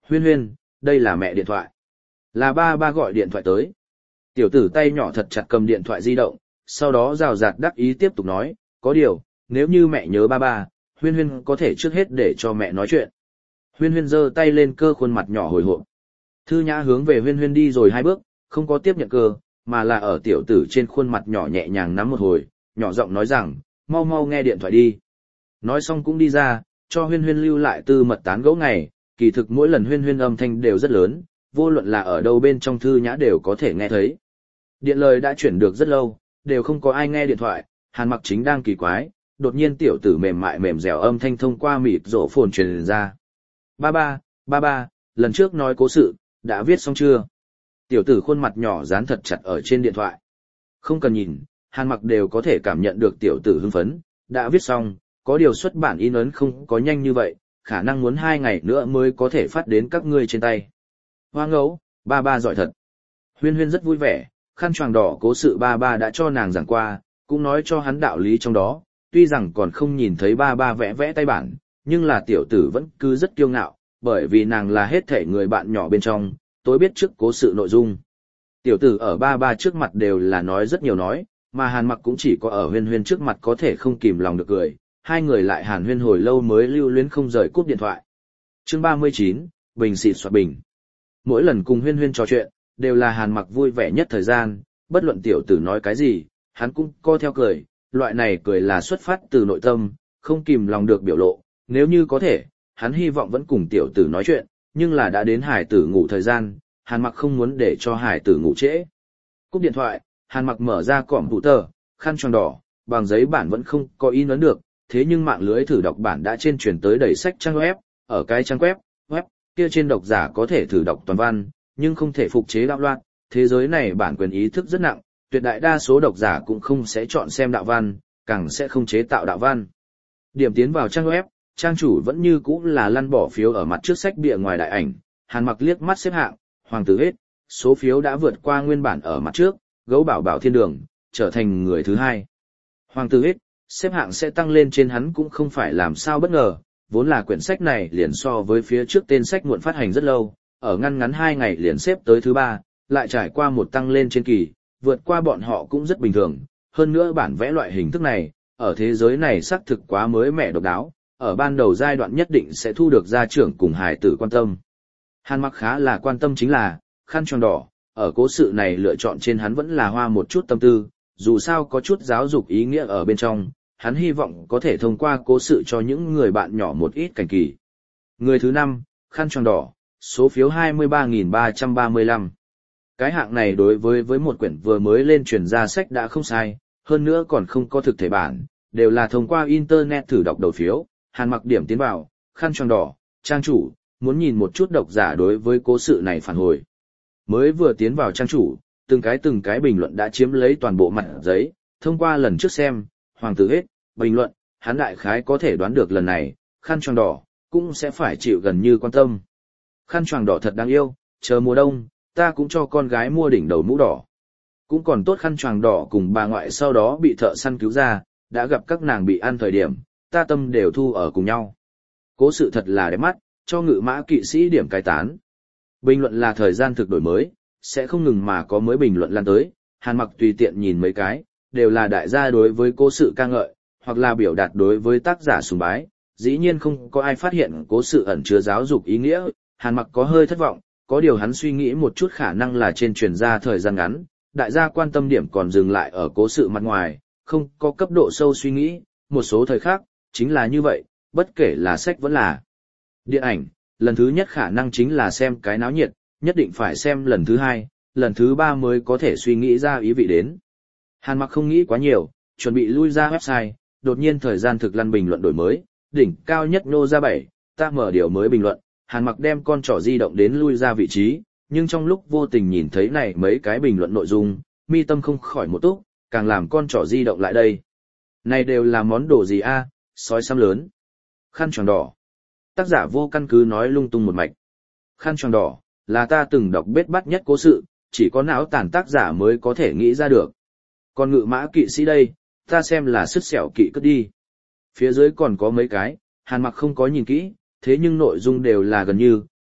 Huyên huyên, đây là mẹ điện thoại. Là ba ba gọi điện thoại tới. Tiểu tử tay nhỏ thật chặt cầm điện thoại di động, sau đó rào rạt đắc ý tiếp tục nói, có điều, nếu như mẹ nhớ ba ba, Huyên huyên có thể trước hết để cho mẹ nói chuyện. Huyên huyên giơ tay lên cơ khuôn mặt nhỏ hồi hộp. Thư Nhã hướng về Huyên huyên đi rồi hai bước, không có tiếp nhận cơ, mà là ở tiểu tử trên khuôn mặt nhỏ nhẹ nhàng nắm một hồi, nhỏ giọng nói rằng, mau mau nghe điện thoại đi. Nói xong cũng đi ra, cho Huyên huyên lưu lại tư mật tán gẫu ngày, kỳ thực mỗi lần Huyên huyên âm thanh đều rất lớn, vô luận là ở đâu bên trong Thư Nhã đều có thể nghe thấy. Điện lời đã chuyển được rất lâu, đều không có ai nghe điện thoại, Hàn Mặc chính đang kỳ quái, đột nhiên tiểu tử mềm mại mềm dẻo âm thanh thông qua mịt rổ phồn truyền ra. Ba ba, ba ba, lần trước nói cố sự, đã viết xong chưa? Tiểu tử khuôn mặt nhỏ dán thật chặt ở trên điện thoại. Không cần nhìn, Hàn Mặc đều có thể cảm nhận được tiểu tử hưng phấn, đã viết xong, có điều xuất bản in ấn không có nhanh như vậy, khả năng muốn hai ngày nữa mới có thể phát đến các ngươi trên tay. Hoa ngẫu, ba ba giỏi thật. Huyên huyên rất vui vẻ, khăn choàng đỏ cố sự ba ba đã cho nàng giảng qua, cũng nói cho hắn đạo lý trong đó, tuy rằng còn không nhìn thấy ba ba vẽ vẽ tay bản, nhưng là tiểu tử vẫn cứ rất kiêu ngạo, bởi vì nàng là hết thể người bạn nhỏ bên trong, tối biết trước cố sự nội dung. Tiểu tử ở ba ba trước mặt đều là nói rất nhiều nói, mà Hàn Mặc cũng chỉ có ở Huyên huyên trước mặt có thể không kìm lòng được cười, hai người lại hàn huyên hồi lâu mới lưu luyến không rời cúp điện thoại. Chương ba mươi chín, Bình xịt xoạt bình. Mỗi lần cùng Huyên huyên trò chuyện, đều là Hàn Mặc vui vẻ nhất thời gian, bất luận tiểu tử nói cái gì, hắn cũng co theo cười, loại này cười là xuất phát từ nội tâm, không kìm lòng được biểu lộ, nếu như có thể, hắn hy vọng vẫn cùng tiểu tử nói chuyện, nhưng là đã đến hải tử ngủ thời gian, Hàn Mặc không muốn để cho hải tử ngủ trễ. Cúp điện thoại, Hàn Mặc mở ra cỏm hụ tờ, khăn choàng đỏ, bằng giấy bản vẫn không có in ấn được, thế nhưng mạng lưới thử đọc bản đã trên truyền tới đầy sách trang web, ở cái trang web, web kia trên độc giả có thể thử đọc toàn văn, nhưng không thể phục chế đạo loạn, thế giới này bản quyền ý thức rất nặng, tuyệt đại đa số độc giả cũng không sẽ chọn xem đạo văn, càng sẽ không chế tạo đạo văn. Điểm tiến vào trang web, trang chủ vẫn như cũ là lăn bỏ phiếu ở mặt trước sách bìa ngoài đại ảnh, Hàn Mặc liếc mắt xếp hạng, hoàng tử hết, số phiếu đã vượt qua nguyên bản ở mặt trước, gấu bảo bảo thiên đường, trở thành người thứ hai. Hoàng tử hết, xếp hạng sẽ tăng lên trên hắn cũng không phải làm sao bất ngờ, vốn là quyển sách này liền so với phía trước tên sách muộn phát hành rất lâu, ở ngăn ngắn hai ngày liền xếp tới thứ ba, lại trải qua một tăng lên trên kỳ, vượt qua bọn họ cũng rất bình thường, hơn nữa bản vẽ loại hình thức này, ở thế giới này xác thực quá mới mẻ độc đáo, ở ban đầu giai đoạn nhất định sẽ thu được gia trưởng cùng hài tử quan tâm. Hàn Mặc khá là quan tâm chính là, khăn choàng đỏ, ở cố sự này lựa chọn trên hắn vẫn là hoa một chút tâm tư, dù sao có chút giáo dục ý nghĩa ở bên trong, hắn hy vọng có thể thông qua cố sự cho những người bạn nhỏ một ít cảnh kỳ. Người thứ năm, khăn choàng đỏ, số phiếu hai mươi ba nghìn ba trăm ba mươi lăm. Cái hạng này đối với với một quyển vừa mới lên truyền ra sách đã không sai, hơn nữa còn không có thực thể bản, đều là thông qua internet thử đọc đầu phiếu. Hàn Mặc điểm tiến vào, khăn choàng đỏ, trang chủ, muốn nhìn một chút độc giả đối với cố sự này phản hồi. Mới vừa tiến vào trang chủ, từng cái từng cái bình luận đã chiếm lấy toàn bộ mặt giấy, thông qua lần trước xem, hoàng tử hết, bình luận, hắn đại khái có thể đoán được lần này, khăn choàng đỏ, cũng sẽ phải chịu gần như quan tâm. Khăn choàng đỏ thật đáng yêu, chờ mùa đông, ta cũng cho con gái mua đỉnh đầu mũ đỏ. Cũng còn tốt khăn choàng đỏ cùng bà ngoại sau đó bị thợ săn cứu ra, đã gặp các nàng bị ăn thời điểm, ta tâm đều thu ở cùng nhau. Cố sự thật là đẹp mắt, cho ngự mã kỵ sĩ điểm cai tán. Bình luận là thời gian thực đổi mới, sẽ không ngừng mà có mới bình luận lan tới, Hàn Mặc tùy tiện nhìn mấy cái, đều là đại gia đối với cố sự ca ngợi, hoặc là biểu đạt đối với tác giả sùng bái, dĩ nhiên không có ai phát hiện cố sự ẩn chứa giáo dục ý nghĩa, Hàn Mặc có hơi thất vọng, có điều hắn suy nghĩ một chút khả năng là trên truyền ra thời gian ngắn, đại gia quan tâm điểm còn dừng lại ở cố sự mặt ngoài, không có cấp độ sâu suy nghĩ, một số thời khác, chính là như vậy, bất kể là sách vẫn là điện ảnh, lần thứ nhất khả năng chính là xem cái náo nhiệt, nhất định phải xem lần thứ hai, lần thứ ba mới có thể suy nghĩ ra ý vị đến. Hàn Mặc không nghĩ quá nhiều, chuẩn bị lui ra website, đột nhiên thời gian thực lăn bình luận đổi mới, đỉnh cao nhất nô ra bảy, ta mở điều mới bình luận, Hàn Mặc đem con trỏ di động đến lui ra vị trí, nhưng trong lúc vô tình nhìn thấy này mấy cái bình luận nội dung, mi tâm không khỏi một túc, càng làm con trỏ di động lại đây. Này đều là món đồ gì a? Sói xăm lớn. Khăn choàng đỏ. Tác giả vô căn cứ nói lung tung một mạch. Khăn choàng đỏ, là ta từng đọc bết bát nhất cố sự, chỉ có não tàn tác giả mới có thể nghĩ ra được. Còn ngự mã kỵ sĩ đây, ta xem là sứt sẹo kỵ cất đi. Phía dưới còn có mấy cái, Hàn Mặc không có nhìn kỹ, thế nhưng nội dung đều là gần như,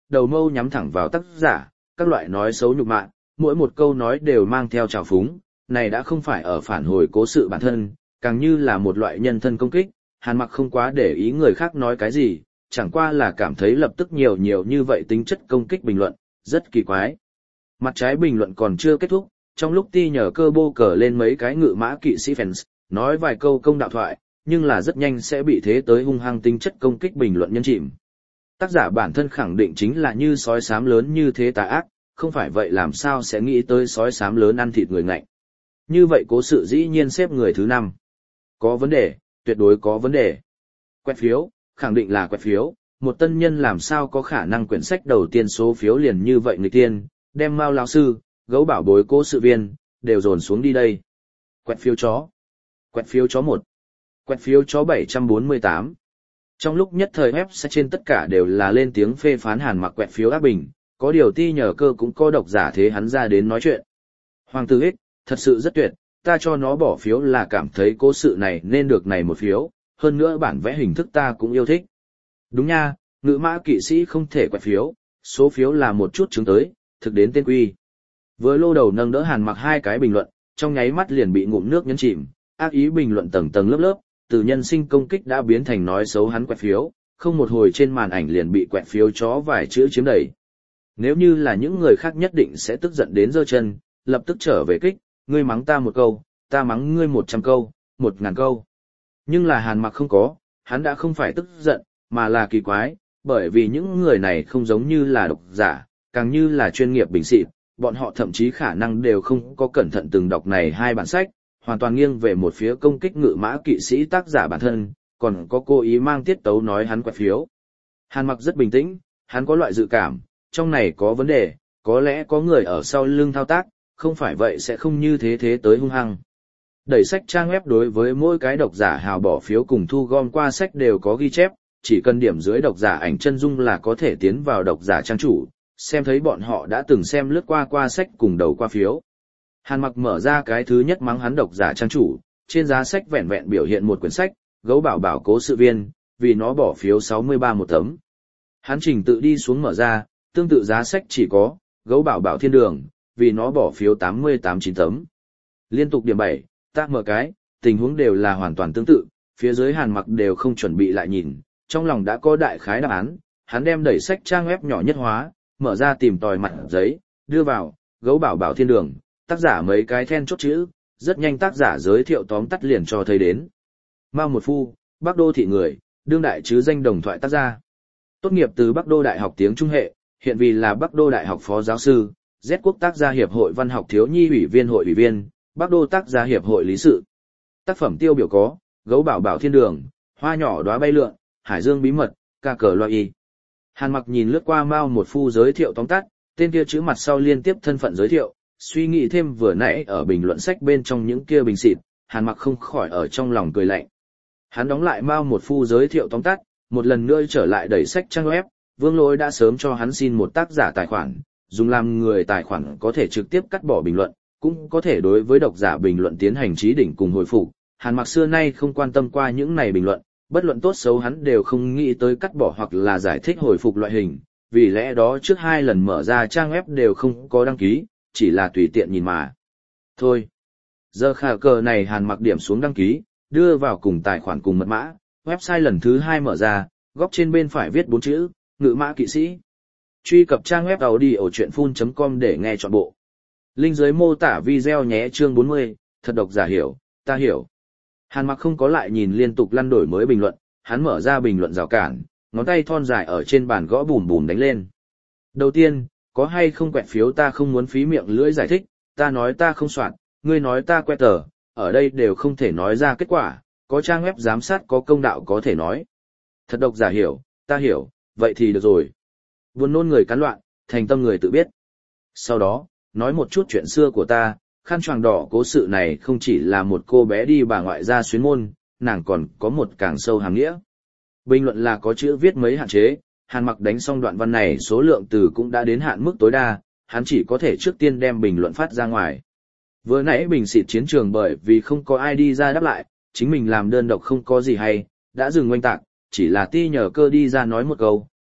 đầu mâu nhắm thẳng vào tác giả, các loại nói xấu nhục mạ, mỗi một câu nói đều mang theo trào phúng, này đã không phải ở phản hồi cố sự bản thân, càng như là một loại nhân thân công kích. Hàn Mặc không quá để ý người khác nói cái gì, chẳng qua là cảm thấy lập tức nhiều nhiều như vậy tính chất công kích bình luận, rất kỳ quái. Mặt trái bình luận còn chưa kết thúc, trong lúc ti nhờ cơ bô cờ lên mấy cái ngự mã kỵ sĩ fans, nói vài câu công đạo thoại, nhưng là rất nhanh sẽ bị thế tới hung hăng tính chất công kích bình luận nhân chìm. Tác giả bản thân khẳng định chính là như sói xám lớn như thế tà ác, không phải vậy làm sao sẽ nghĩ tới sói xám lớn ăn thịt người ngạnh. Như vậy cố sự dĩ nhiên xếp người thứ năm. Có vấn đề, tuyệt đối có vấn đề. Quẹt phiếu, khẳng định là quẹt phiếu, một tân nhân làm sao có khả năng quyển sách đầu tiên số phiếu liền như vậy người tiên, đem Mao lão sư, Gấu Bảo Bối cố sự viên, đều dồn xuống đi đây. Quẹt phiếu chó. Quẹt phiếu chó một. Quẹt phiếu chó bảy trăm bốn mươi tám. Trong lúc nhất thời website trên tất cả đều là lên tiếng phê phán Hàn Mặc quẹt phiếu ác bình, có điều ti nhờ cơ cũng có độc giả thế hắn ra đến nói chuyện. Hoàng tử ích, thật sự rất tuyệt, ta cho nó bỏ phiếu là cảm thấy cố sự này nên được này một phiếu, hơn nữa bản vẽ hình thức ta cũng yêu thích. Đúng nha, ngự mã kỵ sĩ không thể quẹt phiếu, số phiếu là một chút chứng tới, thực đến tên quy. Với lô đầu nâng đỡ Hàn Mặc hai cái bình luận, trong nháy mắt liền bị ngụm nước nhấn chìm, ác ý bình luận tầng tầng lớp lớp, từ nhân sinh công kích đã biến thành nói xấu hắn quẹt phiếu, không một hồi trên màn ảnh liền bị quẹt phiếu chó vài chữ chiếm đầy. Nếu như là những người khác nhất định sẽ tức giận đến giơ chân, lập tức trở về kích, ngươi mắng ta một câu, ta mắng ngươi một trăm câu, một ngàn câu. Nhưng là Hàn Mặc không có, hắn đã không phải tức giận, mà là kỳ quái, bởi vì những người này không giống như là độc giả, càng như là chuyên nghiệp bình xịt, bọn họ thậm chí khả năng đều không có cẩn thận từng đọc này hai bản sách, hoàn toàn nghiêng về một phía công kích ngự mã kỵ sĩ tác giả bản thân, còn có cố ý mang tiết tấu nói hắn quẹt phiếu. Hàn Mặc rất bình tĩnh, hắn có loại dự cảm, trong này có vấn đề, có lẽ có người ở sau lưng thao tác, không phải vậy sẽ không như thế thế tới hung hăng. Đẩy sách trang web đối với mỗi cái độc giả hào bỏ phiếu cùng thu gom qua sách đều có ghi chép, chỉ cần điểm dưới độc giả ảnh chân dung là có thể tiến vào độc giả trang chủ, xem thấy bọn họ đã từng xem lướt qua qua sách cùng đầu qua phiếu. Hàn Mặc mở ra cái thứ nhất mắng hắn độc giả trang chủ, trên giá sách vẹn vẹn biểu hiện một quyển sách, Gấu Bảo Bảo cố sự viên, vì nó bỏ phiếu sáu mươi ba một tấm. Hắn trình tự đi xuống mở ra, tương tự giá sách chỉ có, Gấu Bảo Bảo thiên đường, vì nó bỏ phiếu tám mươi tám chín tấm. Liên tục điểm bảy, tác mở cái, tình huống đều là hoàn toàn tương tự, phía dưới Hàn Mặc đều không chuẩn bị lại nhìn, trong lòng đã có đại khái đáp án, hắn đem đẩy sách trang web nhỏ nhất hóa, mở ra tìm tòi mặt giấy, đưa vào, Gấu Bảo Bảo thiên đường, tác giả mấy cái then chốt chữ, rất nhanh tác giả giới thiệu tóm tắt liền cho thấy đến. Mao Một Phu, Bắc Đô thị người, đương đại chứ danh đồng thoại tác gia. Tốt nghiệp từ Bắc Đô Đại học tiếng Trung hệ, hiện vì là Bắc Đô Đại học phó giáo sư, Z Quốc tác gia hiệp hội văn học thiếu nhi ủy viên hội ủy viên, Bắc Đô tác gia hiệp hội lý sự. Tác phẩm tiêu biểu có, Gấu Bảo Bảo thiên đường, Hoa nhỏ đóa bay lượn, Hải Dương bí mật, Ca cờ loa y. Hàn Mặc nhìn lướt qua Mao Một Phu giới thiệu tóm tắt, tên kia chữ mặt sau liên tiếp thân phận giới thiệu, suy nghĩ thêm vừa nãy ở bình luận sách bên trong những kia bình xịt, Hàn Mặc không khỏi ở trong lòng cười lạnh. Hắn đóng lại Mao Một Phu giới thiệu tóm tắt, một lần nữa trở lại đẩy sách trang web, Vương Lỗi đã sớm cho hắn xin một tác giả tài khoản, dùng làm người tài khoản có thể trực tiếp cắt bỏ bình luận, cũng có thể đối với độc giả bình luận tiến hành trí đỉnh cùng hồi phục. Hàn Mặc xưa nay không quan tâm qua những này bình luận, bất luận tốt xấu hắn đều không nghĩ tới cắt bỏ hoặc là giải thích hồi phục loại hình, vì lẽ đó trước hai lần mở ra trang web đều không có đăng ký, chỉ là tùy tiện nhìn mà. Thôi, giờ khả cờ này Hàn Mặc điểm xuống đăng ký, đưa vào cùng tài khoản cùng mật mã, website lần thứ hai mở ra, góc trên bên phải viết bốn chữ, ngự mã kỵ sĩ. Truy cập trang web audiochuyenphun chấm com để nghe trọn bộ. Link dưới mô tả video nhé. Chương bốn mươi, thật độc giả hiểu, ta hiểu. Hàn Mặc không có lại nhìn liên tục lăn đổi mới bình luận, hắn mở ra bình luận rào cản, ngón tay thon dài ở trên bàn gõ bùm bùm đánh lên. Đầu tiên, có hay không quẹt phiếu ta không muốn phí miệng lưỡi giải thích, ta nói ta không soạn, ngươi nói ta quẹt tờ, ở đây đều không thể nói ra kết quả, có trang web giám sát có công đạo có thể nói. Thật độc giả hiểu, ta hiểu, vậy thì được rồi. Buồn nôn người cắn loạn, thành tâm người tự biết. Sau đó, nói một chút chuyện xưa của ta, khăn choàng đỏ cố sự này không chỉ là một cô bé đi bà ngoại ra xuyến môn, nàng còn có một càng sâu hàm nghĩa. Bình luận là có chữ viết mấy hạn chế, Hàn Mặc đánh xong đoạn văn này số lượng từ cũng đã đến hạn mức tối đa, hắn chỉ có thể trước tiên đem bình luận phát ra ngoài. Vừa nãy bình xịt chiến trường bởi vì không có ai đi ra đáp lại, chính mình làm đơn độc không có gì hay, đã dừng oanh tạc, chỉ là ti nhờ cơ đi ra nói một câu,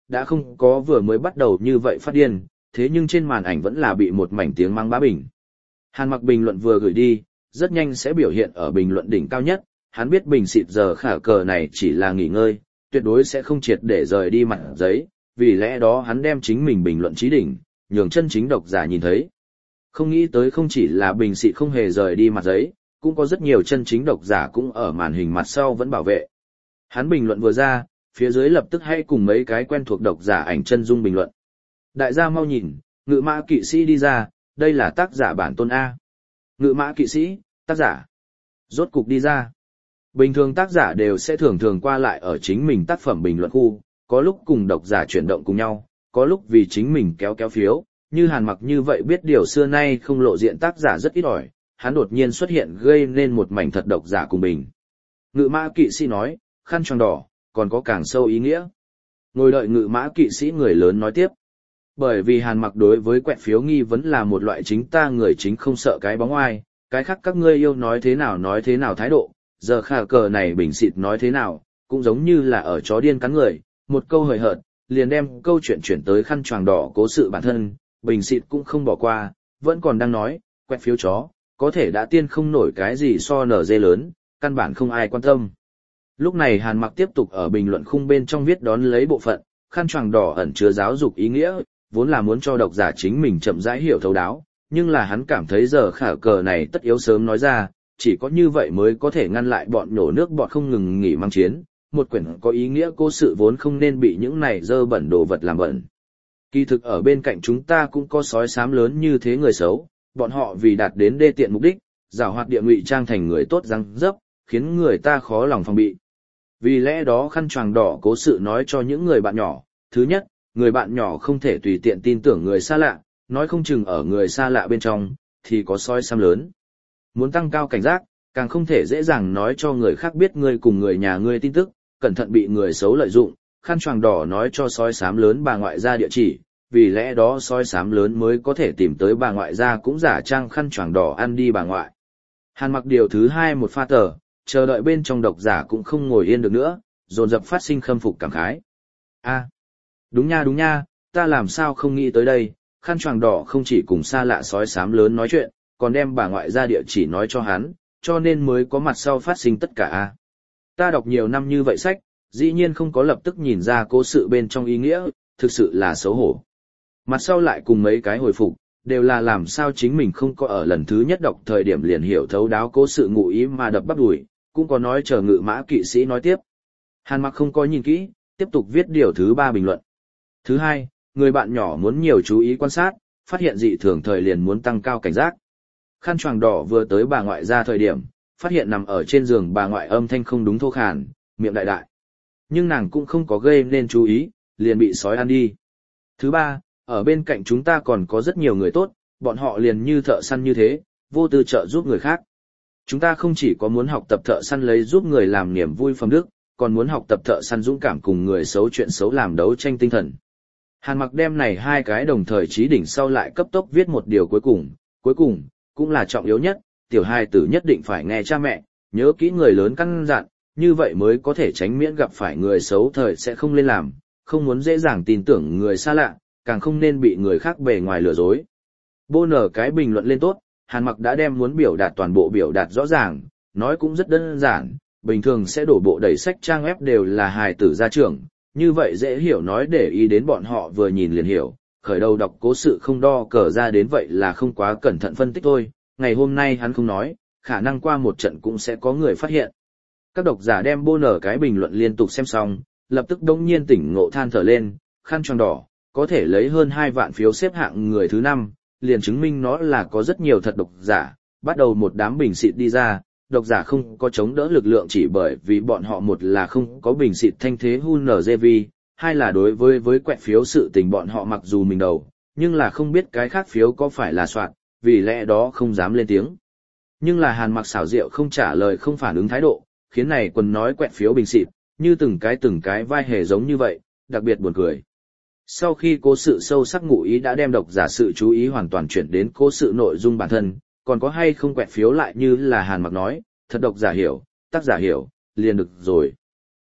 đã không có vừa mới bắt đầu như vậy phát điên, thế nhưng trên màn ảnh vẫn là bị một mảnh tiếng mắng bá bình. Hàn Mặc bình luận vừa gửi đi, rất nhanh sẽ biểu hiện ở bình luận đỉnh cao nhất, hắn biết bình xịt giờ khả cờ này chỉ là nghỉ ngơi, tuyệt đối sẽ không triệt để rời đi mặt giấy, vì lẽ đó hắn đem chính mình bình luận chí đỉnh, nhường chân chính độc giả nhìn thấy. Không nghĩ tới không chỉ là bình xịt không hề rời đi mặt giấy, cũng có rất nhiều chân chính độc giả cũng ở màn hình mặt sau vẫn bảo vệ. Hắn bình luận vừa ra, phía dưới lập tức hay cùng mấy cái quen thuộc độc giả ảnh chân dung bình luận. Đại gia mau nhìn, Ngự Mã Kỵ Sĩ đi ra, đây là tác giả bản tôn A. Ngự Mã Kỵ Sĩ, tác giả. Rốt cục đi ra. Bình thường tác giả đều sẽ thường thường qua lại ở chính mình tác phẩm bình luận khu, có lúc cùng độc giả chuyển động cùng nhau, có lúc vì chính mình kéo kéo phiếu, như Hàn Mặc như vậy biết điều xưa nay không lộ diện tác giả rất ít ỏi, hắn đột nhiên xuất hiện gây nên một mảnh thật độc giả cùng bình. Ngự Mã Kỵ Sĩ nói, khăn choàng đỏ, còn có càng sâu ý nghĩa. Ngồi đợi Ngự Mã Kỵ Sĩ người lớn nói tiếp. Bởi vì Hàn Mặc đối với quẹt phiếu nghi vấn là một loại chính ta người chính không sợ cái bóng ai, cái khác các ngươi yêu nói thế nào nói thế nào thái độ, giờ khả cờ này bình xịt nói thế nào, cũng giống như là ở chó điên cắn người, một câu hời hợt, liền đem câu chuyện chuyển tới khăn choàng đỏ cố sự bản thân, bình xịt cũng không bỏ qua, vẫn còn đang nói, quẹt phiếu chó, có thể đã tiên không nổi cái gì so nở dê lớn, căn bản không ai quan tâm. Lúc này Hàn Mặc tiếp tục ở bình luận khung bên trong viết đón lấy bộ phận, khăn choàng đỏ ẩn chứa giáo dục ý nghĩa, vốn là muốn cho độc giả chính mình chậm rãi hiểu thấu đáo, nhưng là hắn cảm thấy giờ khả cờ này tất yếu sớm nói ra, chỉ có như vậy mới có thể ngăn lại bọn nổ nước bọt không ngừng nghỉ mang chiến, một quyển có ý nghĩa cố sự vốn không nên bị những này dơ bẩn đồ vật làm bẩn. Kỳ thực ở bên cạnh chúng ta cũng có sói xám lớn như thế người xấu, bọn họ vì đạt đến đê tiện mục đích, giảo hoạt địa ngụy trang thành người tốt răng dấp, khiến người ta khó lòng phòng bị. Vì lẽ đó khăn choàng đỏ cố sự nói cho những người bạn nhỏ, thứ nhất, người bạn nhỏ không thể tùy tiện tin tưởng người xa lạ, nói không chừng ở người xa lạ bên trong, thì có sói xám lớn. Muốn tăng cao cảnh giác, càng không thể dễ dàng nói cho người khác biết ngươi cùng người nhà ngươi tin tức, cẩn thận bị người xấu lợi dụng, khăn choàng đỏ nói cho sói xám lớn bà ngoại gia địa chỉ, vì lẽ đó sói xám lớn mới có thể tìm tới bà ngoại gia cũng giả trang khăn choàng đỏ ăn đi bà ngoại. Hàn Mặc điều thứ hai một pha tờ, chờ đợi bên trong độc giả cũng không ngồi yên được nữa, dồn dập phát sinh khâm phục cảm khái. A, đúng nha đúng nha, ta làm sao không nghĩ tới đây, khăn choàng đỏ không chỉ cùng xa lạ sói xám lớn nói chuyện, còn đem bà ngoại gia địa chỉ nói cho hắn, cho nên mới có mặt sau phát sinh tất cả a. Ta đọc nhiều năm như vậy sách, dĩ nhiên không có lập tức nhìn ra cố sự bên trong ý nghĩa, thực sự là xấu hổ. Mặt sau lại cùng mấy cái hồi phục, đều là làm sao chính mình không có ở lần thứ nhất đọc thời điểm liền hiểu thấu đáo cố sự ngụ ý mà đập bắp đùi, cũng có nói chờ Ngự Mã Kỵ Sĩ nói tiếp. Hàn Mặc không có nhìn kỹ, tiếp tục viết điều thứ ba bình luận. Thứ hai, người bạn nhỏ muốn nhiều chú ý quan sát, phát hiện dị thường thời liền muốn tăng cao cảnh giác. Khăn choàng đỏ vừa tới bà ngoại ra thời điểm, phát hiện nằm ở trên giường bà ngoại âm thanh không đúng thô khàn, miệng đại đại. Nhưng nàng cũng không có gây nên chú ý, liền bị sói ăn đi. Thứ ba, ở bên cạnh chúng ta còn có rất nhiều người tốt, bọn họ liền như thợ săn như thế, vô tư trợ giúp người khác. Chúng ta không chỉ có muốn học tập thợ săn lấy giúp người làm niềm vui phẩm đức, còn muốn học tập thợ săn dũng cảm cùng người xấu chuyện xấu làm đấu tranh tinh thần. Hàn Mặc đem này hai cái đồng thời chí đỉnh sau lại cấp tốc viết một điều cuối cùng, cuối cùng, cũng là trọng yếu nhất, tiểu hài tử nhất định phải nghe cha mẹ, nhớ kỹ người lớn căn dặn, như vậy mới có thể tránh miễn gặp phải người xấu thời sẽ không lên làm, không muốn dễ dàng tin tưởng người xa lạ, càng không nên bị người khác bề ngoài lừa dối. Bô nở cái bình luận lên tốt, Hàn Mặc đã đem muốn biểu đạt toàn bộ biểu đạt rõ ràng, nói cũng rất đơn giản, bình thường sẽ đổ bộ đầy sách trang web đều là hài tử gia trưởng, như vậy dễ hiểu nói để ý đến bọn họ vừa nhìn liền hiểu, khởi đầu đọc cố sự không đo cờ ra đến vậy là không quá cẩn thận phân tích thôi, ngày hôm nay hắn không nói, khả năng qua một trận cũng sẽ có người phát hiện. Các độc giả đem bô nở cái bình luận liên tục xem xong, lập tức đống nhiên tỉnh ngộ than thở lên, khăn choàng đỏ, có thể lấy hơn hai vạn phiếu xếp hạng người thứ năm, liền chứng minh nó là có rất nhiều thật độc giả, bắt đầu một đám bình xịt đi ra, độc giả không có chống đỡ lực lượng chỉ bởi vì bọn họ một là không có bình xịt thanh thế hun nở dê vi, hai là đối với với quẹt phiếu sự tình bọn họ mặc dù mình đầu, nhưng là không biết cái khác phiếu có phải là soạn, vì lẽ đó không dám lên tiếng. Nhưng là Hàn Mặc xảo diệu không trả lời không phản ứng thái độ, khiến này quần nói quẹt phiếu bình xịt, như từng cái từng cái vai hề giống như vậy, đặc biệt buồn cười. Sau khi cố sự sâu sắc ngụ ý đã đem độc giả sự chú ý hoàn toàn chuyển đến cố sự nội dung bản thân, còn có hay không quẹt phiếu lại như là Hàn Mặc nói, thật độc giả hiểu, tác giả hiểu, liền được rồi.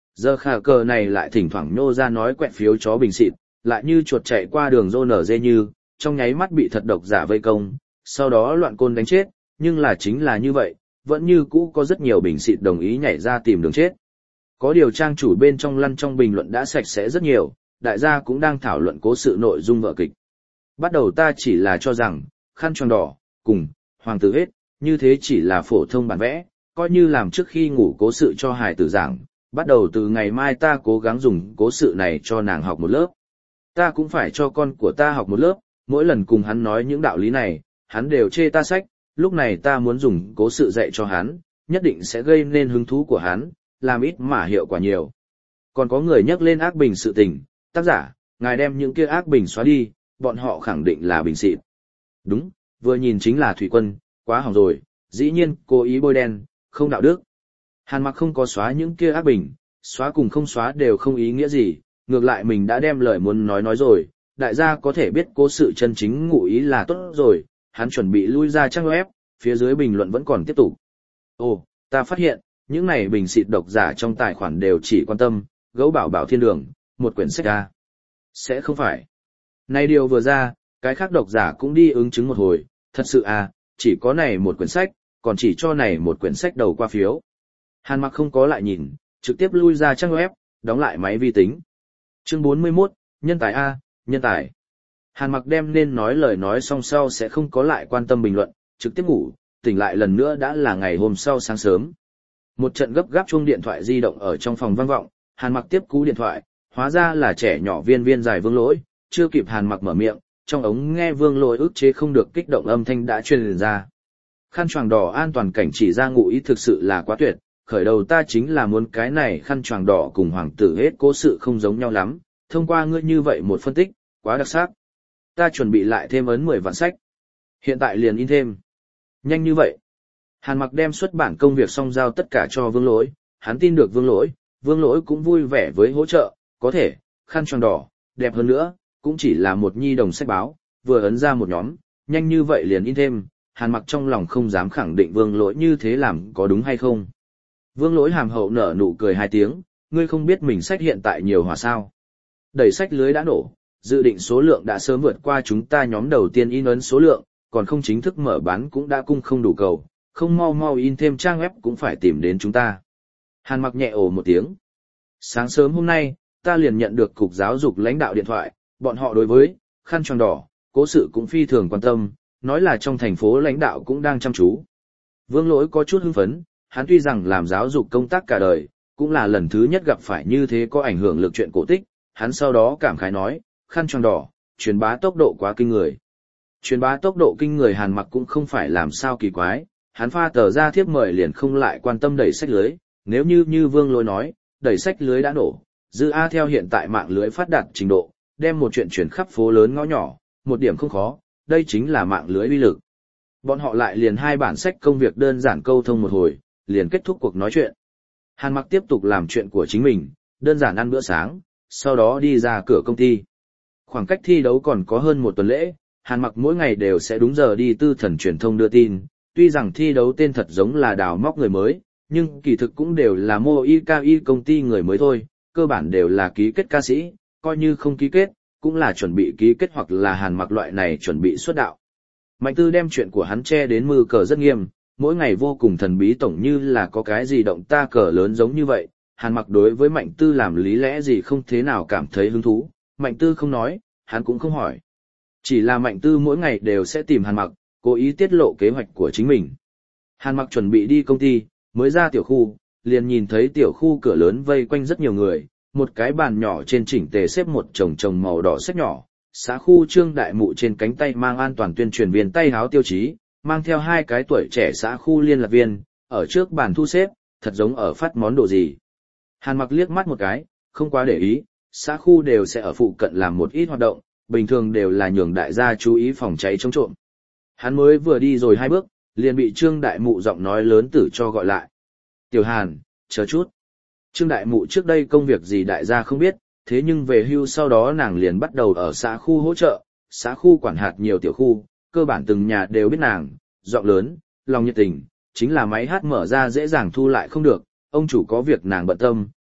Giờ khả cờ này lại thỉnh thoảng nhô ra nói quẹt phiếu chó bình xịt, lại như chuột chạy qua đường rô nở dê như, trong nháy mắt bị thật độc giả vây công, sau đó loạn côn đánh chết, nhưng là chính là như vậy, vẫn như cũ có rất nhiều bình xịt đồng ý nhảy ra tìm đường chết. Có điều trang chủ bên trong lăn trong bình luận đã sạch sẽ rất nhiều, đại gia cũng đang thảo luận cố sự nội dung vở kịch. Bắt đầu ta chỉ là cho rằng, khăn tròn đỏ, cùng, hoàng tử hết, như thế chỉ là phổ thông bản vẽ, coi như làm trước khi ngủ cố sự cho hài tử giảng, bắt đầu từ ngày mai ta cố gắng dùng cố sự này cho nàng học một lớp. Ta cũng phải cho con của ta học một lớp, mỗi lần cùng hắn nói những đạo lý này, hắn đều chê ta sách, lúc này ta muốn dùng cố sự dạy cho hắn, nhất định sẽ gây nên hứng thú của hắn, làm ít mà hiệu quả nhiều. Còn có người nhắc lên ác bình sự tình, tác giả, ngài đem những kia ác bình xóa đi, bọn họ khẳng định là bình xịt. Đúng, vừa nhìn chính là Thủy Quân, quá hỏng rồi, dĩ nhiên cố ý bôi đen, không đạo đức. Hàn Mặc không có xóa những kia ác bình, xóa cùng không xóa đều không ý nghĩa gì, ngược lại mình đã đem lời muốn nói nói rồi, đại gia có thể biết cố sự chân chính ngụ ý là tốt rồi, hắn chuẩn bị lui ra trang web, phía dưới bình luận vẫn còn tiếp tục. Ồ, ta phát hiện, những này bình xịt độc giả trong tài khoản đều chỉ quan tâm, gấu bảo bảo thiên đường, một quyển sách ra. Sẽ không phải. Này điều vừa ra, cái khác độc giả cũng đi ứng chứng một hồi, thật sự à, chỉ có này một quyển sách, còn chỉ cho này một quyển sách đầu qua phiếu. Hàn Mặc không có lại nhìn, trực tiếp lui ra trang web, đóng lại máy vi tính. Chương bốn mươi mốt, nhân tài A, nhân tài. Hàn Mặc đem nên nói lời nói xong sau sẽ không có lại quan tâm bình luận, trực tiếp ngủ, tỉnh lại lần nữa đã là ngày hôm sau sáng sớm. Một trận gấp gáp chuông điện thoại di động ở trong phòng vang vọng, Hàn Mặc tiếp cú điện thoại, hóa ra là trẻ nhỏ viên viên dài Vương Lỗi, chưa kịp Hàn Mặc mở miệng, trong ống nghe Vương Lỗi ức chế không được kích động âm thanh đã truyền ra. Khăn choàng đỏ an toàn cảnh chỉ ra ngụ ý thực sự là quá tuyệt, khởi đầu ta chính là muốn cái này khăn choàng đỏ cùng hoàng tử hết cố sự không giống nhau lắm, thông qua ngươi như vậy một phân tích, quá đặc sắc. Ta chuẩn bị lại thêm ấn mười vạn sách. Hiện tại liền in thêm. Nhanh như vậy. Hàn Mặc đem xuất bản công việc xong giao tất cả cho Vương Lỗi, hắn tin được Vương Lỗi, Vương Lỗi cũng vui vẻ với hỗ trợ, có thể, khăn choàng đỏ, đẹp hơn nữa, cũng chỉ là một nhi đồng sách báo, vừa ấn ra một nhóm, nhanh như vậy liền in thêm, Hàn Mặc trong lòng không dám khẳng định Vương Lỗi như thế làm có đúng hay không. Vương Lỗi hàm hậu nở nụ cười hai tiếng, ngươi không biết mình sách hiện tại nhiều hỏa sao. Đẩy sách lưới đã nổ, dự định số lượng đã sớm vượt qua chúng ta nhóm đầu tiên in ấn số lượng, còn không chính thức mở bán cũng đã cung không đủ cầu, không mau mau in thêm trang web cũng phải tìm đến chúng ta. Hàn Mặc nhẹ ồ một tiếng. Sáng sớm hôm nay, ta liền nhận được cục giáo dục lãnh đạo điện thoại, bọn họ đối với khăn choàng đỏ, cố sự cũng phi thường quan tâm, nói là trong thành phố lãnh đạo cũng đang chăm chú. Vương Lỗi có chút hưng phấn, hắn tuy rằng làm giáo dục công tác cả đời, cũng là lần thứ nhất gặp phải như thế có ảnh hưởng lực chuyện cổ tích, hắn sau đó cảm khái nói, khăn choàng đỏ, truyền bá tốc độ quá kinh người. Truyền bá tốc độ kinh người Hàn Mặc cũng không phải làm sao kỳ quái, hắn pha tờ ra thiếp mời liền không lại quan tâm đẩy sách lưới, nếu như như Vương Lỗi nói, đẩy sách lưới đã nổ, dư A theo hiện tại mạng lưới phát đạt trình độ, đem một chuyện chuyển khắp phố lớn ngõ nhỏ, một điểm không khó, đây chính là mạng lưới uy lực. Bọn họ lại liền hai bản sách công việc đơn giản câu thông một hồi, liền kết thúc cuộc nói chuyện. Hàn Mặc tiếp tục làm chuyện của chính mình, đơn giản ăn bữa sáng, sau đó đi ra cửa công ty. Khoảng cách thi đấu còn có hơn một tuần lễ, Hàn Mặc mỗi ngày đều sẽ đúng giờ đi tư thần truyền thông đưa tin, tuy rằng thi đấu tên thật giống là đào móc người mới, nhưng kỳ thực cũng đều là mô i ca i công ty người mới thôi, cơ bản đều là ký kết ca sĩ, coi như không ký kết, cũng là chuẩn bị ký kết hoặc là Hàn Mặc loại này chuẩn bị xuất đạo. Mạnh Tư đem chuyện của hắn che đến mư cờ rất nghiêm, mỗi ngày vô cùng thần bí tổng như là có cái gì động ta cờ lớn giống như vậy, Hàn Mặc đối với Mạnh Tư làm lý lẽ gì không thế nào cảm thấy hứng thú, Mạnh Tư không nói, hắn cũng không hỏi. Chỉ là Mạnh Tư mỗi ngày đều sẽ tìm Hàn Mặc, cố ý tiết lộ kế hoạch của chính mình. Hàn Mặc chuẩn bị đi công ty, mới ra tiểu khu, liền nhìn thấy tiểu khu cửa lớn vây quanh rất nhiều người, một cái bàn nhỏ trên chỉnh tề xếp một chồng chồng màu đỏ sách nhỏ, xã khu Trương Đại Mụ trên cánh tay mang an toàn tuyên truyền viên tay háo tiêu chí, mang theo hai cái tuổi trẻ xã khu liên lạc viên, ở trước bàn thu xếp, thật giống ở phát món đồ gì. Hàn Mặc liếc mắt một cái, không quá để ý, xã khu đều sẽ ở phụ cận làm một ít hoạt động, bình thường đều là nhường đại gia chú ý phòng cháy chống trộm. Hắn mới vừa đi rồi hai bước, liền bị Trương Đại Mụ giọng nói lớn tử cho gọi lại. Tiểu Hàn, chờ chút. Trương Đại Mụ trước đây công việc gì đại gia không biết, thế nhưng về hưu sau đó nàng liền bắt đầu ở xã khu hỗ trợ, xã khu quản hạt nhiều tiểu khu, cơ bản từng nhà đều biết nàng, giọng lớn, lòng nhiệt tình, chính là máy hát mở ra dễ dàng thu lại không được, ông chủ có việc nàng bận tâm,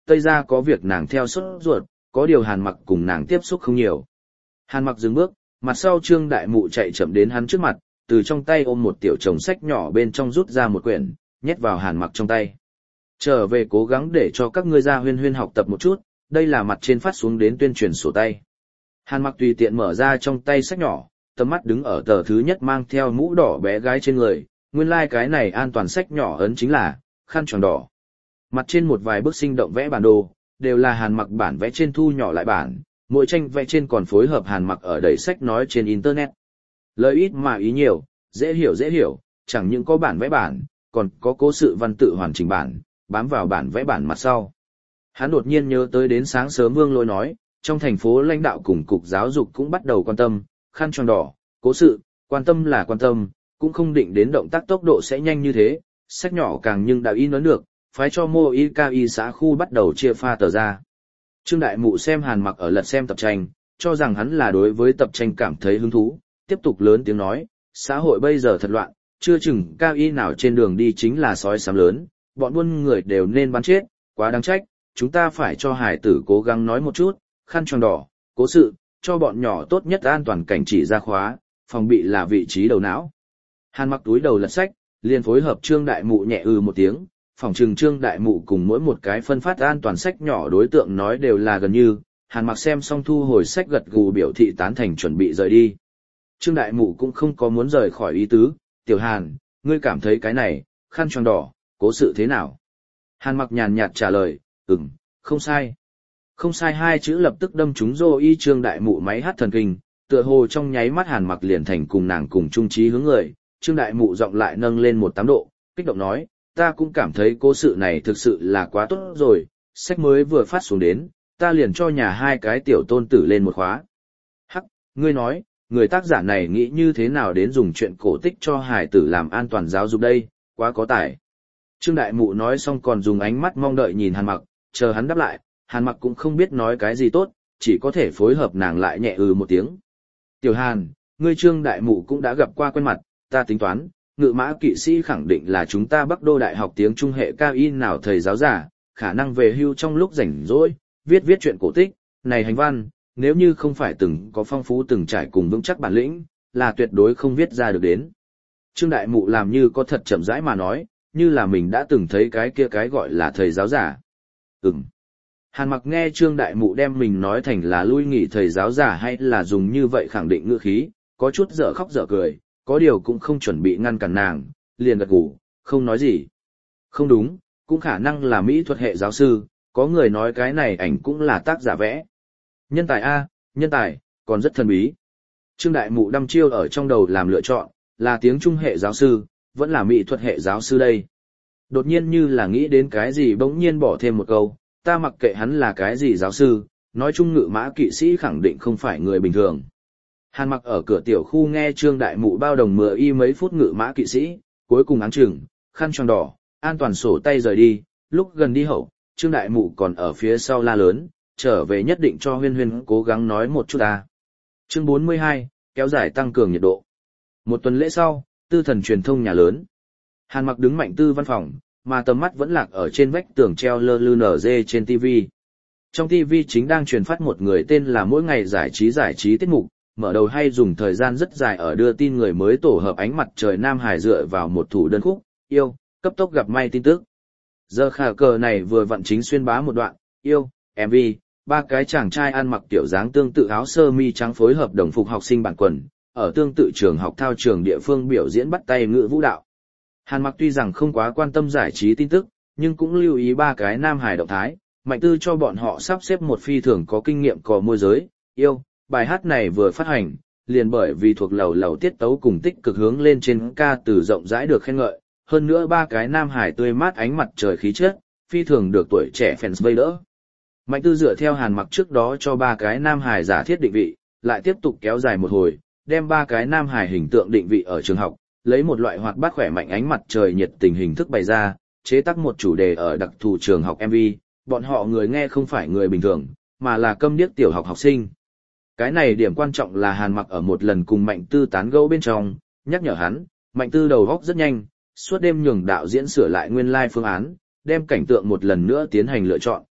Tây ra có việc nàng theo sốt ruột, có điều Hàn Mặc cùng nàng tiếp xúc không nhiều. Hàn Mặc dừng bước, mặt sau Trương Đại Mụ chạy chậm đến hắn trước mặt, từ trong tay ôm một tiểu chồng sách nhỏ bên trong rút ra một quyển, nhét vào Hàn Mặc trong tay. Trở về cố gắng để cho các ngươi ra huyên huyên học tập một chút, đây là mặt trên phát xuống đến tuyên truyền sổ tay. Hàn Mặc tùy tiện mở ra trong tay sách nhỏ, tầm mắt đứng ở tờ thứ nhất mang theo mũ đỏ bé gái trên người, nguyên lai like cái này an toàn sách nhỏ ấn chính là khăn tròn đỏ. Mặt trên một vài bức sinh động vẽ bản đồ, đều là Hàn Mặc bản vẽ trên thu nhỏ lại bản, mỗi tranh vẽ trên còn phối hợp Hàn Mặc ở đầy sách nói trên internet. Lời ít mà ý nhiều, dễ hiểu dễ hiểu, chẳng những có bản vẽ bản, còn có cố sự văn tự hoàn chỉnh bản, bám vào bản vẽ bản mặt sau. Hắn đột nhiên nhớ tới đến sáng sớm Vương Lỗi nói, trong thành phố lãnh đạo cùng cục giáo dục cũng bắt đầu quan tâm, khăn tròn đỏ, cố sự, quan tâm là quan tâm, cũng không định đến động tác tốc độ sẽ nhanh như thế, sách nhỏ càng nhưng đã in ấn được, phái cho mô y ca y xã khu bắt đầu chia pha tờ ra. Trương Đại Mụ xem Hàn Mặc ở lật xem tập tranh, cho rằng hắn là đối với tập tranh cảm thấy hứng thú, tiếp tục lớn tiếng nói, xã hội bây giờ thật loạn, chưa chừng ca y nào trên đường đi chính là sói sám lớn, bọn buôn người đều nên bắn chết, quá đáng trách, chúng ta phải cho hải tử cố gắng nói một chút, khăn tròn đỏ, cố sự, cho bọn nhỏ tốt nhất an toàn cảnh chỉ ra khóa, phòng bị là vị trí đầu não. Hàn Mặc túi đầu lật sách, liền phối hợp Trương Đại Mụ nhẹ ừ một tiếng, phòng trừng Trương Đại Mụ cùng mỗi một cái phân phát an toàn sách nhỏ đối tượng nói đều là gần như, Hàn Mặc xem xong thu hồi sách gật gù biểu thị tán thành chuẩn bị rời đi. Trương Đại Mụ cũng không có muốn rời khỏi ý tứ, Tiểu Hàn, ngươi cảm thấy cái này, khăn tròn đỏ, cố sự thế nào? Hàn Mặc nhàn nhạt trả lời, ừm, không sai. Không sai hai chữ lập tức đâm trúng Dô Y Trương Đại Mụ máy hát thần kinh, tựa hồ trong nháy mắt Hàn Mặc liền thành cùng nàng cùng chung trí hướng người, Trương Đại Mụ giọng lại nâng lên một tám độ, kích động nói, ta cũng cảm thấy cố sự này thực sự là quá tốt rồi, sách mới vừa phát xuống đến, ta liền cho nhà hai cái tiểu tôn tử lên một khóa. Hắc, ngươi nói, người tác giả này nghĩ như thế nào đến dùng chuyện cổ tích cho hài tử làm an toàn giáo dục đây, quá có tài. Trương Đại Mụ nói xong còn dùng ánh mắt mong đợi nhìn Hàn Mặc, chờ hắn đáp lại, Hàn Mặc cũng không biết nói cái gì tốt, chỉ có thể phối hợp nàng lại nhẹ ừ một tiếng. Tiểu Hàn, ngươi Trương Đại Mụ cũng đã gặp qua quen mặt, ta tính toán, ngự mã kỵ sĩ khẳng định là chúng ta Bắc Đô Đại học tiếng Trung hệ cao in nào thầy giáo giả, khả năng về hưu trong lúc rảnh rỗi, viết viết chuyện cổ tích, này hành văn, nếu như không phải từng có phong phú từng trải cùng vững chắc bản lĩnh, là tuyệt đối không viết ra được đến. Trương Đại Mụ làm như có thật chậm rãi mà nói, như là mình đã từng thấy cái kia cái gọi là thầy giáo giả. Ừm. Hàn Mặc nghe Trương Đại Mụ đem mình nói thành là lui nghỉ thầy giáo giả hay là dùng như vậy khẳng định ngữ khí, có chút dở khóc dở cười, có điều cũng không chuẩn bị ngăn cản nàng, liền gật gù, không nói gì. Không đúng, cũng khả năng là mỹ thuật hệ giáo sư, có người nói cái này ảnh cũng là tác giả vẽ. Nhân tài A, nhân tài, còn rất thần bí. Trương Đại Mụ đăm chiêu ở trong đầu làm lựa chọn, là tiếng Trung hệ giáo sư, vẫn là mỹ thuật hệ giáo sư đây. Đột nhiên như là nghĩ đến cái gì bỗng nhiên bỏ thêm một câu, ta mặc kệ hắn là cái gì giáo sư, nói chung ngự mã kỵ sĩ khẳng định không phải người bình thường. Hàn Mặc ở cửa tiểu khu nghe Trương Đại Mụ bao đồng mưa y mấy phút ngự mã kỵ sĩ, cuối cùng áng chừng, khăn tròn đỏ, an toàn sổ tay rời đi, lúc gần đi hậu, Trương Đại Mụ còn ở phía sau la lớn, trở về nhất định cho Huyên Huyên cố gắng nói một chút ta. Chương bốn mươi hai, kéo dài tăng cường nhiệt độ. Một tuần lễ sau, Tư Thần truyền thông nhà lớn. Hàn Mặc đứng Mạnh Tư văn phòng, mà tầm mắt vẫn lạc ở trên vách tường treo lơ lư nở dê trên ti vi. Trong ti vi chính đang truyền phát một người tên là mỗi ngày giải trí giải trí tiết mục, mở đầu hay dùng thời gian rất dài ở đưa tin người mới tổ hợp ánh mặt trời Nam Hải dựa vào một thủ đơn khúc, yêu, cấp tốc gặp may tin tức. Giờ khả cờ này vừa vặn chính xuyên bá một đoạn, yêu, em vê, ba cái chàng trai ăn mặc tiểu dáng tương tự áo sơ mi trắng phối hợp đồng phục học sinh bản quần, ở tương tự trường học thao trường địa phương biểu diễn bắt tay ngữ vũ đạo. Hàn Mặc tuy rằng không quá quan tâm giải trí tin tức, nhưng cũng lưu ý ba cái Nam Hải động thái, Mạnh Tư cho bọn họ sắp xếp một phi thường có kinh nghiệm cò môi giới, yêu, bài hát này vừa phát hành, liền bởi vì thuộc lầu lầu tiết tấu cùng tích cực hướng lên trên ca từ rộng rãi được khen ngợi, hơn nữa ba cái Nam Hải tươi mát ánh mặt trời khí chất, phi thường được tuổi trẻ fans vây đỡ. Mạnh Tư dựa theo Hàn Mặc trước đó cho ba cái Nam Hải giả thiết định vị, lại tiếp tục kéo dài một hồi, đem ba cái Nam Hải hình tượng định vị ở trường học, lấy một loại hoạt bát khỏe mạnh ánh mặt trời nhiệt tình hình thức bày ra, chế tác một chủ đề ở đặc thù trường học em vê, bọn họ người nghe không phải người bình thường, mà là câm điếc tiểu học học sinh. Cái này điểm quan trọng là Hàn Mặc ở một lần cùng Mạnh Tư tán gẫu bên trong, nhắc nhở hắn, Mạnh Tư đầu óc rất nhanh, suốt đêm nhường đạo diễn sửa lại nguyên lai phương án, đem cảnh tượng một lần nữa tiến hành lựa chọn,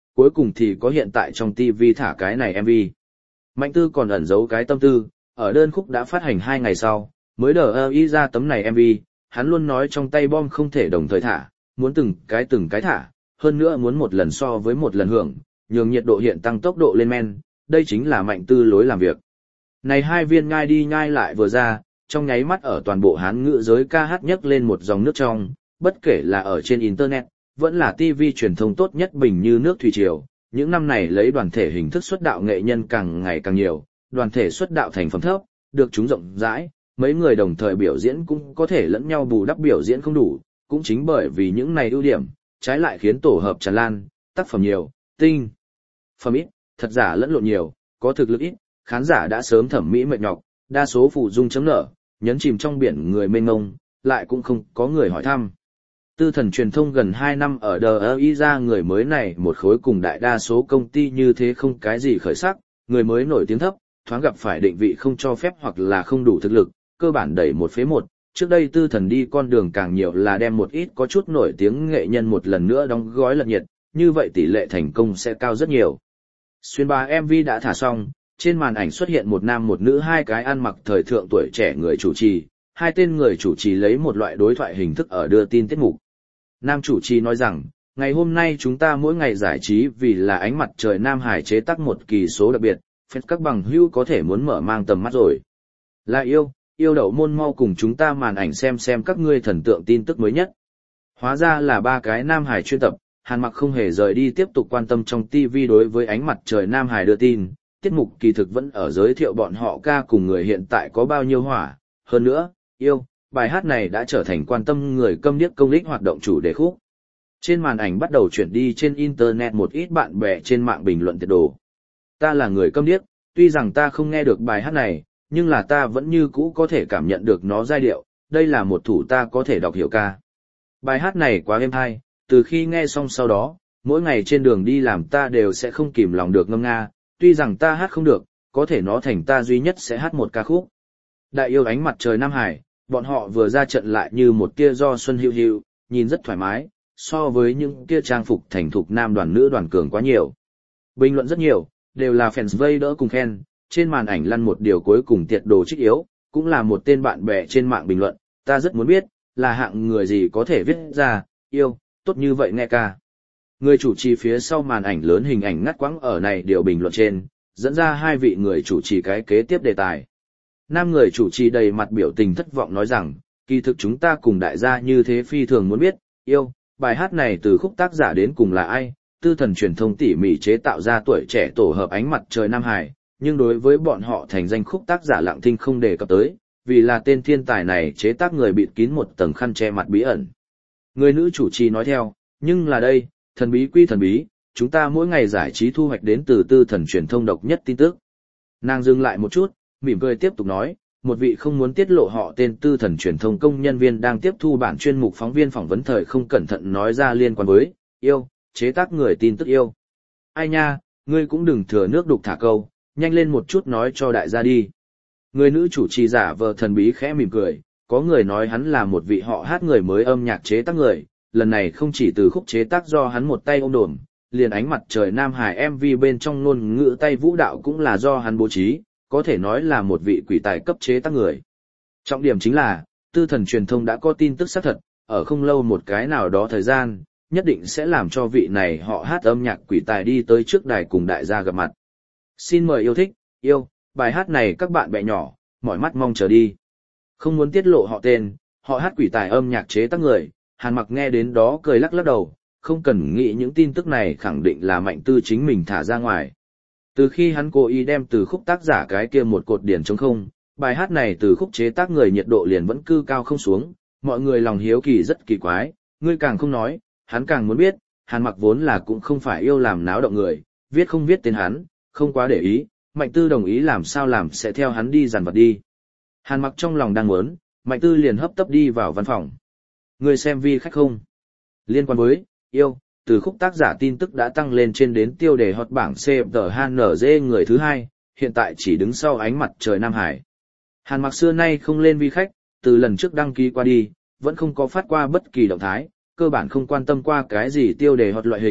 cuối cùng thì có hiện tại trong ti vi thả cái này em vê. Mạnh Tư còn ẩn giấu cái tâm tư, ở đơn khúc đã phát hành hai ngày sau, mới đờ ơ ý ra tấm này em vê, hắn luôn nói trong tay bom không thể đồng thời thả, muốn từng cái từng cái thả, hơn nữa muốn một lần so với một lần hưởng, nhường nhiệt độ hiện tăng tốc độ lên men, đây chính là Mạnh Tư lối làm việc. Này hai viên nhai đi nhai lại vừa ra, trong nháy mắt ở toàn bộ Hán ngữ giới ca hát nhấc lên một dòng nước trong, bất kể là ở trên Internet, vẫn là ti vi truyền thông tốt nhất bình như nước thủy triều. Những năm này lấy đoàn thể hình thức xuất đạo nghệ nhân càng ngày càng nhiều, đoàn thể xuất đạo thành phẩm thấp, được chúng rộng rãi, mấy người đồng thời biểu diễn cũng có thể lẫn nhau bù đắp biểu diễn không đủ, cũng chính bởi vì những này ưu điểm, trái lại khiến tổ hợp tràn lan, tác phẩm nhiều, tinh phẩm ít, thật giả lẫn lộn nhiều, có thực lực ít, khán giả đã sớm thẩm mỹ mệt nhọc, đa số phụ dung chấm nở, nhấn chìm trong biển người mênh mông, lại cũng không có người hỏi thăm. Tư Thần truyền thông gần hai năm ở đờ ơ i ra người mới này một khối cùng đại đa số công ty như thế không cái gì khởi sắc, người mới nổi tiếng thấp, thoáng gặp phải định vị không cho phép hoặc là không đủ thực lực, cơ bản đẩy một phế một. Trước đây Tư Thần đi con đường càng nhiều là đem một ít có chút nổi tiếng nghệ nhân một lần nữa đóng gói lật nhiệt, như vậy tỷ lệ thành công sẽ cao rất nhiều. Xuyên ba em vê đã thả xong, trên màn ảnh xuất hiện một nam một nữ hai cái ăn mặc thời thượng tuổi trẻ người chủ trì, hai tên người chủ trì lấy một loại đối thoại hình thức ở đưa tin tiết mục. Nam chủ trì nói rằng, ngày hôm nay chúng ta mỗi ngày giải trí vì là ánh mặt trời Nam Hải chế tác một kỳ số đặc biệt, phép các bằng hữu có thể muốn mở mang tầm mắt rồi. Là yêu, yêu đậu môn mau cùng chúng ta màn ảnh xem xem các ngươi thần tượng tin tức mới nhất. Hóa ra là ba cái Nam Hải chuyên tập, Hàn Mặc không hề rời đi tiếp tục quan tâm trong ti vi đối với ánh mặt trời Nam Hải đưa tin, tiết mục kỳ thực vẫn ở giới thiệu bọn họ ca cùng người hiện tại có bao nhiêu hỏa, hơn nữa, yêu. Bài hát này đã trở thành quan tâm người câm điếc công lích hoạt động chủ đề khúc. Trên màn ảnh bắt đầu chuyển đi trên Internet một ít bạn bè trên mạng bình luận tiệt đồ. Ta là người câm điếc, tuy rằng ta không nghe được bài hát này, nhưng là ta vẫn như cũ có thể cảm nhận được nó giai điệu, đây là một thủ ta có thể đọc hiểu ca. Bài hát này quá êm hay, từ khi nghe xong sau đó, mỗi ngày trên đường đi làm ta đều sẽ không kìm lòng được ngâm nga, tuy rằng ta hát không được, có thể nó thành ta duy nhất sẽ hát một ca khúc. Đại yêu ánh mặt trời Nam Hải. Bọn họ vừa ra trận lại như một tia do xuân hữu hữu, nhìn rất thoải mái, so với những tia trang phục thành thục nam đoàn nữ đoàn cường quá nhiều. Bình luận rất nhiều, đều là fans vây đỡ cùng khen, trên màn ảnh lăn một điều cuối cùng tiệt đồ trích yếu, cũng là một tên bạn bè trên mạng bình luận, ta rất muốn biết, là hạng người gì có thể viết ra, yêu, tốt như vậy nghe ca. Người chủ trì phía sau màn ảnh lớn hình ảnh ngắt quãng ở này điều bình luận trên, dẫn ra hai vị người chủ trì cái kế tiếp đề tài. Nam người chủ trì đầy mặt biểu tình thất vọng nói rằng, kỳ thực chúng ta cùng đại gia như thế phi thường muốn biết, yêu, bài hát này từ khúc tác giả đến cùng là ai, Tư Thần truyền thông tỉ mỉ chế tạo ra tuổi trẻ tổ hợp ánh mặt trời Nam Hải, nhưng đối với bọn họ thành danh khúc tác giả Lặng Thinh không đề cập tới, vì là tên thiên tài này chế tác người bịt kín một tầng khăn che mặt bí ẩn. Người nữ chủ trì nói theo, nhưng là đây, thần bí quy thần bí, chúng ta mỗi ngày giải trí thu hoạch đến từ Tư Thần truyền thông độc nhất tin tức. Nàng dừng lại một chút, mỉm cười tiếp tục nói, một vị không muốn tiết lộ họ tên Tư Thần truyền thông công nhân viên đang tiếp thu bản chuyên mục phóng viên phỏng vấn thời không cẩn thận nói ra liên quan với yêu, chế tác người tin tức yêu. Ai nha, ngươi cũng đừng thừa nước đục thả câu, nhanh lên một chút nói cho đại gia đi. Người nữ chủ trì giả vờ thần bí khẽ mỉm cười, có người nói hắn là một vị họ hát người mới âm nhạc chế tác người, lần này không chỉ từ khúc chế tác do hắn một tay ôm đồm, liền ánh mặt trời Nam Hải em vê bên trong ngôn ngữ tay vũ đạo cũng là do hắn bố trí, có thể nói là một vị quỷ tài cấp chế tác người. Trọng điểm chính là, Tư Thần truyền thông đã có tin tức xác thật, ở không lâu một cái nào đó thời gian, nhất định sẽ làm cho vị này họ hát âm nhạc quỷ tài đi tới trước đài cùng đại gia gặp mặt. Xin mời yêu thích, yêu, bài hát này các bạn bè nhỏ, mỏi mắt mong chờ đi. Không muốn tiết lộ họ tên, họ hát quỷ tài âm nhạc chế tác người, Hàn Mặc nghe đến đó cười lắc lắc đầu, không cần nghĩ những tin tức này khẳng định là Mạnh Tư chính mình thả ra ngoài. Từ khi hắn cố ý đem từ khúc tác giả cái kia một cột điển trống không, bài hát này từ khúc chế tác người nhiệt độ liền vẫn cư cao không xuống, mọi người lòng hiếu kỳ rất kỳ quái, ngươi càng không nói, hắn càng muốn biết, Hàn Mặc vốn là cũng không phải yêu làm náo động người, viết không viết tên hắn, không quá để ý, Mạnh Tư đồng ý làm sao làm sẽ theo hắn đi dàn vật đi. Hàn Mặc trong lòng đang muốn, Mạnh Tư liền hấp tấp đi vào văn phòng. Ngươi xem vi khách không? Liên quan với yêu, từ khúc tác giả tin tức đã tăng lên trên đến tiêu đề hot bảng xê tê hát en giê người thứ hai, hiện tại chỉ đứng sau ánh mặt trời Nam Hải. Hàn Mặc xưa nay không lên vi khách, từ lần trước đăng ký qua đi, vẫn không có phát qua bất kỳ động thái, cơ bản không quan tâm qua cái gì tiêu đề hot loại hình,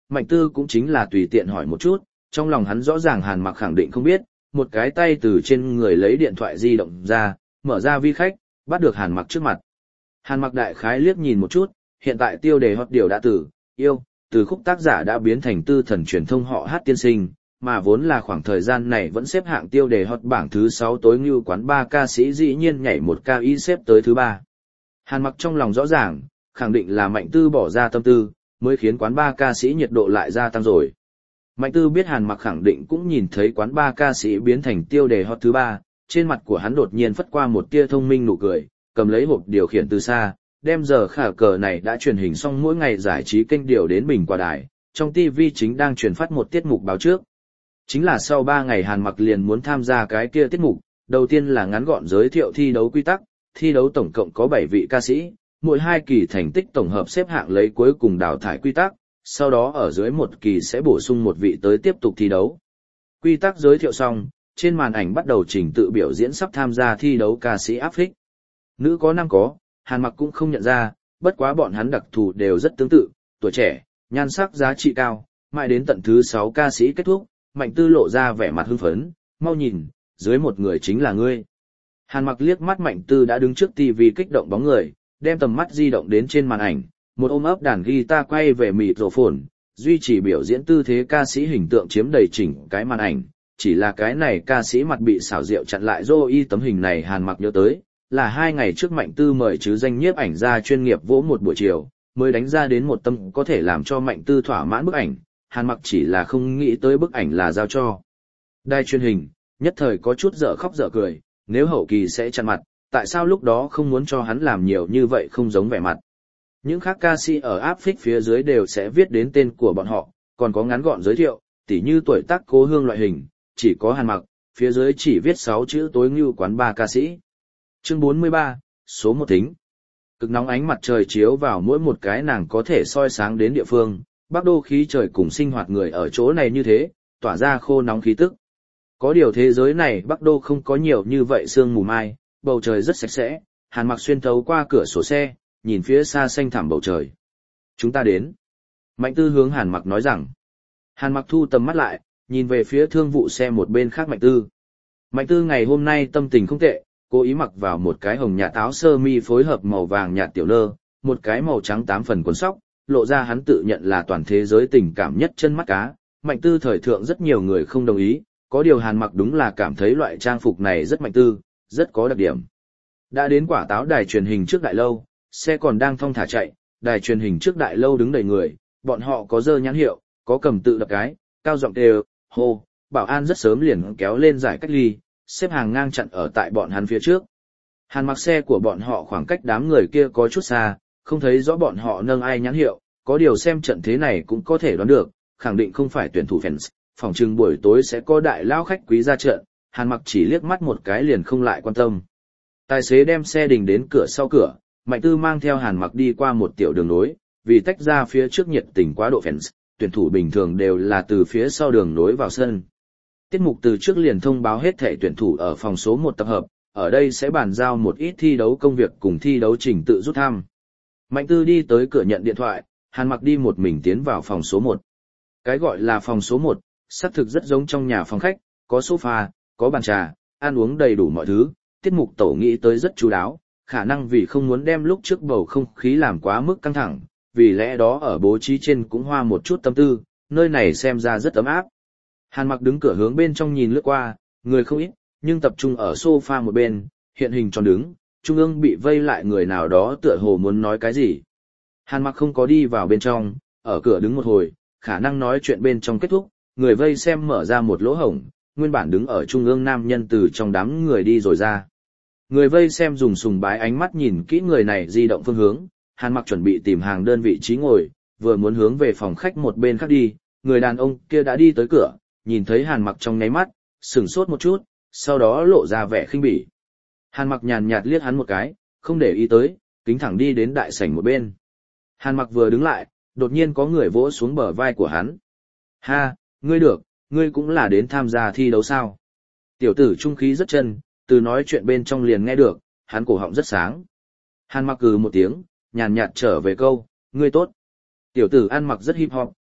Mạnh Tư cũng chính là tùy tiện hỏi một chút, trong lòng hắn rõ ràng Hàn Mặc khẳng định không biết, một cái tay từ trên người lấy điện thoại di động ra, mở ra vi khách, bắt được Hàn Mặc trước mặt. Hàn Mặc đại khái liếc nhìn một chút, hiện tại tiêu đề hot điều đã từ yêu, từ khúc tác giả đã biến thành tư thần truyền thông họ Hát tiên sinh, mà vốn là khoảng thời gian này vẫn xếp hạng tiêu đề hot bảng thứ sáu tối ngưu quán ba ca sĩ dĩ nhiên nhảy một ca y xếp tới thứ ba. Hàn Mặc trong lòng rõ ràng, khẳng định là Mạnh Tư bỏ ra tâm tư, mới khiến quán ba ca sĩ nhiệt độ lại gia tăng rồi. Mạnh Tư biết Hàn Mặc khẳng định cũng nhìn thấy quán ba ca sĩ biến thành tiêu đề hot thứ ba, trên mặt của hắn đột nhiên phất qua một tia thông minh nụ cười, cầm lấy hộp điều khiển từ xa, đem giờ khả cờ này đã truyền hình xong mỗi ngày giải trí kênh điều đến bình quả đài, trong ti vi chính đang truyền phát một tiết mục báo trước. Chính là sau ba ngày Hàn Mặc liền muốn tham gia cái kia tiết mục, đầu tiên là ngắn gọn giới thiệu thi đấu quy tắc, thi đấu tổng cộng có bảy vị ca sĩ, mỗi hai kỳ thành tích tổng hợp xếp hạng lấy cuối cùng đào thải quy tắc, sau đó ở dưới một kỳ sẽ bổ sung một vị tới tiếp tục thi đấu. Quy tắc giới thiệu xong, trên màn ảnh bắt đầu trình tự biểu diễn sắp tham gia thi đấu ca sĩ áp phích. Nữ có nam có, Hàn Mặc cũng không nhận ra, bất quá bọn hắn đặc thù đều rất tương tự, tuổi trẻ, nhan sắc giá trị cao, mãi đến tận thứ sáu ca sĩ kết thúc, Mạnh Tư lộ ra vẻ mặt hưng phấn, mau nhìn, dưới một người chính là ngươi. Hàn Mặc liếc mắt Mạnh Tư đã đứng trước tivi kích động bóng người, đem tầm mắt di động đến trên màn ảnh, một ôm ấp đàn guitar quay về mịt rổ phồn, duy trì biểu diễn tư thế ca sĩ hình tượng chiếm đầy chỉnh cái màn ảnh, chỉ là cái này ca sĩ mặt bị xảo diệu chặn lại dô y tấm hình này Hàn Mặc nhớ tới, là hai ngày trước Mạnh Tư mời chứ danh nhiếp ảnh gia chuyên nghiệp vỗ một buổi chiều, mới đánh ra đến một tâm có thể làm cho Mạnh Tư thỏa mãn bức ảnh, Hàn Mặc chỉ là không nghĩ tới bức ảnh là giao cho đài truyền hình, nhất thời có chút dở khóc dở cười, nếu hậu kỳ sẽ chặn mặt, tại sao lúc đó không muốn cho hắn làm nhiều như vậy không giống vẻ mặt. Những khác ca sĩ ở áp phích phía dưới đều sẽ viết đến tên của bọn họ, còn có ngắn gọn giới thiệu, tỉ như tuổi tác cố hương loại hình, chỉ có Hàn Mặc, phía dưới chỉ viết sáu chữ tối ngưu quán ba ca sĩ. Chương bốn mươi ba, số một thính. Cực nóng ánh mặt trời chiếu vào mỗi một cái nàng có thể soi sáng đến địa phương, Bắc Đô khí trời cùng sinh hoạt người ở chỗ này như thế, tỏa ra khô nóng khí tức. Có điều thế giới này Bắc Đô không có nhiều như vậy sương mù mai, bầu trời rất sạch sẽ, Hàn Mặc xuyên thấu qua cửa sổ xe, nhìn phía xa xanh thẳm bầu trời. Chúng ta đến. Mạnh Tư hướng Hàn Mặc nói rằng. Hàn Mặc thu tầm mắt lại, nhìn về phía thương vụ xe một bên khác Mạnh Tư. Mạnh Tư ngày hôm nay tâm tình không tệ, cố ý mặc vào một cái hồng nhạt áo sơ mi phối hợp màu vàng nhạt tiểu nơ, một cái màu trắng tám phần quần sóc, lộ ra hắn tự nhận là toàn thế giới tình cảm nhất chân mắt cá. Mạnh Tư thời thượng rất nhiều người không đồng ý, có điều Hàn Mặc đúng là cảm thấy loại trang phục này rất Mạnh Tư, rất có đặc điểm. Đã đến quả táo đài truyền hình trước đại lâu, xe còn đang thong thả chạy, đài truyền hình trước đại lâu đứng đầy người, bọn họ có dơ nhãn hiệu, có cầm tự đập cái, cao giọng đều, hô, bảo an rất sớm liền kéo lên giải cách ly, xếp hàng ngang chặn ở tại bọn hắn phía trước. Hàn Mặc xe của bọn họ khoảng cách đám người kia có chút xa, không thấy rõ bọn họ nâng ai nhãn hiệu, có điều xem trận thế này cũng có thể đoán được, khẳng định không phải tuyển thủ fans, phòng trừng buổi tối sẽ có đại lao khách quý ra trận, Hàn Mặc chỉ liếc mắt một cái liền không lại quan tâm. Tài xế đem xe đình đến cửa sau cửa, Mạnh Tư mang theo Hàn Mặc đi qua một tiểu đường nối, vì tách ra phía trước nhiệt tình quá độ fans, tuyển thủ bình thường đều là từ phía sau đường nối vào sân. Tiết mục từ trước liền thông báo hết thể tuyển thủ ở phòng số một tập hợp, ở đây sẽ bàn giao một ít thi đấu công việc cùng thi đấu trình tự rút thăm. Mạnh Tư đi tới cửa nhận điện thoại, Hàn Mặc đi một mình tiến vào phòng số một. Cái gọi là phòng số một, xác thực rất giống trong nhà phòng khách, có sofa, có bàn trà, ăn uống đầy đủ mọi thứ, tiết mục tổ nghĩ tới rất chú đáo, khả năng vì không muốn đem lúc trước bầu không khí làm quá mức căng thẳng, vì lẽ đó ở bố trí trên cũng hoa một chút tâm tư, nơi này xem ra rất ấm áp. Hàn Mặc đứng cửa hướng bên trong nhìn lướt qua, người không ít, nhưng tập trung ở sofa một bên, hiện hình tròn đứng, trung ương bị vây lại người nào đó tựa hồ muốn nói cái gì. Hàn Mặc không có đi vào bên trong, ở cửa đứng một hồi, khả năng nói chuyện bên trong kết thúc, người vây xem mở ra một lỗ hổng, nguyên bản đứng ở trung ương nam nhân từ trong đám người đi rồi ra. Người vây xem dùng sùng bái ánh mắt nhìn kỹ người này di động phương hướng, Hàn Mặc chuẩn bị tìm hàng đơn vị trí ngồi, vừa muốn hướng về phòng khách một bên khác đi, người đàn ông kia đã đi tới cửa, nhìn thấy Hàn Mặc trong nháy mắt, sửng sốt một chút, sau đó lộ ra vẻ khinh bỉ. Hàn Mặc nhàn nhạt liếc hắn một cái, không để ý tới, kính thẳng đi đến đại sảnh một bên. Hàn Mặc vừa đứng lại, đột nhiên có người vỗ xuống bờ vai của hắn. Ha, ngươi được, ngươi cũng là đến tham gia thi đấu sao? Tiểu tử trung khí rất chân, từ nói chuyện bên trong liền nghe được, hắn cổ họng rất sáng. Hàn Mặc cừ một tiếng, nhàn nhạt trở về câu, ngươi tốt. Tiểu tử ăn mặc rất hip hop,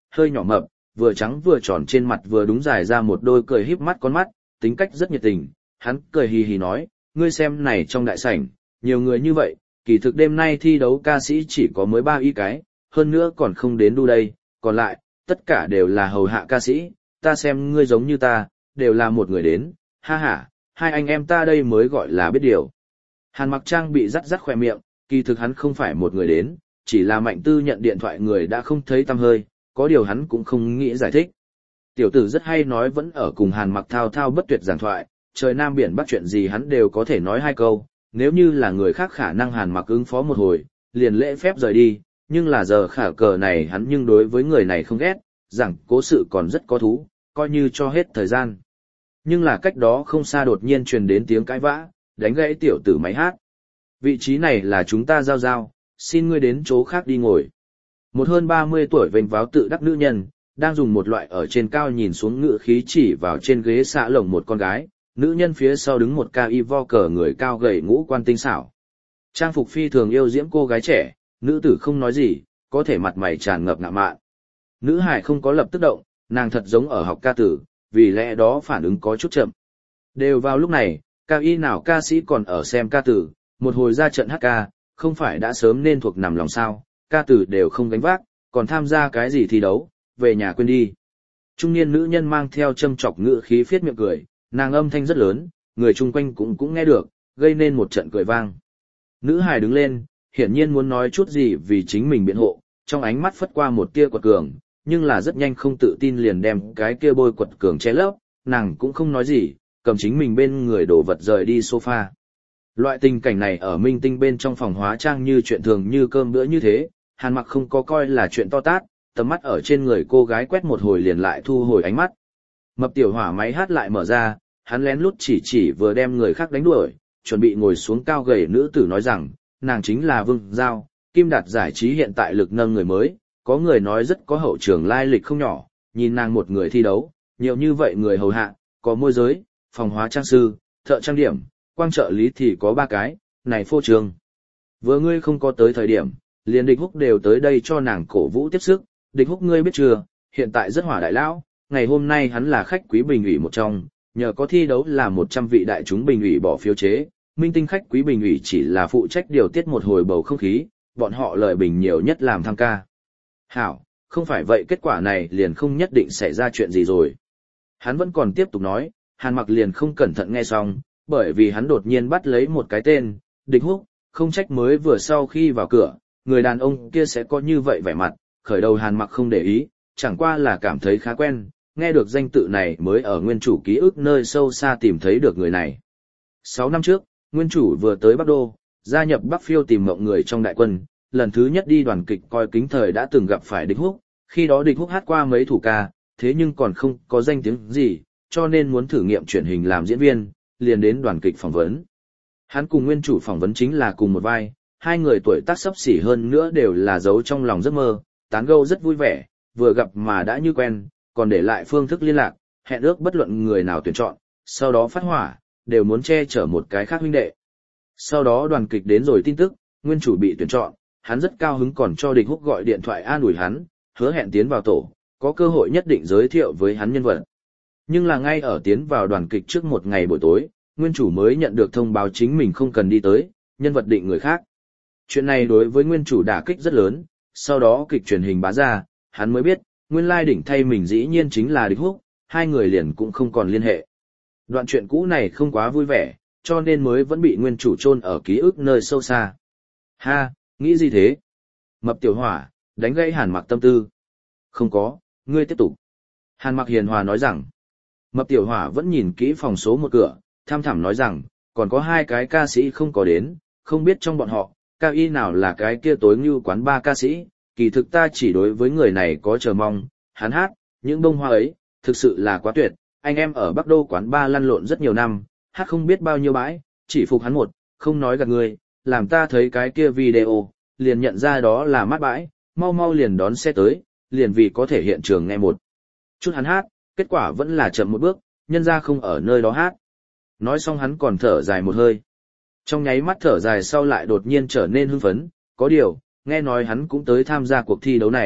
hơi nhỏ mập, vừa trắng vừa tròn trên mặt vừa đúng dài ra một đôi cười híp mắt con mắt, tính cách rất nhiệt tình. Hắn cười hì hì nói, ngươi xem này trong đại sảnh, nhiều người như vậy, kỳ thực đêm nay thi đấu ca sĩ chỉ có mới ba y cái, hơn nữa còn không đến đu đây, còn lại, tất cả đều là hầu hạ ca sĩ, ta xem ngươi giống như ta, đều là một người đến, ha ha, hai anh em ta đây mới gọi là biết điều. Hàn Mặc Trang bị rắt rắt khỏe miệng, kỳ thực hắn không phải một người đến, chỉ là Mạnh Tư nhận điện thoại người đã không thấy tăm hơi, có điều hắn cũng không nghĩ giải thích. Tiểu tử rất hay nói vẫn ở cùng Hàn Mặc thao thao bất tuyệt giảng thoại, trời Nam biển Bắc chuyện gì hắn đều có thể nói hai câu, nếu như là người khác khả năng Hàn Mặc ứng phó một hồi, liền lễ phép rời đi, nhưng là giờ khả cờ này hắn nhưng đối với người này không ghét, rằng cố sự còn rất có thú, coi như cho hết thời gian. Nhưng là cách đó không xa đột nhiên truyền đến tiếng cãi vã, đánh gãy tiểu tử máy hát. Vị trí này là chúng ta giao giao, xin ngươi đến chỗ khác đi ngồi. Một hơn ba mươi tuổi vênh váo tự đắc nữ nhân, đang dùng một loại ở trên cao nhìn xuống ngựa khí chỉ vào trên ghế xạ lồng một con gái, nữ nhân phía sau đứng một ca y vo cờ người cao gầy ngũ quan tinh xảo. Trang phục phi thường yêu diễm cô gái trẻ, nữ tử không nói gì, có thể mặt mày tràn ngập ngạo mạn. Nữ hải không có lập tức động, nàng thật giống ở học ca tử, vì lẽ đó phản ứng có chút chậm. Đều vào lúc này, ca y nào ca sĩ còn ở xem ca tử, một hồi ra trận hát ca, không phải đã sớm nên thuộc nằm lòng sao, ca tử đều không gánh vác, còn tham gia cái gì thi đấu, về nhà quên đi. Trung niên nữ nhân mang theo châm chọc ngữ khí phiết miệng cười, nàng âm thanh rất lớn, người chung quanh cũng cũng nghe được, gây nên một trận cười vang. Nữ hài đứng lên, hiển nhiên muốn nói chút gì vì chính mình biện hộ, trong ánh mắt phất qua một tia quật cường, nhưng là rất nhanh không tự tin liền đem cái kia bôi quật cường che lấp, nàng cũng không nói gì, cầm chính mình bên người đổ vật rời đi sofa. Loại tình cảnh này ở minh tinh bên trong phòng hóa trang như chuyện thường như cơm bữa như thế, Hàn Mặc không có coi là chuyện to tát, tầm mắt ở trên người cô gái quét một hồi liền lại thu hồi ánh mắt. Mập tiểu hỏa máy hát lại mở ra, hắn lén lút chỉ chỉ vừa đem người khác đánh đuổi, chuẩn bị ngồi xuống cao gầy nữ tử nói rằng, nàng chính là Vương Giao, Kim Đạt giải trí hiện tại lực nâng người mới, có người nói rất có hậu trường lai lịch không nhỏ, nhìn nàng một người thi đấu, nhiều như vậy người hầu hạ, có môi giới, phòng hóa trang sư, thợ trang điểm, quang trợ lý thì có ba cái, này phô trương. Vừa ngươi không có tới thời điểm, liền Địch Húc đều tới đây cho nàng cổ vũ tiếp sức, Địch Húc ngươi biết chưa, hiện tại rất hỏa đại lão, ngày hôm nay hắn là khách quý bình ủy một trong, nhờ có thi đấu là một trăm vị đại chúng bình ủy bỏ phiếu chế, minh tinh khách quý bình ủy chỉ là phụ trách điều tiết một hồi bầu không khí, bọn họ lời bình nhiều nhất làm tham ca. Hảo, không phải vậy kết quả này liền không nhất định xảy ra chuyện gì rồi. Hắn vẫn còn tiếp tục nói, Hàn Mặc liền không cẩn thận nghe xong, bởi vì hắn đột nhiên bắt lấy một cái tên, Địch Húc, không trách mới vừa sau khi vào cửa, người đàn ông kia sẽ có như vậy vẻ mặt, khởi đầu Hàn Mặc không để ý, chẳng qua là cảm thấy khá quen, nghe được danh tự này mới ở nguyên chủ ký ức nơi sâu xa tìm thấy được người này. Sáu năm trước, nguyên chủ vừa tới Bắc Đô, gia nhập Bắc Phiêu tìm mộng người trong đại quân, lần thứ nhất đi đoàn kịch coi kính thời đã từng gặp phải Địch Húc, khi đó Địch Húc hát qua mấy thủ ca, thế nhưng còn không có danh tiếng gì, cho nên muốn thử nghiệm truyền hình làm diễn viên, liền đến đoàn kịch phỏng vấn. Hắn cùng nguyên chủ phỏng vấn chính là cùng một vai, hai người tuổi tác xấp xỉ hơn nữa đều là giấu trong lòng giấc mơ, tán gẫu rất vui vẻ, vừa gặp mà đã như quen, còn để lại phương thức liên lạc, hẹn ước bất luận người nào tuyển chọn, sau đó phát hỏa, đều muốn che chở một cái khác huynh đệ. Sau đó đoàn kịch đến rồi tin tức, nguyên chủ bị tuyển chọn, hắn rất cao hứng còn cho Địch Húc gọi điện thoại an ủi hắn, hứa hẹn tiến vào tổ, có cơ hội nhất định giới thiệu với hắn nhân vật. Nhưng là ngay ở tiến vào đoàn kịch trước một ngày buổi tối, nguyên chủ mới nhận được thông báo chính mình không cần đi tới, nhân vật định người khác. Chuyện này đối với nguyên chủ đả kích rất lớn, sau đó kịch truyền hình bá ra, hắn mới biết, nguyên lai đỉnh thay mình dĩ nhiên chính là Địch Húc, hai người liền cũng không còn liên hệ. Đoạn chuyện cũ này không quá vui vẻ, cho nên mới vẫn bị nguyên chủ chôn ở ký ức nơi sâu xa. Ha, nghĩ gì thế? Mập tiểu hỏa, đánh gãy Hàn Mặc tâm tư. Không có, ngươi tiếp tục. Hàn Mặc hiền hòa nói rằng, Mập tiểu hỏa vẫn nhìn kỹ phòng số một cửa, tham thẳm nói rằng, còn có hai cái ca sĩ không có đến, không biết trong bọn họ, cao y nào là cái kia tối như quán ba ca sĩ, kỳ thực ta chỉ đối với người này có chờ mong, hắn hát, những bông hoa ấy, thực sự là quá tuyệt, anh em ở Bắc Đô quán ba lăn lộn rất nhiều năm, hát không biết bao nhiêu bãi, chỉ phục hắn một, không nói gạt người, làm ta thấy cái kia video, liền nhận ra đó là mát bãi, mau mau liền đón xe tới, liền vì có thể hiện trường nghe một chút hắn hát, kết quả vẫn là chậm một bước, nhân ra không ở nơi đó hát. Nói xong hắn còn thở dài một hơi. Trong nháy mắt thở dài sau lại đột nhiên trở nên hưng phấn, có điều, nghe nói hắn cũng tới tham gia cuộc thi đấu này,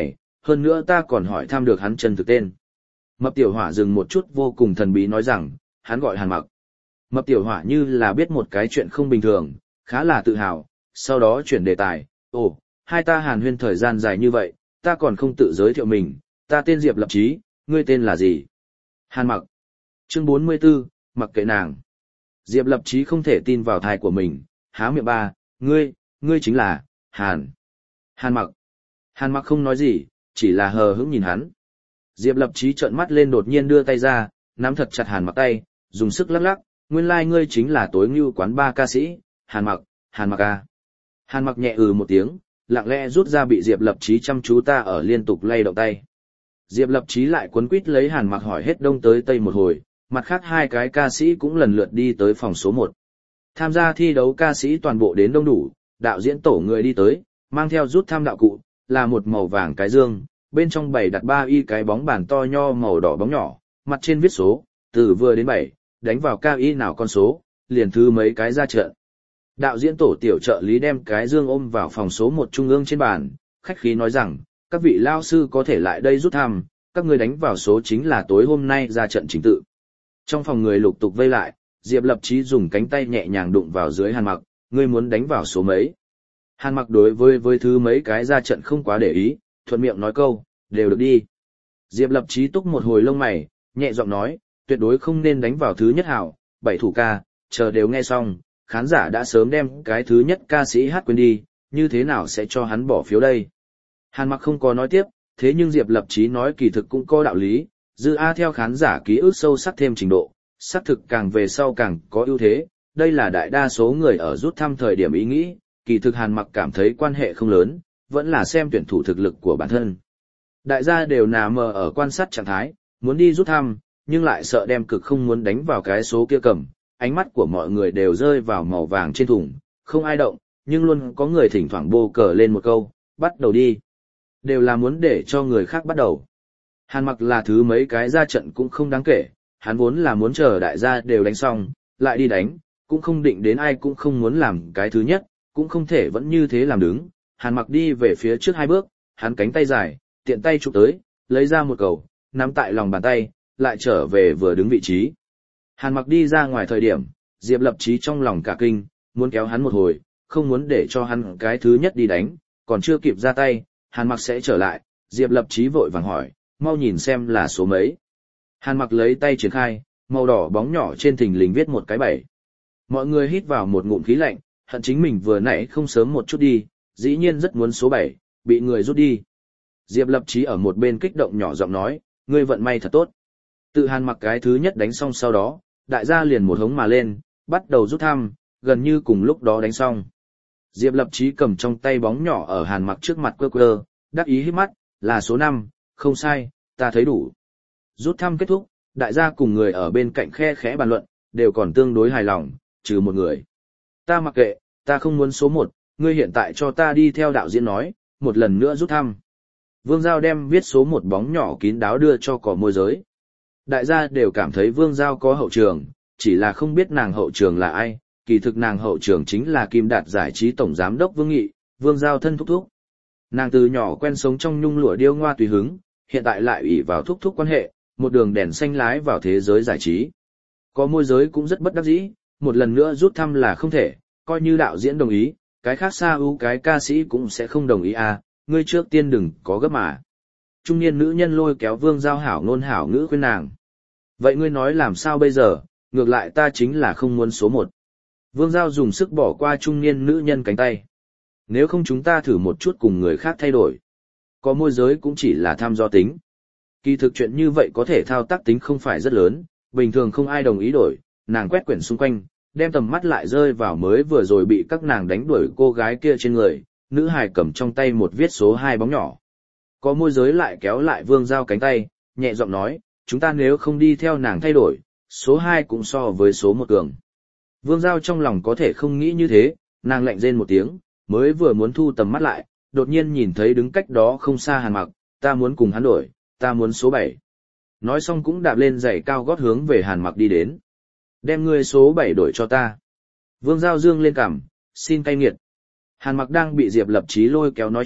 hơn nữa ta còn hỏi thăm được hắn chân thực tên. Mập tiểu hỏa dừng một chút vô cùng thần bí nói rằng, hắn gọi Hàn Mặc. Mập tiểu hỏa như là biết một cái chuyện không bình thường, khá là tự hào, sau đó chuyển đề tài, ồ, hai ta hàn huyên thời gian dài như vậy, ta còn không tự giới thiệu mình, ta tên Diệp Lập Chí, ngươi tên là gì? Hàn Mặc. Chương bốn mươi 44, mặc kệ nàng. Diệp Lập Chí không thể tin vào thai của mình, há miệng ba, ngươi, ngươi chính là, Hàn. Hàn Mặc. Hàn Mặc không nói gì, chỉ là hờ hững nhìn hắn. Diệp Lập Chí trợn mắt lên đột nhiên đưa tay ra, nắm thật chặt Hàn Mặc tay, dùng sức lắc lắc, nguyên lai like ngươi chính là tối ngưu quán ba ca sĩ, Hàn Mặc, Hàn Mặc à. Hàn Mặc nhẹ ừ một tiếng, lặng lẽ rút ra bị Diệp Lập Chí chăm chú ta ở liên tục lay động tay. Diệp Lập Chí lại quấn quýt lấy Hàn Mặc hỏi hết đông tới tây một hồi, mặt khác hai cái ca sĩ cũng lần lượt đi tới phòng số một. Tham gia thi đấu ca sĩ toàn bộ đến đông đủ, đạo diễn tổ người đi tới, mang theo rút thăm đạo cụ, là một màu vàng cái dương, bên trong bày đặt ba y cái bóng bàn to nho màu đỏ bóng nhỏ, mặt trên viết số, từ vừa đến bảy, đánh vào cao y nào con số, liền thứ mấy cái ra trận. Đạo diễn tổ tiểu trợ lý đem cái dương ôm vào phòng số một trung ương trên bàn, khách khí nói rằng, các vị lao sư có thể lại đây rút thăm, các người đánh vào số chính là tối hôm nay ra trận chính tự. Trong phòng người lục tục vây lại, Diệp Lập Chí dùng cánh tay nhẹ nhàng đụng vào dưới Hàn Mặc, ngươi muốn đánh vào số mấy. Hàn Mặc đối với với thứ mấy cái ra trận không quá để ý, thuận miệng nói câu, đều được đi. Diệp Lập Chí túc một hồi lông mày, nhẹ giọng nói, tuyệt đối không nên đánh vào thứ nhất hảo, bảy thủ ca, chờ đều nghe xong, khán giả đã sớm đem cái thứ nhất ca sĩ hát quên đi, như thế nào sẽ cho hắn bỏ phiếu đây. Hàn Mặc không có nói tiếp, thế nhưng Diệp Lập Chí nói kỳ thực cũng có đạo lý, dư A theo khán giả ký ức sâu sắc thêm trình độ, xác thực càng về sau càng có ưu thế, đây là đại đa số người ở rút thăm thời điểm ý nghĩ, kỳ thực Hàn Mặc cảm thấy quan hệ không lớn, vẫn là xem tuyển thủ thực lực của bản thân. Đại gia đều nà mờ ở quan sát trạng thái, muốn đi rút thăm, nhưng lại sợ đem cực không muốn đánh vào cái số kia cầm, ánh mắt của mọi người đều rơi vào màu vàng trên thùng, không ai động, nhưng luôn có người thỉnh thoảng bô cờ lên một câu, bắt đầu đi. Đều là muốn để cho người khác bắt đầu. Hàn Mặc là thứ mấy cái ra trận cũng không đáng kể, hắn vốn là muốn chờ đại gia đều đánh xong, lại đi đánh, cũng không định đến ai cũng không muốn làm cái thứ nhất, cũng không thể vẫn như thế làm đứng. Hàn Mặc đi về phía trước hai bước, hắn cánh tay dài, tiện tay chụp tới, lấy ra một cầu, nắm tại lòng bàn tay, lại trở về vừa đứng vị trí. Hàn Mặc đi ra ngoài thời điểm, Diệp Lập Chí trong lòng cả kinh, muốn kéo hắn một hồi, không muốn để cho hắn cái thứ nhất đi đánh, còn chưa kịp ra tay, Hàn Mặc sẽ trở lại, Diệp Lập Chí vội vàng hỏi, mau nhìn xem là số mấy. Hàn Mặc lấy tay triển khai, màu đỏ bóng nhỏ trên thình lình viết một cái bảy. Mọi người hít vào một ngụm khí lạnh, hận chính mình vừa nãy không sớm một chút đi, dĩ nhiên rất muốn số bảy, bị người rút đi. Diệp Lập Chí ở một bên kích động nhỏ giọng nói, ngươi vận may thật tốt. Tự Hàn Mặc cái thứ nhất đánh xong sau đó, đại gia liền một hống mà lên, bắt đầu rút thăm, gần như cùng lúc đó đánh xong. Diệp Lập Chí cầm trong tay bóng nhỏ ở Hàn Mặc trước mặt quơ quơ, đắc ý hít mắt, là số năm, không sai, ta thấy đủ. Rút thăm kết thúc, đại gia cùng người ở bên cạnh khe khẽ bàn luận, đều còn tương đối hài lòng, trừ một người. Ta mặc kệ, ta không muốn số một, ngươi hiện tại cho ta đi theo đạo diễn nói, một lần nữa rút thăm. Vương Giao đem viết số một bóng nhỏ kín đáo đưa cho cỏ môi giới. Đại gia đều cảm thấy Vương Giao có hậu trường, chỉ là không biết nàng hậu trường là ai, kỳ thực nàng hậu trường chính là Kim Đạt giải trí tổng giám đốc Vương Nghị, Vương Giao thân thúc thúc. Nàng từ nhỏ quen sống trong nhung lụa điêu ngoa tùy hứng, hiện tại lại ủy vào thúc thúc quan hệ, một đường đèn xanh lái vào thế giới giải trí. Có môi giới cũng rất bất đắc dĩ, một lần nữa rút thăm là không thể, coi như đạo diễn đồng ý, cái khác xa ưu cái ca sĩ cũng sẽ không đồng ý à, ngươi trước tiên đừng có gấp mà. Trung niên nữ nhân lôi kéo Vương Giao hảo ngôn hảo ngữ khuyên nàng. Vậy ngươi nói làm sao bây giờ, ngược lại ta chính là không muốn số một. Vương Giao dùng sức bỏ qua trung niên nữ nhân cánh tay. Nếu không chúng ta thử một chút cùng người khác thay đổi. Có môi giới cũng chỉ là tham do tính. Kỳ thực chuyện như vậy có thể thao tác tính không phải rất lớn, bình thường không ai đồng ý đổi, nàng quét quyển xung quanh, đem tầm mắt lại rơi vào mới vừa rồi bị các nàng đánh đuổi cô gái kia trên người, nữ hài cầm trong tay một viết số hai bóng nhỏ. Có môi giới lại kéo lại Vương Giao cánh tay, nhẹ giọng nói, chúng ta nếu không đi theo nàng thay đổi, số hai cũng so với số một cường. Vương Giao trong lòng có thể không nghĩ như thế, nàng lạnh rên một tiếng, mới vừa muốn thu tầm mắt lại, đột nhiên nhìn thấy đứng cách đó không xa Hàn Mặc, ta muốn cùng hắn đổi, ta muốn số bảy. Nói xong cũng đạp lên giày cao gót hướng về Hàn Mặc đi đến. Đem ngươi số bảy đổi cho ta. Vương Giao dương lên cằm, xin cay nghiệt. Hàn Mặc đang bị Diệp Lập Chí lôi kéo nói chuyện,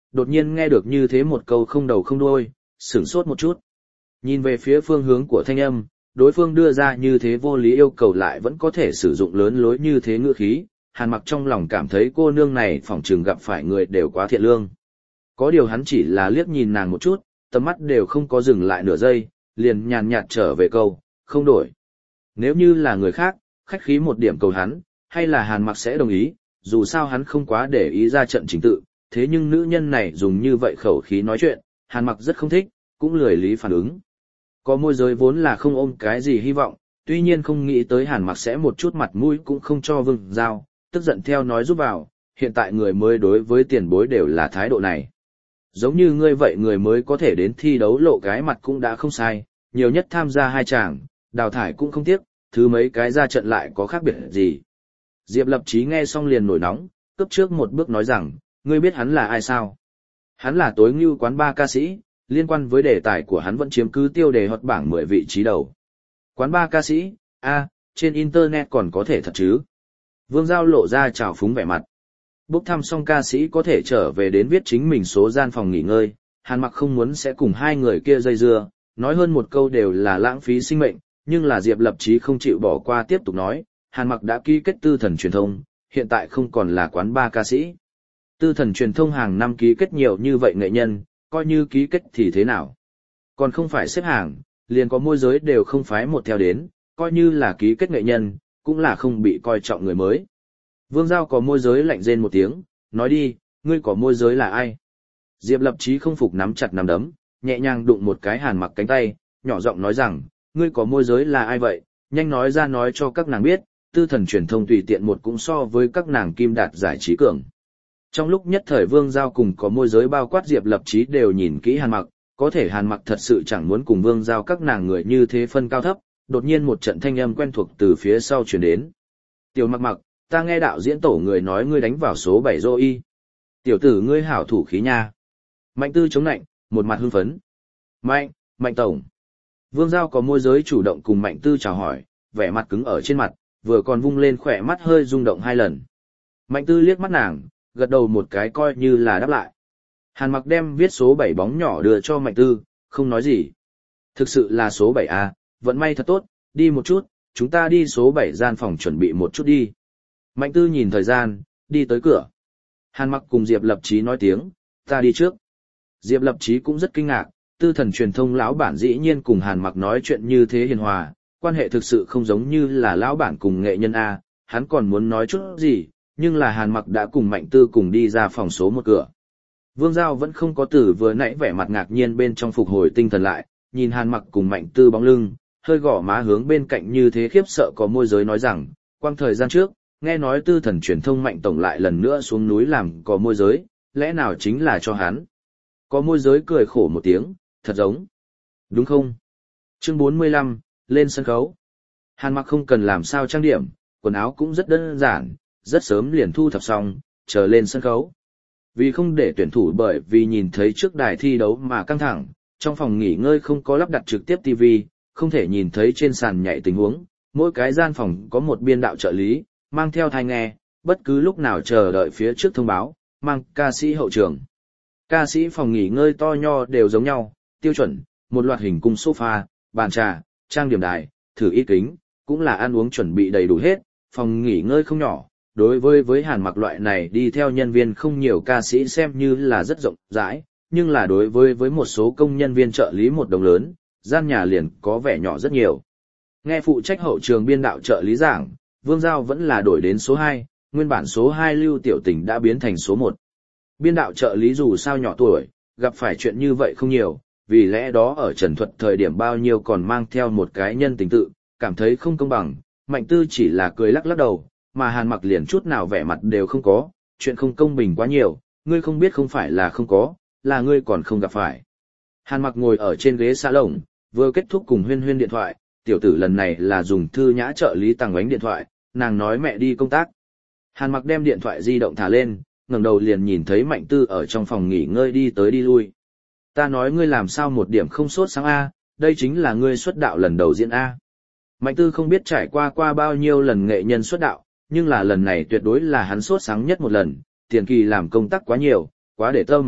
đột nhiên nghe được như thế một câu không đầu không đuôi, sửng sốt một chút. Nhìn về phía phương hướng của thanh âm, đối phương đưa ra như thế vô lý yêu cầu lại vẫn có thể sử dụng lớn lối như thế ngữ khí, Hàn Mặc trong lòng cảm thấy cô nương này phỏng chừng gặp phải người đều quá thiện lương. Có điều hắn chỉ là liếc nhìn nàng một chút, tầm mắt đều không có dừng lại nửa giây, liền nhàn nhạt trở về câu, không đổi. Nếu như là người khác, khách khí một điểm cầu hắn, hay là Hàn Mặc sẽ đồng ý, dù sao hắn không quá để ý ra trận chính tự, thế nhưng nữ nhân này dùng như vậy khẩu khí nói chuyện, Hàn Mặc rất không thích, cũng lười lý phản ứng. Có môi giới vốn là không ôm cái gì hy vọng, tuy nhiên không nghĩ tới Hàn Mặc sẽ một chút mặt mũi cũng không cho Vương Giao, tức giận theo nói giúp vào, hiện tại người mới đối với tiền bối đều là thái độ này. Giống như ngươi vậy người mới có thể đến thi đấu lộ cái mặt cũng đã không sai, nhiều nhất tham gia hai chàng, đào thải cũng không tiếc, thứ mấy cái ra trận lại có khác biệt gì. Diệp Lập Chí nghe xong liền nổi nóng, cấp trước một bước nói rằng, ngươi biết hắn là ai sao? Hắn là tối ngưu quán ba ca sĩ, liên quan với đề tài của hắn vẫn chiếm cứ tiêu đề hot bảng mười vị trí đầu. Quán ba ca sĩ, a, trên internet còn có thể thật chứ? Vương Giao lộ ra trào phúng vẻ mặt. Bốc thăm xong ca sĩ có thể trở về đến viết chính mình số gian phòng nghỉ ngơi, Hàn Mặc không muốn sẽ cùng hai người kia dây dưa, nói hơn một câu đều là lãng phí sinh mệnh, nhưng là Diệp Lập Chí không chịu bỏ qua tiếp tục nói, Hàn Mặc đã ký kết Tư Thần truyền thông, hiện tại không còn là quán ba ca sĩ. Tư Thần truyền thông hàng năm ký kết nhiều như vậy nghệ nhân, coi như ký kết thì thế nào? Còn không phải xếp hàng, liền có môi giới đều không phái một theo đến, coi như là ký kết nghệ nhân, cũng là không bị coi trọng người mới. Vương Giao có môi giới lạnh rên một tiếng, nói đi, ngươi có môi giới là ai? Diệp Lập Chí không phục nắm chặt nắm đấm, nhẹ nhàng đụng một cái Hàn Mặc cánh tay, nhỏ giọng nói rằng, ngươi có môi giới là ai vậy? Nhanh nói ra nói cho các nàng biết, Tư Thần truyền thông tùy tiện một cũng so với các nàng kim đạt giải trí cường. Trong lúc nhất thời Vương Giao cùng có môi giới bao quát Diệp Lập Chí đều nhìn kỹ Hàn Mặc, có thể Hàn Mặc thật sự chẳng muốn cùng Vương Giao các nàng người như thế phân cao thấp, đột nhiên một trận thanh âm quen thuộc từ phía sau truyền đến. Tiểu Mặc Mặc, ta nghe đạo diễn tổ người nói ngươi đánh vào số bảy Dô Y. Tiểu tử ngươi hảo thủ khí nha. Mạnh Tư chống nạnh, một mặt hưng phấn. Mạnh, Mạnh Tổng. Vương Giao có môi giới chủ động cùng Mạnh Tư chào hỏi, vẻ mặt cứng ở trên mặt, vừa còn vung lên khỏe mắt hơi rung động hai lần. Mạnh Tư liếc mắt nàng, gật đầu một cái coi như là đáp lại. Hàn Mặc đem viết số bảy bóng nhỏ đưa cho Mạnh Tư, không nói gì. Thực sự là số bảy à, vận may thật tốt, đi một chút, chúng ta đi số bảy gian phòng chuẩn bị một chút đi. Mạnh Tư nhìn thời gian, đi tới cửa. Hàn Mặc cùng Diệp Lập Chí nói tiếng, ta đi trước. Diệp Lập Chí cũng rất kinh ngạc, Tư Thần truyền thông lão bản dĩ nhiên cùng Hàn Mặc nói chuyện như thế hiền hòa, quan hệ thực sự không giống như là lão bản cùng nghệ nhân A, hắn còn muốn nói chút gì, nhưng là Hàn Mặc đã cùng Mạnh Tư cùng đi ra phòng số một cửa. Vương Giao vẫn không có từ vừa nãy vẻ mặt ngạc nhiên bên trong phục hồi tinh thần lại, nhìn Hàn Mặc cùng Mạnh Tư bóng lưng, hơi gõ má hướng bên cạnh như thế khiếp sợ có môi giới nói rằng, quang thời gian trước, nghe nói Tư Thần truyền thông Mạnh Tổng lại lần nữa xuống núi làm có môi giới, lẽ nào chính là cho hắn? Có môi giới cười khổ một tiếng, thật giống. Đúng không? Chương bốn mươi lăm, lên sân khấu. Hàn Mặc không cần làm sao trang điểm, quần áo cũng rất đơn giản, rất sớm liền thu thập xong, chờ lên sân khấu. Vì không để tuyển thủ bởi vì nhìn thấy trước đài thi đấu mà căng thẳng, trong phòng nghỉ ngơi không có lắp đặt trực tiếp ti vi, không thể nhìn thấy trên sàn nhảy tình huống, mỗi cái gian phòng có một biên đạo trợ lý, mang theo tai nghe, bất cứ lúc nào chờ đợi phía trước thông báo, mang ca sĩ hậu trường. Ca sĩ phòng nghỉ ngơi to nho đều giống nhau, tiêu chuẩn, một loạt hình cung sofa, bàn trà, trang điểm đài, thử ít kính, cũng là ăn uống chuẩn bị đầy đủ hết, phòng nghỉ ngơi không nhỏ. Đối với với Hàn Mặc loại này đi theo nhân viên không nhiều ca sĩ xem như là rất rộng rãi, nhưng là đối với với một số công nhân viên trợ lý một đồng lớn, gian nhà liền có vẻ nhỏ rất nhiều. Nghe phụ trách hậu trường biên đạo trợ lý giảng, Vương Giao vẫn là đổi đến số hai, nguyên bản số hai Lưu Tiểu Tình đã biến thành số một. Biên đạo trợ lý dù sao nhỏ tuổi, gặp phải chuyện như vậy không nhiều, vì lẽ đó ở trần thuật thời điểm bao nhiêu còn mang theo một cái nhân tình tự, cảm thấy không công bằng, Mạnh Tư chỉ là cười lắc lắc đầu, mà Hàn Mặc liền chút nào vẻ mặt đều không có, chuyện không công bình quá nhiều, ngươi không biết không phải là không có, là ngươi còn không gặp phải. Hàn Mặc ngồi ở trên ghế xa lồng, vừa kết thúc cùng Huyên Huyên điện thoại, tiểu tử lần này là dùng thư nhã trợ lý Tằng Ánh điện thoại, nàng nói mẹ đi công tác. Hàn Mặc đem điện thoại di động thả lên, ngẩng đầu liền nhìn thấy Mạnh Tư ở trong phòng nghỉ ngơi đi tới đi lui. Ta nói ngươi làm sao một điểm không sốt sáng A, đây chính là ngươi xuất đạo lần đầu diễn A. Mạnh Tư không biết trải qua qua bao nhiêu lần nghệ nhân xuất đạo, nhưng là lần này tuyệt đối là hắn sốt sáng nhất một lần, tiền kỳ làm công tác quá nhiều, quá để tâm,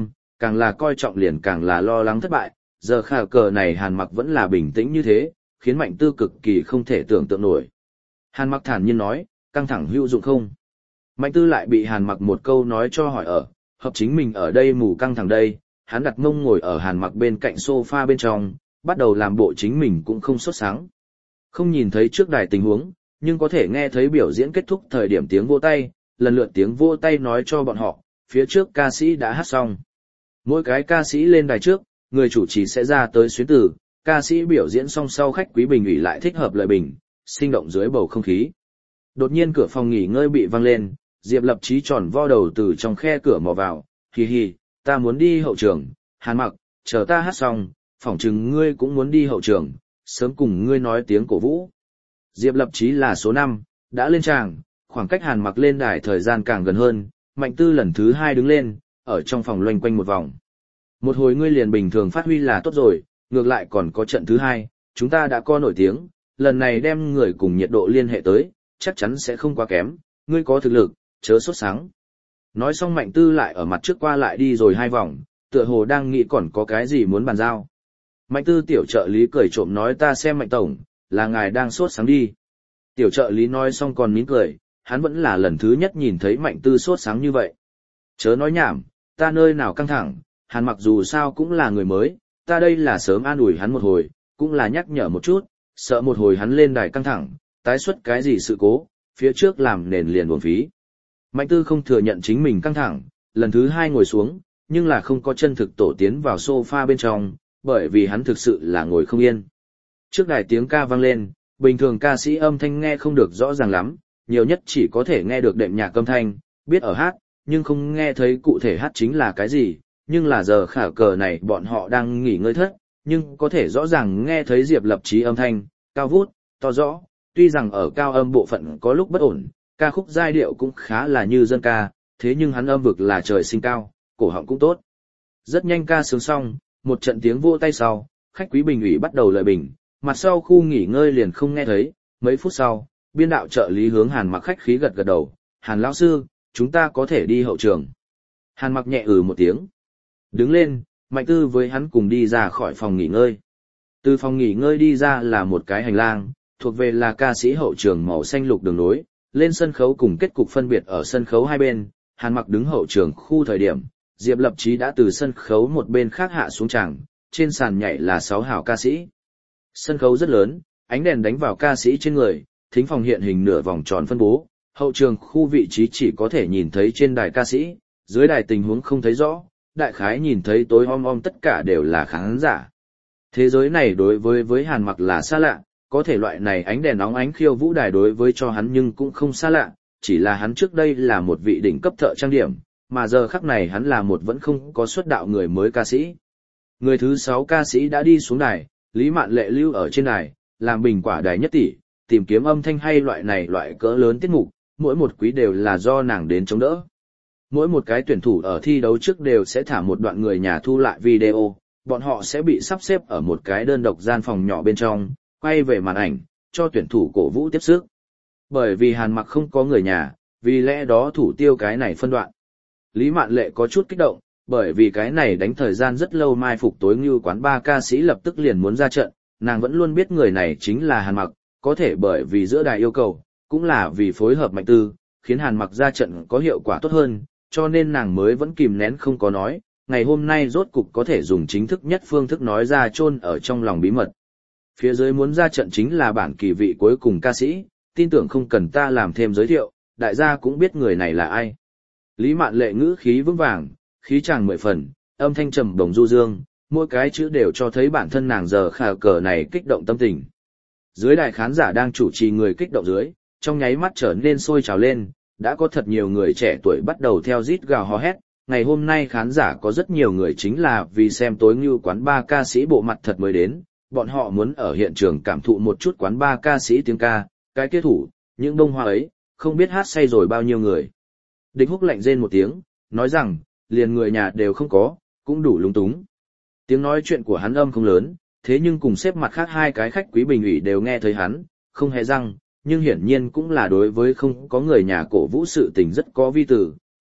càng là coi trọng liền càng là lo lắng thất bại, giờ khả cờ này Hàn Mặc vẫn là bình tĩnh như thế, khiến Mạnh Tư cực kỳ không thể tưởng tượng nổi. Hàn Mặc thản nhiên nói, căng thẳng hữu dụng không? Mạnh Tư lại bị Hàn Mặc một câu nói cho hỏi ở, hợp chính mình ở đây mù căng thẳng đây, hắn đặt mông ngồi ở Hàn Mặc bên cạnh sofa bên trong, bắt đầu làm bộ chính mình cũng không sốt sáng. Không nhìn thấy trước đài tình huống, nhưng có thể nghe thấy biểu diễn kết thúc thời điểm tiếng vỗ tay, lần lượt tiếng vỗ tay nói cho bọn họ, phía trước ca sĩ đã hát xong. Mỗi cái ca sĩ lên đài trước, người chủ trì sẽ ra tới xuyến từ, ca sĩ biểu diễn xong sau khách quý bình ủy lại thích hợp lời bình, sinh động dưới bầu không khí. Đột nhiên cửa phòng nghỉ ngơi bị văng lên, Diệp Lập Chí tròn vo đầu từ trong khe cửa mò vào, hì hì, ta muốn đi hậu trường, Hàn Mặc, chờ ta hát xong, phỏng chừng ngươi cũng muốn đi hậu trường, sớm cùng ngươi nói tiếng cổ vũ. Diệp Lập Chí là số năm, đã lên tràng, khoảng cách Hàn Mặc lên đài thời gian càng gần hơn, Mạnh Tư lần thứ hai đứng lên, ở trong phòng loanh quanh một vòng. Một hồi ngươi liền bình thường phát huy là tốt rồi, ngược lại còn có trận thứ hai, chúng ta đã có nổi tiếng, lần này đem người cùng nhiệt độ liên hệ tới, chắc chắn sẽ không quá kém, ngươi có thực lực, chớ sốt sáng. Nói xong Mạnh Tư lại ở mặt trước qua lại đi rồi hai vòng, tựa hồ đang nghĩ còn có cái gì muốn bàn giao. Mạnh Tư tiểu trợ lý cười trộm nói ta xem Mạnh Tổng, là ngài đang sốt sáng đi. Tiểu trợ lý nói xong còn mỉm cười, hắn vẫn là lần thứ nhất nhìn thấy Mạnh Tư sốt sáng như vậy. Chớ nói nhảm, ta nơi nào căng thẳng, Hàn Mặc dù sao cũng là người mới, ta đây là sớm an ủi hắn một hồi, cũng là nhắc nhở một chút, sợ một hồi hắn lên đài căng thẳng, tái xuất cái gì sự cố, phía trước làm nền liền buồn phí. Mạnh Tư không thừa nhận chính mình căng thẳng, lần thứ hai ngồi xuống, nhưng là không có chân thực tổ tiến vào sofa bên trong, bởi vì hắn thực sự là ngồi không yên. Trước đài tiếng ca vang lên, bình thường ca sĩ âm thanh nghe không được rõ ràng lắm, nhiều nhất chỉ có thể nghe được đệm nhạc âm thanh, biết ở hát, nhưng không nghe thấy cụ thể hát chính là cái gì, nhưng là giờ khả cờ này bọn họ đang nghỉ ngơi thất, nhưng có thể rõ ràng nghe thấy Diệp Lập Chí âm thanh, cao vút, to rõ, tuy rằng ở cao âm bộ phận có lúc bất ổn, ca khúc giai điệu cũng khá là như dân ca, thế nhưng hắn âm vực là trời sinh cao, cổ họng cũng tốt. Rất nhanh ca sướng xong, một trận tiếng vỗ tay sau, khách quý bình ủy bắt đầu lời bình, mặt sau khu nghỉ ngơi liền không nghe thấy, mấy phút sau, biên đạo trợ lý hướng Hàn Mặc khách khí gật gật đầu, Hàn lão sư, chúng ta có thể đi hậu trường. Hàn Mặc nhẹ ừ một tiếng. Đứng lên, Mạnh Tư với hắn cùng đi ra khỏi phòng nghỉ ngơi. Từ phòng nghỉ ngơi đi ra là một cái hành lang, thuộc về là ca sĩ hậu trường màu xanh lục đường nối, lên sân khấu cùng kết cục phân biệt ở sân khấu hai bên, Hàn Mặc đứng hậu trường khu thời điểm, Diệp Lập Chí đã từ sân khấu một bên khác hạ xuống tràng, trên sàn nhảy là sáu hảo ca sĩ. Sân khấu rất lớn, ánh đèn đánh vào ca sĩ trên người, thính phòng hiện hình nửa vòng tròn phân bố, hậu trường khu vị trí chỉ có thể nhìn thấy trên đài ca sĩ, dưới đài tình huống không thấy rõ, đại khái nhìn thấy tối om om tất cả đều là khán giả. Thế giới này đối với với Hàn Mặc là xa lạ, có thể loại này ánh đèn nóng ánh khiêu vũ đài đối với cho hắn nhưng cũng không xa lạ, chỉ là hắn trước đây là một vị đỉnh cấp thợ trang điểm, mà giờ khắc này hắn là một vẫn không có xuất đạo người mới ca sĩ. Người thứ sáu ca sĩ đã đi xuống đài, Lý Mạn Lệ lưu ở trên đài, làm bình quả đài nhất tỷ, tìm kiếm âm thanh hay loại này loại cỡ lớn tiết mục, mỗi một quý đều là do nàng đến chống đỡ. Mỗi một cái tuyển thủ ở thi đấu trước đều sẽ thả một đoạn người nhà thu lại video, bọn họ sẽ bị sắp xếp ở một cái đơn độc gian phòng nhỏ bên trong, quay về màn ảnh, cho tuyển thủ cổ vũ tiếp sức. Bởi vì Hàn Mặc không có người nhà, vì lẽ đó thủ tiêu cái này phân đoạn. Lý Mạn Lệ có chút kích động, bởi vì cái này đánh thời gian rất lâu mai phục tối như quán ba ca sĩ lập tức liền muốn ra trận, nàng vẫn luôn biết người này chính là Hàn Mặc, có thể bởi vì giữa đài yêu cầu, cũng là vì phối hợp Mạnh Tư, khiến Hàn Mặc ra trận có hiệu quả tốt hơn, cho nên nàng mới vẫn kìm nén không có nói, ngày hôm nay rốt cục có thể dùng chính thức nhất phương thức nói ra chôn ở trong lòng bí mật. Phía dưới muốn ra trận chính là bản kỳ vị cuối cùng ca sĩ, tin tưởng không cần ta làm thêm giới thiệu, đại gia cũng biết người này là ai. Lý Mạn Lệ ngữ khí vững vàng, khí chàng mười phần, âm thanh trầm đồng du dương, mỗi cái chữ đều cho thấy bản thân nàng giờ khả cờ này kích động tâm tình. Dưới đài khán giả đang chủ trì người kích động dưới, trong nháy mắt trở nên sôi trào lên, đã có thật nhiều người trẻ tuổi bắt đầu theo rít gào hò hét. Ngày hôm nay khán giả có rất nhiều người chính là vì xem tối như quán ba ca sĩ bộ mặt thật mới đến, bọn họ muốn ở hiện trường cảm thụ một chút quán ba ca sĩ tiếng ca, cái kết thủ, những bông hoa ấy, không biết hát say rồi bao nhiêu người. Địch Húc lạnh rên một tiếng, nói rằng, liền người nhà đều không có, cũng đủ lung túng. Tiếng nói chuyện của hắn âm không lớn, thế nhưng cùng xếp mặt khác hai cái khách quý bình ủy đều nghe thấy hắn, không hề răng, nhưng hiển nhiên cũng là đối với không có người nhà cổ vũ sự tình rất có vi tử,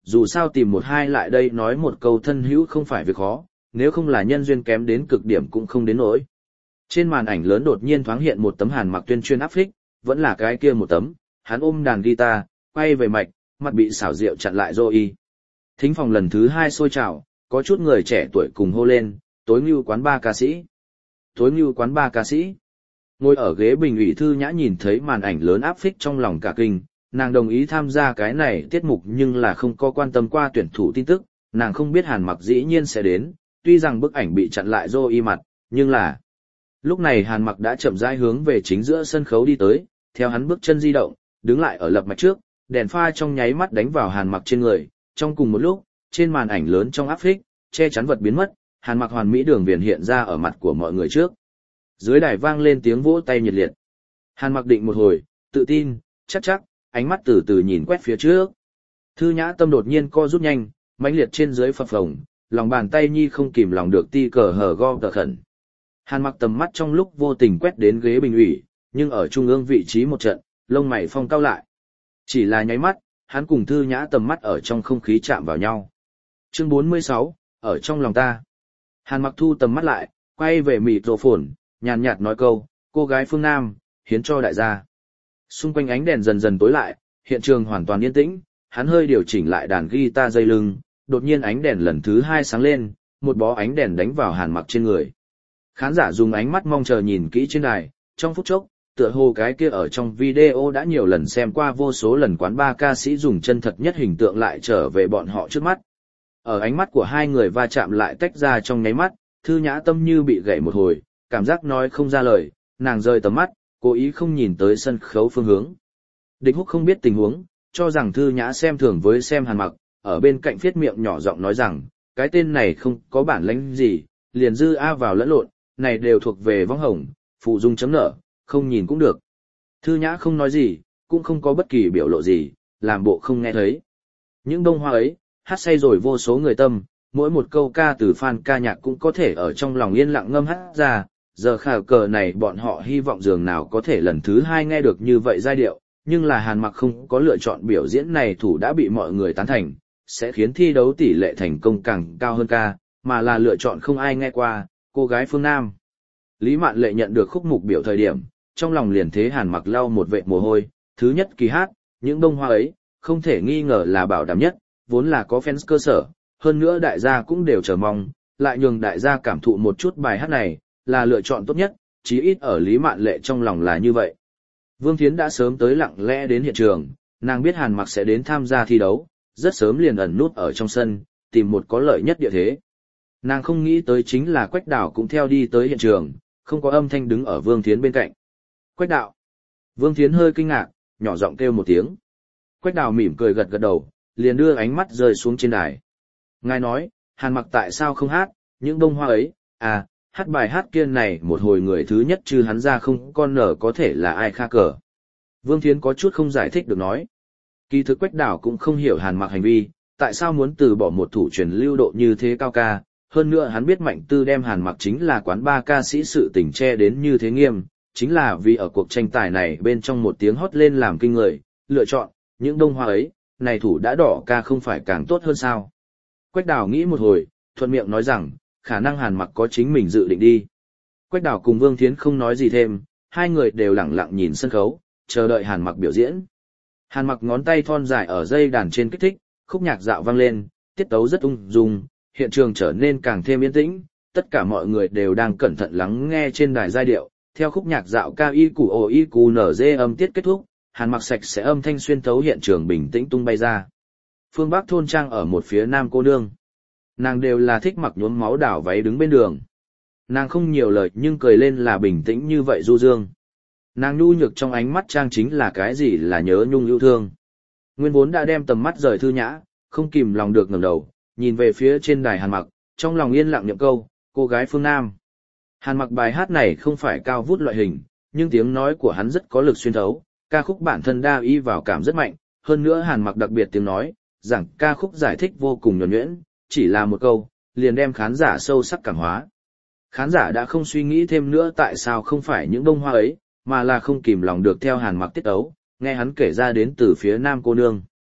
dù sao tìm một hai lại đây nói một câu thân hữu không phải việc khó, nếu không là nhân duyên kém đến cực điểm cũng không đến nỗi. Trên màn ảnh lớn đột nhiên thoáng hiện một tấm Hàn Mặc tuyên truyền áp phích, vẫn là cái kia một tấm, hắn ôm đàn guitar, quay về mạch, mặt bị xảo diệu chặn lại rồi. Thính phòng lần thứ hai sôi trào, có chút người trẻ tuổi cùng hô lên, tối ngưu quán ba ca sĩ. Tối ngưu quán ba ca sĩ. Ngồi ở ghế bình ủy Thư Nhã nhìn thấy màn ảnh lớn áp phích trong lòng cả kinh, nàng đồng ý tham gia cái này tiết mục nhưng là không có quan tâm qua tuyển thủ tin tức, nàng không biết Hàn Mặc dĩ nhiên sẽ đến, tuy rằng bức ảnh bị chặn lại rồi mặt, nhưng là... Lúc này Hàn Mặc đã chậm rãi hướng về chính giữa sân khấu đi tới, theo hắn bước chân di động, đứng lại ở lập mạch trước, đèn pha trong nháy mắt đánh vào Hàn Mặc trên người, trong cùng một lúc, trên màn ảnh lớn trong áp phích, che chắn vật biến mất, Hàn Mặc hoàn mỹ đường viền hiện ra ở mặt của mọi người trước. Dưới đài vang lên tiếng vỗ tay nhiệt liệt. Hàn Mặc định một hồi, tự tin, chắc chắc, ánh mắt từ từ nhìn quét phía trước. Thư Nhã tâm đột nhiên co rút nhanh, mãnh liệt trên dưới phập phồng, lòng bàn tay nhi không kìm lòng được ti cờ hở go tờ khẩn. Hàn Mặc tầm mắt trong lúc vô tình quét đến ghế bình ủy, nhưng ở trung ương vị trí một trận, lông mày phong cao lại. Chỉ là nháy mắt, hắn cùng Thư Nhã tầm mắt ở trong không khí chạm vào nhau. Chương bốn mươi sáu, ở trong lòng ta. Hàn Mặc thu tầm mắt lại, quay về mịt rộ phồn, nhàn nhạt nói câu, cô gái phương Nam, hiến cho đại gia. Xung quanh ánh đèn dần dần tối lại, hiện trường hoàn toàn yên tĩnh, hắn hơi điều chỉnh lại đàn guitar dây lưng, đột nhiên ánh đèn lần thứ hai sáng lên, một bó ánh đèn đánh vào Hàn Mặc trên người. Khán giả dùng ánh mắt mong chờ nhìn kỹ trên đài, trong phút chốc, tựa hồ cái kia ở trong video đã nhiều lần xem qua vô số lần quán ba ca sĩ dùng chân thật nhất hình tượng lại trở về bọn họ trước mắt. Ở ánh mắt của hai người va chạm lại tách ra trong nháy mắt, Thư Nhã tâm như bị gãy một hồi, cảm giác nói không ra lời, nàng rời tầm mắt, cố ý không nhìn tới sân khấu phương hướng. Địch Húc không biết tình huống, cho rằng Thư Nhã xem thường với xem Hàn Mặc, ở bên cạnh phiết miệng nhỏ giọng nói rằng, cái tên này không có bản lĩnh gì, liền dư a vào lẫn lộn, này đều thuộc về võng hồng, phụ dung chấm nở, không nhìn cũng được. Thư Nhã không nói gì, cũng không có bất kỳ biểu lộ gì, làm bộ không nghe thấy. Những bông hoa ấy, hát say rồi vô số người tâm, mỗi một câu ca từ fan ca nhạc cũng có thể ở trong lòng yên lặng ngâm hát ra, giờ khả cờ này bọn họ hy vọng dường nào có thể lần thứ hai nghe được như vậy giai điệu, nhưng là Hàn Mặc không có lựa chọn biểu diễn này thủ đã bị mọi người tán thành, sẽ khiến thi đấu tỷ lệ thành công càng cao hơn ca, mà là lựa chọn không ai nghe qua, cô gái phương Nam. Lý Mạn Lệ nhận được khúc mục biểu thời điểm, trong lòng liền thế Hàn Mặc lau một vệt mồ hôi, thứ nhất kỳ hát, những bông hoa ấy, không thể nghi ngờ là bảo đảm nhất, vốn là có fans cơ sở, hơn nữa đại gia cũng đều chờ mong, lại nhường đại gia cảm thụ một chút bài hát này, là lựa chọn tốt nhất, chí ít ở Lý Mạn Lệ trong lòng là như vậy. Vương Thiến đã sớm tới lặng lẽ đến hiện trường, nàng biết Hàn Mặc sẽ đến tham gia thi đấu, rất sớm liền ẩn nút ở trong sân, tìm một có lợi nhất địa thế. Nàng không nghĩ tới chính là Quách Đào cũng theo đi tới hiện trường, không có âm thanh đứng ở Vương Thiến bên cạnh. Quách Đạo. Vương Thiến hơi kinh ngạc, nhỏ giọng kêu một tiếng. Quách Đào mỉm cười gật gật đầu, liền đưa ánh mắt rơi xuống trên đài. Ngài nói, Hàn Mặc tại sao không hát, những bông hoa ấy, à, hát bài hát kia này một hồi người thứ nhất chứ hắn ra không con nở có thể là ai kha cờ. Vương Thiến có chút không giải thích được nói. Kỳ thực Quách Đào cũng không hiểu Hàn Mặc hành vi, tại sao muốn từ bỏ một thủ truyền lưu độ như thế cao ca, hơn nữa hắn biết Mạnh Tư đem Hàn Mặc chính là quán ba ca sĩ sự tình che đến như thế nghiêm, chính là vì ở cuộc tranh tài này bên trong một tiếng hót lên làm kinh người, lựa chọn, những đông hoa ấy, này thủ đã đỏ ca không phải càng tốt hơn sao. Quách Đào nghĩ một hồi, thuận miệng nói rằng, khả năng Hàn Mặc có chính mình dự định đi. Quách Đào cùng Vương Thiến không nói gì thêm, hai người đều lặng lặng nhìn sân khấu, chờ đợi Hàn Mặc biểu diễn. Hàn Mặc ngón tay thon dài ở dây đàn trên kích thích, khúc nhạc dạo vang lên, tiết tấu rất ung dung, hiện trường trở nên càng thêm yên tĩnh, tất cả mọi người đều đang cẩn thận lắng nghe trên đài giai điệu, theo khúc nhạc dạo cao y củ ồ y cù nở dê âm tiết kết thúc, Hàn Mặc sạch sẽ âm thanh xuyên thấu hiện trường bình tĩnh tung bay ra. Phương Bắc thôn trang ở một phía nam cô nương. Nàng đều là thích mặc nhuốm máu đảo váy đứng bên đường. Nàng không nhiều lời nhưng cười lên là bình tĩnh như vậy du dương. Nàng nhu nhược trong ánh mắt trang chính là cái gì là nhớ nhung yêu thương. Nguyên vốn đã đem tầm mắt rời Thư Nhã, không kìm lòng được ngẩng đầu, nhìn về phía trên đài Hàn Mặc, trong lòng yên lặng niệm câu, cô gái phương Nam. Hàn Mặc bài hát này không phải cao vút loại hình, nhưng tiếng nói của hắn rất có lực xuyên thấu, ca khúc bản thân đa y vào cảm rất mạnh, hơn nữa Hàn Mặc đặc biệt tiếng nói, rằng ca khúc giải thích vô cùng nhuần nhuyễn, chỉ là một câu, liền đem khán giả sâu sắc cảm hóa. Khán giả đã không suy nghĩ thêm nữa tại sao không phải những bông hoa ấy, mà là không kìm lòng được theo Hàn Mặc tiết ấu, nghe hắn kể ra đến từ phía nam cô nương.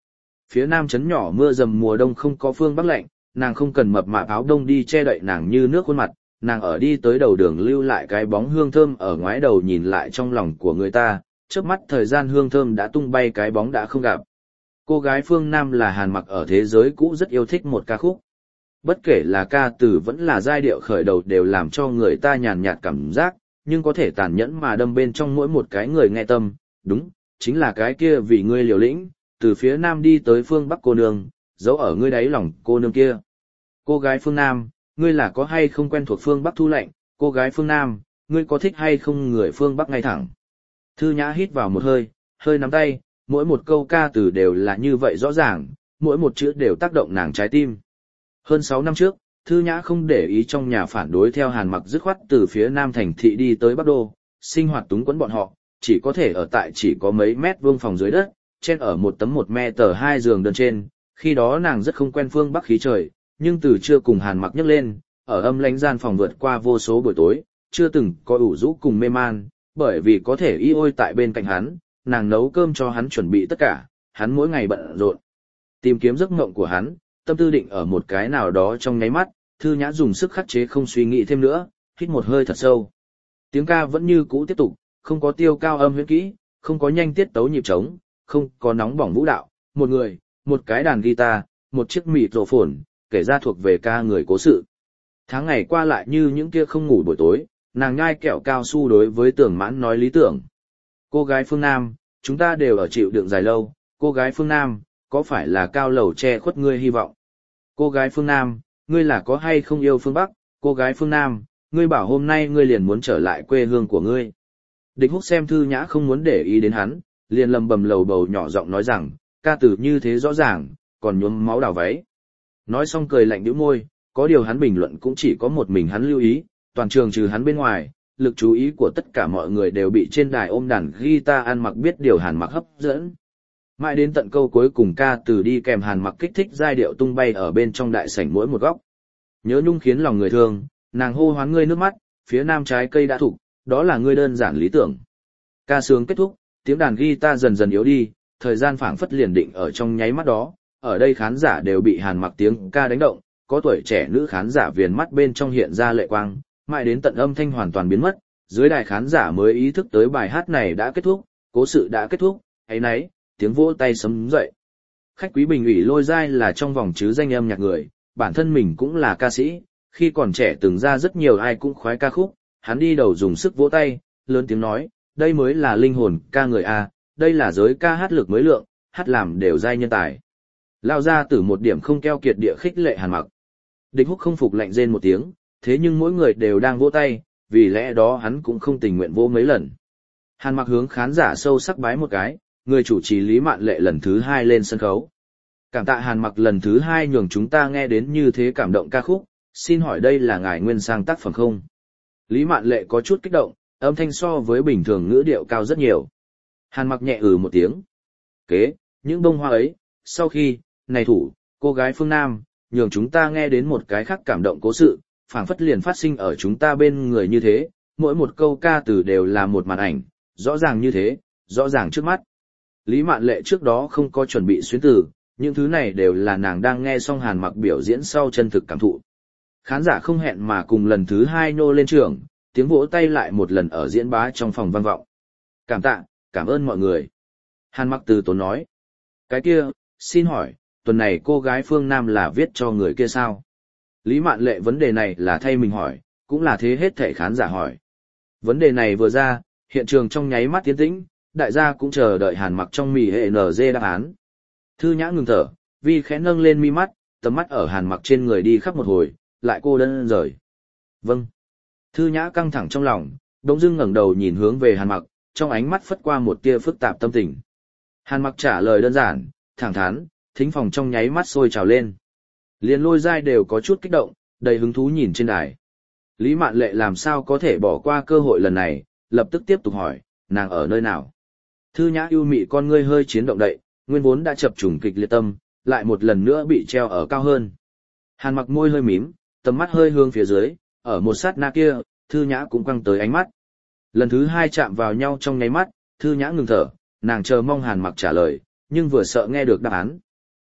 Phía nam trấn nhỏ mưa dầm mùa đông không có phương bắc lạnh, nàng không cần mập mạp áo đông đi che đậy nàng như nước khuôn mặt, nàng ở đi tới đầu đường lưu lại cái bóng hương thơm ở ngoái đầu nhìn lại trong lòng của người ta, chớp mắt thời gian hương thơm đã tung bay cái bóng đã không gặp. Cô gái phương Nam là Hàn Mặc ở thế giới cũ rất yêu thích một ca khúc. Bất kể là ca từ vẫn là giai điệu khởi đầu đều làm cho người ta nhàn nhạt cảm giác, nhưng có thể tàn nhẫn mà đâm bên trong mỗi một cái người nghe tâm, đúng, chính là cái kia vì ngươi liều lĩnh, từ phía Nam đi tới phương Bắc cô nương, giấu ở ngươi đáy lòng cô nương kia. Cô gái phương Nam, ngươi là có hay không quen thuộc phương Bắc thu lạnh, cô gái phương Nam, ngươi có thích hay không người phương Bắc ngay thẳng. Thư Nhã hít vào một hơi, hơi nắm tay, mỗi một câu ca từ đều là như vậy rõ ràng, mỗi một chữ đều tác động nàng trái tim. Hơn sáu năm trước, Thư Nhã không để ý trong nhà phản đối theo Hàn Mặc dứt khoát từ phía Nam thành thị đi tới Bắc Đô, sinh hoạt túng quẫn bọn họ, chỉ có thể ở tại chỉ có mấy mét vuông phòng dưới đất, trên ở một tấm một me tờ hai giường đơn trên, khi đó nàng rất không quen phương Bắc khí trời, nhưng từ chưa cùng Hàn Mặc nhấc lên, ở âm lãnh gian phòng vượt qua vô số buổi tối, chưa từng có ủ rũ cùng mê man, bởi vì có thể y ôi tại bên cạnh hắn, nàng nấu cơm cho hắn chuẩn bị tất cả, hắn mỗi ngày bận rộn. Tìm kiếm giấc mộng của hắn, tâm tư định ở một cái nào đó trong nháy mắt, Thư Nhã dùng sức khắc chế không suy nghĩ thêm nữa, hít một hơi thật sâu. Tiếng ca vẫn như cũ tiếp tục, không có tiêu cao âm huyễn kỹ, không có nhanh tiết tấu nhịp trống, không có nóng bỏng vũ đạo, một người, một cái đàn guitar, một chiếc mịt rổ phồn, kể ra thuộc về ca người cố sự. Tháng ngày qua lại như những kia không ngủ buổi tối, nàng nhai kẹo cao su đối với Tưởng Mãn nói lý tưởng. Cô gái phương Nam, chúng ta đều ở chịu đựng dài lâu, cô gái phương Nam, có phải là cao lầu che khuất ngươi hy vọng? Cô gái phương Nam, ngươi là có hay không yêu phương Bắc? Cô gái phương Nam, ngươi bảo hôm nay ngươi liền muốn trở lại quê hương của ngươi. Địch Húc xem Thư Nhã không muốn để ý đến hắn, liền lầm bầm lầu bầu nhỏ giọng nói rằng, ca từ như thế rõ ràng, còn nhuốm máu đào váy. Nói xong cười lạnh nhếch môi, có điều hắn bình luận cũng chỉ có một mình hắn lưu ý, toàn trường trừ hắn bên ngoài, lực chú ý của tất cả mọi người đều bị trên đài ôm đàn guitar Hàn Mặc biết điều Hàn Mặc hấp dẫn. Mãi đến tận câu cuối cùng ca từ đi kèm Hàn Mặc kích thích giai điệu tung bay ở bên trong đại sảnh mỗi một góc. Nhớ nhung khiến lòng người thương, nàng hô hoán ngươi nước mắt, phía nam trái cây đã thục, đó là ngươi đơn giản lý tưởng. Ca sướng kết thúc, tiếng đàn guitar dần dần yếu đi, thời gian phảng phất liền định ở trong nháy mắt đó, ở đây khán giả đều bị Hàn Mặc tiếng ca đánh động, có tuổi trẻ nữ khán giả viền mắt bên trong hiện ra lệ quang, mãi đến tận âm thanh hoàn toàn biến mất, dưới đài khán giả mới ý thức tới bài hát này đã kết thúc, cố sự đã kết thúc, ấy nấy, tiếng vỗ tay sấm dậy. Khách quý bình ủy Lôi Giai là trong vòng chứ danh âm nhạc người, bản thân mình cũng là ca sĩ, khi còn trẻ từng ra rất nhiều ai cũng khoái ca khúc, hắn đi đầu dùng sức vỗ tay, lớn tiếng nói, đây mới là linh hồn ca người A, đây là giới ca hát lực mới lượng, hát làm đều giai nhân tài. Lao ra từ một điểm không keo kiệt địa khích lệ Hàn Mặc. Địch Húc không phục lạnh rên một tiếng, thế nhưng mỗi người đều đang vỗ tay, vì lẽ đó hắn cũng không tình nguyện vỗ mấy lần. Hàn Mặc hướng khán giả sâu sắc bái một cái, người chủ trì Lý Mạn Lệ lần thứ hai lên sân khấu. Cảm tạ Hàn Mặc lần thứ hai nhường chúng ta nghe đến như thế cảm động ca khúc, xin hỏi đây là ngài nguyên sang tác phẩm không? Lý Mạn Lệ có chút kích động, âm thanh so với bình thường ngữ điệu cao rất nhiều. Hàn Mặc nhẹ ừ một tiếng. Kế, những bông hoa ấy, sau khi, này thủ, cô gái phương Nam, nhường chúng ta nghe đến một cái khác cảm động cố sự, phảng phất liền phát sinh ở chúng ta bên người như thế, mỗi một câu ca từ đều là một màn ảnh, rõ ràng như thế, rõ ràng trước mắt. Lý Mạn Lệ trước đó không có chuẩn bị xuyến từ, những thứ này đều là nàng đang nghe xong Hàn Mặc biểu diễn sau chân thực cảm thụ. Khán giả không hẹn mà cùng lần thứ hai nô lên trường, tiếng vỗ tay lại một lần ở diễn bá trong phòng vang vọng. Cảm tạ, cảm ơn mọi người. Hàn Mặc từ tốn nói. Cái kia, xin hỏi, tuần này cô gái phương Nam là viết cho người kia sao? Lý Mạn Lệ vấn đề này là thay mình hỏi, cũng là thế hết thảy khán giả hỏi. Vấn đề này vừa ra, hiện trường trong nháy mắt tiến tĩnh, đại gia cũng chờ đợi Hàn Mặc trong mì hệ en giê đáp án. Thư Nhã ngừng thở, vì khẽ nâng lên mi mắt, tầm mắt ở Hàn Mặc trên người đi khắp một hồi, lại cô đơn rời. Vâng. Thư Nhã căng thẳng trong lòng, đống dưng ngẩng đầu nhìn hướng về Hàn Mặc, trong ánh mắt phất qua một tia phức tạp tâm tình. Hàn Mặc trả lời đơn giản, thẳng thắn, thính phòng trong nháy mắt sôi trào lên. Liền Lôi Giai đều có chút kích động, đầy hứng thú nhìn trên đài. Lý Mạn Lệ làm sao có thể bỏ qua cơ hội lần này, lập tức tiếp tục hỏi, nàng ở nơi nào? Thư Nhã ưu mị con ngươi hơi chiến động đậy, nguyên vốn đã chập trùng kịch liệt tâm, lại một lần nữa bị treo ở cao hơn. Hàn Mặc môi hơi mím, tầm mắt hơi hướng phía dưới, ở một sát na kia, Thư Nhã cũng quăng tới ánh mắt. Lần thứ hai chạm vào nhau trong nháy mắt, Thư Nhã ngừng thở, nàng chờ mong Hàn Mặc trả lời, nhưng vừa sợ nghe được đáp án.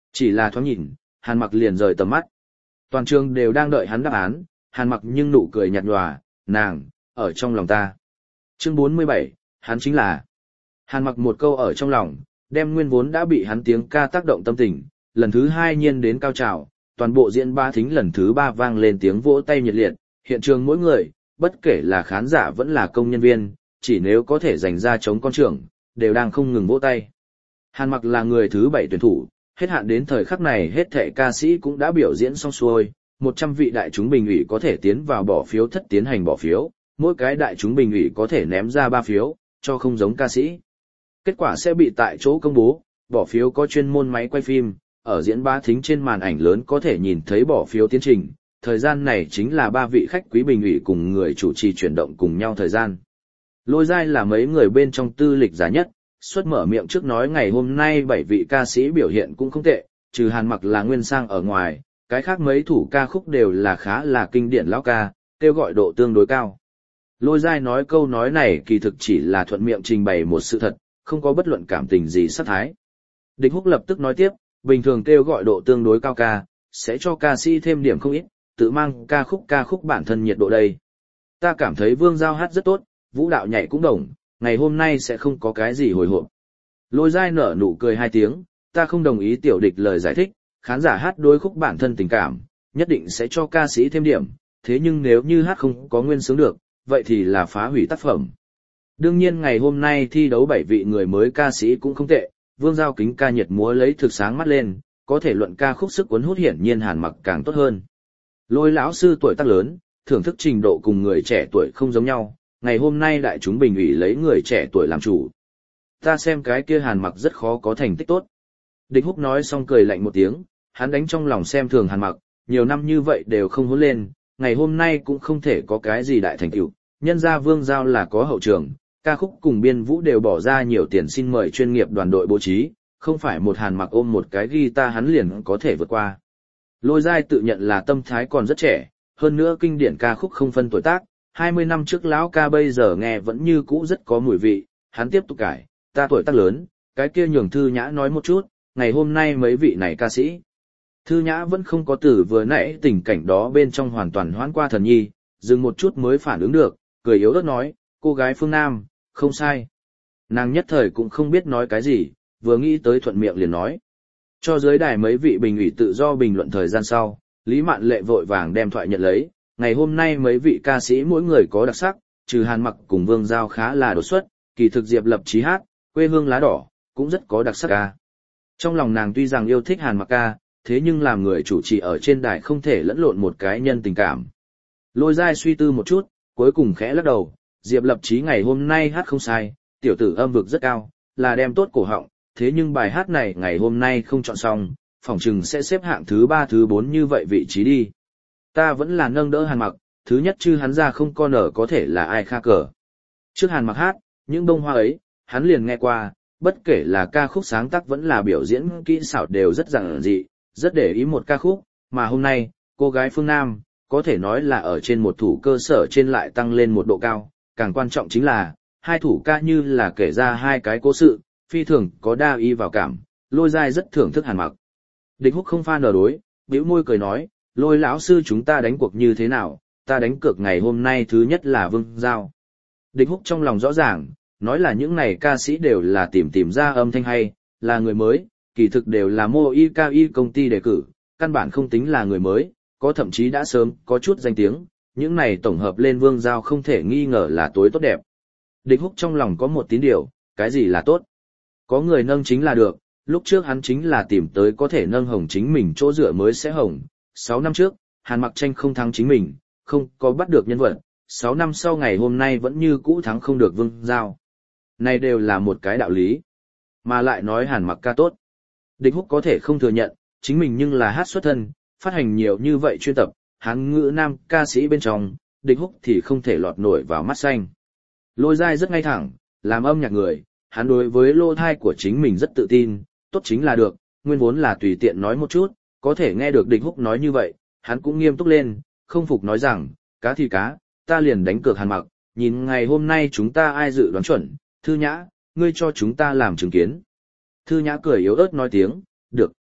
Chỉ là thoáng nhìn, Hàn Mặc liền rời tầm mắt. Toàn trường đều đang đợi hắn đáp án, Hàn Mặc nhưng nụ cười nhạt nhòa, nàng, ở trong lòng ta. Chương bốn mươi bảy, hắn chính là. Hàn Mặc một câu ở trong lòng, đem nguyên vốn đã bị hắn tiếng ca tác động tâm tình, lần thứ hai nhiên đến cao trào, toàn bộ diễn ba thính lần thứ ba vang lên tiếng vỗ tay nhiệt liệt, hiện trường mỗi người, bất kể là khán giả vẫn là công nhân viên, chỉ nếu có thể giành ra chống con trưởng, đều đang không ngừng vỗ tay. Hàn Mặc là người thứ bảy tuyển thủ, hết hạn đến thời khắc này hết thảy ca sĩ cũng đã biểu diễn xong xuôi, một trăm vị đại chúng bình ủy có thể tiến vào bỏ phiếu thất tiến hành bỏ phiếu, mỗi cái đại chúng bình ủy có thể ném ra ba phiếu, cho không giống ca sĩ. Kết quả sẽ bị tại chỗ công bố, bỏ phiếu có chuyên môn máy quay phim, ở diễn ba thính trên màn ảnh lớn có thể nhìn thấy bỏ phiếu tiến trình, thời gian này chính là ba vị khách quý bình ủy cùng người chủ trì chuyển động cùng nhau thời gian. Lôi Giai là mấy người bên trong tư lịch giá nhất, xuất mở miệng trước nói ngày hôm nay bảy vị ca sĩ biểu hiện cũng không tệ, trừ Hàn Mặc là nguyên sang ở ngoài, cái khác mấy thủ ca khúc đều là khá là kinh điển lão ca, kêu gọi độ tương đối cao. Lôi Giai nói câu nói này kỳ thực chỉ là thuận miệng trình bày một sự thật, không có bất luận cảm tình gì sát thái. Địch Húc lập tức nói tiếp, bình thường kêu gọi độ tương đối cao ca, sẽ cho ca sĩ thêm điểm không ít, tự mang ca khúc ca khúc bản thân nhiệt độ đây. Ta cảm thấy Vương Giao hát rất tốt, vũ đạo nhảy cũng đồng, ngày hôm nay sẽ không có cái gì hồi hộp. Lôi Giai nở nụ cười hai tiếng, ta không đồng ý tiểu địch lời giải thích, khán giả hát đối khúc bản thân tình cảm, nhất định sẽ cho ca sĩ thêm điểm, thế nhưng nếu như hát không có nguyên sướng được, vậy thì là phá hủy tác phẩm. Đương nhiên ngày hôm nay thi đấu bảy vị người mới ca sĩ cũng không tệ, Vương Giao kính ca nhiệt múa lấy thực sáng mắt lên, có thể luận ca khúc sức cuốn hút hiển nhiên Hàn Mặc càng tốt hơn. Lôi lão sư tuổi tác lớn, thưởng thức trình độ cùng người trẻ tuổi không giống nhau, ngày hôm nay đại chúng bình ủy lấy người trẻ tuổi làm chủ. Ta xem cái kia Hàn Mặc rất khó có thành tích tốt. Địch Húc nói xong cười lạnh một tiếng, hắn đánh trong lòng xem thường Hàn Mặc, nhiều năm như vậy đều không hôn lên, ngày hôm nay cũng không thể có cái gì đại thành tựu. Nhân ra Vương Giao là có hậu trường, ca khúc cùng biên vũ đều bỏ ra nhiều tiền xin mời chuyên nghiệp đoàn đội bố trí, không phải một Hàn Mặc ôm một cái guitar hắn liền có thể vượt qua. Lôi Giai tự nhận là tâm thái còn rất trẻ, hơn nữa kinh điển ca khúc không phân tuổi tác, hai mươi năm trước lão ca bây giờ nghe vẫn như cũ rất có mùi vị, hắn tiếp tục cải, ta tuổi tác lớn, cái kia nhường Thư Nhã nói một chút, ngày hôm nay mấy vị này ca sĩ. Thư Nhã vẫn không có từ vừa nãy tình cảnh đó bên trong hoàn toàn hoãn qua thần nhi, dừng một chút mới phản ứng được, cười yếu ớt nói, cô gái phương Nam, không sai. Nàng nhất thời cũng không biết nói cái gì, vừa nghĩ tới thuận miệng liền nói. Cho dưới đài mấy vị bình ủy tự do bình luận thời gian sau, Lý Mạn Lệ vội vàng đem thoại nhận lấy, ngày hôm nay mấy vị ca sĩ mỗi người có đặc sắc, trừ Hàn Mặc cùng Vương Giao khá là đột xuất, kỳ thực Diệp Lập Chí hát, quê hương lá đỏ, cũng rất có đặc sắc ca. Trong lòng nàng tuy rằng yêu thích Hàn Mặc ca, thế nhưng làm người chủ trì ở trên đài không thể lẫn lộn một cái nhân tình cảm. Lôi Giai suy tư một chút, cuối cùng khẽ lắc đầu, Diệp Lập Chí ngày hôm nay hát không sai, tiểu tử âm vực rất cao, là đem tốt cổ họng, thế nhưng bài hát này ngày hôm nay không chọn xong, phỏng chừng sẽ xếp hạng thứ ba thứ bốn như vậy vị trí đi. Ta vẫn là nâng đỡ Hàn Mặc, thứ nhất chứ hắn ra không con ở có thể là ai kha cờ. Trước Hàn Mặc hát, những bông hoa ấy, hắn liền nghe qua, bất kể là ca khúc sáng tác vẫn là biểu diễn kỹ xảo đều rất giản dị, rất để ý một ca khúc, mà hôm nay, cô gái phương Nam, có thể nói là ở trên một thủ cơ sở trên lại tăng lên một độ cao, càng quan trọng chính là, hai thủ ca như là kể ra hai cái cố sự, phi thường có đa ý vào cảm, Lôi Giai rất thưởng thức Hàn Mặc. Địch Húc không pha nở đối, bĩu môi cười nói, Lôi lão sư chúng ta đánh cuộc như thế nào, ta đánh cược ngày hôm nay thứ nhất là Vương Giao. Địch Húc trong lòng rõ ràng, nói là những này ca sĩ đều là tìm tìm ra âm thanh hay, là người mới, kỳ thực đều là mô y ca y công ty đề cử, căn bản không tính là người mới, có thậm chí đã sớm có chút danh tiếng, những này tổng hợp lên Vương Giao không thể nghi ngờ là tối tốt đẹp. Địch Húc trong lòng có một tín điều, cái gì là tốt? Có người nâng chính là được, lúc trước hắn chính là tìm tới có thể nâng hồng chính mình chỗ dựa mới sẽ hồng. Sáu năm trước, Hàn Mặc tranh không thắng chính mình, không có bắt được nhân vật, sáu năm sau ngày hôm nay vẫn như cũ thắng không được Vương Giao. Này đều là một cái đạo lý. Mà lại nói Hàn Mặc ca tốt. Địch Húc có thể không thừa nhận, chính mình nhưng là hát xuất thân, phát hành nhiều như vậy chuyên tập, Hán ngữ nam ca sĩ bên trong, Địch Húc thì không thể lọt nổi vào mắt xanh. Lôi Giai rất ngay thẳng, làm âm nhạc người, hắn đối với lô thai của chính mình rất tự tin, tốt chính là được, nguyên vốn là tùy tiện nói một chút, có thể nghe được Địch Húc nói như vậy, hắn cũng nghiêm túc lên, không phục nói rằng, cá thì cá, ta liền đánh cược Hàn Mặc, nhìn ngày hôm nay chúng ta ai dự đoán chuẩn, Thư Nhã, ngươi cho chúng ta làm chứng kiến. Thư Nhã cười yếu ớt nói tiếng, được.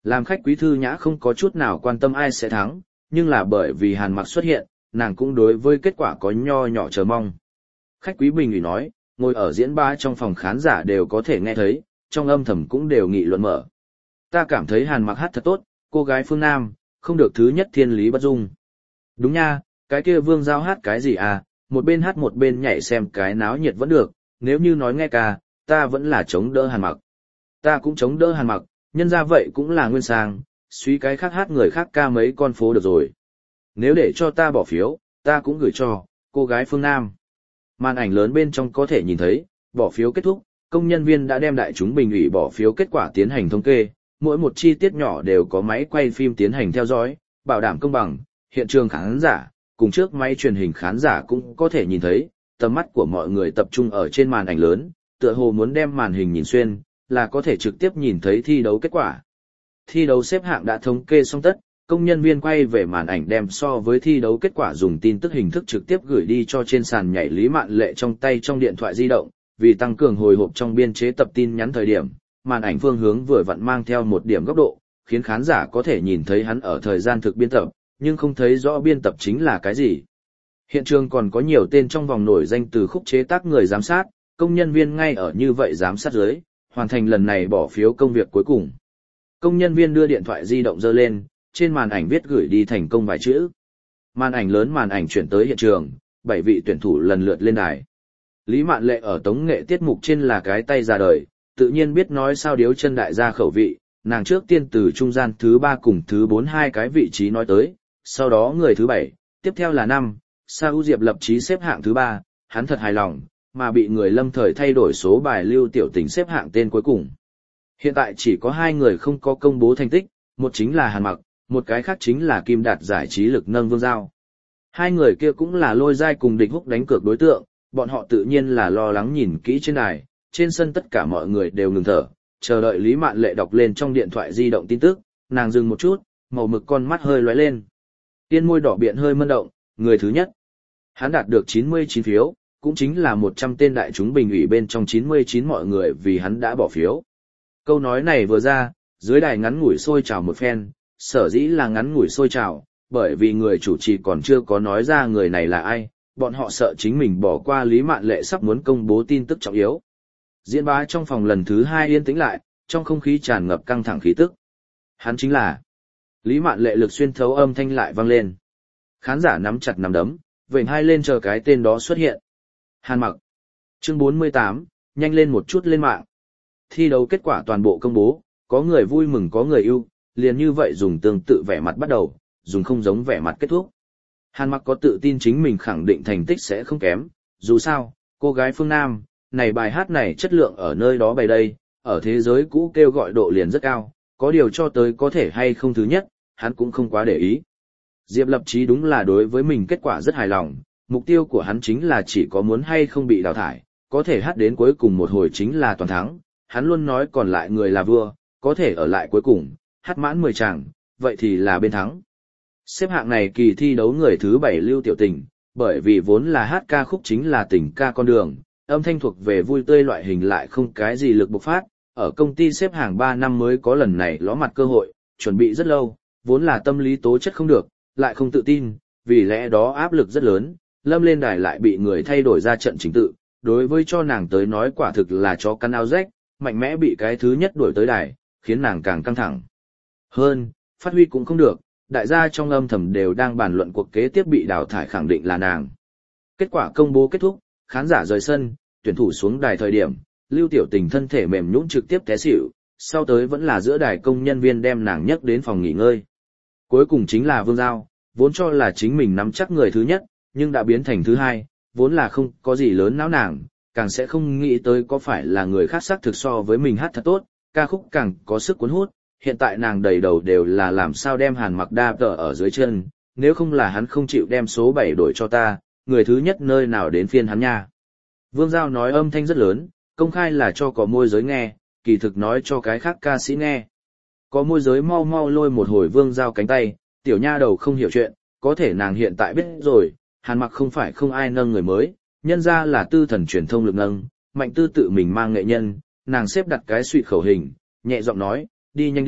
Làm khách quý Thư Nhã không có chút nào quan tâm ai sẽ thắng, nhưng là bởi vì Hàn Mặc xuất hiện, nàng cũng đối với kết quả có nho nhỏ chờ mong. Khách quý bình ủy nói, ngồi ở diễn ba trong phòng khán giả đều có thể nghe thấy, trong âm thầm cũng đều nghị luận mở. Ta cảm thấy Hàn Mặc hát thật tốt, cô gái phương Nam, không được thứ nhất thiên lý bất dung. Đúng nha, cái kia Vương Giao hát cái gì à, một bên hát một bên nhảy xem cái náo nhiệt vẫn được, nếu như nói nghe ca, ta vẫn là chống đỡ Hàn Mặc. Ta cũng chống đỡ Hàn Mặc, nhân ra vậy cũng là nguyên sang, suy cái khác hát người khác ca mấy con phố được rồi. Nếu để cho ta bỏ phiếu, ta cũng gửi cho cô gái phương Nam. Màn ảnh lớn bên trong có thể nhìn thấy, bỏ phiếu kết thúc, công nhân viên đã đem đại chúng bình ủy bỏ phiếu kết quả tiến hành thống kê, mỗi một chi tiết nhỏ đều có máy quay phim tiến hành theo dõi, bảo đảm công bằng, hiện trường khán giả, cùng trước máy truyền hình khán giả cũng có thể nhìn thấy, tầm mắt của mọi người tập trung ở trên màn ảnh lớn, tựa hồ muốn đem màn hình nhìn xuyên, là có thể trực tiếp nhìn thấy thi đấu kết quả. Thi đấu xếp hạng đã thống kê xong tất, công nhân viên quay về màn ảnh đem so với thi đấu kết quả dùng tin tức hình thức trực tiếp gửi đi cho trên sàn nhảy Lý Mạn Lệ trong tay trong điện thoại di động, vì tăng cường hồi hộp trong biên chế tập tin nhắn thời điểm, màn ảnh phương hướng vừa vặn mang theo một điểm góc độ, khiến khán giả có thể nhìn thấy hắn ở thời gian thực biên tập, nhưng không thấy rõ biên tập chính là cái gì. Hiện trường còn có nhiều tên trong vòng nổi danh từ khúc chế tác người giám sát, công nhân viên ngay ở như vậy giám sát dưới, hoàn thành lần này bỏ phiếu công việc cuối cùng. Công nhân viên đưa điện thoại di động giơ lên, trên màn ảnh viết gửi đi thành công vài chữ. Màn ảnh lớn màn ảnh chuyển tới hiện trường, bảy vị tuyển thủ lần lượt lên đài. Lý Mạn Lệ ở tống nghệ tiết mục trên là cái tay ra đời, tự nhiên biết nói sao điếu chân đại gia khẩu vị, nàng trước tiên từ trung gian thứ ba cùng thứ bốn hai cái vị trí nói tới, sau đó người thứ bảy, tiếp theo là năm, Sa U Diệp lập chí xếp hạng thứ ba, hắn thật hài lòng, mà bị người lâm thời thay đổi số bài Lưu Tiểu Tình xếp hạng tên cuối cùng. Hiện tại chỉ có hai người không có công bố thành tích, một chính là Hàn Mặc, một cái khác chính là Kim Đạt giải trí lực nâng Vương Giao. Hai người kia cũng là Lôi Giai cùng Địch Húc đánh cược đối tượng, bọn họ tự nhiên là lo lắng nhìn kỹ trên đài, trên sân tất cả mọi người đều ngừng thở, chờ đợi Lý Mạn Lệ đọc lên trong điện thoại di động tin tức, nàng dừng một chút, màu mực con mắt hơi lóe lên. Tiên môi đỏ biện hơi mân động, người thứ nhất. Hắn đạt được chín mươi chín phiếu, cũng chính là một trăm tên đại chúng bình ủy bên trong chín mươi chín mọi người vì hắn đã bỏ phiếu. Câu nói này vừa ra, dưới đài ngắn ngủi sôi trào một phen, sở dĩ là ngắn ngủi sôi trào, bởi vì người chủ trì còn chưa có nói ra người này là ai, bọn họ sợ chính mình bỏ qua Lý Mạn Lệ sắp muốn công bố tin tức trọng yếu. Diễn bá trong phòng lần thứ hai yên tĩnh lại, trong không khí tràn ngập căng thẳng khí tức. Hắn chính là Lý Mạn Lệ lực xuyên thấu âm thanh lại vang lên. Khán giả nắm chặt nắm đấm, vểnh hai lên chờ cái tên đó xuất hiện. Hàn Mặc. Chương bốn mươi tám, nhanh lên một chút lên mạng. Thi đấu kết quả toàn bộ công bố, có người vui mừng có người yêu, liền như vậy dùng tương tự vẻ mặt bắt đầu, dùng không giống vẻ mặt kết thúc. Hàn Mặc có tự tin chính mình khẳng định thành tích sẽ không kém, dù sao, cô gái phương Nam, này bài hát này chất lượng ở nơi đó bày đây, ở thế giới cũ kêu gọi độ liền rất cao, có điều cho tới có thể hay không thứ nhất, hắn cũng không quá để ý. Diệp Lập Chí đúng là đối với mình kết quả rất hài lòng, mục tiêu của hắn chính là chỉ có muốn hay không bị đào thải, có thể hát đến cuối cùng một hồi chính là toàn thắng, hắn luôn nói còn lại người là vua, có thể ở lại cuối cùng, hát mãn mười tràng, vậy thì là bên thắng. Xếp hạng này kỳ thi đấu người thứ bảy Lưu Tiểu Tình, bởi vì vốn là hát ca khúc chính là tình ca con đường, âm thanh thuộc về vui tươi loại hình lại không cái gì lực bộc phát, ở công ty xếp hàng ba năm mới có lần này ló mặt cơ hội, chuẩn bị rất lâu, vốn là tâm lý tố chất không được, lại không tự tin, vì lẽ đó áp lực rất lớn, lâm lên đài lại bị người thay đổi ra trận chính tự, đối với cho nàng tới nói quả thực là chó cắn áo rách, mạnh mẽ bị cái thứ nhất đuổi tới đài, khiến nàng càng căng thẳng. Hơn, phát huy cũng không được, đại gia trong âm thầm đều đang bàn luận cuộc kế tiếp bị đào thải khẳng định là nàng. Kết quả công bố kết thúc, khán giả rời sân, tuyển thủ xuống đài thời điểm, Lưu Tiểu Tình thân thể mềm nhũn trực tiếp té xỉu, sau tới vẫn là giữa đài công nhân viên đem nàng nhấc đến phòng nghỉ ngơi. Cuối cùng chính là Vương Giao, vốn cho là chính mình nắm chắc người thứ nhất, nhưng đã biến thành thứ hai, vốn là không có gì lớn não nàng, càng sẽ không nghĩ tới có phải là người khác xác thực so với mình hát thật tốt, ca khúc càng có sức cuốn hút, hiện tại nàng đầy đầu đều là làm sao đem Hàn Mặc đa tờ ở dưới chân, nếu không là hắn không chịu đem số bảy đổi cho ta, người thứ nhất nơi nào đến phiên hắn nha. Vương Giao nói âm thanh rất lớn, công khai là cho có môi giới nghe, kỳ thực nói cho cái khác ca sĩ nghe. Có môi giới mau mau lôi một hồi Vương Giao cánh tay, tiểu nha đầu không hiểu chuyện, có thể nàng hiện tại biết rồi, Hàn Mặc không phải không ai nâng người mới, nhân ra là tư thần truyền thông lực nâng, mạnh tư tự mình mang nghệ nhân, nàng xếp đặt cái suy khẩu hình, nhẹ giọng nói, đi nhanh đi,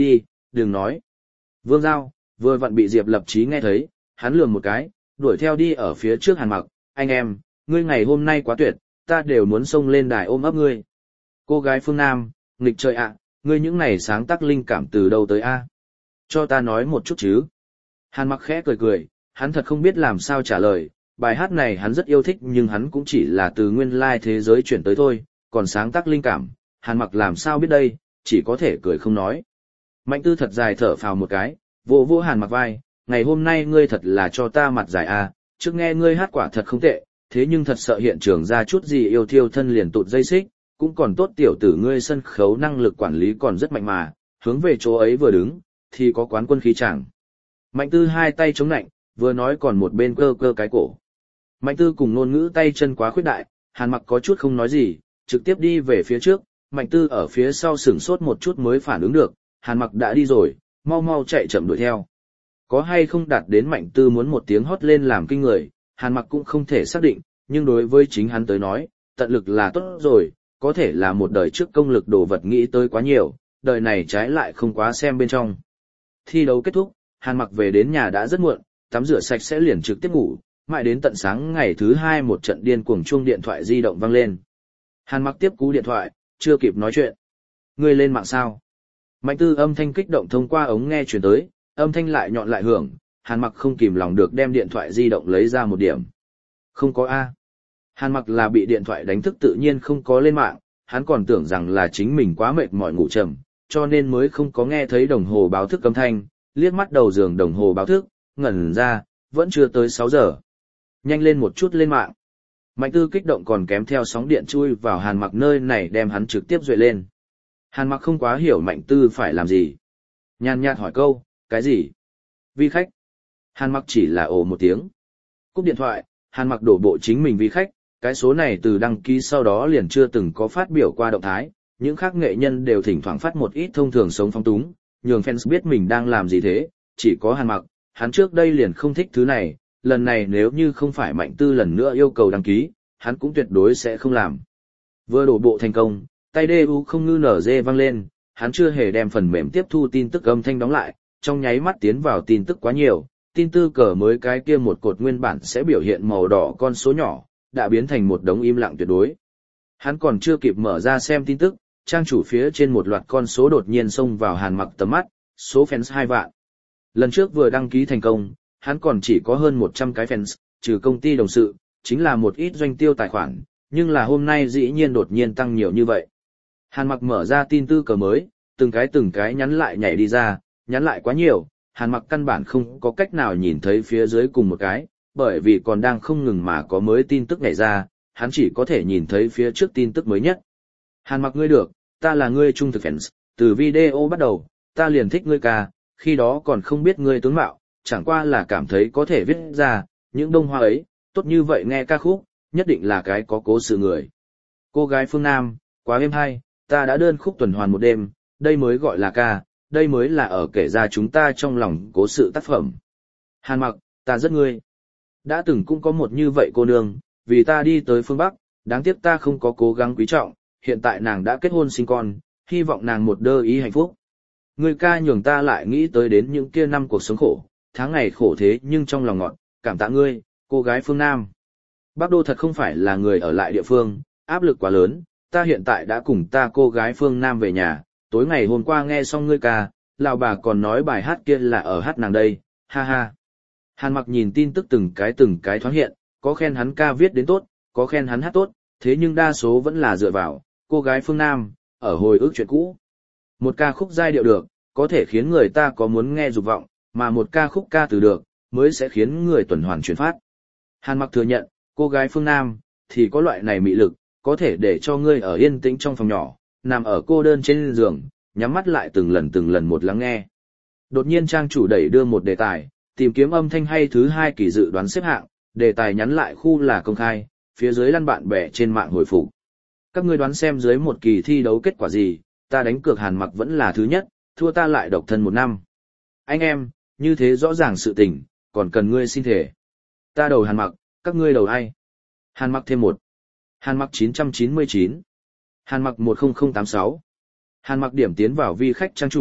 đừng nói. Vương Giao, vừa vặn bị Diệp Lập Chí nghe thấy, hắn lườm một cái, đuổi theo đi ở phía trước Hàn Mặc, anh em, ngươi ngày hôm nay quá tuyệt, ta đều muốn xông lên đài ôm ấp ngươi. Cô gái phương Nam, nghịch trời ạ, ngươi những này sáng tác linh cảm từ đâu tới a? Cho ta nói một chút chứ. Hàn Mặc khẽ cười cười, hắn thật không biết làm sao trả lời, bài hát này hắn rất yêu thích nhưng hắn cũng chỉ là từ nguyên lai thế giới chuyển tới thôi, còn sáng tác linh cảm, Hàn Mặc làm sao biết đây, chỉ có thể cười không nói. Mạnh Tư thật dài thở phào một cái, vỗ vỗ Hàn Mặc vai, ngày hôm nay ngươi thật là cho ta mặt dài a, trước nghe ngươi hát quả thật không tệ, thế nhưng thật sợ hiện trường ra chút gì yêu thiêu thân liền tụt dây xích, cũng còn tốt tiểu tử ngươi sân khấu năng lực quản lý còn rất mạnh mà, hướng về chỗ ấy vừa đứng, thì có quán quân khí chẳng. Mạnh Tư hai tay chống nạnh, vừa nói còn một bên cơ cơ cái cổ. Mạnh Tư cùng ngôn ngữ tay chân quá khuyết đại, Hàn Mặc có chút không nói gì, trực tiếp đi về phía trước, Mạnh Tư ở phía sau sửng sốt một chút mới phản ứng được, Hàn Mặc đã đi rồi, mau mau chạy chậm đuổi theo. Có hay không đạt đến Mạnh Tư muốn một tiếng hót lên làm kinh người, Hàn Mặc cũng không thể xác định, nhưng đối với chính hắn tới nói, tận lực là tốt rồi, có thể là một đời trước công lực đồ vật nghĩ tới quá nhiều, đời này trái lại không quá xem bên trong. Thi đấu kết thúc, Hàn Mặc về đến nhà đã rất muộn, tắm rửa sạch sẽ liền trực tiếp ngủ, mãi đến tận sáng ngày thứ hai một trận điên cuồng chuông điện thoại di động vang lên. Hàn Mặc tiếp cú điện thoại, chưa kịp nói chuyện. Ngươi lên mạng sao? Mạnh Tư âm thanh kích động thông qua ống nghe truyền tới, âm thanh lại nhọn lại hưởng, Hàn Mặc không kìm lòng được đem điện thoại di động lấy ra một điểm. Không có A. Hàn Mặc là bị điện thoại đánh thức tự nhiên không có lên mạng, hắn còn tưởng rằng là chính mình quá mệt mỏi ngủ trầm, cho nên mới không có nghe thấy đồng hồ báo thức âm thanh, liếc mắt đầu giường đồng hồ báo thức, ngẩn ra, vẫn chưa tới sáu giờ. Nhanh lên một chút lên mạng. Mạnh Tư kích động còn kém theo sóng điện chui vào Hàn Mặc nơi này đem hắn trực tiếp duệ lên. Hàn Mặc không quá hiểu Mạnh Tư phải làm gì. Nhàn nhạt hỏi câu, cái gì? Vi khách. Hàn Mặc chỉ là ồ một tiếng. Cúp điện thoại, Hàn Mặc đổ bộ chính mình vi khách, cái số này từ đăng ký sau đó liền chưa từng có phát biểu qua động thái, những khác nghệ nhân đều thỉnh thoảng phát một ít thông thường sống phong túng, nhường fans biết mình đang làm gì thế, chỉ có Hàn Mặc, hắn trước đây liền không thích thứ này, lần này nếu như không phải Mạnh Tư lần nữa yêu cầu đăng ký, hắn cũng tuyệt đối sẽ không làm. Vừa đổ bộ thành công, tay đê u không ngư nở dê vang lên, hắn chưa hề đem phần mềm tiếp thu tin tức âm thanh đóng lại, trong nháy mắt tiến vào tin tức quá nhiều, tin tư cờ mới cái kia một cột nguyên bản sẽ biểu hiện màu đỏ con số nhỏ, đã biến thành một đống im lặng tuyệt đối. Hắn còn chưa kịp mở ra xem tin tức, trang chủ phía trên một loạt con số đột nhiên xông vào Hàn Mặc tầm mắt, số fans hai vạn. Lần trước vừa đăng ký thành công, hắn còn chỉ có hơn một trăm cái fans, trừ công ty đồng sự, chính là một ít doanh tiêu tài khoản, nhưng là hôm nay dĩ nhiên đột nhiên tăng nhiều như vậy. Hàn Mặc mở ra tin tư cờ mới, từng cái từng cái nhắn lại nhảy đi ra, nhắn lại quá nhiều, Hàn Mặc căn bản không có cách nào nhìn thấy phía dưới cùng một cái, bởi vì còn đang không ngừng mà có mới tin tức nhảy ra, hắn chỉ có thể nhìn thấy phía trước tin tức mới nhất. Hàn Mặc ngươi được, ta là ngươi trung thực fans, từ video bắt đầu, ta liền thích ngươi ca, khi đó còn không biết ngươi tướng mạo, chẳng qua là cảm thấy có thể viết ra, những đông hoa ấy, tốt như vậy nghe ca khúc, nhất định là cái có cố sự người. Cô gái phương Nam, quá êm hay, ta đã đơn khúc tuần hoàn một đêm, đây mới gọi là ca, đây mới là ở kể ra chúng ta trong lòng cố sự tác phẩm. Hàn Mặc, ta rất ngươi. Đã từng cũng có một như vậy cô nương, vì ta đi tới phương Bắc, đáng tiếc ta không có cố gắng quý trọng, hiện tại nàng đã kết hôn sinh con, hy vọng nàng một đơ ý hạnh phúc. Ngươi ca nhường ta lại nghĩ tới đến những kia năm cuộc sống khổ, tháng ngày khổ thế nhưng trong lòng ngọt, cảm tạ ngươi, cô gái phương Nam. Bắc Đô thật không phải là người ở lại địa phương, áp lực quá lớn, ta hiện tại đã cùng ta cô gái phương Nam về nhà, tối ngày hôm qua nghe xong ngươi ca, lão bà còn nói bài hát kia là ở hát nàng đây, ha ha. Hàn Mặc nhìn tin tức từng cái từng cái thoáng hiện, có khen hắn ca viết đến tốt, có khen hắn hát tốt, thế nhưng đa số vẫn là dựa vào cô gái phương Nam, ở hồi ức chuyện cũ. Một ca khúc giai điệu được, có thể khiến người ta có muốn nghe dục vọng, mà một ca khúc ca từ được, mới sẽ khiến người tuần hoàn chuyển phát. Hàn Mặc thừa nhận, cô gái phương Nam, thì có loại này mị lực, có thể để cho ngươi ở yên tĩnh trong phòng nhỏ, nằm ở cô đơn trên giường, nhắm mắt lại từng lần từng lần một lắng nghe. Đột nhiên trang chủ đẩy đưa một đề tài, tìm kiếm âm thanh hay thứ hai kỳ dự đoán xếp hạng, đề tài nhắn lại khu là công khai, phía dưới lăn bạn bè trên mạng hồi phục. Các ngươi đoán xem dưới một kỳ thi đấu kết quả gì, ta đánh cược Hàn Mặc vẫn là thứ nhất, thua ta lại độc thân một năm. Anh em, như thế rõ ràng sự tình, còn cần ngươi xin thể. Ta đầu Hàn Mặc, các ngươi đầu ai? Hàn Mặc thêm một. Hàn Mặc chín trăm chín mươi chín. Hàn Mặc một không không tám sáu. Hàn Mặc điểm tiến vào vi khách trang chủ,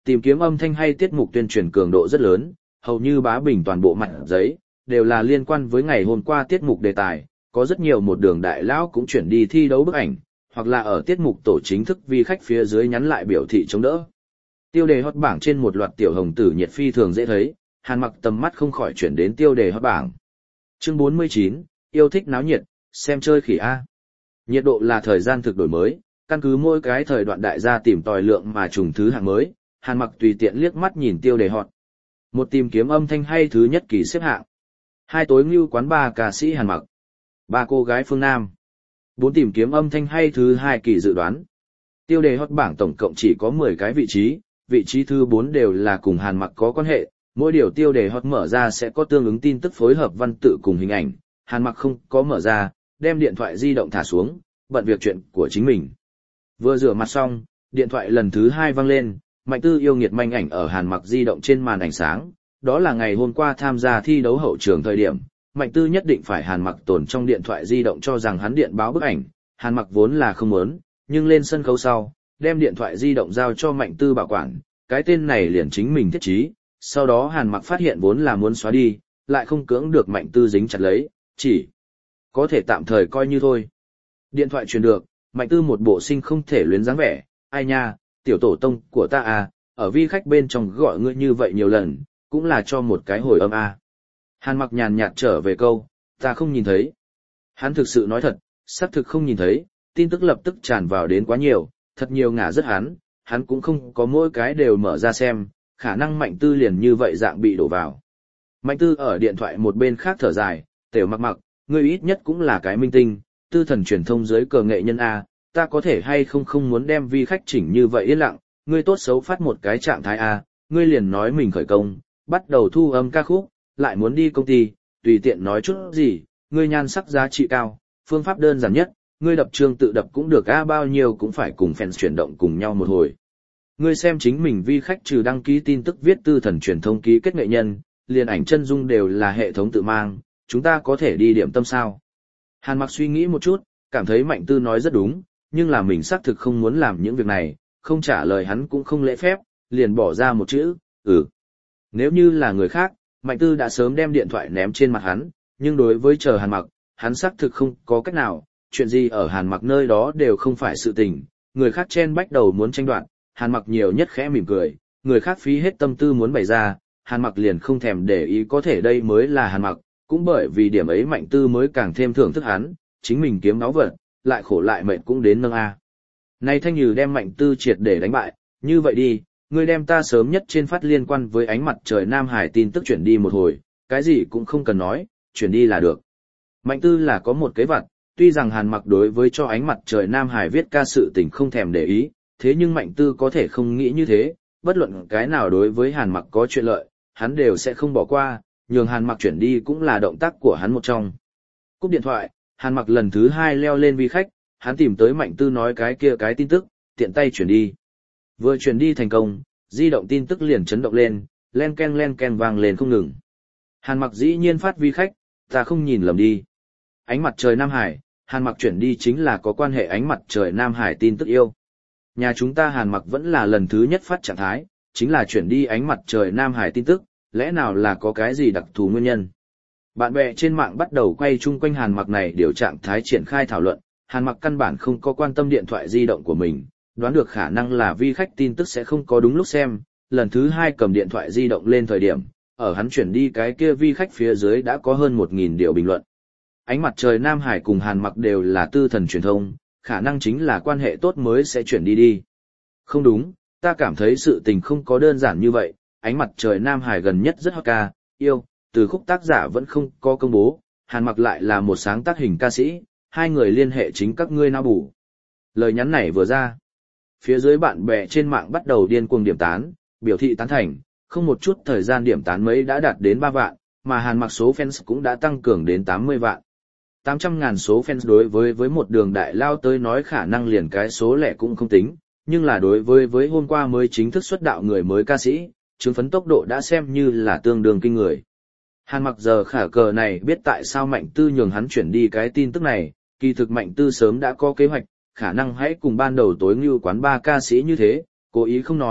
tìm kiếm âm thanh hay tiết mục tuyên truyền cường độ rất lớn, hầu như bá bình toàn bộ mặt giấy, đều là liên quan với ngày hôm qua tiết mục đề tài, có rất nhiều một đường đại lão cũng chuyển đi thi đấu bức ảnh, hoặc là ở tiết mục tổ chính thức vi khách phía dưới nhắn lại biểu thị chống đỡ. Tiêu đề hot bảng trên một loạt tiểu hồng tử nhiệt phi thường dễ thấy, Hàn Mặc tầm mắt không khỏi chuyển đến tiêu đề hot bảng. Chương bốn mươi chín, yêu thích náo nhiệt, xem chơi khỉ A. Nhiệt độ là thời gian thực đổi mới, căn cứ mỗi cái thời đoạn đại gia tìm tòi lượng mà trùng thứ hạng mới, Hàn Mặc tùy tiện liếc mắt nhìn tiêu đề hot. Một tìm kiếm âm thanh hay thứ nhất kỳ xếp hạng. Hai tối ngưu quán ba ca sĩ Hàn Mặc. Ba cô gái phương Nam. Bốn tìm kiếm âm thanh hay thứ hai kỳ dự đoán. Tiêu đề hot bảng tổng cộng chỉ có mười cái vị trí, vị trí thứ bốn đều là cùng Hàn Mặc có quan hệ, mỗi điều tiêu đề hot mở ra sẽ có tương ứng tin tức phối hợp văn tự cùng hình ảnh, Hàn Mặc không có mở ra, đem điện thoại di động thả xuống, bận việc chuyện của chính mình. Vừa rửa mặt xong, điện thoại lần thứ hai vang lên, Mạnh Tư yêu nghiệt manh ảnh ở Hàn Mặc di động trên màn ảnh sáng, đó là ngày hôm qua tham gia thi đấu hậu trường thời điểm, Mạnh Tư nhất định phải Hàn Mặc tồn trong điện thoại di động cho rằng hắn điện báo bức ảnh, Hàn Mặc vốn là không muốn, nhưng lên sân khấu sau, đem điện thoại di động giao cho Mạnh Tư bảo quản, cái tên này liền chính mình thiết trí, sau đó Hàn Mặc phát hiện vốn là muốn xóa đi, lại không cưỡng được Mạnh Tư dính chặt lấy, chỉ có thể tạm thời coi như thôi. Điện thoại truyền được, Mạnh Tư một bộ sinh không thể luyến dáng vẻ, ai nha, tiểu tổ tông của ta à, ở vi khách bên trong gọi ngươi như vậy nhiều lần, cũng là cho một cái hồi âm à. Hàn Mặc nhàn nhạt trở về câu, ta không nhìn thấy. Hắn thực sự nói thật, xác thực không nhìn thấy, tin tức lập tức tràn vào đến quá nhiều, thật nhiều ngả rất hắn, hắn cũng không có mỗi cái đều mở ra xem, khả năng Mạnh Tư liền như vậy dạng bị đổ vào. Mạnh Tư ở điện thoại một bên khác thở dài, Tiểu Mặc Mặc, ngươi ít nhất cũng là cái minh tinh, tư thần truyền thông dưới cờ nghệ nhân A, ta có thể hay không không muốn đem vi khách chỉnh như vậy yên lặng, ngươi tốt xấu phát một cái trạng thái A, ngươi liền nói mình khởi công, bắt đầu thu âm ca khúc, lại muốn đi công ty, tùy tiện nói chút gì, ngươi nhan sắc giá trị cao, phương pháp đơn giản nhất, ngươi đập chương tự đập cũng được A, bao nhiêu cũng phải cùng fans chuyển động cùng nhau một hồi. Ngươi xem chính mình vi khách trừ đăng ký tin tức viết tư thần truyền thông ký kết nghệ nhân, liền ảnh chân dung đều là hệ thống tự mang, chúng ta có thể đi điểm tâm sao? Hàn Mặc suy nghĩ một chút, cảm thấy Mạnh Tư nói rất đúng, nhưng là mình xác thực không muốn làm những việc này, không trả lời hắn cũng không lễ phép, liền bỏ ra một chữ, ừ. Nếu như là người khác, Mạnh Tư đã sớm đem điện thoại ném trên mặt hắn, nhưng đối với chờ Hàn Mặc, hắn xác thực không có cách nào, chuyện gì ở Hàn Mặc nơi đó đều không phải sự tình, người khác chen bách đầu muốn tranh đoạt, Hàn Mặc nhiều nhất khẽ mỉm cười, người khác phí hết tâm tư muốn bày ra, Hàn Mặc liền không thèm để ý, có thể đây mới là Hàn Mặc, cũng bởi vì điểm ấy Mạnh Tư mới càng thêm thưởng thức hắn, chính mình kiếm náo vật, lại khổ lại mệt cũng đến nâng A. Nay Thanh Như đem Mạnh Tư triệt để đánh bại, như vậy đi, ngươi đem ta sớm nhất trên phát liên quan với ánh mặt trời Nam Hải tin tức chuyển đi một hồi, cái gì cũng không cần nói, chuyển đi là được. Mạnh Tư là có một kế vặt, tuy rằng Hàn Mặc đối với cho ánh mặt trời Nam Hải viết ca sự tình không thèm để ý, thế nhưng Mạnh Tư có thể không nghĩ như thế, bất luận cái nào đối với Hàn Mặc có chuyện lợi, hắn đều sẽ không bỏ qua, nhường Hàn Mặc chuyển đi cũng là động tác của hắn một trong. Cúp điện thoại, Hàn Mặc lần thứ hai leo lên vi khách, hắn tìm tới Mạnh Tư nói cái kia cái tin tức, tiện tay chuyển đi. Vừa chuyển đi thành công, di động tin tức liền chấn động lên, len ken len ken vang lên không ngừng. Hàn Mặc dĩ nhiên phát vi khách, ta không nhìn lầm đi. Ánh mặt trời Nam Hải, Hàn Mặc chuyển đi chính là có quan hệ ánh mặt trời Nam Hải tin tức yêu. Nhà chúng ta Hàn Mặc vẫn là lần thứ nhất phát trạng thái, chính là chuyển đi ánh mặt trời Nam Hải tin tức, lẽ nào là có cái gì đặc thù nguyên nhân. Bạn bè trên mạng bắt đầu quay chung quanh Hàn Mặc này điều trạng thái triển khai thảo luận, Hàn Mặc căn bản không có quan tâm điện thoại di động của mình, đoán được khả năng là vi khách tin tức sẽ không có đúng lúc xem, lần thứ hai cầm điện thoại di động lên thời điểm, ở hắn chuyển đi cái kia vi khách phía dưới đã có hơn một nghìn điều bình luận. Ánh mặt trời Nam Hải cùng Hàn Mặc đều là tư thần truyền thông, khả năng chính là quan hệ tốt mới sẽ chuyển đi đi. Không đúng, ta cảm thấy sự tình không có đơn giản như vậy, ánh mặt trời Nam Hải gần nhất rất hot ca, yêu, từ khúc tác giả vẫn không có công bố, Hàn Mặc lại là một sáng tác hình ca sĩ, hai người liên hệ chính các ngươi não bù. Lời nhắn này vừa ra, phía dưới bạn bè trên mạng bắt đầu điên cuồng điểm tán, biểu thị tán thành, không một chút thời gian điểm tán mấy đã đạt đến ba vạn, mà Hàn Mặc số fans cũng đã tăng cường đến tám mươi vạn. tám trăm ngàn số fans đối với với một đường đại lao tới nói khả năng liền cái số lẻ cũng không tính, nhưng là đối với với hôm qua mới chính thức xuất đạo người mới ca sĩ, chứng phấn tốc độ đã xem như là tương đương kinh người. Hàn Mặc giờ khả cờ này biết tại sao Mạnh Tư nhường hắn chuyển đi cái tin tức này, kỳ thực Mạnh Tư sớm đã có kế hoạch, khả năng hãy cùng ban đầu tối ngưu quán ba ca sĩ như thế, cố ý không nói,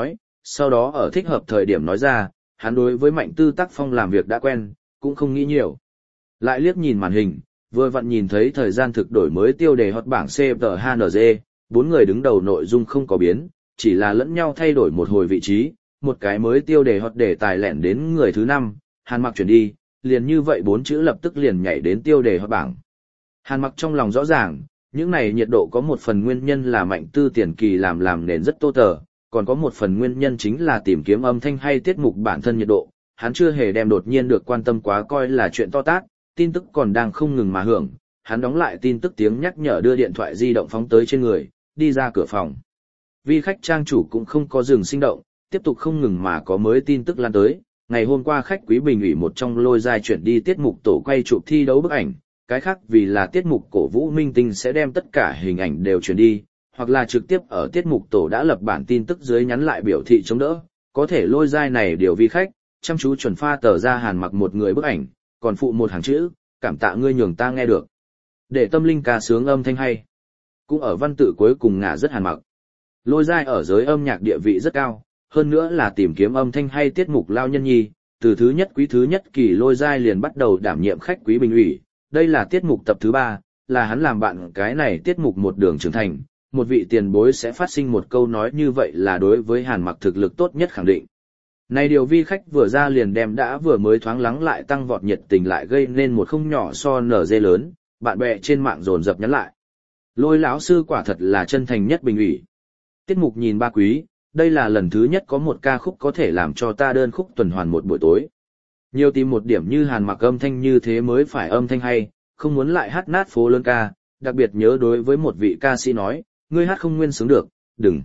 sau đó ở thích hợp thời điểm nói ra, hắn đối với Mạnh Tư tác phong làm việc đã quen, cũng không nghĩ nhiều. Lại liếc nhìn màn hình, vừa vặn nhìn thấy thời gian thực đổi mới tiêu đề hot bảng xê tê hát en giê, bốn người đứng đầu nội dung không có biến, chỉ là lẫn nhau thay đổi một hồi vị trí, một cái mới tiêu đề hot đề tài lẻn đến người thứ năm, Hàn Mặc chuyển đi, liền như vậy bốn chữ lập tức liền nhảy đến tiêu đề hot bảng. Hàn Mặc trong lòng rõ ràng, những này nhiệt độ có một phần nguyên nhân là Mạnh Tư tiền kỳ làm làm nền rất tô tờ, còn có một phần nguyên nhân chính là tìm kiếm âm thanh hay tiết mục bản thân nhiệt độ, hắn chưa hề đem đột nhiên được quan tâm quá coi là chuyện to tát, tin tức còn đang không ngừng mà hưởng, hắn đóng lại tin tức tiếng nhắc nhở đưa điện thoại di động phóng tới trên người, đi ra cửa phòng. Vi khách trang chủ cũng không có dừng sinh động, tiếp tục không ngừng mà có mới tin tức lan tới, ngày hôm qua khách quý bình ủy một trong lôi giai chuyển đi tiết mục tổ quay chụp thi đấu bức ảnh, cái khác vì là tiết mục cổ vũ minh tinh sẽ đem tất cả hình ảnh đều chuyển đi, hoặc là trực tiếp ở tiết mục tổ đã lập bản tin tức dưới nhắn lại biểu thị chống đỡ, có thể lôi giai này điều vi khách, chăm chú chuẩn pha tờ ra Hàn Mặc một người bức ảnh, còn phụ một hàng chữ, cảm tạ ngươi nhường ta nghe được. Để tâm linh ca sướng âm thanh hay. Cũng ở văn tự cuối cùng ngả rất Hàn Mặc. Lôi giai ở giới âm nhạc địa vị rất cao, hơn nữa là tìm kiếm âm thanh hay tiết mục lao nhân nhi, từ thứ nhất quý thứ nhất kỳ lôi giai liền bắt đầu đảm nhiệm khách quý bình ủy, đây là tiết mục tập thứ ba, là hắn làm bạn cái này tiết mục một đường trưởng thành, một vị tiền bối sẽ phát sinh một câu nói như vậy là đối với Hàn Mặc thực lực tốt nhất khẳng định. Này điều vi khách vừa ra liền đem đã vừa mới thoáng lắng lại tăng vọt nhiệt tình lại gây nên một không nhỏ so nở dê lớn, bạn bè trên mạng dồn dập nhắn lại. Lôi lão sư quả thật là chân thành nhất bình ủy. Tiết mục nhìn ba quý, đây là lần thứ nhất có một ca khúc có thể làm cho ta đơn khúc tuần hoàn một buổi tối. Nhiều tìm một điểm như Hàn Mặc âm thanh như thế mới phải âm thanh hay, không muốn lại hát nát phố lớn ca, đặc biệt nhớ đối với một vị ca sĩ nói, ngươi hát không nguyên sướng được, đừng.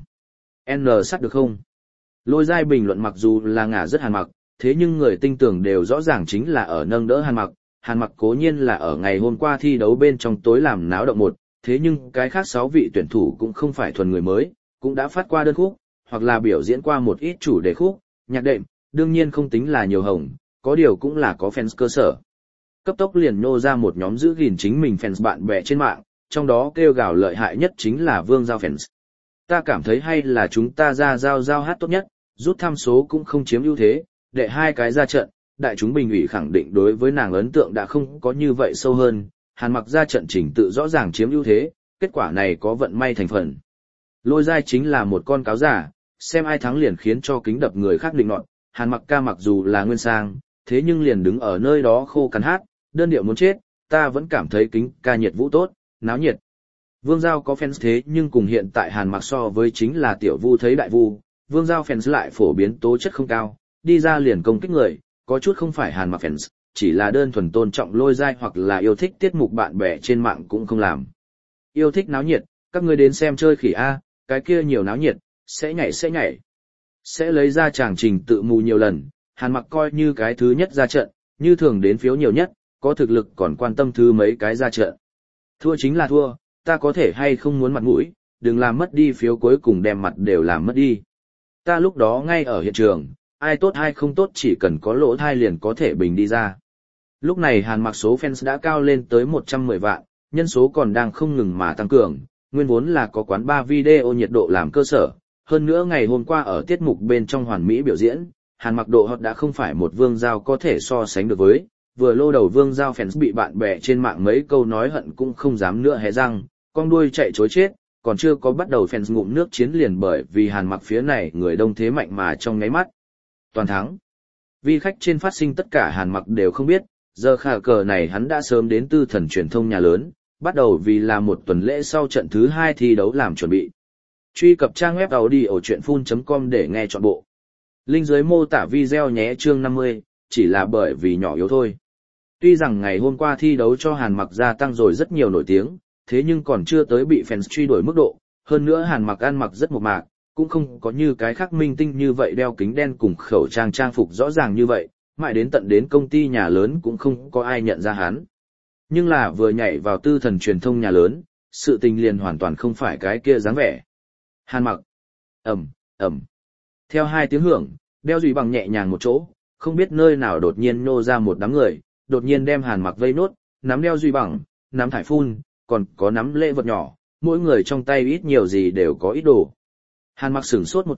N sắt được không? Lôi giai bình luận mặc dù là ngả rất Hàn Mặc, thế nhưng người tinh tưởng đều rõ ràng chính là ở nâng đỡ Hàn Mặc. Hàn Mặc cố nhiên là ở ngày hôm qua thi đấu bên trong tối làm náo động một, thế nhưng cái khác sáu vị tuyển thủ cũng không phải thuần người mới, cũng đã phát qua đơn khúc, hoặc là biểu diễn qua một ít chủ đề khúc, nhạc đệm, đương nhiên không tính là nhiều hồng, có điều cũng là có fans cơ sở. Cấp tốc liền nô ra một nhóm giữ gìn chính mình fans bạn bè trên mạng, trong đó kêu gào lợi hại nhất chính là Vương Giao fans. Ta cảm thấy hay là chúng ta ra Giao Giao hát tốt nhất, rút tham số cũng không chiếm ưu thế, để hai cái ra trận, đại chúng bình ủy khẳng định đối với nàng ấn tượng đã không có như vậy sâu hơn, Hàn Mặc ra trận trình tự rõ ràng chiếm ưu thế, kết quả này có vận may thành phần. Lôi giai chính là một con cáo giả, xem ai thắng liền khiến cho kính đập người khác định nọt, Hàn Mặc ca mặc dù là nguyên sang, thế nhưng liền đứng ở nơi đó khô cằn hát, đơn điệu muốn chết, ta vẫn cảm thấy kính ca nhiệt vũ tốt, náo nhiệt. Vương Giao có fans thế nhưng cùng hiện tại Hàn Mặc so với chính là tiểu vu thấy đại vu, Vương Giao fans lại phổ biến tố chất không cao, đi ra liền công kích người, có chút không phải Hàn Mặc fans, chỉ là đơn thuần tôn trọng lôi giai hoặc là yêu thích tiết mục bạn bè trên mạng cũng không làm. Yêu thích náo nhiệt, các ngươi đến xem chơi khỉ A, cái kia nhiều náo nhiệt, sẽ nhảy sẽ nhảy. Sẽ lấy ra chàng trình tự mù nhiều lần, Hàn Mặc coi như cái thứ nhất ra trận, như thường đến phiếu nhiều nhất, có thực lực còn quan tâm thứ mấy cái ra trận. Thua chính là thua, ta có thể hay không muốn mặt mũi, đừng làm mất đi phiếu cuối cùng đem mặt đều làm mất đi. Ta lúc đó ngay ở hiện trường, ai tốt ai không tốt chỉ cần có lỗ thai liền có thể bình đi ra. Lúc này Hàn Mặc số fans đã cao lên tới một trăm mười vạn, nhân số còn đang không ngừng mà tăng cường, nguyên vốn là có quán ba video nhiệt độ làm cơ sở, hơn nữa ngày hôm qua ở tiết mục bên trong hoàn mỹ biểu diễn, Hàn Mặc độ hot đã không phải một Vương Giao có thể so sánh được với, vừa lô đầu Vương Giao fans bị bạn bè trên mạng mấy câu nói hận cũng không dám nữa hé răng, con đuôi chạy chối chết, còn chưa có bắt đầu fans ngụm nước chiến liền bởi vì Hàn Mặc phía này người đông thế mạnh mà trong ngáy mắt. Toàn thắng. Vi khách trên phát sinh tất cả Hàn Mặc đều không biết, giờ khả cờ này hắn đã sớm đến tư thần truyền thông nhà lớn, bắt đầu vì là một tuần lễ sau trận thứ hai thi đấu làm chuẩn bị. Truy cập trang web audiochuyenphun chấm com để nghe trọn bộ. Link dưới mô tả video nhé chương năm mươi, chỉ là bởi vì nhỏ yếu thôi. Tuy rằng ngày hôm qua thi đấu cho Hàn Mặc gia tăng rồi rất nhiều nổi tiếng, thế nhưng còn chưa tới bị fans truy đuổi mức độ, hơn nữa Hàn Mặc ăn mặc rất mộc mạc, cũng không có như cái khác minh tinh như vậy đeo kính đen cùng khẩu trang trang phục rõ ràng như vậy, mãi đến tận đến công ty nhà lớn cũng không có ai nhận ra hắn. Nhưng là vừa nhảy vào tư thần truyền thông nhà lớn, sự tình liền hoàn toàn không phải cái kia dáng vẻ. Hàn Mặc. Ầm, ầm. Theo hai tiếng hưởng, đeo dùy bằng nhẹ nhàng một chỗ, không biết nơi nào đột nhiên nô ra một đám người, đột nhiên đem Hàn Mặc vây nốt, nắm đeo dùy bằng, nắm thải phun, còn có nắm lễ vật nhỏ, mỗi người trong tay ít nhiều gì đều có ít đồ. Hàn Mặc sửng sốt một chút,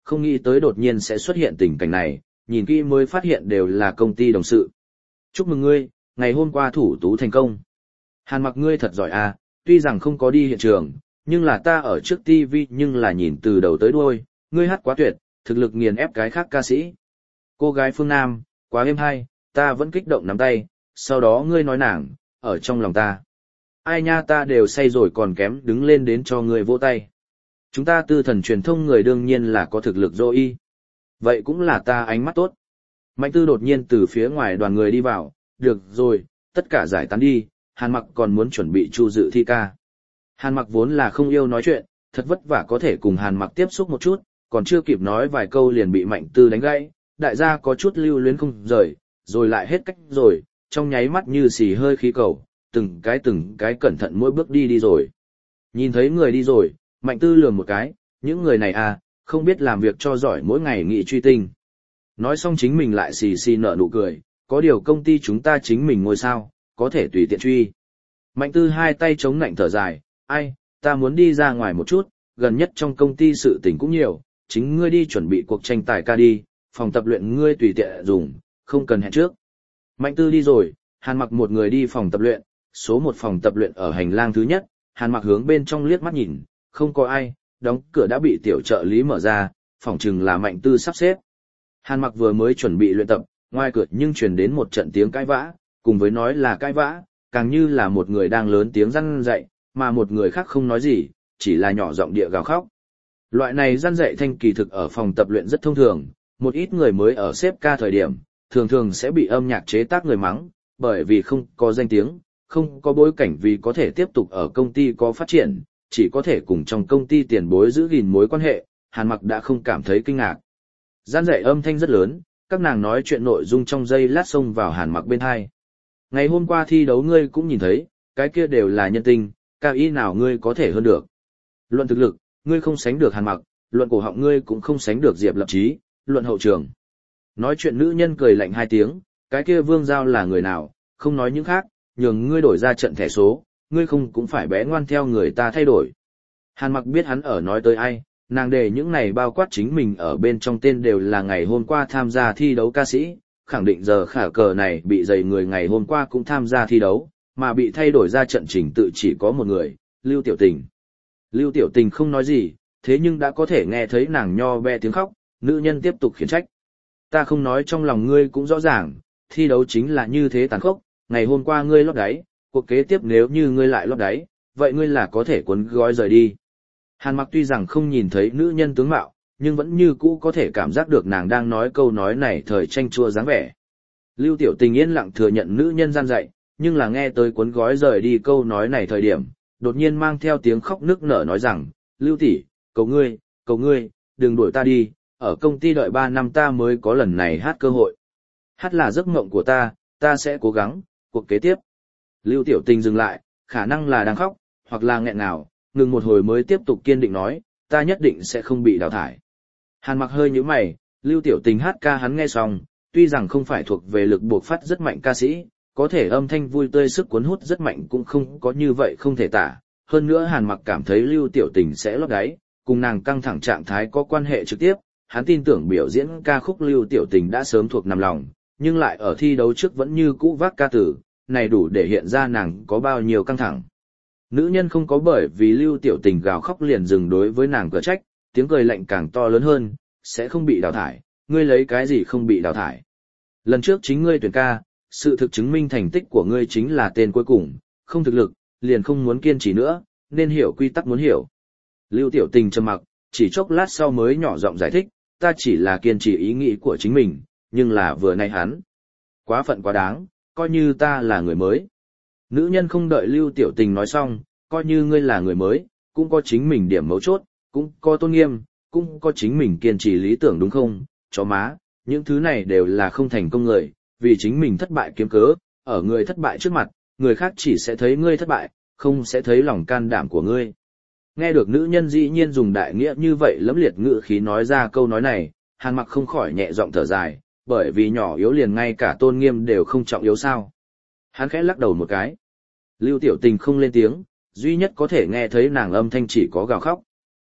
không nghĩ tới đột nhiên sẽ xuất hiện tình cảnh này, nhìn kỹ mới phát hiện đều là công ty đồng sự. Chúc mừng ngươi, ngày hôm qua thủ tú thành công. Hàn Mặc ngươi thật giỏi à, tuy rằng không có đi hiện trường, nhưng là ta ở trước ti vi nhưng là nhìn từ đầu tới đuôi, ngươi hát quá tuyệt, thực lực nghiền ép cái khác ca sĩ. Cô gái phương Nam, quá êm hay, ta vẫn kích động nắm tay, sau đó ngươi nói nàng, ở trong lòng ta. Ai nha ta đều say rồi còn kém đứng lên đến cho ngươi vỗ tay. Chúng ta tư thần truyền thông người đương nhiên là có thực lực dô y. Vậy cũng là ta ánh mắt tốt. Mạnh Tư đột nhiên từ phía ngoài đoàn người đi vào, được rồi, tất cả giải tán đi, Hàn Mặc còn muốn chuẩn bị chu dự thi ca. Hàn Mặc vốn là không yêu nói chuyện, thật vất vả có thể cùng Hàn Mặc tiếp xúc một chút, còn chưa kịp nói vài câu liền bị Mạnh Tư đánh gãy, đại gia có chút lưu luyến không rời, rồi lại hết cách rồi, trong nháy mắt như xì hơi khí cầu, từng cái từng cái cẩn thận mỗi bước đi đi rồi. Nhìn thấy người đi rồi, Mạnh Tư lườm một cái, những người này à, không biết làm việc cho giỏi mỗi ngày nghị truy tinh. Nói xong chính mình lại xì xì nở nụ cười, có điều công ty chúng ta chính mình ngồi sao, có thể tùy tiện truy. Mạnh Tư hai tay chống nạnh thở dài, ai, ta muốn đi ra ngoài một chút, gần nhất trong công ty sự tình cũng nhiều, chính ngươi đi chuẩn bị cuộc tranh tài ca đi, phòng tập luyện ngươi tùy tiện dùng, không cần hẹn trước. Mạnh Tư đi rồi, Hàn Mặc một người đi phòng tập luyện, số một phòng tập luyện ở hành lang thứ nhất, Hàn Mặc hướng bên trong liếc mắt nhìn, không có ai, đóng cửa đã bị tiểu trợ lý mở ra, phòng chừng là Mạnh Tư sắp xếp. Hàn Mặc vừa mới chuẩn bị luyện tập, ngoài cửa nhưng truyền đến một trận tiếng cãi vã, cùng với nói là cãi vã, càng như là một người đang lớn tiếng răn dạy, mà một người khác không nói gì, chỉ là nhỏ giọng địa gào khóc. Loại này răn dạy thanh kỳ thực ở phòng tập luyện rất thông thường, một ít người mới ở xếp ca thời điểm, thường thường sẽ bị âm nhạc chế tác người mắng, bởi vì không có danh tiếng, không có bối cảnh vì có thể tiếp tục ở công ty có phát triển, chỉ có thể cùng trong công ty tiền bối giữ gìn mối quan hệ, Hàn Mặc đã không cảm thấy kinh ngạc. Gian dạy âm thanh rất lớn, các nàng nói chuyện nội dung trong giây lát xông vào Hàn Mặc bên hai. Ngày hôm qua thi đấu ngươi cũng nhìn thấy, cái kia đều là nhân tinh, cao ý nào ngươi có thể hơn được. Luận thực lực, ngươi không sánh được Hàn Mặc, luận cổ họng ngươi cũng không sánh được Diệp Lập Chí, luận hậu trường. Nói chuyện nữ nhân cười lạnh hai tiếng, cái kia Vương Giao là người nào, không nói những khác, nhường ngươi đổi ra trận thẻ số, ngươi không cũng phải bé ngoan theo người ta thay đổi. Hàn Mặc biết hắn ở nói tới ai, nàng đề những này bao quát chính mình ở bên trong tên đều là ngày hôm qua tham gia thi đấu ca sĩ, khẳng định giờ khả cờ này bị dày người ngày hôm qua cũng tham gia thi đấu, mà bị thay đổi ra trận trình tự chỉ có một người, Lưu Tiểu Tình. Lưu Tiểu Tình không nói gì, thế nhưng đã có thể nghe thấy nàng nho be tiếng khóc, nữ nhân tiếp tục khiển trách. Ta không nói trong lòng ngươi cũng rõ ràng, thi đấu chính là như thế tàn khốc, ngày hôm qua ngươi lót đáy, cuộc kế tiếp nếu như ngươi lại lót đáy, vậy ngươi là có thể cuốn gói rời đi. Hàn Mặc tuy rằng không nhìn thấy nữ nhân tướng mạo, nhưng vẫn như cũ có thể cảm giác được nàng đang nói câu nói này thời tranh chua dáng vẻ. Lưu Tiểu Tình yên lặng thừa nhận nữ nhân gian dạy, nhưng là nghe tới cuốn gói rời đi câu nói này thời điểm, đột nhiên mang theo tiếng khóc nức nở nói rằng, Lưu tỷ, cầu ngươi, cầu ngươi, đừng đuổi ta đi, ở công ty đợi ba năm ta mới có lần này hát cơ hội. Hát là giấc mộng của ta, ta sẽ cố gắng, cuộc kế tiếp. Lưu Tiểu Tình dừng lại, khả năng là đang khóc, hoặc là nghẹn ngào, ngừng một hồi mới tiếp tục kiên định nói, ta nhất định sẽ không bị đào thải. Hàn Mặc hơi nhíu mày, Lưu Tiểu Tình hát ca hắn nghe xong, tuy rằng không phải thuộc về lực buộc phát rất mạnh ca sĩ, có thể âm thanh vui tươi sức cuốn hút rất mạnh cũng không có như vậy không thể tả. Hơn nữa Hàn Mặc cảm thấy Lưu Tiểu Tình sẽ lót đáy, cùng nàng căng thẳng trạng thái có quan hệ trực tiếp, hắn tin tưởng biểu diễn ca khúc Lưu Tiểu Tình đã sớm thuộc nằm lòng, nhưng lại ở thi đấu trước vẫn như cũ vác ca tử, này đủ để hiện ra nàng có bao nhiêu căng thẳng. Nữ nhân không có bởi vì Lưu Tiểu Tình gào khóc liền dừng đối với nàng cửa trách, tiếng cười lạnh càng to lớn hơn, sẽ không bị đào thải, ngươi lấy cái gì không bị đào thải. Lần trước chính ngươi tuyển ca, sự thực chứng minh thành tích của ngươi chính là tên cuối cùng, không thực lực, liền không muốn kiên trì nữa, nên hiểu quy tắc muốn hiểu. Lưu Tiểu Tình trầm mặc, chỉ chốc lát sau mới nhỏ giọng giải thích, ta chỉ là kiên trì ý nghĩ của chính mình, nhưng là vừa nay hắn. Quá phận quá đáng, coi như ta là người mới. Nữ nhân không đợi Lưu Tiểu Tình nói xong, coi như ngươi là người mới, cũng có chính mình điểm mấu chốt, cũng có tôn nghiêm, cũng có chính mình kiên trì lý tưởng đúng không, chó má, những thứ này đều là không thành công người, vì chính mình thất bại kiếm cớ, ở người thất bại trước mặt, người khác chỉ sẽ thấy ngươi thất bại, không sẽ thấy lòng can đảm của ngươi. Nghe được nữ nhân dĩ nhiên dùng đại nghĩa như vậy lẫm liệt ngữ khí nói ra câu nói này, Hàn Mặc không khỏi nhẹ giọng thở dài, bởi vì nhỏ yếu liền ngay cả tôn nghiêm đều không trọng yếu sao. Hắn khẽ lắc đầu một cái. Lưu Tiểu Tình không lên tiếng, duy nhất có thể nghe thấy nàng âm thanh chỉ có gào khóc.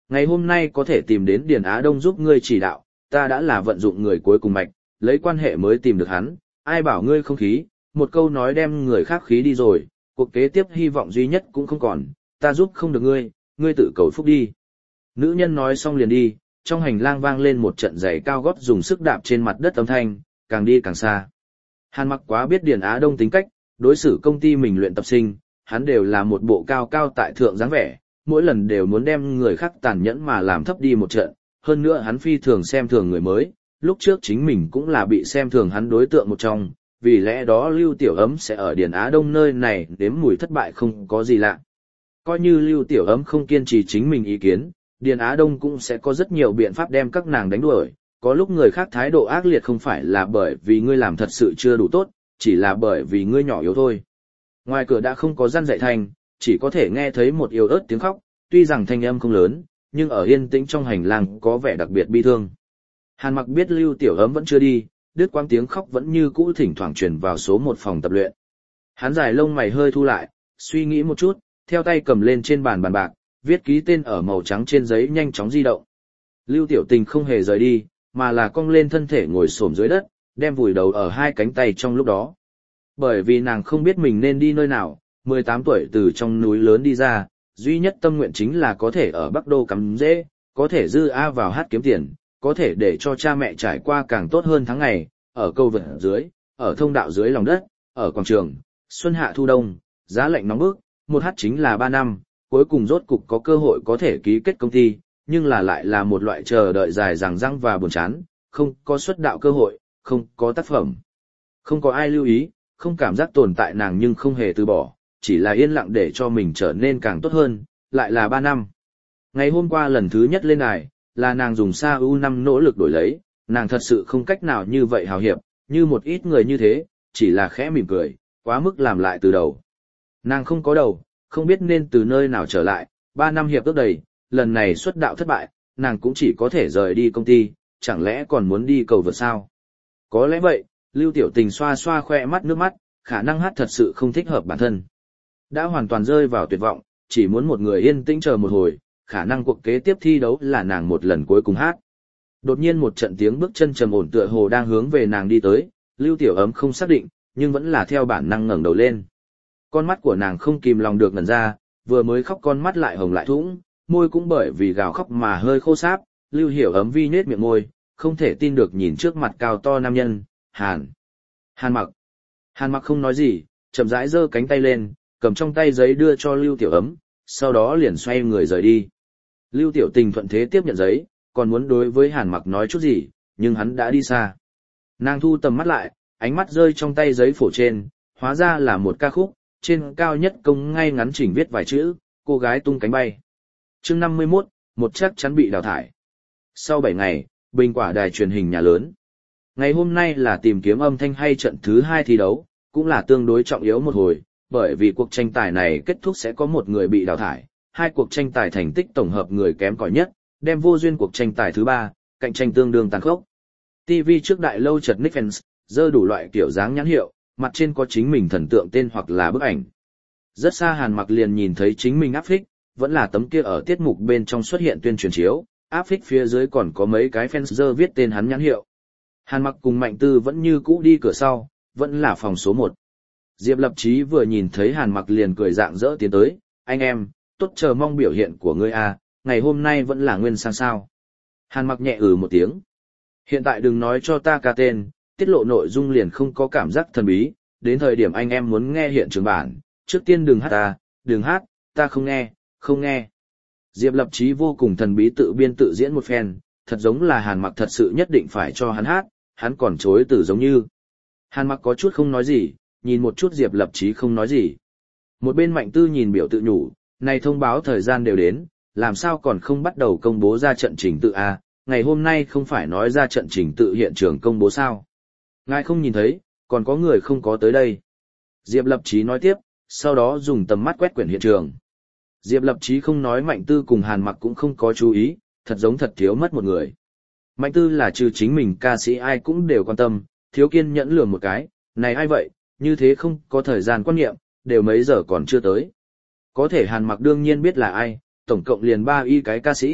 Ngày hôm nay có thể tìm đến Điền Á Đông giúp ngươi chỉ đạo, ta đã là vận dụng người cuối cùng mạch, lấy quan hệ mới tìm được hắn, ai bảo ngươi không khí, một câu nói đem người khác khí đi rồi, cuộc kế tiếp hy vọng duy nhất cũng không còn, ta giúp không được ngươi, ngươi tự cầu phúc đi. Nữ nhân nói xong liền đi, trong hành lang vang lên một trận giày cao gót dùng sức đạp trên mặt đất âm thanh, càng đi càng xa. Hàn Mặc quá biết Điền Á Đông tính cách, đối xử công ty mình luyện tập sinh, hắn đều là một bộ cao cao tại thượng dáng vẻ, mỗi lần đều muốn đem người khác tàn nhẫn mà làm thấp đi một trận, hơn nữa hắn phi thường xem thường người mới, lúc trước chính mình cũng là bị xem thường hắn đối tượng một trong, vì lẽ đó Lưu Tiểu Ấm sẽ ở Điền Á Đông nơi này đếm mùi thất bại không có gì lạ. Coi như Lưu Tiểu Ấm không kiên trì chính mình ý kiến, Điền Á Đông cũng sẽ có rất nhiều biện pháp đem các nàng đánh đuổi, có lúc người khác thái độ ác liệt không phải là bởi vì ngươi làm thật sự chưa đủ tốt, chỉ là bởi vì ngươi nhỏ yếu thôi. Ngoài cửa đã không có răn dạy thành, chỉ có thể nghe thấy một yếu ớt tiếng khóc, tuy rằng thanh âm không lớn, nhưng ở yên tĩnh trong hành lang có vẻ đặc biệt bi thương. Hàn Mặc biết Lưu Tiểu Ấm vẫn chưa đi, đứt quãng tiếng khóc vẫn như cũ thỉnh thoảng truyền vào số một phòng tập luyện. Hắn dài lông mày hơi thu lại, suy nghĩ một chút, theo tay cầm lên trên bàn bàn bạc, viết ký tên ở màu trắng trên giấy nhanh chóng di động. Lưu Tiểu Tình không hề rời đi, mà là cong lên thân thể ngồi xổm dưới đất, đem vùi đầu ở hai cánh tay trong lúc đó. Bởi vì nàng không biết mình nên đi nơi nào, mười tám tuổi từ trong núi lớn đi ra, duy nhất tâm nguyện chính là có thể ở Bắc Đô cắm rễ, có thể dư A vào hát kiếm tiền, có thể để cho cha mẹ trải qua càng tốt hơn tháng ngày, ở câu vượt dưới, ở thông đạo dưới lòng đất, ở quảng trường, xuân hạ thu đông, giá lạnh nóng bức, một hát chính là ba năm, cuối cùng rốt cục có cơ hội có thể ký kết công ty, nhưng là lại là một loại chờ đợi dài dằng dăng và buồn chán, không có xuất đạo cơ hội, không có tác phẩm, không có ai lưu ý, không cảm giác tồn tại nàng nhưng không hề từ bỏ, chỉ là yên lặng để cho mình trở nên càng tốt hơn, lại là ba năm. Ngày hôm qua lần thứ nhất lên đài, là nàng dùng Sa U năm nỗ lực đổi lấy, nàng thật sự không cách nào như vậy hào hiệp, như một ít người như thế, chỉ là khẽ mỉm cười, quá mức làm lại từ đầu. Nàng không có đầu, không biết nên từ nơi nào trở lại, ba năm hiệp ước đầy, lần này xuất đạo thất bại, nàng cũng chỉ có thể rời đi công ty, chẳng lẽ còn muốn đi cầu vượt sao? Có lẽ vậy, Lưu Tiểu Tình xoa xoa khoe mắt nước mắt, khả năng hát thật sự không thích hợp bản thân. Đã hoàn toàn rơi vào tuyệt vọng, chỉ muốn một người yên tĩnh chờ một hồi, khả năng cuộc kế tiếp thi đấu là nàng một lần cuối cùng hát. Đột nhiên một trận tiếng bước chân trầm ổn tựa hồ đang hướng về nàng đi tới, Lưu Tiểu Ấm không xác định, nhưng vẫn là theo bản năng ngẩng đầu lên. Con mắt của nàng không kìm lòng được ngẩn ra, vừa mới khóc con mắt lại hồng lại thũng, môi cũng bởi vì gào khóc mà hơi khô sáp, Lưu Hiểu Ấm vi nết miệng môi, không thể tin được nhìn trước mặt cao to nam nhân, Hàn. Hàn Mặc. Hàn Mặc không nói gì, chậm rãi giơ cánh tay lên, cầm trong tay giấy đưa cho Lưu Tiểu Ấm, sau đó liền xoay người rời đi. Lưu Tiểu Tình thuận thế tiếp nhận giấy, còn muốn đối với Hàn Mặc nói chút gì, nhưng hắn đã đi xa. Nàng thu tầm mắt lại, ánh mắt rơi trong tay giấy phổ trên, hóa ra là một ca khúc, trên cao nhất công ngay ngắn chỉnh viết vài chữ, cô gái tung cánh bay. Chương năm mươi mốt, một chắc chắn bị đào thải. Sau bảy ngày, Bình Quả đài truyền hình nhà lớn. Ngày hôm nay là tìm kiếm âm thanh hay trận thứ hai thi đấu, cũng là tương đối trọng yếu một hồi, bởi vì cuộc tranh tài này kết thúc sẽ có một người bị đào thải, hai cuộc tranh tài thành tích tổng hợp người kém cỏi nhất, đem vô duyên cuộc tranh tài thứ ba, cạnh tranh tương đương tàn khốc. ti vi trước đại lâu chật ních fans, dơ đủ loại kiểu dáng nhãn hiệu, mặt trên có chính mình thần tượng tên hoặc là bức ảnh. Rất xa Hàn Mặc liền nhìn thấy chính mình áp phích, vẫn là tấm kia ở tiết mục bên trong xuất hiện tuyên truyền chiếu, áp phích phía dưới còn có mấy cái fans dơ viết tên hắn nhãn hiệu. Hàn Mặc cùng Mạnh Tư vẫn như cũ đi cửa sau, vẫn là phòng số một. Diệp Lập Chí vừa nhìn thấy Hàn Mặc liền cười rạng rỡ tiến tới, anh em, tốt chờ mong biểu hiện của ngươi a, ngày hôm nay vẫn là nguyên sang sao. Hàn Mặc nhẹ ừ một tiếng. Hiện tại đừng nói cho ta ca tên, tiết lộ nội dung liền không có cảm giác thần bí, đến thời điểm anh em muốn nghe hiện trường bản, trước tiên đừng hát ta, đừng hát, ta không nghe, không nghe. Diệp Lập Chí vô cùng thần bí tự biên tự diễn một phen, thật giống là Hàn Mặc thật sự nhất định phải cho hắn hát, hắn còn chối từ giống như. Hàn Mặc có chút không nói gì, nhìn một chút Diệp Lập Chí không nói gì. Một bên Mạnh Tư nhìn biểu tự nhủ, này thông báo thời gian đều đến, làm sao còn không bắt đầu công bố ra trận trình tự a? Ngày hôm nay không phải nói ra trận trình tự hiện trường công bố sao? Ngài không nhìn thấy, còn có người không có tới đây. Diệp Lập Chí nói tiếp, sau đó dùng tầm mắt quét quyển hiện trường. Diệp Lập Chí không nói Mạnh Tư cùng Hàn Mặc cũng không có chú ý, thật giống thật thiếu mất một người. Mạnh Tư là trừ chính mình ca sĩ ai cũng đều quan tâm, thiếu kiên nhẫn lườm một cái, này ai vậy, như thế không có thời gian quan niệm, đều mấy giờ còn chưa tới. Có thể Hàn Mặc đương nhiên biết là ai, tổng cộng liền ba y cái ca sĩ,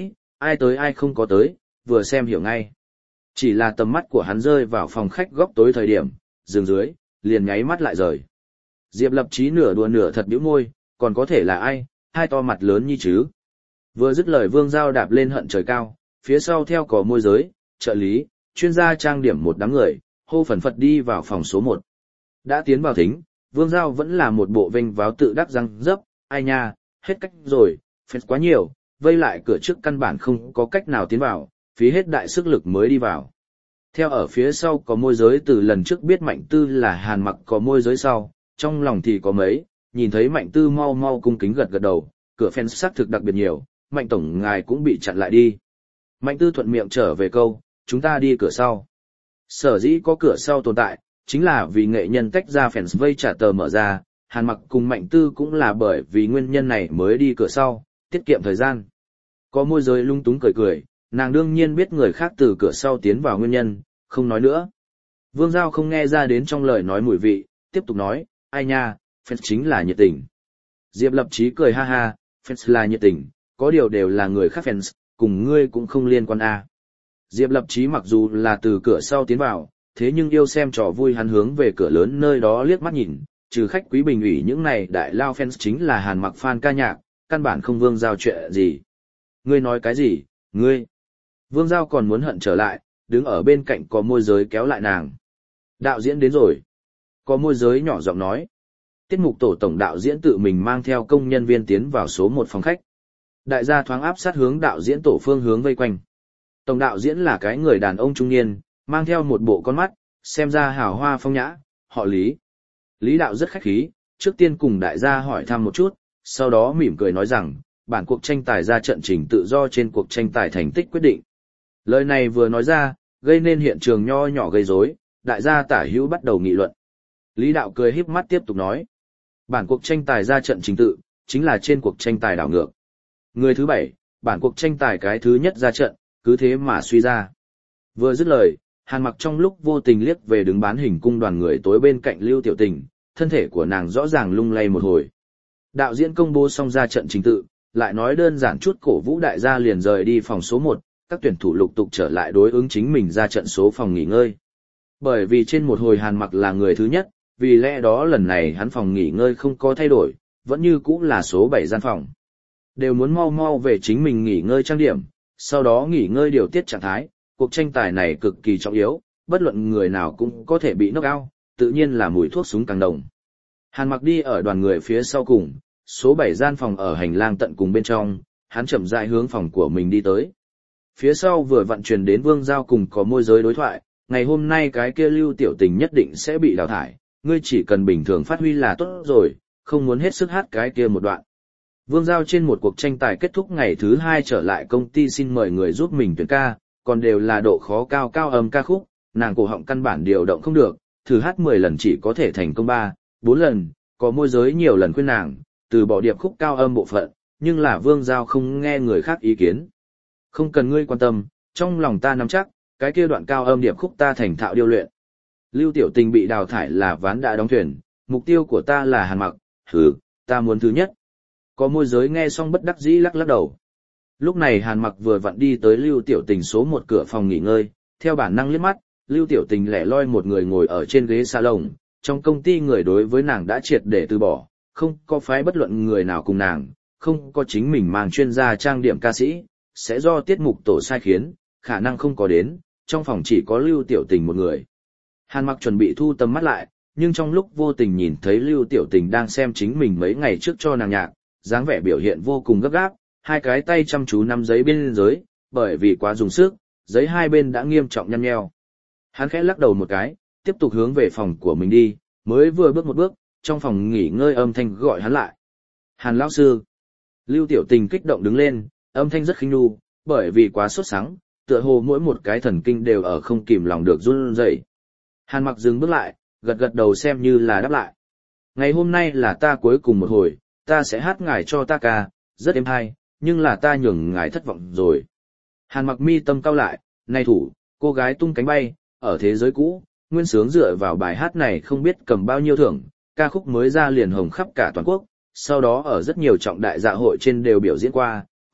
ai tới ai không có tới, vừa xem hiểu ngay. Chỉ là tầm mắt của hắn rơi vào phòng khách góc tối thời điểm, giường dưới, liền nháy mắt lại rời. Diệp Lập Chí nửa đùa nửa thật bĩu môi, còn có thể là ai, hai to mặt lớn như chứ. Vừa dứt lời Vương Giao đạp lên hận trời cao, phía sau theo có môi giới, trợ lý, chuyên gia trang điểm một đám người, hô phần phật đi vào phòng số một. Đã tiến vào thính, Vương Giao vẫn là một bộ vênh váo tự đắc răng dấp, ai nha, hết cách rồi, phết quá nhiều, vây lại cửa trước căn bản không có cách nào tiến vào, phí hết đại sức lực mới đi vào. Theo ở phía sau có môi giới từ lần trước biết Mạnh Tư là Hàn Mặc có môi giới sau, trong lòng thì có mấy, nhìn thấy Mạnh Tư mau mau cung kính gật gật đầu, cửa fans xác thực đặc biệt nhiều, Mạnh Tổng ngài cũng bị chặn lại đi. Mạnh Tư thuận miệng trở về câu, chúng ta đi cửa sau. Sở dĩ có cửa sau tồn tại, chính là vì nghệ nhân tách ra fans vây trả tờ mở ra, Hàn Mặc cùng Mạnh Tư cũng là bởi vì nguyên nhân này mới đi cửa sau, tiết kiệm thời gian. Có môi giới lung túng cười cười, nàng đương nhiên biết người khác từ cửa sau tiến vào nguyên nhân, không nói nữa. Vương Giao không nghe ra đến trong lời nói mùi vị, tiếp tục nói, ai nha, fans chính là nhiệt tình. Diệp Lập Chí cười ha ha, fans là nhiệt tình, có điều đều là người khác fans, cùng ngươi cũng không liên quan à. Diệp Lập Chí mặc dù là từ cửa sau tiến vào, thế nhưng yêu xem trò vui hắn hướng về cửa lớn nơi đó liếc mắt nhìn, trừ khách quý bình ủy những này đại lao fans chính là Hàn Mặc fan ca nhạc, căn bản không Vương Giao chuyện gì. Ngươi nói cái gì, ngươi? Vương Giao còn muốn hận trở lại, đứng ở bên cạnh có môi giới kéo lại nàng. Đạo diễn đến rồi. Có môi giới nhỏ giọng nói. Tiết mục tổ tổng đạo diễn tự mình mang theo công nhân viên tiến vào số một phòng khách. Đại gia thoáng áp sát hướng đạo diễn tổ phương hướng vây quanh. Tổng đạo diễn là cái người đàn ông trung niên, mang theo một bộ con mắt, xem ra hào hoa phong nhã, họ Lý. Lý đạo rất khách khí, trước tiên cùng đại gia hỏi thăm một chút, sau đó mỉm cười nói rằng, bản cuộc tranh tài ra trận trình tự do trên cuộc tranh tài thành tích quyết định. Lời này vừa nói ra, gây nên hiện trường nho nhỏ gây rối, đại gia tả hữu bắt đầu nghị luận. Lý đạo cười híp mắt tiếp tục nói, bản cuộc tranh tài ra trận trình tự, chính là trên cuộc tranh tài đảo ngược. Người thứ bảy, bản cuộc tranh tài cái thứ nhất ra trận, cứ thế mà suy ra. Vừa dứt lời, Hàn Mặc trong lúc vô tình liếc về đứng bán hình cung đoàn người tối bên cạnh Lưu Tiểu Tình, thân thể của nàng rõ ràng lung lay một hồi. Đạo diễn công bố xong ra trận trình tự, lại nói đơn giản chút cổ vũ đại gia liền rời đi phòng số một, các tuyển thủ lục tục trở lại đối ứng chính mình ra trận số phòng nghỉ ngơi. Bởi vì trên một hồi Hàn Mặc là người thứ nhất, vì lẽ đó lần này hắn phòng nghỉ ngơi không có thay đổi, vẫn như cũ là số bảy gian phòng. Đều muốn mau mau về chính mình nghỉ ngơi trang điểm, sau đó nghỉ ngơi điều tiết trạng thái, cuộc tranh tài này cực kỳ trọng yếu, bất luận người nào cũng có thể bị knock out, tự nhiên là mùi thuốc súng càng đồng. Hàn Mặc đi ở đoàn người phía sau cùng, số bảy gian phòng ở hành lang tận cùng bên trong, hắn chậm rãi hướng phòng của mình đi tới. Phía sau vừa vận chuyển đến Vương Giao cùng có môi giới đối thoại, ngày hôm nay cái kia Lưu Tiểu Tình nhất định sẽ bị đào thải, ngươi chỉ cần bình thường phát huy là tốt rồi, không muốn hết sức hát cái kia một đoạn. Vương Giao trên một cuộc tranh tài kết thúc ngày thứ hai trở lại công ty xin mời người giúp mình tuyển ca, còn đều là độ khó cao cao âm ca khúc, nàng cổ họng căn bản điều động không được, thử hát mười lần chỉ có thể thành công ba, bốn lần, có môi giới nhiều lần khuyên nàng, từ bỏ điệp khúc cao âm bộ phận, nhưng là Vương Giao không nghe người khác ý kiến. Không cần ngươi quan tâm, trong lòng ta nắm chắc, cái kia đoạn cao âm điệp khúc ta thành thạo điêu luyện. Lưu Tiểu Tình bị đào thải là ván đã đóng thuyền, mục tiêu của ta là Hàn Mặc, hừ, ta muốn thứ nhất. Có môi giới nghe xong bất đắc dĩ lắc lắc đầu. Lúc này Hàn Mặc vừa vặn đi tới Lưu Tiểu Tình số một cửa phòng nghỉ ngơi, theo bản năng liếc mắt, Lưu Tiểu Tình lẻ loi một người ngồi ở trên ghế salon, trong công ty người đối với nàng đã triệt để từ bỏ, không có phái bất luận người nào cùng nàng, không có chính mình mang chuyên gia trang điểm ca sĩ, sẽ do tiết mục tổ sai khiến, khả năng không có đến, trong phòng chỉ có Lưu Tiểu Tình một người. Hàn Mặc chuẩn bị thu tầm mắt lại, nhưng trong lúc vô tình nhìn thấy Lưu Tiểu Tình đang xem chính mình mấy ngày trước cho nàng nhạc, dáng vẻ biểu hiện vô cùng gấp gáp, hai cái tay chăm chú nắm giấy bên dưới, bởi vì quá dùng sức, giấy hai bên đã nghiêm trọng nhăn nheo. Hắn khẽ lắc đầu một cái, tiếp tục hướng về phòng của mình đi, mới vừa bước một bước, trong phòng nghỉ ngơi âm thanh gọi hắn lại. Hàn lão sư. Lưu Tiểu Tình kích động đứng lên, âm thanh rất khinh nu, bởi vì quá sốt sắng, tựa hồ mỗi một cái thần kinh đều ở không kìm lòng được run rẩy. Hàn Mặc dừng bước lại, gật gật đầu xem như là đáp lại. Ngày hôm nay là ta cuối cùng một hồi, ta sẽ hát ngài cho ta ca, rất êm hay, nhưng là ta nhường ngài thất vọng rồi. Hàn Mặc mi tâm cao lại, này thủ, cô gái tung cánh bay, ở thế giới cũ, nguyên sướng dựa vào bài hát này không biết cầm bao nhiêu thưởng, ca khúc mới ra liền hồng khắp cả toàn quốc, sau đó ở rất nhiều trọng đại dạ hội trên đều biểu diễn qua,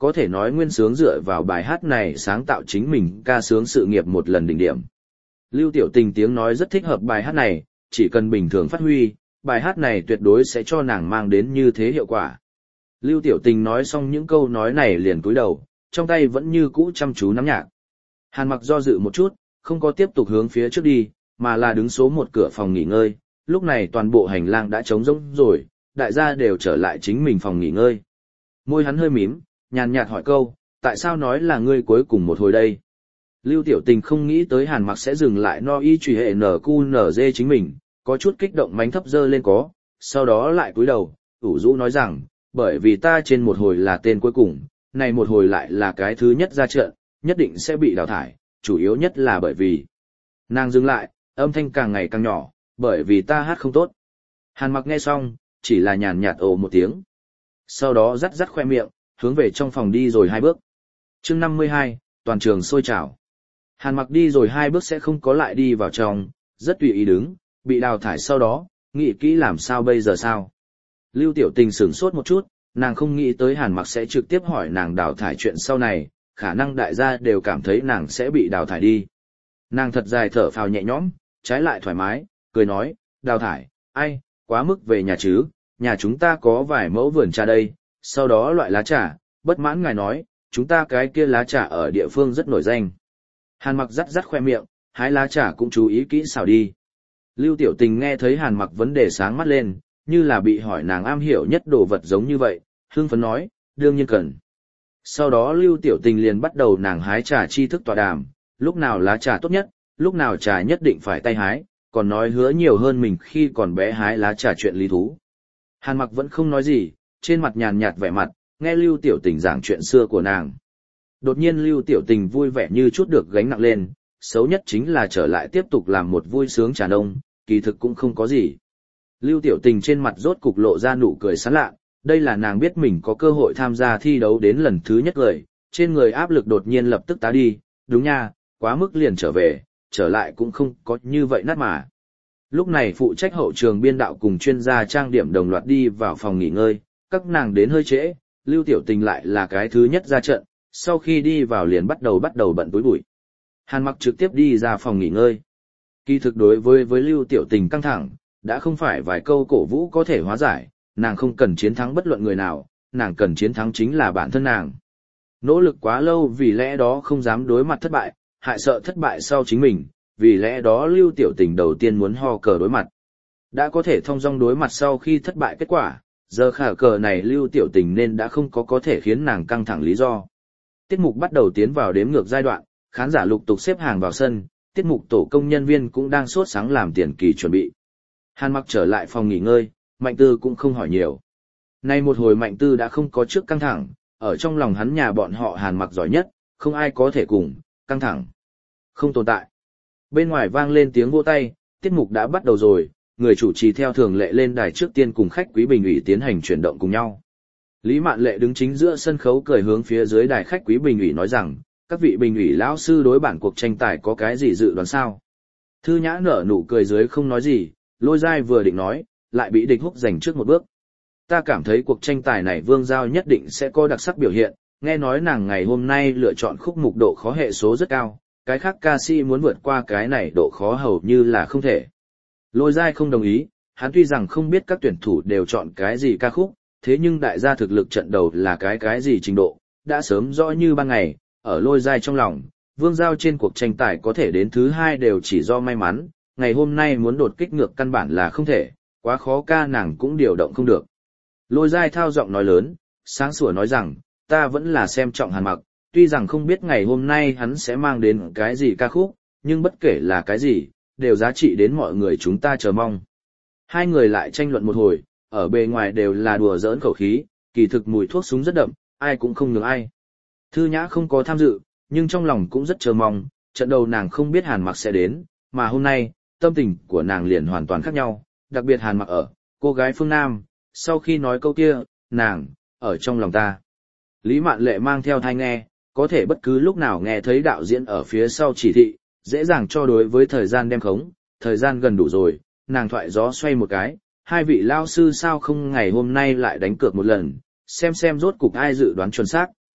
có thể nói nguyên sướng dựa vào bài hát này sáng tạo chính mình ca sướng sự nghiệp một lần đỉnh điểm. Lưu Tiểu Tình tiếng nói rất thích hợp bài hát này, chỉ cần bình thường phát huy, bài hát này tuyệt đối sẽ cho nàng mang đến như thế hiệu quả. Lưu Tiểu Tình nói xong những câu nói này liền cúi đầu, trong tay vẫn như cũ chăm chú nắm nhạc. Hàn Mặc do dự một chút, không có tiếp tục hướng phía trước đi, mà là đứng số một cửa phòng nghỉ ngơi, lúc này toàn bộ hành lang đã trống rỗng rồi, đại gia đều trở lại chính mình phòng nghỉ ngơi. Môi hắn hơi mím, nhàn nhạt hỏi câu, tại sao nói là ngươi cuối cùng một hồi đây? Lưu Tiểu Tình không nghĩ tới Hàn Mặc sẽ dừng lại no y truy hệ nở cu nở dê chính mình, có chút kích động mánh thấp dơ lên có, sau đó lại cúi đầu, ủ rũ nói rằng, bởi vì ta trên một hồi là tên cuối cùng, này một hồi lại là cái thứ nhất ra trận, nhất định sẽ bị đào thải, chủ yếu nhất là bởi vì. Nàng dừng lại, âm thanh càng ngày càng nhỏ, bởi vì ta hát không tốt. Hàn Mặc nghe xong, chỉ là nhàn nhạt ồ một tiếng. Sau đó rắt rắt khoe miệng, hướng về trong phòng đi rồi hai bước. Chương năm mươi hai, toàn trường sôi trào. Hàn Mặc đi rồi hai bước sẽ không có lại đi vào trong, rất tùy ý đứng, bị đào thải sau đó, nghĩ kỹ làm sao bây giờ sao. Lưu Tiểu Tình sửng sốt một chút, nàng không nghĩ tới Hàn Mặc sẽ trực tiếp hỏi nàng đào thải chuyện sau này, khả năng đại gia đều cảm thấy nàng sẽ bị đào thải đi. Nàng thật dài thở phào nhẹ nhõm, trái lại thoải mái, cười nói, đào thải, ai, quá mức về nhà chứ, nhà chúng ta có vài mẫu vườn trà đây, sau đó loại lá trà, bất mãn ngài nói, chúng ta cái kia lá trà ở địa phương rất nổi danh. Hàn Mặc rắt rắt khoe miệng, hái lá trà cũng chú ý kỹ xảo đi. Lưu Tiểu Tình nghe thấy Hàn Mặc vấn đề sáng mắt lên, như là bị hỏi nàng am hiểu nhất đồ vật giống như vậy, hưng phấn nói, đương nhiên cần. Sau đó Lưu Tiểu Tình liền bắt đầu nàng hái trà tri thức tọa đàm, lúc nào lá trà tốt nhất, lúc nào trà nhất định phải tay hái, còn nói hứa nhiều hơn mình khi còn bé hái lá trà chuyện lý thú. Hàn Mặc vẫn không nói gì, trên mặt nhàn nhạt vẻ mặt, nghe Lưu Tiểu Tình giảng chuyện xưa của nàng. Đột nhiên Lưu Tiểu Tình vui vẻ như chút được gánh nặng lên, xấu nhất chính là trở lại tiếp tục làm một vui sướng trà nông, kỳ thực cũng không có gì. Lưu Tiểu Tình trên mặt rốt cục lộ ra nụ cười sán lạ, đây là nàng biết mình có cơ hội tham gia thi đấu đến lần thứ nhất cười, trên người áp lực đột nhiên lập tức tá đi, đúng nha, quá mức liền trở về, trở lại cũng không có như vậy nát mà. Lúc này phụ trách hậu trường biên đạo cùng chuyên gia trang điểm đồng loạt đi vào phòng nghỉ ngơi, các nàng đến hơi trễ, Lưu Tiểu Tình lại là cái thứ nhất ra trận, sau khi đi vào liền bắt đầu bắt đầu bận túi bụi. Hàn Mặc trực tiếp đi ra phòng nghỉ ngơi. Kỳ thực đối với với Lưu Tiểu Tình căng thẳng, đã không phải vài câu cổ vũ có thể hóa giải, nàng không cần chiến thắng bất luận người nào, nàng cần chiến thắng chính là bản thân nàng. Nỗ lực quá lâu vì lẽ đó không dám đối mặt thất bại, hại sợ thất bại sau chính mình, vì lẽ đó Lưu Tiểu Tình đầu tiên muốn ho cờ đối mặt. Đã có thể thông dong đối mặt sau khi thất bại kết quả, giờ khả cờ này Lưu Tiểu Tình nên đã không có có thể khiến nàng căng thẳng lý do. Tiết mục bắt đầu tiến vào đếm ngược giai đoạn, khán giả lục tục xếp hàng vào sân, tiết mục tổ công nhân viên cũng đang sốt sáng làm tiền kỳ chuẩn bị. Hàn Mặc trở lại phòng nghỉ ngơi, Mạnh Tư cũng không hỏi nhiều. Nay một hồi Mạnh Tư đã không có trước căng thẳng, ở trong lòng hắn nhà bọn họ Hàn Mặc giỏi nhất, không ai có thể cùng, căng thẳng. Không tồn tại. Bên ngoài vang lên tiếng vỗ tay, tiết mục đã bắt đầu rồi, người chủ trì theo thường lệ lên đài trước tiên cùng khách quý bình ủy tiến hành chuyển động cùng nhau. Lý Mạn Lệ đứng chính giữa sân khấu cười hướng phía dưới đài khách quý bình ủy nói rằng, các vị bình ủy lão sư đối bản cuộc tranh tài có cái gì dự đoán sao? Thư Nhã nở nụ cười dưới không nói gì, Lôi Giai vừa định nói, lại bị Địch Húc giành trước một bước. Ta cảm thấy cuộc tranh tài này Vương Giao nhất định sẽ có đặc sắc biểu hiện, nghe nói nàng ngày hôm nay lựa chọn khúc mục độ khó hệ số rất cao, cái khác ca sĩ muốn vượt qua cái này độ khó hầu như là không thể. Lôi Giai không đồng ý, hắn tuy rằng không biết các tuyển thủ đều chọn cái gì ca khúc, thế nhưng đại gia thực lực trận đầu là cái cái gì trình độ, đã sớm rõ như ban ngày, ở Lôi Giai trong lòng, Vương Giao trên cuộc tranh tài có thể đến thứ hai đều chỉ do may mắn, ngày hôm nay muốn đột kích ngược căn bản là không thể, quá khó ca nàng cũng điều động không được. Lôi Giai thao giọng nói lớn, sáng sủa nói rằng, ta vẫn là xem trọng Hàn Mặc, tuy rằng không biết ngày hôm nay hắn sẽ mang đến cái gì ca khúc, nhưng bất kể là cái gì, đều giá trị đến mọi người chúng ta chờ mong. Hai người lại tranh luận một hồi, ở bề ngoài đều là đùa giỡn khẩu khí, kỳ thực mùi thuốc súng rất đậm, ai cũng không nhường ai. Thư Nhã không có tham dự, nhưng trong lòng cũng rất chờ mong, trận đầu nàng không biết Hàn Mặc sẽ đến, mà hôm nay, tâm tình của nàng liền hoàn toàn khác nhau, đặc biệt Hàn Mặc ở, cô gái phương Nam, sau khi nói câu kia, nàng, ở trong lòng ta. Lý Mạn Lệ mang theo thai nghe, có thể bất cứ lúc nào nghe thấy đạo diễn ở phía sau chỉ thị, dễ dàng cho đối với thời gian đem khống, thời gian gần đủ rồi, nàng thoại gió xoay một cái, hai vị lao sư sao không ngày hôm nay lại đánh cược một lần, xem xem rốt cục ai dự đoán chuẩn xác,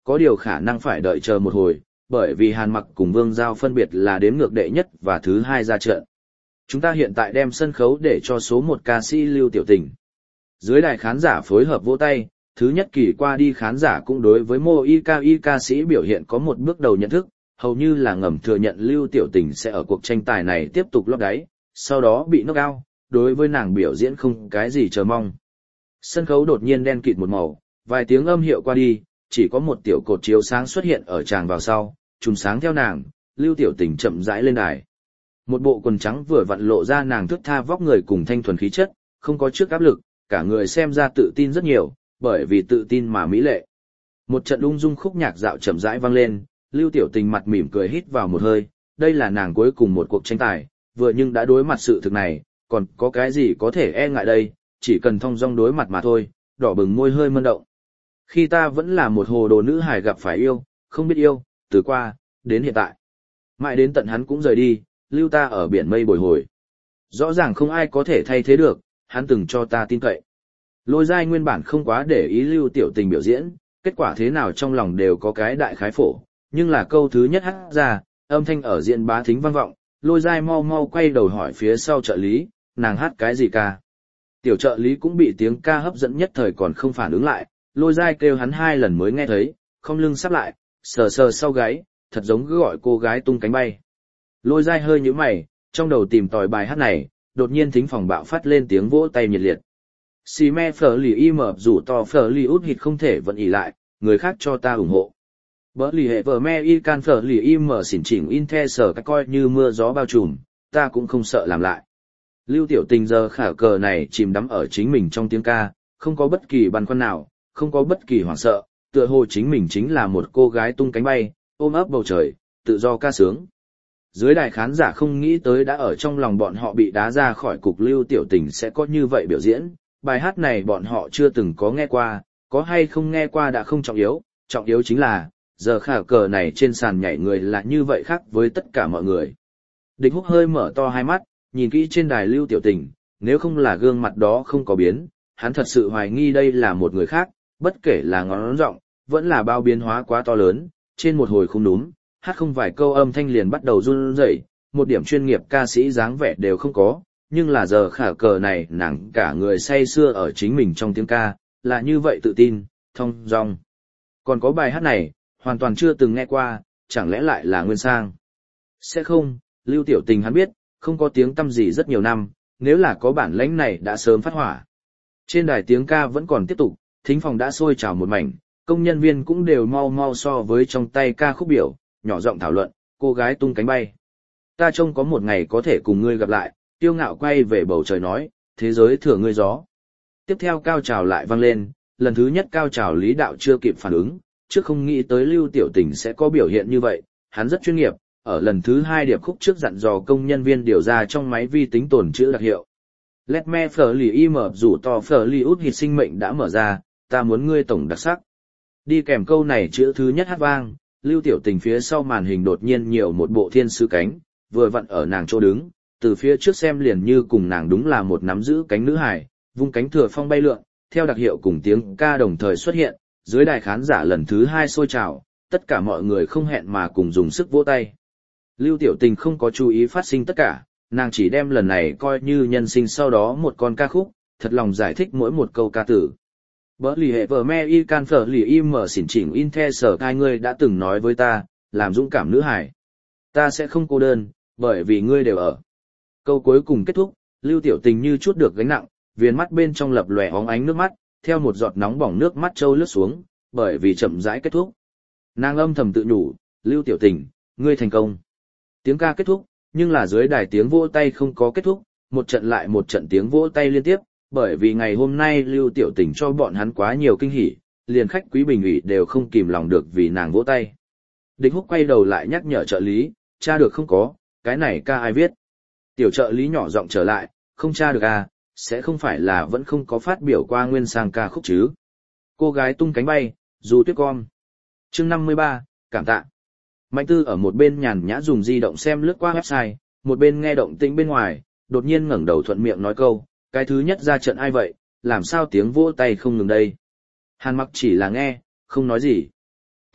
có điều khả năng phải đợi chờ một hồi, bởi vì Hàn Mặc cùng Vương Giao phân biệt là đếm ngược đệ nhất và thứ hai ra trận. Chúng ta hiện tại đem sân khấu để cho số một ca sĩ Lưu Tiểu Tình. Dưới đài khán giả phối hợp vỗ tay, thứ nhất kỳ qua đi khán giả cũng đối với Mo i ca i ca sĩ biểu hiện có một bước đầu nhận thức, hầu như là ngầm thừa nhận Lưu Tiểu Tình sẽ ở cuộc tranh tài này tiếp tục lót đáy, sau đó bị knock out, đối với nàng biểu diễn không cái gì chờ mong. Sân khấu đột nhiên đen kịt một màu, vài tiếng âm hiệu qua đi, chỉ có một tiểu cột chiếu sáng xuất hiện ở tràng vào sau, chùm sáng theo nàng, Lưu Tiểu Tình chậm rãi lên đài. Một bộ quần trắng vừa vặn lộ ra nàng thước tha vóc người cùng thanh thuần khí chất, không có trước áp lực, cả người xem ra tự tin rất nhiều, bởi vì tự tin mà mỹ lệ. Một trận ung dung khúc nhạc dạo chậm rãi vang lên, Lưu Tiểu Tình mặt mỉm cười hít vào một hơi, đây là nàng cuối cùng một cuộc tranh tài, vừa nhưng đã đối mặt sự thực này, còn có cái gì có thể e ngại đây, chỉ cần thong dong đối mặt mà thôi, đỏ bừng môi hơi mơn động. Khi ta vẫn là một hồ đồ nữ hài gặp phải yêu, không biết yêu, từ qua, đến hiện tại. Mãi đến tận hắn cũng rời đi, lưu ta ở biển mây bồi hồi. Rõ ràng không ai có thể thay thế được, hắn từng cho ta tin cậy. Lôi Giai nguyên bản không quá để ý Lưu Tiểu Tình biểu diễn, kết quả thế nào trong lòng đều có cái đại khái phổ, nhưng là câu thứ nhất hát ra, âm thanh ở diện bá thính vang vọng, Lôi Giai mau mau quay đầu hỏi phía sau trợ lý, nàng hát cái gì ca. Tiểu trợ lý cũng bị tiếng ca hấp dẫn nhất thời còn không phản ứng lại, Lôi Giai kêu hắn hai lần mới nghe thấy, không lưng sắp lại, sờ sờ sau gáy, thật giống cứ gọi cô gái tung cánh bay. Lôi Giai hơi nhíu mày, trong đầu tìm tòi bài hát này, đột nhiên thính phòng bạo phát lên tiếng vỗ tay nhiệt liệt. Xì me phở lì im rủ to phở lì út hịt không thể vẫn ỉ lại, người khác cho ta ủng hộ. Bỡ lì hệ vở me y can phở lì im xỉn chỉnh in the sở cách coi như mưa gió bao trùm, ta cũng không sợ làm lại. Lưu Tiểu Tình giờ khả cờ này chìm đắm ở chính mình trong tiếng ca, không có bất kỳ băn khoăn nào, không có bất kỳ hoảng sợ, tựa hồ chính mình chính là một cô gái tung cánh bay, ôm ấp bầu trời, tự do ca sướng. Dưới đài khán giả không nghĩ tới đã ở trong lòng bọn họ bị đá ra khỏi cục Lưu Tiểu Tình sẽ có như vậy biểu diễn, bài hát này bọn họ chưa từng có nghe qua, có hay không nghe qua đã không trọng yếu, trọng yếu chính là, giờ khả cờ này trên sàn nhảy người là như vậy khác với tất cả mọi người. Địch Húc hơi mở to hai mắt, nhìn kỹ trên đài Lưu Tiểu Tình, nếu không là gương mặt đó không có biến, hắn thật sự hoài nghi đây là một người khác, bất kể là ngón giọng, vẫn là bao biến hóa quá to lớn, trên một hồi không đúng, hát không vài câu âm thanh liền bắt đầu run rẩy, một điểm chuyên nghiệp ca sĩ dáng vẻ đều không có, nhưng là giờ khả cờ này nàng cả người say sưa ở chính mình trong tiếng ca, là như vậy tự tin, thong dong. Còn có bài hát này, hoàn toàn chưa từng nghe qua, chẳng lẽ lại là nguyên sang? Sẽ không, Lưu Tiểu Tình hắn biết, không có tiếng tăm gì rất nhiều năm, nếu là có bản lãnh này đã sớm phát hỏa. Trên đài tiếng ca vẫn còn tiếp tục, thính phòng đã sôi trào một mảnh, công nhân viên cũng đều mau mau so với trong tay ca khúc biểu, nhỏ giọng thảo luận, cô gái tung cánh bay. Ta trông có một ngày có thể cùng ngươi gặp lại, tiêu ngạo quay về bầu trời nói, thế giới thừa ngươi gió. Tiếp theo cao trào lại vang lên, lần thứ nhất cao trào Lý Đạo chưa kịp phản ứng, trước không nghĩ tới Lưu Tiểu Tình sẽ có biểu hiện như vậy, hắn rất chuyên nghiệp, ở lần thứ hai điệp khúc trước dặn dò công nhân viên điều ra trong máy vi tính tồn chữ đặc hiệu. Let me phở lì im rủ to phở lì út hịt sinh mệnh đã mở ra, ta muốn ngươi tổng đặc sắc. Đi kèm câu này chữ thứ nhất hát vang, Lưu Tiểu Tình phía sau màn hình đột nhiên nhiều một bộ thiên sứ cánh, vừa vặn ở nàng chỗ đứng, từ phía trước xem liền như cùng nàng đúng là một nắm giữ cánh nữ hài, vung cánh thừa phong bay lượn, theo đặc hiệu cùng tiếng ca đồng thời xuất hiện, dưới đài khán giả lần thứ hai sôi trào, tất cả mọi người không hẹn mà cùng dùng sức vỗ tay. Lưu Tiểu Tình không có chú ý phát sinh tất cả, nàng chỉ đem lần này coi như nhân sinh sau đó một con ca khúc, thật lòng giải thích mỗi một câu ca tử. Bỡ lì hệ vở me y can phở lì im mở xỉn chỉnh in the sở hai người đã từng nói với ta, làm dũng cảm nữ hải. Ta sẽ không cô đơn, bởi vì ngươi đều ở. Câu cuối cùng kết thúc, Lưu Tiểu Tình như chút được gánh nặng, viền mắt bên trong lập lòe óng ánh nước mắt, theo một giọt nóng bỏng nước mắt trâu lướt xuống, bởi vì chậm rãi kết thúc. Nàng âm thầm tự nhủ, Lưu Tiểu Tình, ngươi thành công. Tiếng ca kết thúc, nhưng là dưới đài tiếng vỗ tay không có kết thúc, một trận lại một trận tiếng vỗ tay liên tiếp, bởi vì ngày hôm nay Lưu Tiểu Tình cho bọn hắn quá nhiều kinh hỉ, liền khách quý bình ủy đều không kìm lòng được vì nàng vỗ tay. Địch Húc quay đầu lại nhắc nhở trợ lý, tra được không có, cái này ca ai viết. Tiểu trợ lý nhỏ giọng trở lại, không tra được à, sẽ không phải là vẫn không có phát biểu qua nguyên sang ca khúc chứ. Cô gái tung cánh bay, dù tuyết con. Chương năm mươi ba, cảm tạ. Mạnh Tư ở một bên nhàn nhã dùng di động xem lướt qua website, một bên nghe động tĩnh bên ngoài, đột nhiên ngẩng đầu thuận miệng nói câu, cái thứ nhất ra trận ai vậy, làm sao tiếng vỗ tay không ngừng đây. Hàn Mặc chỉ là nghe, không nói gì.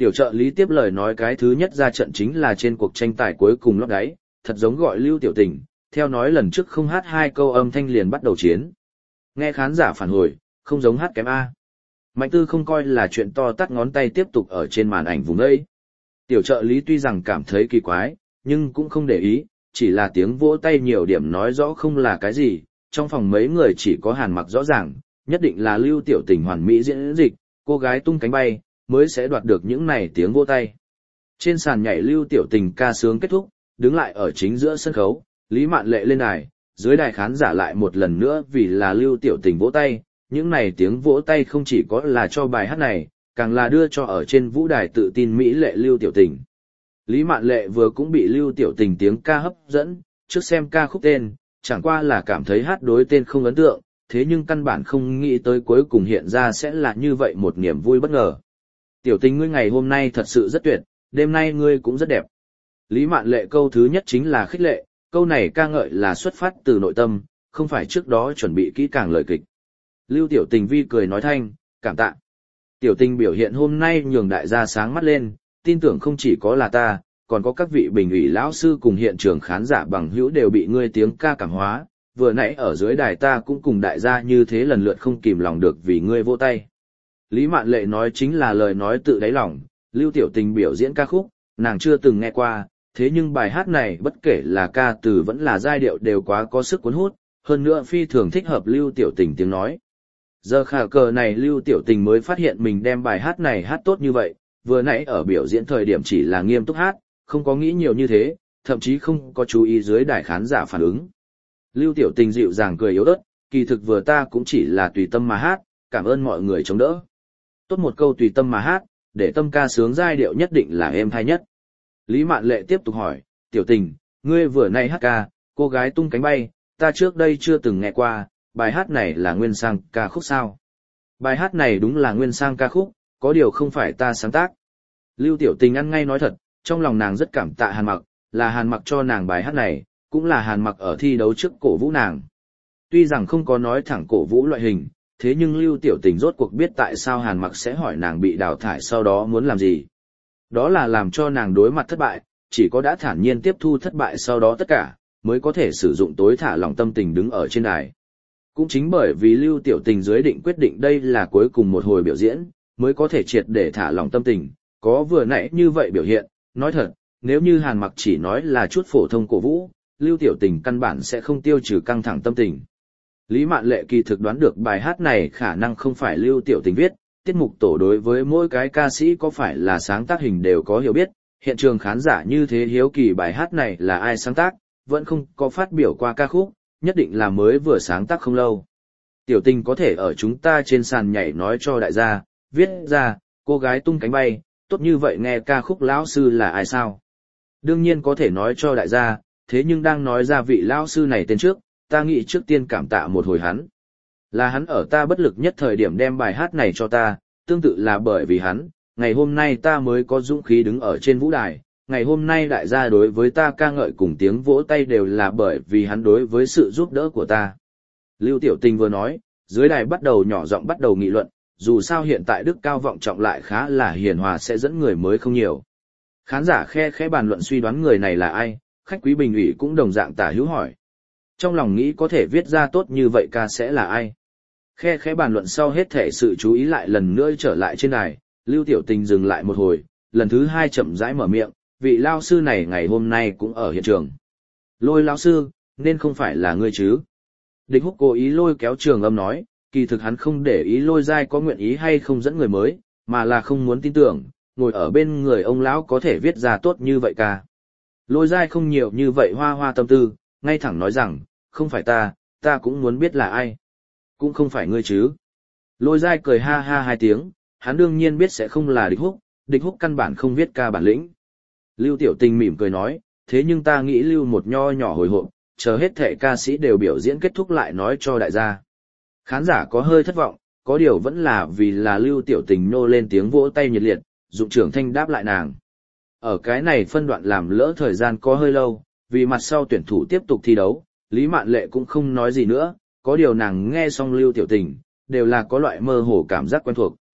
Tiểu trợ lý tiếp lời nói cái thứ nhất ra trận chính là trên cuộc tranh tài cuối cùng lót đáy, thật giống gọi Lưu Tiểu Tình, theo nói lần trước không hát hai câu âm thanh liền bắt đầu chiến. Nghe khán giả phản hồi, không giống hát kém A. Mạnh Tư không coi là chuyện to tắt ngón tay tiếp tục ở trên màn ảnh vùng đây. Tiểu trợ lý tuy rằng cảm thấy kỳ quái, nhưng cũng không để ý, chỉ là tiếng vỗ tay nhiều điểm nói rõ không là cái gì, trong phòng mấy người chỉ có Hàn Mặc rõ ràng, nhất định là Lưu Tiểu Tình hoàn mỹ diễn dịch, cô gái tung cánh bay, mới sẽ đoạt được những này tiếng vỗ tay. Trên sàn nhảy Lưu Tiểu Tình ca sướng kết thúc, đứng lại ở chính giữa sân khấu, Lý Mạn Lệ lên đài, dưới đài khán giả lại một lần nữa vì là Lưu Tiểu Tình vỗ tay, những này tiếng vỗ tay không chỉ có là cho bài hát này, càng là đưa cho ở trên vũ đài tự tin mỹ lệ Lưu Tiểu Tình. Lý Mạn Lệ vừa cũng bị Lưu Tiểu Tình tiếng ca hấp dẫn, trước xem ca khúc tên, chẳng qua là cảm thấy hát đối tên không ấn tượng, thế nhưng căn bản không nghĩ tới cuối cùng hiện ra sẽ là như vậy một niềm vui bất ngờ. Tiểu Tình ngươi ngày hôm nay thật sự rất tuyệt, đêm nay ngươi cũng rất đẹp. Lý Mạn Lệ câu thứ nhất chính là khích lệ, câu này ca ngợi là xuất phát từ nội tâm, không phải trước đó chuẩn bị kỹ càng lời kịch. Lưu Tiểu Tình vi cười nói thanh, cảm tạ. Tiểu Tình biểu hiện hôm nay nhường đại gia sáng mắt lên, tin tưởng không chỉ có là ta, còn có các vị bình ủy lão sư cùng hiện trường khán giả bằng hữu đều bị ngươi tiếng ca cảm hóa, vừa nãy ở dưới đài ta cũng cùng đại gia như thế lần lượt không kìm lòng được vì ngươi vỗ tay. Lý Mạn Lệ nói chính là lời nói tự đáy lòng, Lưu Tiểu Tình biểu diễn ca khúc, nàng chưa từng nghe qua, thế nhưng bài hát này bất kể là ca từ vẫn là giai điệu đều quá có sức cuốn hút, hơn nữa phi thường thích hợp Lưu Tiểu Tình tiếng nói. Giờ khả cờ này Lưu Tiểu Tình mới phát hiện mình đem bài hát này hát tốt như vậy, vừa nãy ở biểu diễn thời điểm chỉ là nghiêm túc hát, không có nghĩ nhiều như thế, thậm chí không có chú ý dưới đài khán giả phản ứng. Lưu Tiểu Tình dịu dàng cười yếu ớt, kỳ thực vừa ta cũng chỉ là tùy tâm mà hát, cảm ơn mọi người chống đỡ. Tốt một câu tùy tâm mà hát, để tâm ca sướng giai điệu nhất định là êm hay nhất. Lý Mạn Lệ tiếp tục hỏi, Tiểu Tình, ngươi vừa nãy hát ca, cô gái tung cánh bay, ta trước đây chưa từng nghe qua, bài hát này là nguyên sang ca khúc sao? Bài hát này đúng là nguyên sang ca khúc, có điều không phải ta sáng tác. Lưu Tiểu Tình ăn ngay nói thật, trong lòng nàng rất cảm tạ Hàn Mặc, là Hàn Mặc cho nàng bài hát này, cũng là Hàn Mặc ở thi đấu trước cổ vũ nàng. Tuy rằng không có nói thẳng cổ vũ loại hình, thế nhưng Lưu Tiểu Tình rốt cuộc biết tại sao Hàn Mặc sẽ hỏi nàng bị đào thải sau đó muốn làm gì. Đó là làm cho nàng đối mặt thất bại, chỉ có đã thản nhiên tiếp thu thất bại sau đó tất cả, mới có thể sử dụng tối thả lòng tâm tình đứng ở trên đài. Cũng chính bởi vì Lưu Tiểu Tình dưới định quyết định đây là cuối cùng một hồi biểu diễn, mới có thể triệt để thả lòng tâm tình, có vừa nãy như vậy biểu hiện, nói thật, nếu như Hàn Mặc chỉ nói là chút phổ thông cổ vũ, Lưu Tiểu Tình căn bản sẽ không tiêu trừ căng thẳng tâm tình. Lý Mạn Lệ kỳ thực đoán được bài hát này khả năng không phải Lưu Tiểu Tình viết, tiết mục tổ đối với mỗi cái ca sĩ có phải là sáng tác hình đều có hiểu biết, hiện trường khán giả như thế hiếu kỳ bài hát này là ai sáng tác, vẫn không có phát biểu qua ca khúc, nhất định là mới vừa sáng tác không lâu. Tiểu Tình có thể ở chúng ta trên sàn nhảy nói cho đại gia, viết ra, cô gái tung cánh bay, tốt như vậy nghe ca khúc lão sư là ai sao? Đương nhiên có thể nói cho đại gia, thế nhưng đang nói ra vị lão sư này tên trước, ta nghĩ trước tiên cảm tạ một hồi hắn. Là hắn ở ta bất lực nhất thời điểm đem bài hát này cho ta, tương tự là bởi vì hắn, ngày hôm nay ta mới có dũng khí đứng ở trên vũ đài, ngày hôm nay đại gia đối với ta ca ngợi cùng tiếng vỗ tay đều là bởi vì hắn đối với sự giúp đỡ của ta. Lưu Tiểu Tình vừa nói, dưới đài bắt đầu nhỏ giọng bắt đầu nghị luận, dù sao hiện tại đức cao vọng trọng lại khá là hiền hòa sẽ dẫn người mới không nhiều. Khán giả khe khẽ bàn luận suy đoán người này là ai, khách quý bình ủy cũng đồng dạng tả hữu hỏi. Trong lòng nghĩ có thể viết ra tốt như vậy ca sẽ là ai. Khe khẽ bàn luận sau hết thể sự chú ý lại lần nữa trở lại trên đài, Lưu Tiểu Tình dừng lại một hồi, lần thứ hai chậm rãi mở miệng, vị lao sư này ngày hôm nay cũng ở hiện trường. Lôi lao sư, nên không phải là ngươi chứ. Địch Húc cố ý lôi kéo Trường Âm nói, kỳ thực hắn không để ý Lôi Giai có nguyện ý hay không dẫn người mới, mà là không muốn tin tưởng, ngồi ở bên người ông lão có thể viết ra tốt như vậy ca. Lôi Giai không nhiều như vậy hoa hoa tâm tư, ngay thẳng nói rằng, không phải ta, ta cũng muốn biết là ai. Cũng không phải ngươi chứ. Lôi Giai cười ha ha hai tiếng, hắn đương nhiên biết sẽ không là Địch Húc, Địch Húc căn bản không viết ca bản lĩnh. Lưu Tiểu Tình mỉm cười nói, thế nhưng ta nghĩ lưu một nho nhỏ hồi hộp, chờ hết thệ ca sĩ đều biểu diễn kết thúc lại nói cho đại gia. Khán giả có hơi thất vọng, có điều vẫn là vì là Lưu Tiểu Tình nô lên tiếng vỗ tay nhiệt liệt, dụng trưởng thanh đáp lại nàng. Ở cái này phân đoạn làm lỡ thời gian có hơi lâu, vì mặt sau tuyển thủ tiếp tục thi đấu, Lý Mạn Lệ cũng không nói gì nữa, có điều nàng nghe xong Lưu Tiểu Tình, đều là có loại mơ hồ cảm giác quen thuộc.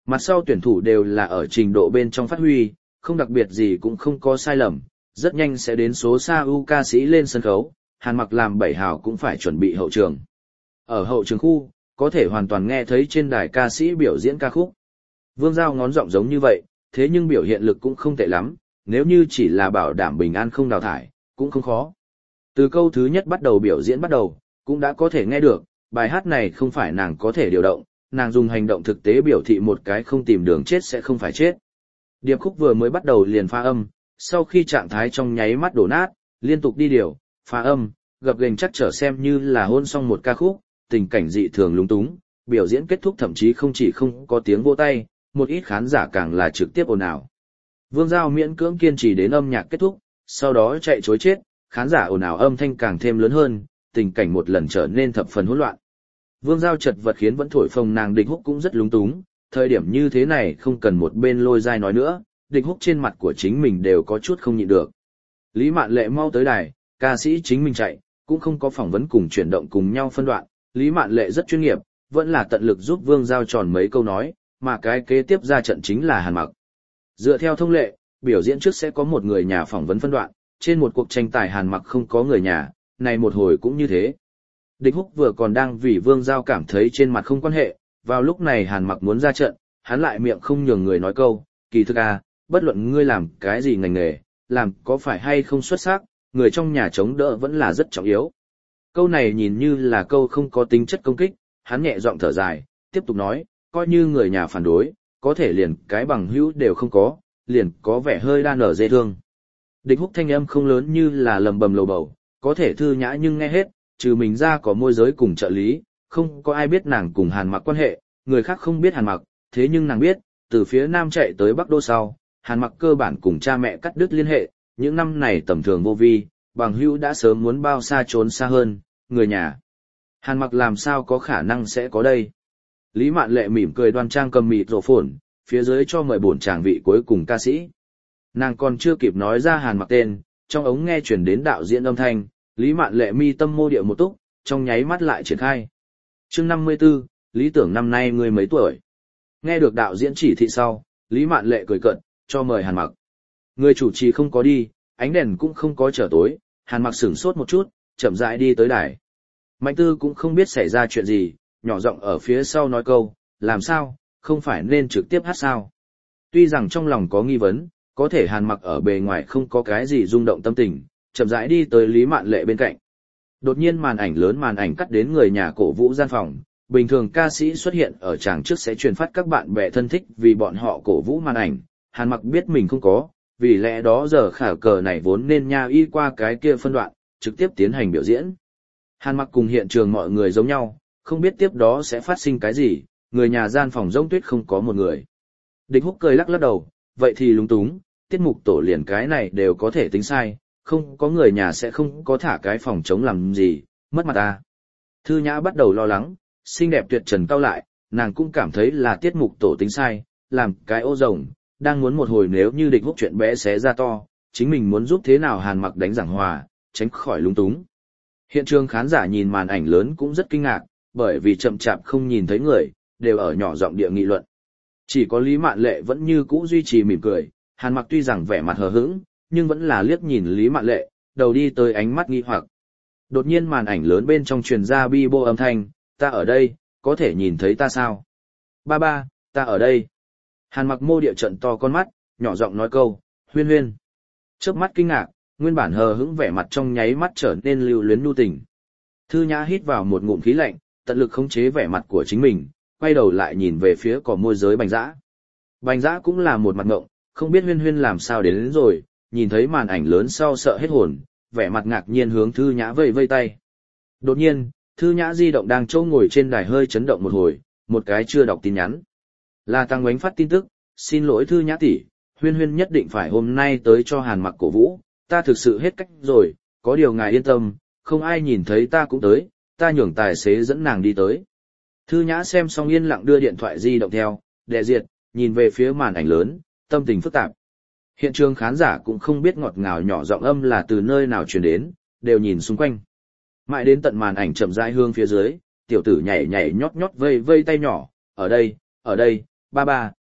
Mặt sau tuyển thủ đều là ở trình độ bên trong phát huy, không đặc biệt gì cũng không có sai lầm, rất nhanh sẽ đến số Sa U ca sĩ lên sân khấu, Hàn Mặc làm bảy hào cũng phải chuẩn bị hậu trường. Ở hậu trường khu, có thể hoàn toàn nghe thấy trên đài ca sĩ biểu diễn ca khúc. Vương Giao ngón giọng giống như vậy, thế nhưng biểu hiện lực cũng không tệ lắm, nếu như chỉ là bảo đảm bình an không đào thải, cũng không khó. Từ câu thứ nhất bắt đầu biểu diễn bắt đầu, cũng đã có thể nghe được, bài hát này không phải nàng có thể điều động, nàng dùng hành động thực tế biểu thị một cái không tìm đường chết sẽ không phải chết. Điệp khúc vừa mới bắt đầu liền pha âm, sau khi trạng thái trong nháy mắt đổ nát, liên tục đi điều, pha âm, gập ghềnh chắc trở xem như là hôn xong một ca khúc, tình cảnh dị thường lúng túng, biểu diễn kết thúc thậm chí không chỉ không có tiếng vỗ tay, một ít khán giả càng là trực tiếp ồn ào. Vương Giao miễn cưỡng kiên trì đến âm nhạc kết thúc, sau đó chạy chối chết, khán giả ồn ào âm thanh càng thêm lớn hơn, tình cảnh một lần trở nên thập phần hỗn loạn. Vương Giao chật vật khiến vẫn thổi phồng nàng Địch Húc cũng rất lúng túng, thời điểm như thế này không cần một bên lôi dai nói nữa, Địch Húc trên mặt của chính mình đều có chút không nhịn được. Lý Mạn Lệ mau tới đài, ca sĩ chính mình chạy, cũng không có phỏng vấn cùng chuyển động cùng nhau phân đoạn, Lý Mạn Lệ rất chuyên nghiệp, vẫn là tận lực giúp Vương Giao tròn mấy câu nói, mà cái kế tiếp ra trận chính là Hàn Mặc. Dựa theo thông lệ, biểu diễn trước sẽ có một người nhà phỏng vấn phân đoạn, trên một cuộc tranh tài Hàn Mặc không có người nhà, này một hồi cũng như thế. Địch Húc vừa còn đang vì Vương Giao cảm thấy trên mặt không quan hệ, vào lúc này Hàn Mặc muốn ra trận, hắn lại miệng không nhường người nói câu, kỳ thực à, bất luận ngươi làm cái gì ngành nghề, làm có phải hay không xuất sắc, người trong nhà chống đỡ vẫn là rất trọng yếu. Câu này nhìn như là câu không có tính chất công kích, hắn nhẹ giọng thở dài, tiếp tục nói, coi như người nhà phản đối, có thể liền cái bằng hữu đều không có, liền có vẻ hơi đa nở dễ thương. Địch Húc thanh âm không lớn như là lầm bầm lầu bầu, có thể thư nhã nhưng nghe hết, trừ mình ra có môi giới cùng trợ lý, không có ai biết nàng cùng Hàn Mặc quan hệ, người khác không biết Hàn Mặc, thế nhưng nàng biết, từ phía Nam chạy tới Bắc Đô sau, Hàn Mặc cơ bản cùng cha mẹ cắt đứt liên hệ, những năm này tầm thường vô vi, bằng hữu đã sớm muốn bao xa trốn xa hơn, người nhà. Hàn Mặc làm sao có khả năng sẽ có đây? Lý Mạn Lệ mỉm cười đoan trang cầm mịt rổ phồn, phía dưới cho mời bổn chàng vị cuối cùng ca sĩ. Nàng còn chưa kịp nói ra Hàn Mặc tên, trong ống nghe chuyển đến đạo diễn âm thanh, Lý Mạn Lệ mi tâm mô điệu một túc, trong nháy mắt lại triển khai. Chương năm mươi tư, Lý Tưởng năm nay ngươi mấy tuổi? Nghe được đạo diễn chỉ thị sau, Lý Mạn Lệ cười cợt, cho mời Hàn Mặc. Người chủ trì không có đi, ánh đèn cũng không có trở tối, Hàn Mặc sửng sốt một chút, chậm rãi đi tới đài. Mạnh Tư cũng không biết xảy ra chuyện gì, nhỏ giọng ở phía sau nói câu, làm sao, không phải nên trực tiếp hát sao? Tuy rằng trong lòng có nghi vấn, có thể Hàn Mặc ở bề ngoài không có cái gì rung động tâm tình, chậm rãi đi tới Lý Mạn Lệ bên cạnh. Đột nhiên màn ảnh lớn màn ảnh cắt đến người nhà cổ vũ gian phòng, bình thường ca sĩ xuất hiện ở tràng trước sẽ truyền phát các bạn bè thân thích vì bọn họ cổ vũ màn ảnh, Hàn Mặc biết mình không có, vì lẽ đó giờ khả cờ này vốn nên nha y qua cái kia phân đoạn, trực tiếp tiến hành biểu diễn. Hàn Mặc cùng hiện trường mọi người giống nhau, không biết tiếp đó sẽ phát sinh cái gì, người nhà gian phòng rỗng tuyết không có một người. Địch Húc cười lắc lắc đầu, vậy thì lúng túng, tiết mục tổ liền cái này đều có thể tính sai, không có người nhà sẽ không có thả cái phòng chống làm gì, mất mặt ta. Thư Nhã bắt đầu lo lắng, xinh đẹp tuyệt trần cao lại, nàng cũng cảm thấy là tiết mục tổ tính sai, làm cái ô rồng, đang muốn một hồi nếu như Địch Húc chuyện bé xé ra to, chính mình muốn giúp thế nào Hàn Mặc đánh giảng hòa, tránh khỏi lúng túng. Hiện trường khán giả nhìn màn ảnh lớn cũng rất kinh ngạc, bởi vì chậm chạp không nhìn thấy người, đều ở nhỏ giọng địa nghị luận. Chỉ có Lý Mạn Lệ vẫn như cũ duy trì mỉm cười, Hàn Mặc tuy rằng vẻ mặt hờ hững, nhưng vẫn là liếc nhìn Lý Mạn Lệ, đầu đi tới ánh mắt nghi hoặc. Đột nhiên màn ảnh lớn bên trong truyền ra bi bô âm thanh, ta ở đây, có thể nhìn thấy ta sao? Ba ba, ta ở đây. Hàn Mặc mô địa trận to con mắt, nhỏ giọng nói câu, huyên huyên. Chớp mắt kinh ngạc, nguyên bản hờ hững vẻ mặt trong nháy mắt trở nên lưu luyến nhu tình. Thư Nhã hít vào một ngụm khí lạnh, tận lực khống chế vẻ mặt của chính mình, quay đầu lại nhìn về phía cỏ môi giới Bành Dã. Bành Dã cũng là một mặt ngộng, không biết huyên huyên làm sao đến, đến rồi, nhìn thấy màn ảnh lớn sau sợ hết hồn, vẻ mặt ngạc nhiên hướng Thư Nhã vây vây tay. Đột nhiên, Thư Nhã di động đang trâu ngồi trên đài hơi chấn động một hồi, một cái chưa đọc tin nhắn. Là Tăng Ngoánh phát tin tức, xin lỗi Thư Nhã tỷ, huyên huyên nhất định phải hôm nay tới cho Hàn Mặc cổ vũ, ta thực sự hết cách rồi, có điều ngài yên tâm, không ai nhìn thấy ta cũng tới, ta nhường tài xế dẫn nàng đi tới. Thư Nhã xem xong yên lặng đưa điện thoại di động theo, đè diệt, nhìn về phía màn ảnh lớn, tâm tình phức tạp. Hiện trường khán giả cũng không biết ngọt ngào nhỏ giọng âm là từ nơi nào truyền đến, đều nhìn xung quanh. Mãi đến tận màn ảnh chậm rãi hướng phía dưới, tiểu tử nhảy nhảy nhót nhót vây vây tay nhỏ, ở đây, ở đây, ba ba,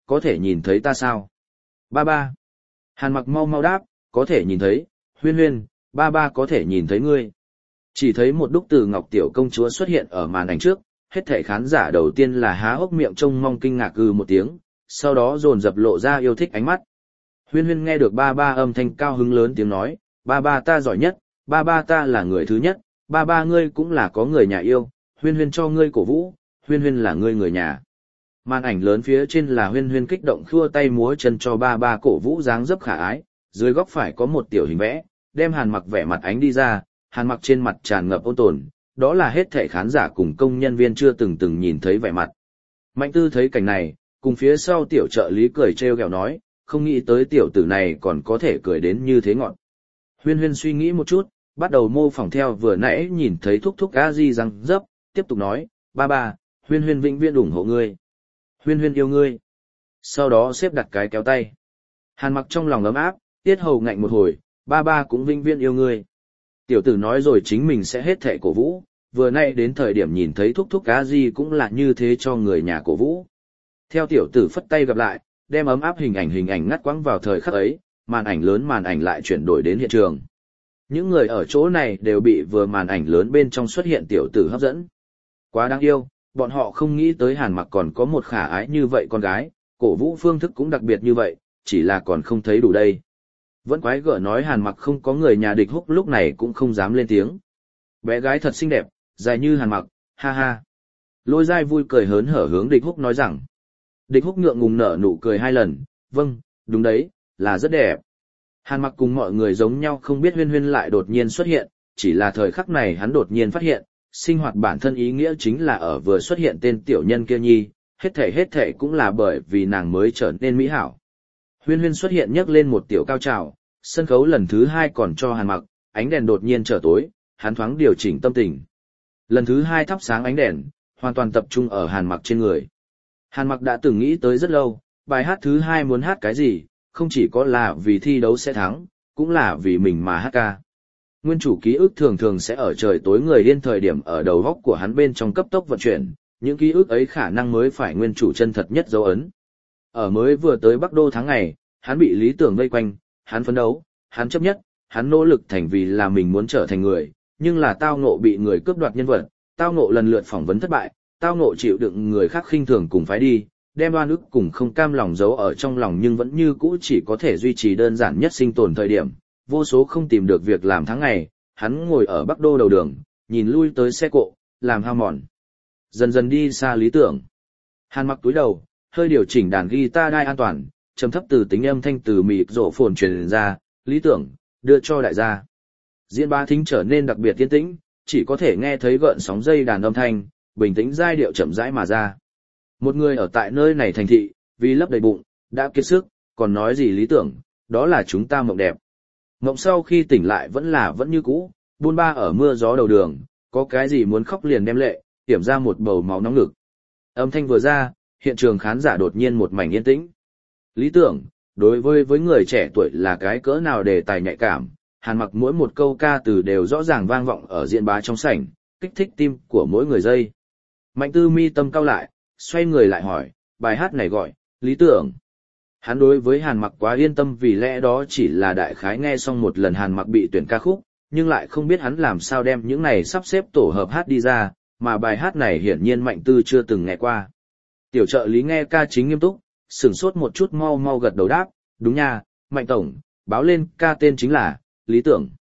có thể nhìn thấy ta sao? Ba ba. Hàn Mặc mau mau đáp, có thể nhìn thấy, Huyên Huyên, ba ba có thể nhìn thấy ngươi. Chỉ thấy một đúc từ ngọc tiểu công chúa xuất hiện ở màn ảnh trước, hết thảy khán giả đầu tiên là há hốc miệng trông mong kinh ngạc ư một tiếng, sau đó dồn dập lộ ra yêu thích ánh mắt. Huyên Huyên nghe được ba ba âm thanh cao hứng lớn tiếng nói, ba ba ta giỏi nhất, ba ba ta là người thứ nhất, ba ba ngươi cũng là có người nhà yêu, Huyên Huyên cho ngươi cổ vũ, Huyên Huyên là ngươi người nhà. Màn ảnh lớn phía trên là Huyên Huyên kích động khua tay múa chân cho ba ba cổ vũ dáng dấp khả ái, dưới góc phải có một tiểu hình vẽ, đem Hàn Mặc vẻ mặt ánh đi ra, Hàn Mặc trên mặt tràn ngập ôn tồn, đó là hết thảy khán giả cùng công nhân viên chưa từng từng nhìn thấy vẻ mặt. Mạnh Tư thấy cảnh này, cùng phía sau tiểu trợ lý cười trêu ghẹo nói, không nghĩ tới tiểu tử này còn có thể cười đến như thế ngọn. Huyên Huyên suy nghĩ một chút, bắt đầu mô phỏng theo vừa nãy nhìn thấy thúc thúc a di răng dấp, tiếp tục nói, ba ba, Huyên Huyên vĩnh viễn ủng hộ ngươi. Huyên Huyên yêu ngươi. Sau đó xếp đặt cái kéo tay. Hàn Mặc trong lòng ấm áp, tiết hầu ngạnh một hồi, ba ba cũng vĩnh viễn yêu ngươi. Tiểu tử nói rồi chính mình sẽ hết thệ cổ vũ, vừa nay đến thời điểm nhìn thấy thúc thúc cá gì cũng là như thế cho người nhà cổ vũ. Theo tiểu tử phất tay gặp lại, đem ấm áp hình ảnh hình ảnh ngắt quãng vào thời khắc ấy, màn ảnh lớn màn ảnh lại chuyển đổi đến hiện trường. Những người ở chỗ này đều bị vừa màn ảnh lớn bên trong xuất hiện tiểu tử hấp dẫn. Quá đáng yêu, bọn họ không nghĩ tới Hàn Mặc còn có một khả ái như vậy con gái, cổ vũ phương thức cũng đặc biệt như vậy, chỉ là còn không thấy đủ đây. Vẫn quái gở nói Hàn Mặc không có người nhà Địch Húc lúc này cũng không dám lên tiếng. Bé gái thật xinh đẹp, dài như Hàn Mặc, ha ha. Lôi Giai vui cười hớn hở hướng Địch Húc nói rằng. Địch Húc ngượng ngùng nở nụ cười hai lần, vâng, đúng đấy, là rất đẹp. Hàn Mặc cùng mọi người giống nhau không biết Huyên Huyên lại đột nhiên xuất hiện, chỉ là thời khắc này hắn đột nhiên phát hiện, sinh hoạt bản thân ý nghĩa chính là ở vừa xuất hiện tên tiểu nhân kia nhi, hết thể hết thể cũng là bởi vì nàng mới trở nên mỹ hảo. Huyên Huyên xuất hiện nhấc lên một tiểu cao trào, sân khấu lần thứ hai còn cho Hàn Mặc, ánh đèn đột nhiên trở tối, hắn thoáng điều chỉnh tâm tình. Lần thứ hai thắp sáng ánh đèn, hoàn toàn tập trung ở Hàn Mặc trên người. Hàn Mặc đã từng nghĩ tới rất lâu, bài hát thứ hai muốn hát cái gì, không chỉ có là vì thi đấu sẽ thắng, cũng là vì mình mà hát ca. Nguyên chủ ký ức thường thường sẽ ở trời tối người điên thời điểm ở đầu góc của hắn bên trong cấp tốc vận chuyển, những ký ức ấy khả năng mới phải nguyên chủ chân thật nhất dấu ấn. Ở mới vừa tới Bắc Đô tháng ngày, hắn bị lý tưởng vây quanh, hắn phấn đấu, hắn chấp nhất, hắn nỗ lực thành vì là mình muốn trở thành người, nhưng là tao ngộ bị người cướp đoạt nhân vật, tao ngộ lần lượt phỏng vấn thất bại, tao ngộ chịu đựng người khác khinh thường cùng phái đi, đem oan ức cùng không cam lòng giấu ở trong lòng nhưng vẫn như cũ chỉ có thể duy trì đơn giản nhất sinh tồn thời điểm, vô số không tìm được việc làm tháng ngày, hắn ngồi ở Bắc Đô đầu đường, nhìn lui tới xe cộ, làm hao mòn. Dần dần đi xa lý tưởng. Hàn Mặc túi đầu, hơi điều chỉnh đàn guitar đai an toàn, trầm thấp từ tính âm thanh từ mịt rộ phồn truyền ra, lý tưởng, đưa cho đại gia. Diễn bá thính trở nên đặc biệt yên tĩnh, chỉ có thể nghe thấy gợn sóng dây đàn âm thanh, bình tĩnh giai điệu chậm rãi mà ra. Một người ở tại nơi này thành thị, vì lấp đầy bụng, đã kiệt sức, còn nói gì lý tưởng, đó là chúng ta mộng đẹp. Mộng sau khi tỉnh lại vẫn là vẫn như cũ, buôn ba ở mưa gió đầu đường, có cái gì muốn khóc liền đem lệ, tiểm ra một bầu máu nóng ngực. Âm thanh vừa ra, hiện trường khán giả đột nhiên một mảnh yên tĩnh. Lý tưởng, đối với với người trẻ tuổi là cái cỡ nào đề tài nhạy cảm, Hàn Mặc mỗi một câu ca từ đều rõ ràng vang vọng ở diễn bá trong sảnh, kích thích tim của mỗi người giây. Mạnh Tư mi tâm cao lại, xoay người lại hỏi, bài hát này gọi, lý tưởng. Hắn đối với Hàn Mặc quá yên tâm vì lẽ đó chỉ là đại khái nghe xong một lần Hàn Mặc bị tuyển ca khúc, nhưng lại không biết hắn làm sao đem những này sắp xếp tổ hợp hát đi ra, mà bài hát này hiển nhiên Mạnh Tư chưa từng nghe qua. Tiểu trợ lý nghe ca chính nghiêm túc, sửng sốt một chút mau mau gật đầu đáp, đúng nha, Mạnh Tổng, báo lên ca tên chính là, lý tưởng.